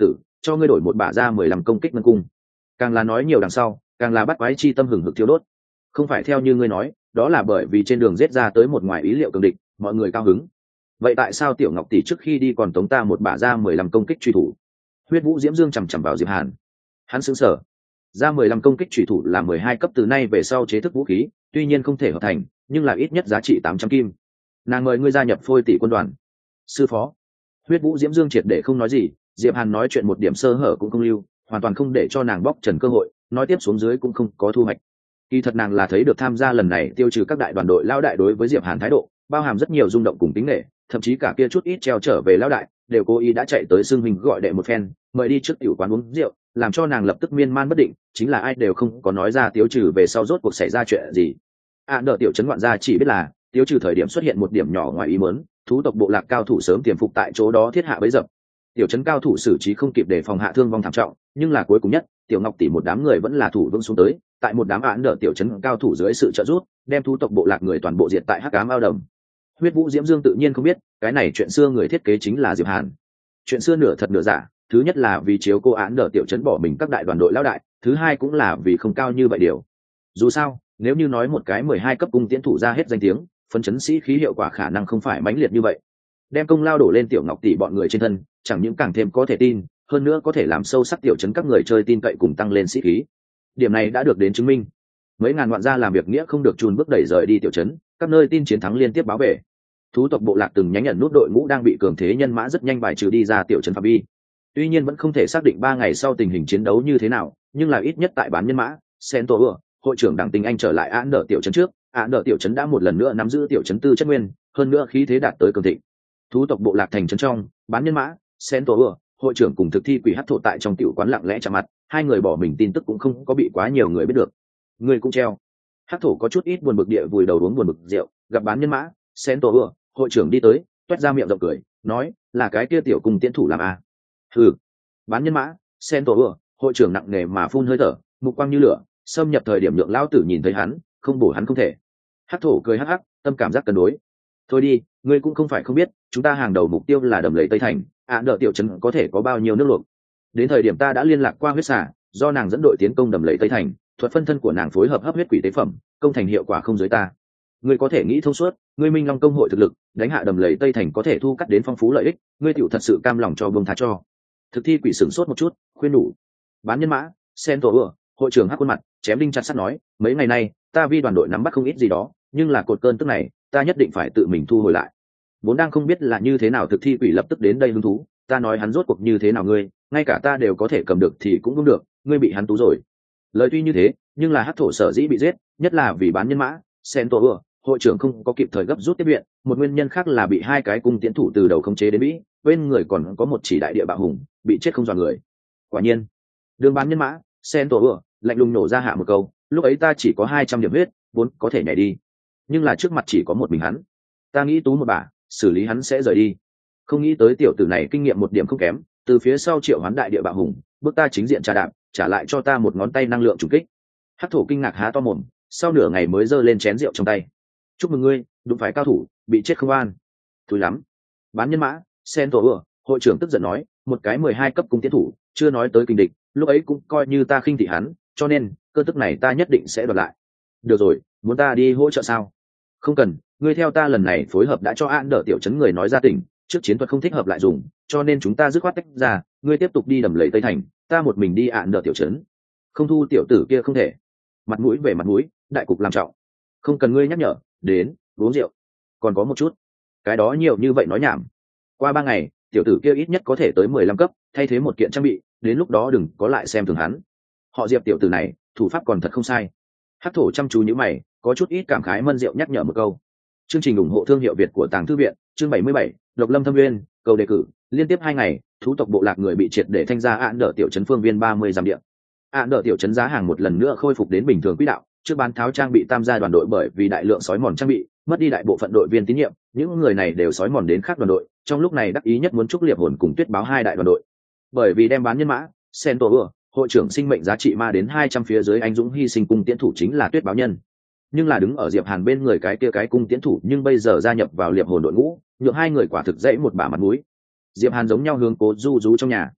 cho ngươi đổi một bả ra mười lăm công kích ngân cung. Càng là nói nhiều đằng sau càng là bắt quái chi tâm hừng hực thiêu đốt. Không phải theo như ngươi nói, đó là bởi vì trên đường giết ra tới một ngoài ý liệu cường địch, mọi người cao hứng. Vậy tại sao tiểu ngọc tỷ trước khi đi còn tống ta một bả ra mười lăm công kích truy thủ? Huyết Vũ Diễm Dương chằm chằm vào Diệp Hàn. Hắn sững sờ. Ra mười lăm công kích truy thủ là mười hai cấp từ nay về sau chế thức vũ khí, tuy nhiên không thể hợp thành, nhưng là ít nhất giá trị tám trăm kim. Nàng mời ngươi gia nhập Phôi tỷ quân đoàn. Sư phó. Huyết Vũ Diễm Dương triệt để không nói gì, Diệp Hàn nói chuyện một điểm sơ hở cũng không lưu, hoàn toàn không để cho nàng bóc trần cơ hội, nói tiếp xuống dưới cũng không có thu hoạch. Kỳ thật nàng là thấy được tham gia lần này tiêu trừ các đại đoàn đội lao đại đối với Diệp Hàn thái độ, bao hàm rất nhiều rung động cùng tính nể, thậm chí cả kia chút ít treo trở về lao đại, đều cố ý đã chạy tới xưng hình gọi đệ một phen, mời đi trước tiểu quán uống rượu, làm cho nàng lập tức miên man bất định, chính là ai đều không có nói ra tiêu trừ về sau rốt cuộc xảy ra chuyện gì. À đỡ tiểu trấn ngoạn gia chỉ biết là tiêu trừ thời điểm xuất hiện một điểm nhỏ ngoài ý muốn, thú tộc bộ lạc cao thủ sớm tiềm phục tại chỗ đó thiết hạ bẫy dập. Tiểu trấn cao thủ xử trí không kịp để phòng hạ thương vong thảm trọng, nhưng là cuối cùng nhất, tiểu ngọc tỷ một đám người vẫn là thủ vững xuống tới, tại một đám án đỡ tiểu trấn cao thủ dưới sự trợ giúp, đem thú tộc bộ lạc người toàn bộ diệt tại hắc ám ao đầm. Huyết Vũ Diễm Dương tự nhiên không biết, cái này chuyện xưa người thiết kế chính là Diệp Hàn. Chuyện xưa nửa thật nửa giả, thứ nhất là vì chiếu cô án đỡ tiểu trấn bỏ mình các đại đoàn đội lão đại, thứ hai cũng là vì không cao như vậy điều. Dù sao, nếu như nói một cái mười hai cấp cung tiễn thủ ra hết danh tiếng, phấn chấn sĩ khí hiệu quả khả năng không phải mãnh liệt như vậy. Đem công lao đổ lên tiểu ngọc tỷ bọn người trên thân, chẳng những càng thêm có thể tin, hơn nữa có thể làm sâu sắc tiểu trấn các người chơi tin cậy cùng tăng lên sĩ khí. Điểm này đã được đến chứng minh. Mấy ngàn ngoạn gia làm việc nghĩa không được chùn bước đẩy rời đi tiểu trấn, các nơi tin chiến thắng liên tiếp báo về. Thú tộc bộ lạc từng nhánh nhận nút đội ngũ đang bị cường thế nhân mã rất nhanh bài trừ đi ra tiểu trấn phạm vi. Tuy nhiên vẫn không thể xác định ba ngày sau tình hình chiến đấu như thế nào, nhưng là ít nhất tại bán nhân mã, Sento ưa, hội trưởng Đảng Tinh Anh trở lại án đỡ tiểu trấn trước, án đỡ tiểu trấn đã một lần nữa nắm giữ tiểu trấn tư chất nguyên, hơn nữa khí thế đạt tới cường thịnh. Thú tộc bộ lạc thành trấn trong, bán nhân mã, Sento ưa, hội trưởng cùng thực thi quỷ hắc thổ tại trong tiểu quán lặng lẽ chạm mặt, hai người bỏ mình tin tức cũng không có bị quá nhiều người biết được. Người cũng treo. Hắc thổ có chút ít buồn bực địa vùi đầu uống buồn bực rượu, gặp bán nhân mã, Sento ưa, hội trưởng đi tới, toét ra miệng rộng cười, nói, là cái kia tiểu cùng tiến thủ làm à? Hừ. Bán nhân mã, Sento ưa, hội trưởng nặng nề mà phun hơi thở, mục quang như lửa, xâm nhập thời điểm lượng lão tử nhìn thấy hắn, không bổ hắn không thể. Hắc thổ cười hắc hắc, tâm cảm giác cân đối. Thôi đi, ngươi cũng không phải không biết, chúng ta hàng đầu mục tiêu là đầm lầy Tây Thành, ạ đỡ tiểu trấn có thể có bao nhiêu nước luộc. Đến thời điểm ta đã liên lạc qua huyết xà, do nàng dẫn đội tiến công đầm lầy Tây Thành, thuật phân thân của nàng phối hợp hấp huyết quỷ tế phẩm, công thành hiệu quả không dưới ta. Ngươi có thể nghĩ thông suốt, ngươi Minh Long công hội thực lực, đánh hạ đầm lầy Tây Thành có thể thu cắt đến phong phú lợi ích, ngươi tiểu thật sự cam lòng cho bông tha cho. Thực thi quỷ sửng sốt một chút, khuyên đủ. Bán nhân mã, sen tổ ừa, hội trưởng hắc khuôn mặt, chém đinh chặt sắt nói, mấy ngày nay, ta vi đoàn đội nắm bắt không ít gì đó, nhưng là cột cơn tức này, ta nhất định phải tự mình thu hồi lại. Vốn đang không biết là như thế nào thực thi quỷ lập tức đến đây hứng thú, ta nói hắn rốt cuộc như thế nào ngươi, ngay cả ta đều có thể cầm được thì cũng không được, ngươi bị hắn tú rồi. Lời tuy như thế, nhưng là hắc thổ sở dĩ bị giết, nhất là vì bán nhân mã, sen tổ ừa, hội trưởng không có kịp thời gấp rút tiếp viện, một nguyên nhân khác là bị hai cái cung tiến thủ từ đầu khống chế đến mỹ, bên người còn có một chỉ đại địa bạo hùng, bị chết không dọa người. Quả nhiên, đường bán nhân mã, sen tổ ừa, lạnh lùng nổ ra hạ một câu, lúc ấy ta chỉ có hai trăm điểm huyết, vốn có thể nhảy đi, nhưng là trước mặt chỉ có một mình hắn, ta nghĩ tú một bả, xử lý hắn sẽ rời đi. Không nghĩ tới tiểu tử này kinh nghiệm một điểm không kém, từ phía sau triệu hoán đại địa bạo hùng, bước ta chính diện trà đạp, trả lại cho ta một ngón tay năng lượng trùng kích. Hắc thổ kinh ngạc há to mồm, sau nửa ngày mới giơ lên chén rượu trong tay. Chúc mừng ngươi, đụng phải cao thủ, bị chết không an. Thúi lắm. Bán nhân mã, sen tổ ừa, hội trưởng tức giận nói, một cái mười hai cấp cung tiến thủ, chưa nói tới kinh địch, lúc ấy cũng coi như ta khinh thị hắn, cho nên cơn tức này ta nhất định sẽ đoạt lại. Được rồi, muốn ta đi hỗ trợ sao? Không cần, ngươi theo ta lần này phối hợp đã cho an đỡ tiểu trấn người nói ra tỉnh, trước chiến thuật không thích hợp lại dùng, cho nên chúng ta dứt khoát tách ra, ngươi tiếp tục đi đầm lầy Tây Thành, ta một mình đi an đỡ tiểu trấn. Không thu tiểu tử kia không thể. Mặt mũi về mặt mũi, đại cục làm trọng. Không cần ngươi nhắc nhở, đến, uống rượu. Còn có một chút. Cái đó nhiều như vậy nói nhảm. Qua ba ngày, tiểu tử kia ít nhất có thể tới mười lăm cấp, thay thế một kiện trang bị, đến lúc đó đừng có lại xem thường hắn. Họ Diệp tiểu tử này, thủ pháp còn thật không sai. Hắc thổ chăm chú như mày, có chút ít cảm khái mân rượu nhắc nhở một câu. Chương trình ủng hộ thương hiệu Việt của Tàng Thư viện, chương bảy mươi bảy, Độc Lâm Thâm Nguyên, cầu đề cử, liên tiếp hai ngày, thú tộc bộ lạc người bị triệt để thanh ra án đỡ tiểu trấn phương viên ba mươi dặm địa. Án đỡ tiểu trấn giá hàng một lần nữa khôi phục đến bình thường quỹ đạo, trước bán tháo trang bị tam gia đoàn đội bởi vì đại lượng sói mòn trang bị, mất đi đại bộ phận đội viên tín nhiệm, những người này đều sói mòn đến khác đoàn đội, trong lúc này đắc ý nhất muốn chúc liệp hồn cùng tuyết báo hai đại đoàn đội. Bởi vì đem bán nhân mã, Sento ưa, hội trưởng sinh mệnh giá trị ma đến hai trăm phía dưới anh dũng hy sinh cung tiễn thủ chính là tuyết báo nhân. Nhưng là đứng ở Diệp Hàn bên người cái kia cái cung tiễn thủ nhưng bây giờ gia nhập vào liệp hồn đội ngũ, nhượng hai người quả thực dễ một bả mặt mũi. Diệp Hàn giống nhau hướng Cố Du Du trong nhà.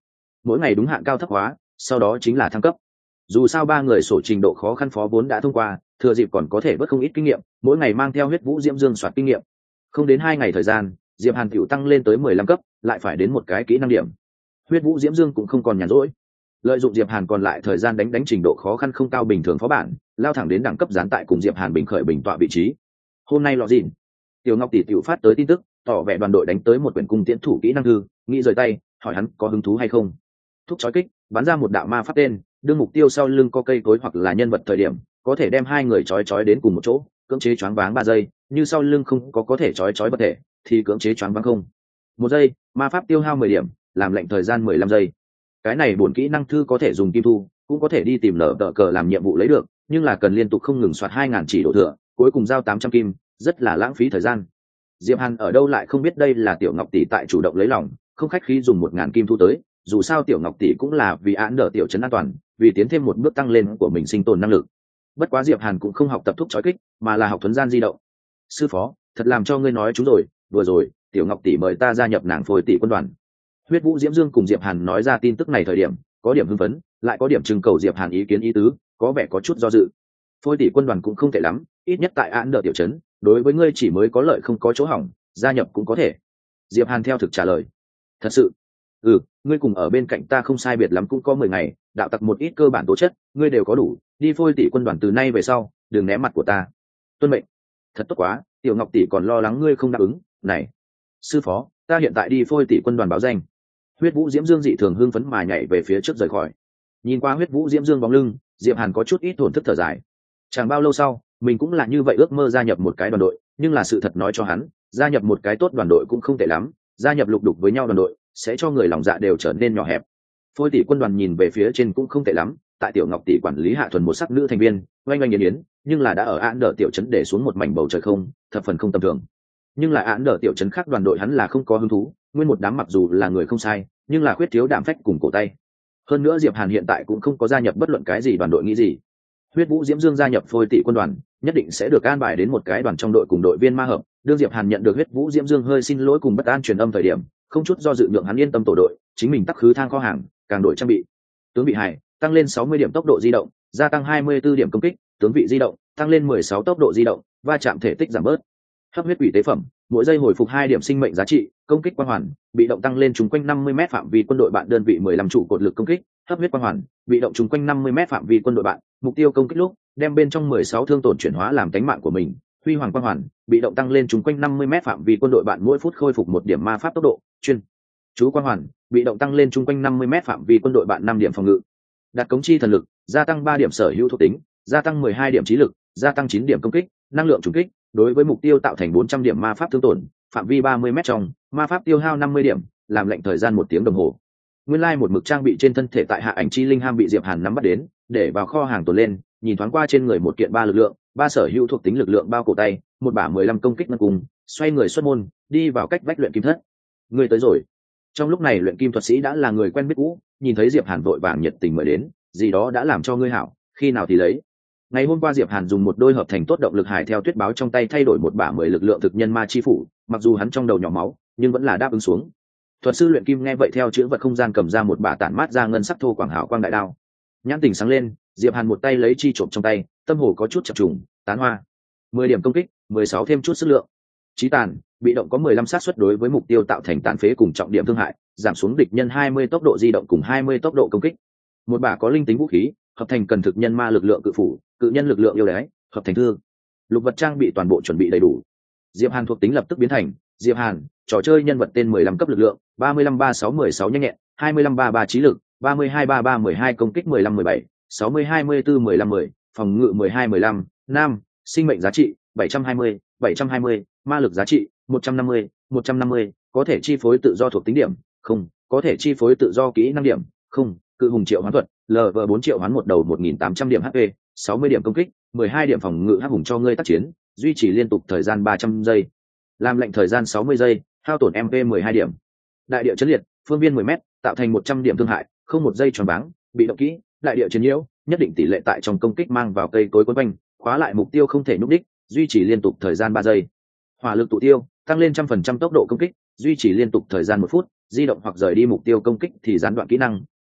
mỗi ngày đúng hạn cao thấp hóa, sau đó chính là thăng cấp. Dù sao ba người sổ trình độ khó khăn phó vốn đã thông qua, thừa dịp còn có thể vớt không ít kinh nghiệm, mỗi ngày mang theo huyết vũ diễm dương soạt kinh nghiệm. Không đến hai ngày thời gian, Diệp Hàn tiểu tăng lên tới mười lăm cấp, lại phải đến một cái kỹ năng điểm. Huyết vũ diễm dương cũng không còn nhàn rỗi, lợi dụng Diệp Hàn còn lại thời gian đánh đánh trình độ khó khăn không cao bình thường phó bản, lao thẳng đến đẳng cấp gián tại cùng Diệp Hàn bình khởi bình tọa vị trí. Hôm nay lọ dịn, Tiểu Ngọc tỷ tiểu phát tới tin tức, tỏ vẻ đoàn đội đánh tới một quyển cung tiễn thủ kỹ năng thư, nghĩ rời tay, hỏi hắn có hứng thú hay không. Thúc chói kích, bắn ra một đạo ma pháp tên, đưa mục tiêu sau lưng có cây cối hoặc là nhân vật thời điểm, có thể đem hai người chói chói đến cùng một chỗ, cưỡng chế choáng váng ba giây, như sau lưng không có có thể chói chói bất thể, thì cưỡng chế choáng váng không. Một giây, ma pháp tiêu hao mười điểm, làm lệnh thời gian mười lăm giây. Cái này bổn kỹ năng thư có thể dùng kim thu, cũng có thể đi tìm nở tờ cờ làm nhiệm vụ lấy được, nhưng là cần liên tục không ngừng soạt hai ngàn chỉ độ thừa, cuối cùng giao tám trăm kim, rất là lãng phí thời gian. Diệp Hàn ở đâu lại không biết đây là Tiểu Ngọc tỷ tại chủ động lấy lòng, không khách khí dùng một ngàn kim thu tới, dù sao Tiểu Ngọc tỷ cũng là vì án đỡ tiểu trấn an toàn, vì tiến thêm một bước tăng lên của mình sinh tồn năng lực. Bất quá Diệp Hàn cũng không học tập thúc chói kích, mà là học thuấn gian di động. Sư phó, thật làm cho ngươi nói chúng rồi, vừa rồi, Tiểu Ngọc tỷ mời ta gia nhập nàng phôi tỷ quân đoàn. Huyết Vũ Diễm Dương cùng Diệp Hàn nói ra tin tức này thời điểm, có điểm hưng phấn, lại có điểm trưng cầu Diệp Hàn ý kiến ý tứ, có vẻ có chút do dự. Phôi tỷ quân đoàn cũng không tệ lắm, ít nhất tại án đỡ tiểu trấn, đối với ngươi chỉ mới có lợi không có chỗ hỏng, gia nhập cũng có thể. Diệp Hàn theo thực trả lời. Thật sự? Ừ, ngươi cùng ở bên cạnh ta không sai biệt lắm cũng có mười ngày, đạo tặc một ít cơ bản tố chất, ngươi đều có đủ, đi phôi tỷ quân đoàn từ nay về sau, đừng né mặt của ta. Tuân mệnh. Thật tốt quá, Tiểu Ngọc tỷ còn lo lắng ngươi không đáp ứng, này. Sư phó, ta hiện tại đi phôi tỷ quân đoàn báo danh. Huyết Vũ Diễm Dương dị thường hưng phấn mà nhảy về phía trước rời khỏi. Nhìn qua Huyết Vũ Diễm Dương bóng lưng, Diệp Hàn có chút ít thổn thức thở dài. Chẳng bao lâu sau, mình cũng là như vậy ước mơ gia nhập một cái đoàn đội, nhưng là sự thật nói cho hắn, gia nhập một cái tốt đoàn đội cũng không tệ lắm, gia nhập lục đục với nhau đoàn đội sẽ cho người lòng dạ đều trở nên nhỏ hẹp. Phôi tỷ quân đoàn nhìn về phía trên cũng không tệ lắm, tại Tiểu Ngọc tỷ quản lý hạ thuần một sắc nữ thành viên, oanh oanh yến yến, nhưng là đã ở án đỡ tiểu trấn để xuống một mảnh bầu trời không, thập phần không tầm thường. Nhưng là án đỡ tiểu trấn khác đoàn đội hắn là không có hứng thú, nguyên một đám mặc dù là người không sai, nhưng là khuyết thiếu đảm phách cùng cổ tay. Hơn nữa Diệp Hàn hiện tại cũng không có gia nhập bất luận cái gì đoàn đội nghĩ gì. Huyết Vũ Diễm Dương gia nhập phôi tỷ quân đoàn, nhất định sẽ được an bài đến một cái đoàn trong đội cùng đội viên ma hợp. Đương Diệp Hàn nhận được Huyết Vũ Diễm Dương hơi xin lỗi cùng bất an truyền âm thời điểm, không chút do dự nhượng hắn yên tâm tổ đội, chính mình tắc khứ thang kho hàng, càng đổi trang bị. Tướng bị hài, tăng lên sáu mươi điểm tốc độ di động, gia tăng hai mươi tư điểm công kích, tướng vị di động, tăng lên mười sáu tốc độ di động, va chạm thể tích giảm bớt. Hấp huyết quỷ tế phẩm, mỗi giây hồi phục hai điểm sinh mệnh giá trị, công kích quang hoàn, bị động tăng lên trùng quanh năm mươi mét phạm vi quân đội bạn đơn vị mười lăm trụ cột lực công kích, hấp huyết quang hoàn, bị động trùng quanh năm mươi mét phạm vi quân đội bạn, mục tiêu công kích lúc, đem bên trong mười sáu thương tổn chuyển hóa làm cánh mạng của mình. Huy hoàng quang hoàn, bị động tăng lên trùng quanh năm mươi mét phạm vi quân đội bạn mỗi phút khôi phục một điểm ma pháp tốc độ, chuyên. Chú quang hoàn, bị động tăng lên trùng quanh năm mươi mét phạm vi quân đội bạn năm điểm phòng ngự. Đặt cống chi thần lực, gia tăng ba điểm sở hữu thuộc tính, gia tăng mười hai điểm trí lực, gia tăng chín điểm công kích, năng lượng trùng kích, đối với mục tiêu tạo thành bốn trăm điểm ma pháp thương tổn, phạm vi ba mươi mét trong, ma pháp tiêu hao năm mươi điểm, làm lệnh thời gian một tiếng đồng hồ. Nguyên lai like một mực trang bị trên thân thể tại hạ ảnh chi linh ham bị Diệp Hàn nắm bắt đến, để vào kho hàng tồn lên, nhìn thoáng qua trên người một kiện ba lực lượng, ba sở hữu thuộc tính lực lượng bao cổ tay, một bả mười lăm công kích ngân cùng, xoay người xuất môn, đi vào cách vách luyện kim thất. Người tới rồi. Trong lúc này luyện kim thuật sĩ đã là người quen biết cũ, nhìn thấy Diệp Hàn vội vàng nhiệt tình mời đến, gì đó đã làm cho ngươi hảo, khi nào thì lấy. Ngày hôm qua Diệp Hàn dùng một đôi hợp thành tốt động lực hải theo tuyết báo trong tay thay đổi một bả mười lực lượng thực nhân ma chi phủ, mặc dù hắn trong đầu nhỏ máu, nhưng vẫn là đáp ứng xuống. Thuật sư luyện kim nghe vậy theo chữ vật không gian cầm ra một bả tản mát ra ngân sắc thô quảng hảo quang đại đao. Nhãn tình sáng lên, Diệp Hàn một tay lấy chi trộm trong tay, tâm hồ có chút chập trùng, tán hoa. mười điểm công kích, mười sáu thêm chút sức lượng. Chí tàn, bị động có mười lăm sát suất đối với mục tiêu tạo thành tàn phế cùng trọng điểm thương hại, giảm xuống địch nhân hai mươi tốc độ di động cùng hai mươi tốc độ công kích. Một bả có linh tính vũ khí, hợp thành cần thực nhân ma lực lượng cự phủ, cự nhân lực lượng yêu đái, hợp thành thương. Lục vật trang bị toàn bộ chuẩn bị đầy đủ. Diệp Hàn thuộc tính lập tức biến thành Diệp Hàn, trò chơi nhân vật tên mười lăm cấp lực lượng, ba mươi lăm ba sáu mười sáu nhanh nhẹn, hai mươi lăm ba ba trí lực, ba mươi hai ba ba mười hai công kích mười lăm mười bảy, sáu mươi hai mươi tư mười lăm mười, phòng ngự mười hai mười lăm, nam, sinh mệnh giá trị bảy trăm hai mươi, bảy trăm hai mươi, ma lực giá trị một trăm năm mươi, một trăm năm mươi, có thể chi phối tự do thuộc tính điểm, không, có thể chi phối tự do kỹ năng điểm, không, cự hùng triệu hoán thuật, lờ vê bốn triệu hoán một đầu một nghìn tám trăm điểm hát pê, sáu mươi điểm công kích, mười hai điểm phòng ngự hắc hùng cho ngươi tác chiến, duy trì liên tục thời gian ba trăm giây. Làm lệnh thời gian sáu mươi giây, hao tổn em pê mười hai điểm. Đại địa chấn liệt, phương viên mười mét, tạo thành một trăm điểm thương hại, không một giây tròn váng, bị động kỹ, đại địa chiến nhiễu, nhất định tỷ lệ tại trong công kích mang vào cây cối quấn quanh, khóa lại mục tiêu không thể nhúc đích, duy trì liên tục thời gian ba giây. Hỏa lực tụ tiêu, tăng lên trăm phần trăm tốc độ công kích, duy trì liên tục thời gian một phút, di động hoặc rời đi mục tiêu công kích thì gián đoạn kỹ năng,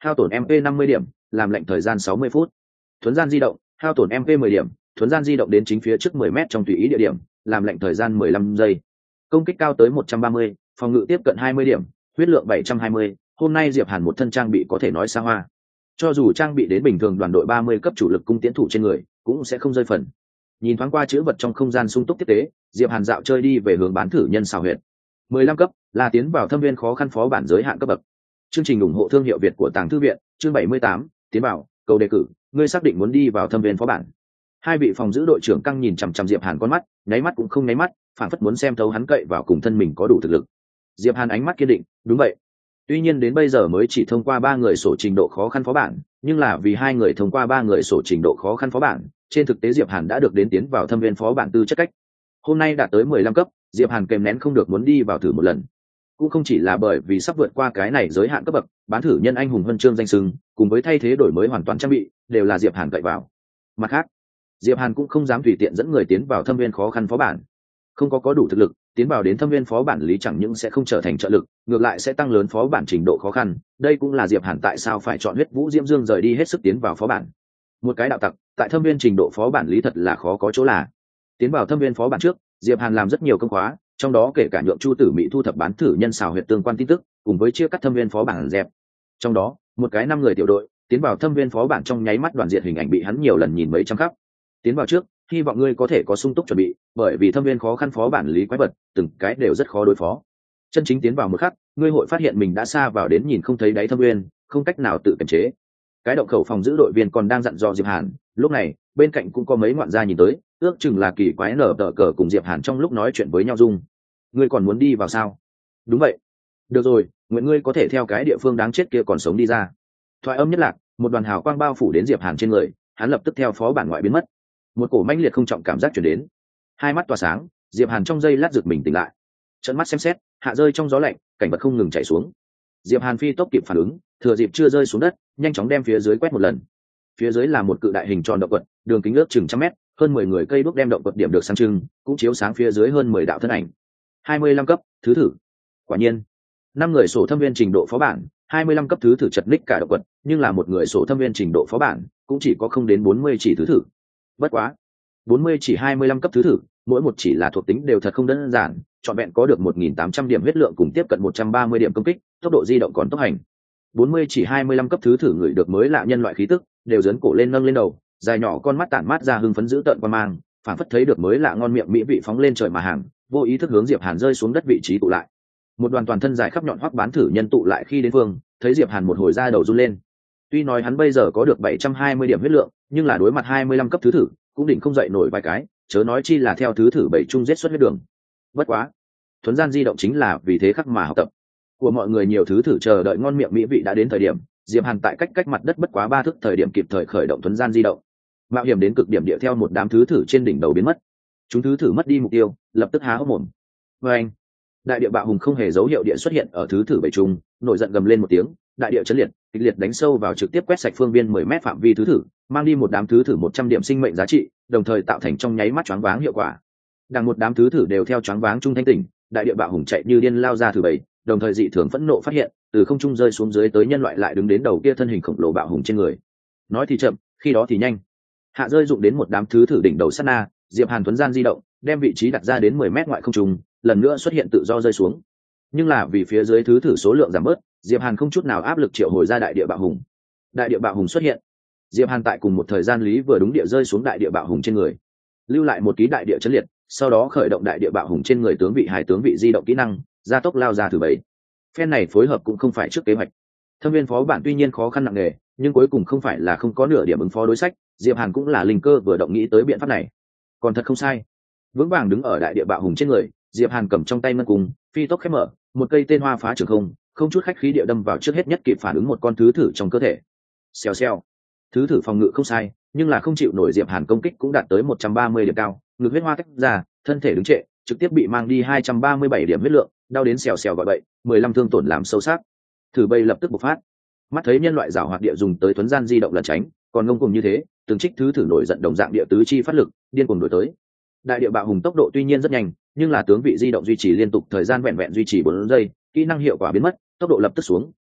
hao tổn mp năm mươi điểm, làm lệnh thời gian sáu mươi phút. Thuấn gian di động, hao tổn mp mười điểm, thuấn gian di động đến chính phía trước mười mét trong tùy ý địa điểm, làm lệnh thời gian mười lăm giây. Công kích cao tới một trăm ba mươi, phòng ngự tiếp cận hai mươi điểm, huyết lượng bảy trăm hai mươi. Hôm nay Diệp Hàn một thân trang bị có thể nói xa hoa. Cho dù trang bị đến bình thường đoàn đội ba mươi cấp chủ lực cung tiễn thủ trên người, cũng sẽ không rơi phần. Nhìn thoáng qua chữ vật trong không gian sung túc tiếp tế, Diệp Hàn dạo chơi đi về hướng bán thử nhân xào huyệt. mười lăm cấp là tiến vào thâm viên khó khăn phó bản giới hạn cấp bậc. Chương trình ủng hộ thương hiệu Việt của Tàng Thư viện, chương bảy mươi tám, tiến vào, cầu đề cử, ngươi xác định muốn đi vào thâm viên phó bản. Hai vị phòng giữ đội trưởng căng nhìn chằm chằm Diệp Hàn con mắt, nháy mắt cũng không nháy mắt, phản phất muốn xem thấu hắn cậy vào cùng thân mình có đủ thực lực. Diệp Hàn ánh mắt kiên định, đúng vậy. Tuy nhiên đến bây giờ mới chỉ thông qua ba người sổ trình độ khó khăn phó bản, nhưng là vì hai người thông qua ba người sổ trình độ khó khăn phó bản, trên thực tế Diệp Hàn đã được đến tiến vào thâm viên phó bản tư chất cách. Hôm nay đạt tới mười lăm cấp, Diệp Hàn kèm nén không được muốn đi vào thử một lần. Cũng không chỉ là bởi vì sắp vượt qua cái này giới hạn cấp bậc, bán thử nhân anh hùng huân chương danh xưng, cùng với thay thế đổi mới hoàn toàn trang bị, đều là Diệp Hàn cậy vào. Mặt khác, Diệp Hàn cũng không dám tùy tiện dẫn người tiến vào thâm viên khó khăn phó bản. Không có có đủ thực lực, tiến vào đến thâm viên phó bản lý chẳng những sẽ không trở thành trợ lực, ngược lại sẽ tăng lớn phó bản trình độ khó khăn. Đây cũng là Diệp Hàn tại sao phải chọn huyết vũ diễm dương rời đi hết sức tiến vào phó bản. Một cái đạo tặc, tại thâm viên trình độ phó bản lý thật là khó có chỗ là. Tiến vào thâm viên phó bản trước, Diệp Hàn làm rất nhiều công khóa, trong đó kể cả nhượng Chu Tử Mỹ thu thập bán thử nhân xào huyệt tương quan tin tức, cùng với chia cắt thâm viên phó bản dẹp. Trong đó, một cái năm người tiểu đội tiến vào thâm viên phó bản trong nháy mắt đoàn diện hình ảnh bị hắn nhiều lần nhìn mấy trăm khắp. Tiến vào trước, hy vọng ngươi có thể có sung túc chuẩn bị, bởi vì thâm viên khó khăn phó bản lý quái vật, từng cái đều rất khó đối phó. Chân chính tiến vào một khắc, ngươi hội phát hiện mình đã xa vào đến nhìn không thấy đáy thâm viên, không cách nào tự kiềm chế. Cái động khẩu phòng giữ đội viên còn đang dặn dò Diệp Hàn, lúc này, bên cạnh cũng có mấy ngoạn gia nhìn tới, ước chừng là kỳ quái nở tờ cờ cùng Diệp Hàn trong lúc nói chuyện với nhau dung. Ngươi còn muốn đi vào sao? Đúng vậy. Được rồi, nguyện ngươi có thể theo cái địa phương đáng chết kia còn sống đi ra. Thoại âm nhất lạc, một đoàn hào quang bao phủ đến Diệp Hàn trên người, hắn lập tức theo phó bản ngoại biến mất. Một cổ mãnh liệt không trọng cảm giác truyền đến, hai mắt tỏa sáng, Diệp Hàn trong giây lát giật mình tỉnh lại, trợn mắt xem xét, hạ rơi trong gió lạnh, cảnh vật không ngừng chảy xuống. Diệp Hàn phi tốc kịp phản ứng, thừa dịp chưa rơi xuống đất, nhanh chóng đem phía dưới quét một lần. Phía dưới là một cự đại hình tròn động quật, đường kính ước chừng trăm mét, hơn mười người cây đuốc đem động quật điểm được sáng trưng, cũng chiếu sáng phía dưới hơn mười đạo thân ảnh. hai mươi lăm cấp, thứ thử. Quả nhiên, năm người sổ thâm viên trình độ phó bản, hai mươi lăm cấp thứ thử chật ních cả động quật, nhưng là một người sổ thâm viên trình độ phó bản, cũng chỉ có không đến bốn mươi chỉ thứ thử. Bất quá, bốn mươi chỉ hai mươi lăm cấp thứ thử, mỗi một chỉ là thuộc tính đều thật không đơn giản, trọn vẹn có được một nghìn tám trăm điểm huyết lượng cùng tiếp cận một trăm ba mươi điểm công kích, tốc độ di động còn tốc hành. bốn mươi chỉ hai mươi lăm cấp thứ thử người được mới lạ nhân loại khí tức, đều dấn cổ lên nâng lên đầu, dài nhỏ con mắt tản mát ra hưng phấn dữ tợn quan mang, phản phất thấy được mới lạ ngon miệng mỹ vị phóng lên trời mà hàng, vô ý thức hướng Diệp Hàn rơi xuống đất vị trí tụ lại. Một đoàn toàn thân dài khắp nhọn hoắc bán thử nhân tụ lại khi đến phương, thấy Diệp Hàn một hồi ra đầu run lên. Tuy nói hắn bây giờ có được bảy trăm hai mươi điểm huyết lượng, nhưng là đối mặt hai mươi lăm cấp thứ thử, cũng định không dậy nổi vài cái, chớ nói chi là theo thứ thử bảy trung giết xuất huyết đường. Bất quá, thuấn gian di động chính là vì thế khắc mà học tập của mọi người, nhiều thứ thử chờ đợi ngon miệng mỹ vị đã đến thời điểm, Diệp Hàn tại cách cách mặt đất bất quá ba thước thời điểm kịp thời khởi động thuấn gian di động, mạo hiểm đến cực điểm địa theo một đám thứ thử trên đỉnh đầu biến mất. Chúng thứ thử mất đi mục tiêu, lập tức há hốc mồm. Và anh, đại địa bạo hùng không hề dấu hiệu địa xuất hiện ở thứ thử bảy trung, nổi giận gầm lên một tiếng, đại địa chấn liệt, kịch liệt đánh sâu vào trực tiếp quét sạch phương viên mười mét phạm vi thứ thử, mang đi một đám thứ thử một trăm điểm sinh mệnh giá trị, đồng thời tạo thành trong nháy mắt choáng váng hiệu quả. Đằng một đám thứ thử đều theo choáng váng trung thanh tỉnh, đại địa bạo hùng chạy như điên lao ra thử bảy, đồng thời dị thường phẫn nộ phát hiện, từ không trung rơi xuống dưới tới nhân loại lại đứng đến đầu kia thân hình khổng lồ bạo hùng trên người. Nói thì chậm, khi đó thì nhanh. Hạ rơi dụng đến một đám thứ thử đỉnh đầu sát na, Diệp Hàn thuấn gian di động, đem vị trí đặt ra đến mười mét ngoại không trung, lần nữa xuất hiện tự do rơi xuống. Nhưng là vì phía dưới thứ thử số lượng giảm bớt, Diệp Hàn không chút nào áp lực triệu hồi ra đại địa bạo hùng. Đại địa bạo hùng xuất hiện, Diệp Hàn tại cùng một thời gian lý vừa đúng địa rơi xuống đại địa bạo hùng trên người, lưu lại một ký đại địa chấn liệt, sau đó khởi động đại địa bạo hùng trên người tướng vị hải tướng vị di động kỹ năng, gia tốc lao ra thử bảy. Phen này phối hợp cũng không phải trước kế hoạch. Thâm viên phó bản tuy nhiên khó khăn nặng nề, nhưng cuối cùng không phải là không có nửa điểm ứng phó đối sách, Diệp Hàn cũng là linh cơ vừa động nghĩ tới biện pháp này. Còn thật không sai. Vững vàng đứng ở đại địa bạo hùng trên người, Diệp Hàn cầm trong tay ngân cung, phi tốc khép mở, một cây tên hoa phá trường không, không chút khách khí địa đâm vào trước hết nhất kịp phản ứng một con thứ thử trong cơ thể. Xèo xèo. Thứ thử phòng ngự không sai, nhưng là không chịu nổi Diệp Hàn công kích cũng đạt tới một trăm ba mươi điểm cao, ngực huyết hoa tách ra, thân thể đứng trệ, trực tiếp bị mang đi hai trăm ba mươi bảy điểm huyết lượng, đau đến xèo xèo gọi bậy, mười lăm thương tổn làm sâu sắc. Thử bay lập tức bộc phát. Mắt thấy nhân loại giảo hoạt địa dùng tới thuấn gian di động lẩn tránh, còn ngông cuồng như thế, từng trích thứ thử nổi giận đồng dạng địa tứ chi phát lực, điên cuồng đuổi tới. Đại địa bạo hùng tốc độ tuy nhiên rất nhanh, nhưng là tướng vị di động duy trì liên tục thời gian vẹn vẹn duy trì bốn giây, kỹ năng hiệu quả biến mất, tốc độ lập tức xuống,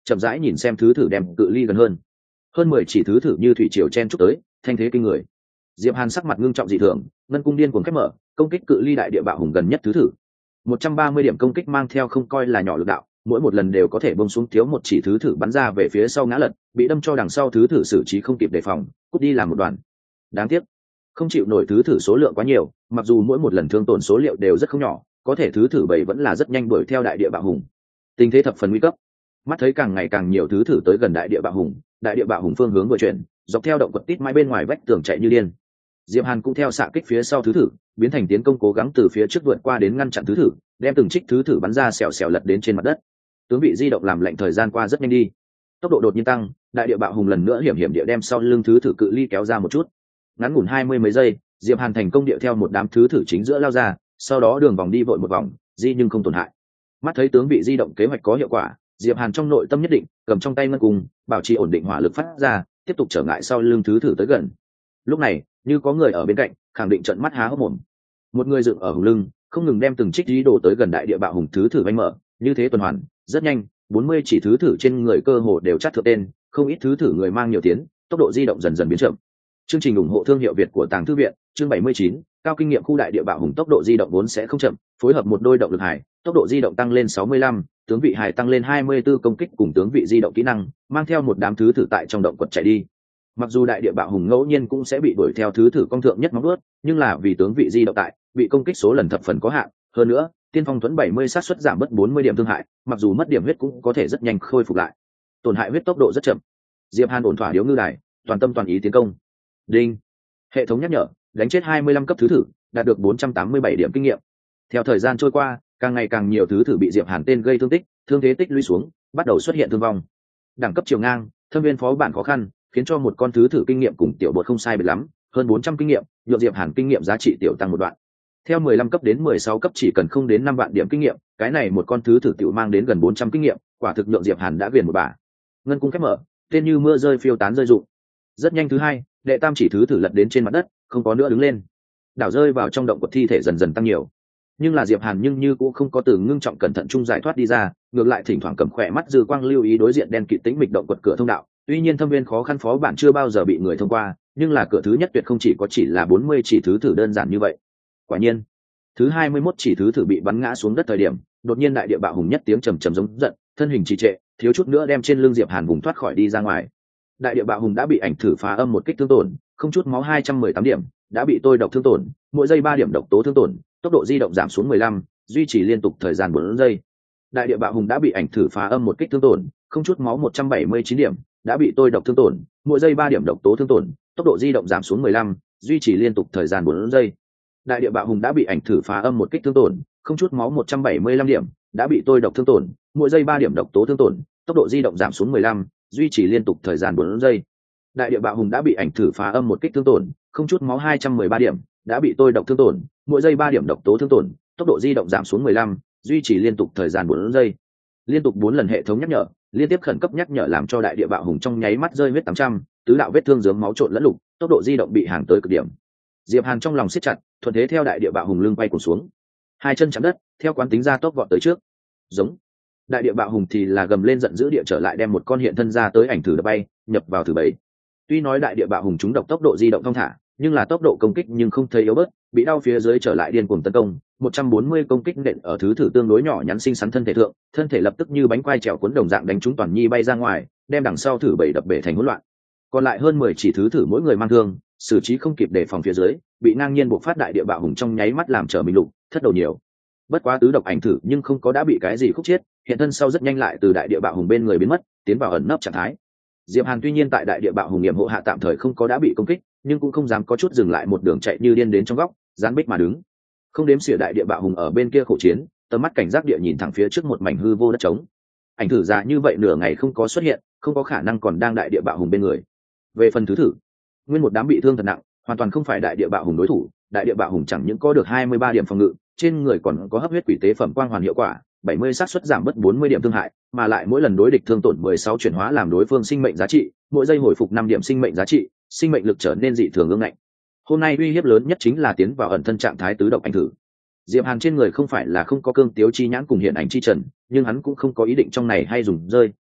chậm rãi nhìn xem thứ thử đem cự ly gần hơn hơn mười chỉ thứ thử như thủy triều chen chúc tới, thanh thế kinh người. Diệp Hàn sắc mặt ngưng trọng dị thường, ngân cung điên cuồng khép mở, công kích cự ly đại địa bạo hùng gần nhất thứ thử. một trăm ba mươi điểm công kích mang theo không coi là nhỏ lực đạo, mỗi một lần đều có thể bông xuống thiếu một chỉ thứ thử bắn ra về phía sau ngã lật, bị đâm cho đằng sau thứ thử xử trí không kịp đề phòng, cút đi làm một đoàn. Đáng tiếc, không chịu nổi thứ thử số lượng quá nhiều, mặc dù mỗi một lần thương tổn số liệu đều rất không nhỏ, có thể thứ thử bảy vẫn là rất nhanh đuổi theo đại địa bạo hùng. Tình thế thập phần nguy cấp. Mắt thấy càng ngày càng nhiều thứ thử tới gần đại địa bạo hùng, đại địa bạo hùng phương hướng vừa chuyển, dọc theo động quật tít mãi bên ngoài vách tường chạy như điên. Diệp Hàn cũng theo xạ kích phía sau thứ thử, biến thành tiến công cố gắng từ phía trước vượt qua đến ngăn chặn thứ thử, đem từng trích thứ thử bắn ra xèo xèo lật đến trên mặt đất. Tướng vị di động làm lệnh thời gian qua rất nhanh đi. Tốc độ đột nhiên tăng, đại địa bạo hùng lần nữa hiểm hiểm địa đem sau lưng thứ thử cự ly kéo ra một chút. Ngắn ngủn hai mươi mấy giây, Diệp Hàn thành công địa theo một đám thứ thử chính giữa lao ra, sau đó đường vòng đi vội một vòng, di nhưng không tổn hại. Mắt thấy tướng vị di động kế hoạch có hiệu quả, Diệp Hàn trong nội tâm nhất định, cầm trong tay ngân cung, bảo trì ổn định hỏa lực phát ra, tiếp tục trở ngại sau lưng thứ thử tới gần. Lúc này, như có người ở bên cạnh, khẳng định trợn mắt há hốc mồm. Một người dựng ở hùng lưng, không ngừng đem từng trích dí đổ tới gần đại địa bạo hùng thứ thử vanh mở, như thế tuần hoàn, rất nhanh, bốn mươi chỉ thứ thử trên người cơ hồ đều chát thượng tên, không ít thứ thử người mang nhiều tiến, tốc độ di động dần dần biến chậm. Chương trình ủng hộ thương hiệu Việt của Tàng Thư viện, chương bảy mươi chín, cao kinh nghiệm khu đại địa bạo hùng tốc độ di động vốn sẽ không chậm, phối hợp một đôi động lực hải, tốc độ di động tăng lên sáu mươi lăm, tướng vị hải tăng lên hai mươi 24 công kích cùng tướng vị di động kỹ năng, mang theo một đám thứ thử tại trong động quật chạy đi. Mặc dù đại địa bạo hùng ngẫu nhiên cũng sẽ bị đuổi theo thứ thử công thượng nhất móng vuốt, nhưng là vì tướng vị di động tại, bị công kích số lần thập phần có hạn, hơn nữa, tiên phong thuẫn bảy mươi sát suất giảm mất bốn mươi điểm thương hại, mặc dù mất điểm huyết cũng có thể rất nhanh khôi phục lại. Tổn hại huyết tốc độ rất chậm. Diệp Hàn ổn thỏa điếu ngư đài, toàn tâm toàn ý tiến công. Đinh. Hệ thống nhắc nhở, đánh chết hai mươi lăm cấp thứ thử, đạt được bốn trăm tám mươi bảy điểm kinh nghiệm. Theo thời gian trôi qua, càng ngày càng nhiều thứ thử bị Diệp Hàn tên gây thương tích, thương thế tích lũy xuống, bắt đầu xuất hiện thương vong. Đẳng cấp chiều ngang, thâm viên phó bản khó khăn, khiến cho một con thứ thử kinh nghiệm cùng tiểu bột không sai biệt lắm, hơn bốn trăm kinh nghiệm, nhượng Diệp Hàn kinh nghiệm giá trị tiểu tăng một đoạn. Theo mười lăm cấp đến mười sáu cấp chỉ cần không đến năm vạn điểm kinh nghiệm, cái này một con thứ thử tiểu mang đến gần bốn trăm kinh nghiệm, quả thực nhượng Diệp Hàn đã viền một bả. Ngân cung khép mở, tên như mưa rơi phiêu tán rơi rụng. Rất nhanh thứ hai, đệ tam chỉ thứ thử lật đến trên mặt đất, không có nữa đứng lên. Đảo rơi vào trong động của thi thể dần dần tăng nhiều. Nhưng là Diệp Hàn nhưng như cũng không có từ ngưng trọng cẩn thận trung giải thoát đi ra, ngược lại thỉnh thoảng cầm khỏe mắt dư quang lưu ý đối diện đen kịt tĩnh mịch động quật cửa thông đạo. Tuy nhiên thâm viên khó khăn phó bản chưa bao giờ bị người thông qua, nhưng là cửa thứ nhất tuyệt không chỉ có chỉ là bốn mươi chỉ thứ thử đơn giản như vậy. Quả nhiên, thứ hai mươi mốt chỉ thứ thử bị bắn ngã xuống đất thời điểm, đột nhiên đại địa bạo hùng nhất tiếng trầm trầm giống giận, thân hình trì trệ, thiếu chút nữa đem trên lưng Diệp Hàn vùng thoát khỏi đi ra ngoài. Đại địa bạo hùng đã bị ảnh thử phá âm một kích thương tổn, không chút máu hai trăm mười tám điểm, đã bị tôi độc thương tổn, mỗi giây ba điểm độc tố thương tổn, tốc độ di động giảm xuống mười lăm, duy trì liên tục thời gian bốn giây. Đại địa bạo hùng đã bị ảnh thử phá âm một kích thương tổn, không chút máu một trăm bảy mươi chín điểm, đã bị tôi độc thương tổn, mỗi giây ba điểm độc tố thương tổn, tốc độ di động giảm xuống mười lăm, duy trì liên tục thời gian bốn giây. Đại địa bạo hùng đã bị ảnh thử phá âm một kích thương tổn, không chút máu một trăm bảy mươi lăm điểm, đã bị tôi độc thương tổn, mỗi giây ba điểm độc tố thương tổn, tốc độ di động giảm xuống mười lăm, duy trì liên tục thời gian bốn giây. Đại địa bạo hùng đã bị ảnh thử phá âm một kích thương tổn, không chút máu hai trăm mười ba điểm, đã bị tôi độc thương tổn, mỗi giây ba điểm độc tố thương tổn, tốc độ di động giảm xuống mười lăm, duy trì liên tục thời gian bốn giây. Liên tục bốn lần hệ thống nhắc nhở, liên tiếp khẩn cấp nhắc nhở làm cho đại địa bạo hùng trong nháy mắt rơi huyết tám trăm, tứ đạo vết thương rớm máu trộn lẫn lục, tốc độ di động bị hàng tới cực điểm. Diệp Hàn trong lòng siết chặt, thuận thế theo đại địa bạo hùng lưng quay cuồng xuống, hai chân chạm đất, theo quán tính ra tốc vọt tới trước. Giống. Đại địa bạo hùng thì là gầm lên giận dữ địa trở lại đem một con hiện thân ra tới ảnh thử đập bay, nhập vào thử bảy. Tuy nói đại địa bạo hùng chúng độc tốc độ di động thông thả, nhưng là tốc độ công kích nhưng không thấy yếu bớt, bị đau phía dưới trở lại điên cuồng tấn công, một trăm bốn mươi công kích nện ở thứ thử tương đối nhỏ nhắn xinh xắn thân thể thượng, thân thể lập tức như bánh quai trèo cuốn đồng dạng đánh trúng toàn nhi bay ra ngoài, đem đằng sau thử bảy đập bể thành hỗn loạn. Còn lại hơn mười chỉ thứ thử mỗi người mang thương, xử trí không kịp đề phòng phía dưới, bị ngang nhiên buộc phát đại địa bạo hùng trong nháy mắt làm trở mình lục, thất đầu nhiều. Bất quá tứ độc ảnh thử nhưng không có đã bị cái gì khúc chết, hiện thân sau rất nhanh lại từ đại địa bạo hùng bên người biến mất, tiến vào ẩn nấp trạng thái. Diệp Hàn tuy nhiên tại đại địa bạo hùng nghiệm hộ hạ tạm thời không có đã bị công kích, nhưng cũng không dám có chút dừng lại một đường chạy như điên đến trong góc, gián bích mà đứng. Không đếm xỉa đại địa bạo hùng ở bên kia khổ chiến, tầm mắt cảnh giác địa nhìn thẳng phía trước một mảnh hư vô đất trống. Ảnh thử giả như vậy nửa ngày không có xuất hiện, không có khả năng còn đang đại địa bạo hùng bên người. Về phần thứ thử, nguyên một đám bị thương thật nặng, hoàn toàn không phải đại địa bạo hùng đối thủ. Đại địa bạo hùng chẳng những có được hai mươi ba điểm phòng ngự, trên người còn có hấp huyết quỷ tế phẩm quang hoàn hiệu quả, bảy mươi xác suất giảm mất bốn mươi điểm thương hại, mà lại mỗi lần đối địch thương tổn mười sáu chuyển hóa làm đối phương sinh mệnh giá trị, mỗi giây hồi phục năm điểm sinh mệnh giá trị, sinh mệnh lực trở nên dị thường ương ngạnh. Hôm nay uy hiếp lớn nhất chính là tiến vào ẩn thân trạng thái tứ độc ảnh thử. Diệp Hàn trên người không phải là không có cương tiếu chi nhãn cùng hiện ảnh chi trần, nhưng hắn cũng không có ý định trong này hay dùng rơi,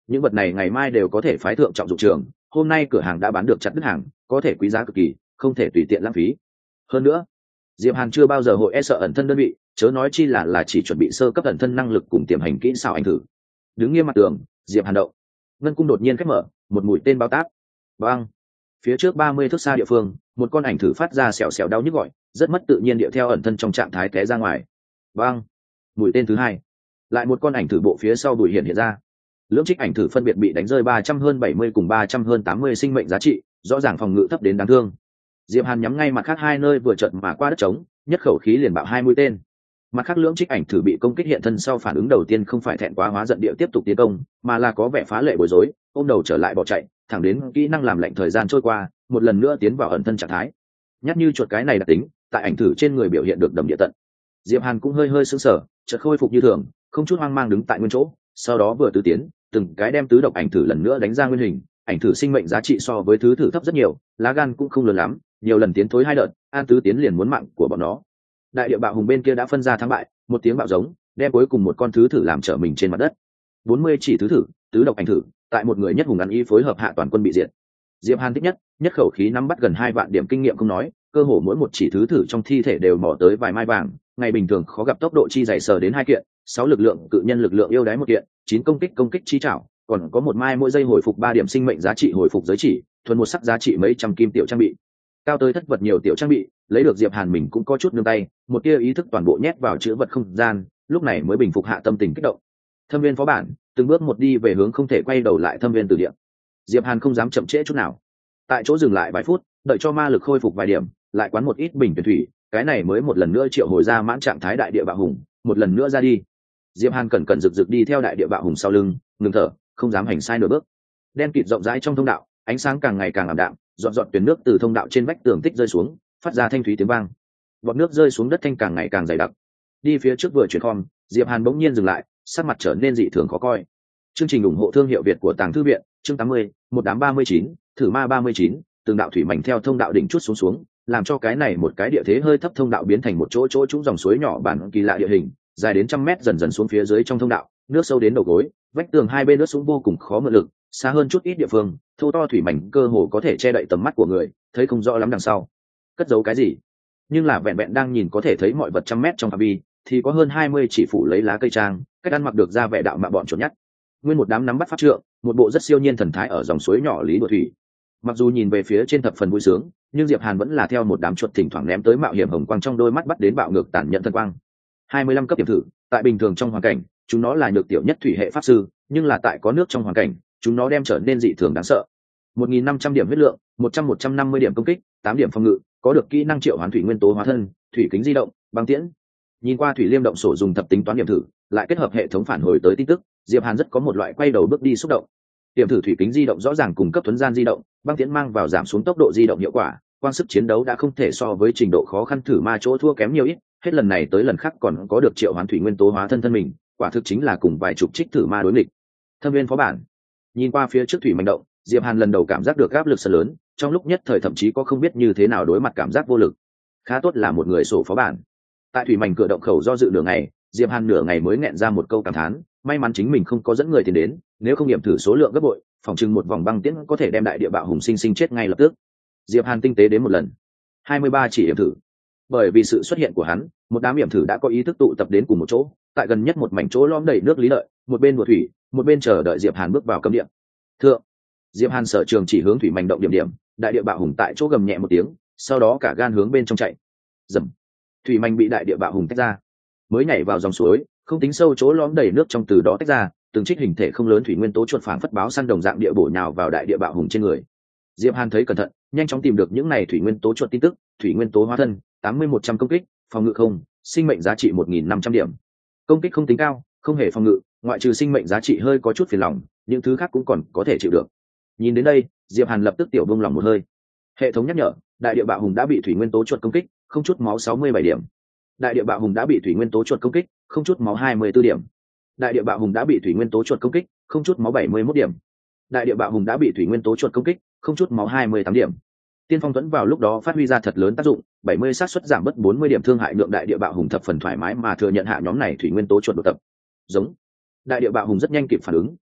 những vật này ngày mai đều có thể phái thượng trọng dụng trường, hôm nay cửa hàng đã bán được chặt đứt hàng, có thể quý giá cực kỳ, không thể tùy tiện lãng phí. Hơn nữa, Diệp Hàn chưa bao giờ hội e sợ ẩn thân đơn vị, chớ nói chi là là chỉ chuẩn bị sơ cấp ẩn thân năng lực cùng tiềm hành kỹ xảo ảnh thử. Đứng nghiêm mặt tường, Diệp Hàn động, ngân cung đột nhiên khép mở, một mũi tên bao táp. Bang! Phía trước ba mươi thước xa địa phương, một con ảnh thử phát ra xèo xèo đau nhức gọi, rất mất tự nhiên điệu theo ẩn thân trong trạng thái té ra ngoài. Bang! Mũi tên thứ hai, lại một con ảnh thử bộ phía sau đuổi hiện hiện ra. Lưỡng trích ảnh thử phân biệt bị đánh rơi ba trăm hơn bảy mươi cùng ba trăm hơn tám mươi sinh mệnh giá trị, rõ ràng phòng ngự thấp đến đáng thương. Diệp Hàn nhắm ngay mặt khác hai nơi vừa chợt mà qua đất trống, nhất khẩu khí liền bạo hai mũi tên. Mặt khác lưỡng trích ảnh thử bị công kích hiện thân sau phản ứng đầu tiên không phải thẹn quá hóa giận địa tiếp tục tiến công, mà là có vẻ phá lệ bối rối, ôm đầu trở lại bỏ chạy, thẳng đến kỹ năng làm lạnh thời gian trôi qua, một lần nữa tiến vào ẩn thân trạng thái. Nhắc như chuột cái này đặc tính, tại ảnh thử trên người biểu hiện được đầm địa tận. Diệp Hàn cũng hơi hơi sững sờ, chợt khôi phục như thường, không chút hoang mang đứng tại nguyên chỗ, sau đó vừa tứ tiến, từng cái đem tứ độc ảnh thử lần nữa đánh ra nguyên hình. Ảnh thử sinh mệnh giá trị so với thứ thử thấp rất nhiều, lá gan cũng không lớn lắm, nhiều lần tiến thối hai đợt, an tứ tiến liền muốn mạng của bọn nó. Đại địa bạo hùng bên kia đã phân ra thắng bại, một tiếng bạo giống, đem cuối cùng một con thứ thử làm trở mình trên mặt đất. bốn mươi chỉ thứ thử, tứ độc ảnh thử, tại một người nhất hùng ăn ý phối hợp hạ toàn quân bị diệt. Diệp Hàn thích nhất, nhất khẩu khí nắm bắt gần hai vạn điểm kinh nghiệm không nói, cơ hồ mỗi một chỉ thứ thử trong thi thể đều mò tới vài mai vàng, ngày bình thường khó gặp tốc độ chi dày sờ đến hai kiện, sáu lực lượng cự nhân lực lượng yêu đái một kiện, chín công kích công kích chi trảo, còn có một mai mỗi giây hồi phục ba điểm sinh mệnh giá trị hồi phục giới chỉ, thuần một sắc giá trị mấy trăm kim tiểu trang bị. Cao tới thất vật nhiều tiểu trang bị, lấy được Diệp Hàn mình cũng có chút nương tay, một tia ý thức toàn bộ nhét vào chữ vật không gian, lúc này mới bình phục hạ tâm tình kích động. Thâm viên phó bản, từng bước một đi về hướng không thể quay đầu lại thâm viên từ địa. Diệp Hàn không dám chậm trễ chút nào, tại chỗ dừng lại vài phút, đợi cho ma lực khôi phục vài điểm, lại quán một ít bình tuyển thủy, cái này mới một lần nữa triệu hồi ra mãn trạng thái đại địa bạo hùng, một lần nữa ra đi. Diệp Hàn cẩn cẩn rực rực đi theo đại địa bạo hùng sau lưng, ngừng thở, không dám hành sai nửa bước. Đen kịt rộng rãi trong thông đạo, ánh sáng càng ngày càng ảm đạm, dọn dọn tuyến nước từ thông đạo trên vách tường tích rơi xuống, phát ra thanh thúy tiếng vang. Bọt nước rơi xuống đất thanh càng ngày càng dày đặc. Đi phía trước vừa chuyển khom, Diệp Hàn bỗng nhiên dừng lại, sắc mặt trở nên dị thường khó coi. Chương trình ủng hộ thương hiệu Việt của Tàng Thư viện, chương tám mươi, một đám ba mươi chín, thử ma ba mươi chín, từng đạo thủy mảnh theo thông đạo đỉnh chút xuống xuống, làm cho cái này một cái địa thế hơi thấp thông đạo biến thành một chỗ chỗ trũng dòng suối nhỏ bản kỳ lạ địa hình, dài đến trăm mét dần dần xuống phía dưới trong thông đạo, nước sâu đến đầu gối, vách tường hai bên nước xuống vô cùng khó mượn lực, xa hơn chút ít địa phương, thô to thủy mảnh cơ hồ có thể che đậy tầm mắt của người, thấy không rõ lắm đằng sau cất giấu cái gì, nhưng là vẹn vẹn đang nhìn có thể thấy mọi vật trăm mét trong phạm vi, thì có hơn hai mươi chỉ phủ lấy lá cây trang, cách ăn mặc được ra vẻ đạo mạ bọn chuột nhắt, nguyên một đám nắm bắt pháp trượng, một bộ rất siêu nhiên thần thái ở dòng suối nhỏ lý đùa thủy. Mặc dù nhìn về phía trên thập phần vui sướng, nhưng Diệp Hàn vẫn là theo một đám chuột thỉnh thoảng ném tới mạo hiểm hồng quang trong đôi mắt bắt đến bạo ngược tàn nhẫn thân quang. hai mươi lăm cấp điểm thử, tại bình thường trong hoàn cảnh, chúng nó là nhược tiểu nhất thủy hệ pháp sư, nhưng là tại có nước trong hoàn cảnh, chúng nó đem trở nên dị thường đáng sợ. một nghìn năm trăm điểm huyết lượng, một trăm một trăm năm mươi điểm công kích, tám điểm phòng ngự, có được kỹ năng triệu hoán thủy nguyên tố hóa thân, thủy kính di động, băng tiễn. Nhìn qua thủy liêm động sổ dùng thập tính toán điểm thử, lại kết hợp hệ thống phản hồi tới tin tức, Diệp Hàn rất có một loại quay đầu bước đi xúc động. Điểm thử thủy kính di động rõ ràng cùng cấp thuấn gian di động, băng tiễn mang vào giảm xuống tốc độ di động hiệu quả, quan sức chiến đấu đã không thể so với trình độ khó khăn thử ma chỗ thua kém nhiều ít, hết lần này tới lần khác còn có được triệu hoán thủy nguyên tố hóa thân thân mình, quả thực chính là cùng vài chục trích thử ma đối nghịch. Thâm viên phó bản, nhìn qua phía trước thủy manh động, Diệp Hàn lần đầu cảm giác được áp lực rất lớn, trong lúc nhất thời thậm chí có không biết như thế nào đối mặt cảm giác vô lực. Khá tốt là một người sổ phó bản. Tại thủy mảnh cửa động khẩu do dự nửa ngày, Diệp Hàn nửa ngày mới nghẹn ra một câu cảm thán, may mắn chính mình không có dẫn người tiền đến, nếu không nghiệm thử số lượng gấp bội, phòng trưng một vòng băng tiễn có thể đem đại địa bạo hùng sinh sinh chết ngay lập tức. Diệp Hàn tinh tế đến một lần, hai mươi ba chỉ nghiệm thử. Bởi vì sự xuất hiện của hắn, một đám nghiệm thử đã có ý thức tụ tập đến cùng một chỗ, tại gần nhất một mảnh chỗ lõm đầy nước lý lợi, một bên đùa thủy, một bên chờ đợi Diệp Hàn bước vào cấm địa. Thượng, Diệp Hàn sở trường chỉ hướng thủy mảnh động điểm điểm, đại địa bạo hùng tại chỗ gầm nhẹ một tiếng, sau đó cả gan hướng bên trong chạy. Dầm, thủy mảnh bị đại địa bạo hùng tách ra, mới nhảy vào dòng suối, không tính sâu chỗ lõm đầy nước trong từ đó tách ra, từng trích hình thể không lớn thủy nguyên tố chuột phảng phất báo săn đồng dạng địa bổ nhào vào đại địa bạo hùng trên người. Diệp Hàn thấy cẩn thận, nhanh chóng tìm được những này thủy nguyên tố chuột tin tức, thủy nguyên tố hóa thân, tám mươi một trăm công kích, phòng ngự không, sinh mệnh giá trị một nghìn năm trăm điểm. Công kích không tính cao, không hề phòng ngự, ngoại trừ sinh mệnh giá trị hơi có chút phiền lòng, những thứ khác cũng còn có thể chịu được. Nhìn đến đây, Diệp Hàn lập tức tiểu buông lòng một hơi. Hệ thống nhắc nhở, đại địa bạo hùng đã bị thủy nguyên tố chuột công kích, không chút máu sáu mươi bảy điểm. Đại địa bạo hùng đã bị thủy nguyên tố chuột công kích, không chút máu hai mươi tư điểm. Đại địa bạo hùng đã bị thủy nguyên tố chuột công kích, không chút máu bảy mươi mốt điểm. Đại địa bạo hùng đã bị thủy nguyên tố chuột công kích, không chút máu hai mươi tám điểm. Tiên phong thuẫn vào lúc đó phát huy ra thật lớn tác dụng, bảy mươi xác suất giảm bớt bốn mươi điểm thương hại, lượng đại địa bạo hùng thập phần thoải mái mà thừa nhận hạ nhóm này thủy nguyên tố chuột đột tập. Giống. Đại địa bạo hùng rất nhanh kịp phản ứng,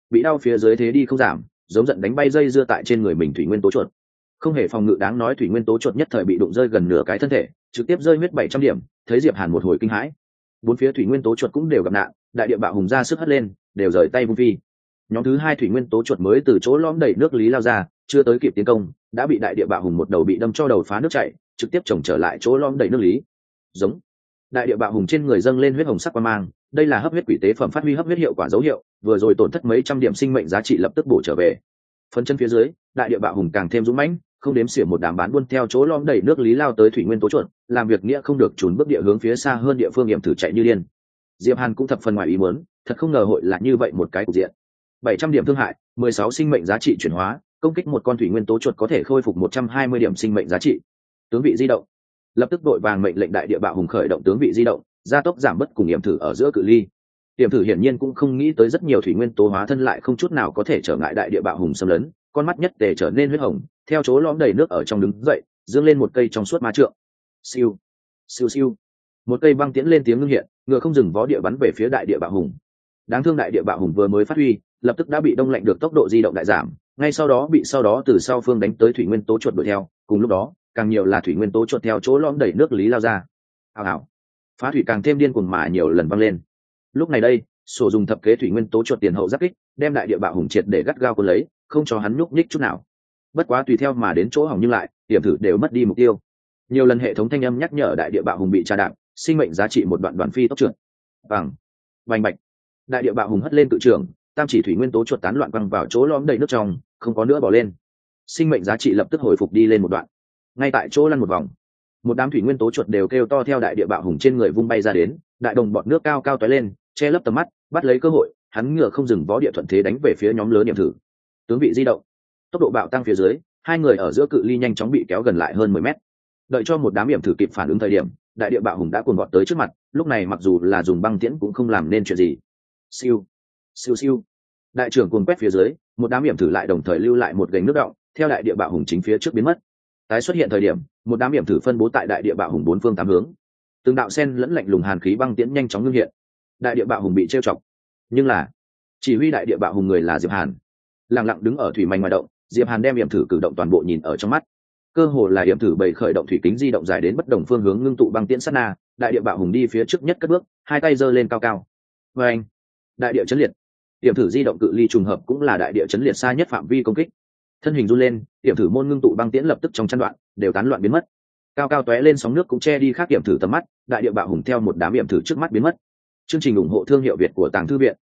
bị đau phía dưới thế đi không giảm, giống giận đánh bay dây dưa tại trên người mình thủy nguyên tố chuột. Không hề phòng ngự đáng nói, thủy nguyên tố chuột nhất thời bị đụng rơi gần nửa cái thân thể, trực tiếp rơi huyết bảy trăm điểm. Thấy Diệp Hàn một hồi kinh hãi, bốn phía thủy nguyên tố chuột cũng đều gặp nạn, đại địa bạo hùng ra sức hất lên, đều rời tay vung phi. Nhóm thứ hai thủy nguyên tố chuột mới từ chỗ lõm đẩy nước lý lao ra, chưa tới kịp tiến công, đã bị đại địa bạo hùng một đầu bị đâm cho đầu phá nước chảy, trực tiếp chồng trở lại chỗ lõm đẩy nước lý. Giống. Đại địa bạo hùng trên người dâng lên huyết hồng sắc quang mang, đây là hấp huyết quỷ tế phẩm phát huy hấp huyết hiệu quả dấu hiệu, vừa rồi tổn thất mấy trăm điểm sinh mệnh giá trị lập tức bổ trở về. Phần chân phía dưới, đại địa bạo hùng càng thêm dũng mãnh, không đếm xỉa một đám bán buôn theo chỗ lõm đẩy nước lý lao tới thủy nguyên tố chuột, làm việc nghĩa không được trốn bước địa hướng phía xa hơn địa phương nghiệm thử chạy như điên. Diệp Hàn cũng thập phần ngoài ý muốn, thật không ngờ hội là như vậy một cái cục diện. bảy trăm điểm thương hại, mười sáu sinh mệnh giá trị chuyển hóa, công kích một con thủy nguyên tố chuột có thể khôi phục một trăm hai mươi điểm sinh mệnh giá trị. Tướng vị di động, lập tức đội vàng mệnh lệnh đại địa bạo hùng khởi động tướng vị di động, gia tốc giảm bớt cùng nghiệm thử ở giữa cự ly. Nghiệm thử hiển nhiên cũng không nghĩ tới rất nhiều thủy nguyên tố hóa thân lại không chút nào có thể trở ngại đại địa bạo hùng xâm lấn, con mắt nhất tề trở nên huyết hồng, theo chỗ lõm đầy nước ở trong đứng dậy, dương lên một cây trong suốt ma trượng. Siêu, siêu siêu, một cây băng tiễn lên tiếng ngưng hiện, ngựa không dừng vó địa bắn về phía đại địa bạo hùng. Đáng thương đại địa bạo hùng vừa mới phát huy, lập tức đã bị đông lạnh được tốc độ di động đại giảm, ngay sau đó bị sau đó từ sau phương đánh tới thủy nguyên tố chuột đuổi theo, cùng lúc đó càng nhiều là thủy nguyên tố chuột theo chỗ lõm đẩy nước lý lao ra. Hào hào, phá thủy càng thêm điên cuồng mà nhiều lần văng lên. Lúc này đây, sổ dùng thập kế thủy nguyên tố chuột tiền hậu giáp kích, đem đại địa bạo hùng triệt để gắt gao cuốn lấy, không cho hắn nhúc nhích chút nào. Bất quá tùy theo mà đến chỗ hỏng nhưng lại, điểm thử đều mất đi mục tiêu. Nhiều lần hệ thống thanh âm nhắc nhở đại địa bạo hùng bị tra đạp, sinh mệnh giá trị một đoạn đoàn phi tốc trượt. Bằng, vành bạch, đại địa bạo hùng hất lên cự trường, tam chỉ thủy nguyên tố chuột tán loạn quăng vào chỗ lõm đầy nước trong, không có nữa bỏ lên. Sinh mệnh giá trị lập tức hồi phục đi lên một đoạn. Ngay tại chỗ lăn một vòng, một đám thủy nguyên tố chuột đều kêu to theo đại địa bạo hùng trên người vung bay ra đến, đại đồng bọt nước cao cao tóe lên, che lấp tầm mắt, bắt lấy cơ hội, hắn ngựa không dừng vó địa thuận thế đánh về phía nhóm lớn điểm thử. Tướng vị di động, tốc độ bạo tăng phía dưới, hai người ở giữa cự ly nhanh chóng bị kéo gần lại hơn mười mét. Đợi cho một đám điểm thử kịp phản ứng thời điểm, đại địa bạo hùng đã cuồng vọt tới trước mặt, lúc này mặc dù là dùng băng tiễn cũng không làm nên chuyện gì. Siêu, siêu siêu, đại trưởng cuồng quét phía dưới, một đám điểm thử lại đồng thời lưu lại một gánh nước động, theo đại địa bạo hùng chính phía trước biến mất. Tái xuất hiện thời điểm, một đám điểm thử phân bố tại đại địa bạo hùng bốn phương tám hướng, từng đạo sen lẫn lạnh lùng hàn khí băng tiễn nhanh chóng ngưng hiện. Đại địa bạo hùng bị trêu chọc, nhưng là chỉ huy đại địa bạo hùng người là Diệp Hàn, lặng lặng đứng ở thủy manh ngoài động. Diệp Hàn đem điểm thử cử động toàn bộ nhìn ở trong mắt, cơ hồ là điểm thử bảy khởi động thủy kính di động dài đến bất đồng phương hướng ngưng tụ băng tiễn sát na, đại địa bạo hùng đi phía trước nhất cất bước, hai tay giơ lên cao cao. Và anh, đại địa chấn liệt, điểm thử di động cự ly trùng hợp cũng là đại địa chấn liệt xa nhất phạm vi công kích. Thân hình run lên, điểm thử môn ngưng tụ băng tiễn lập tức trong chăn đoạn đều tán loạn biến mất, cao cao tóe lên sóng nước cũng che đi khác điểm thử tầm mắt, đại địa bạo hùng theo một đám điểm thử trước mắt biến mất. Chương trình ủng hộ thương hiệu Việt của Tàng Thư Viện.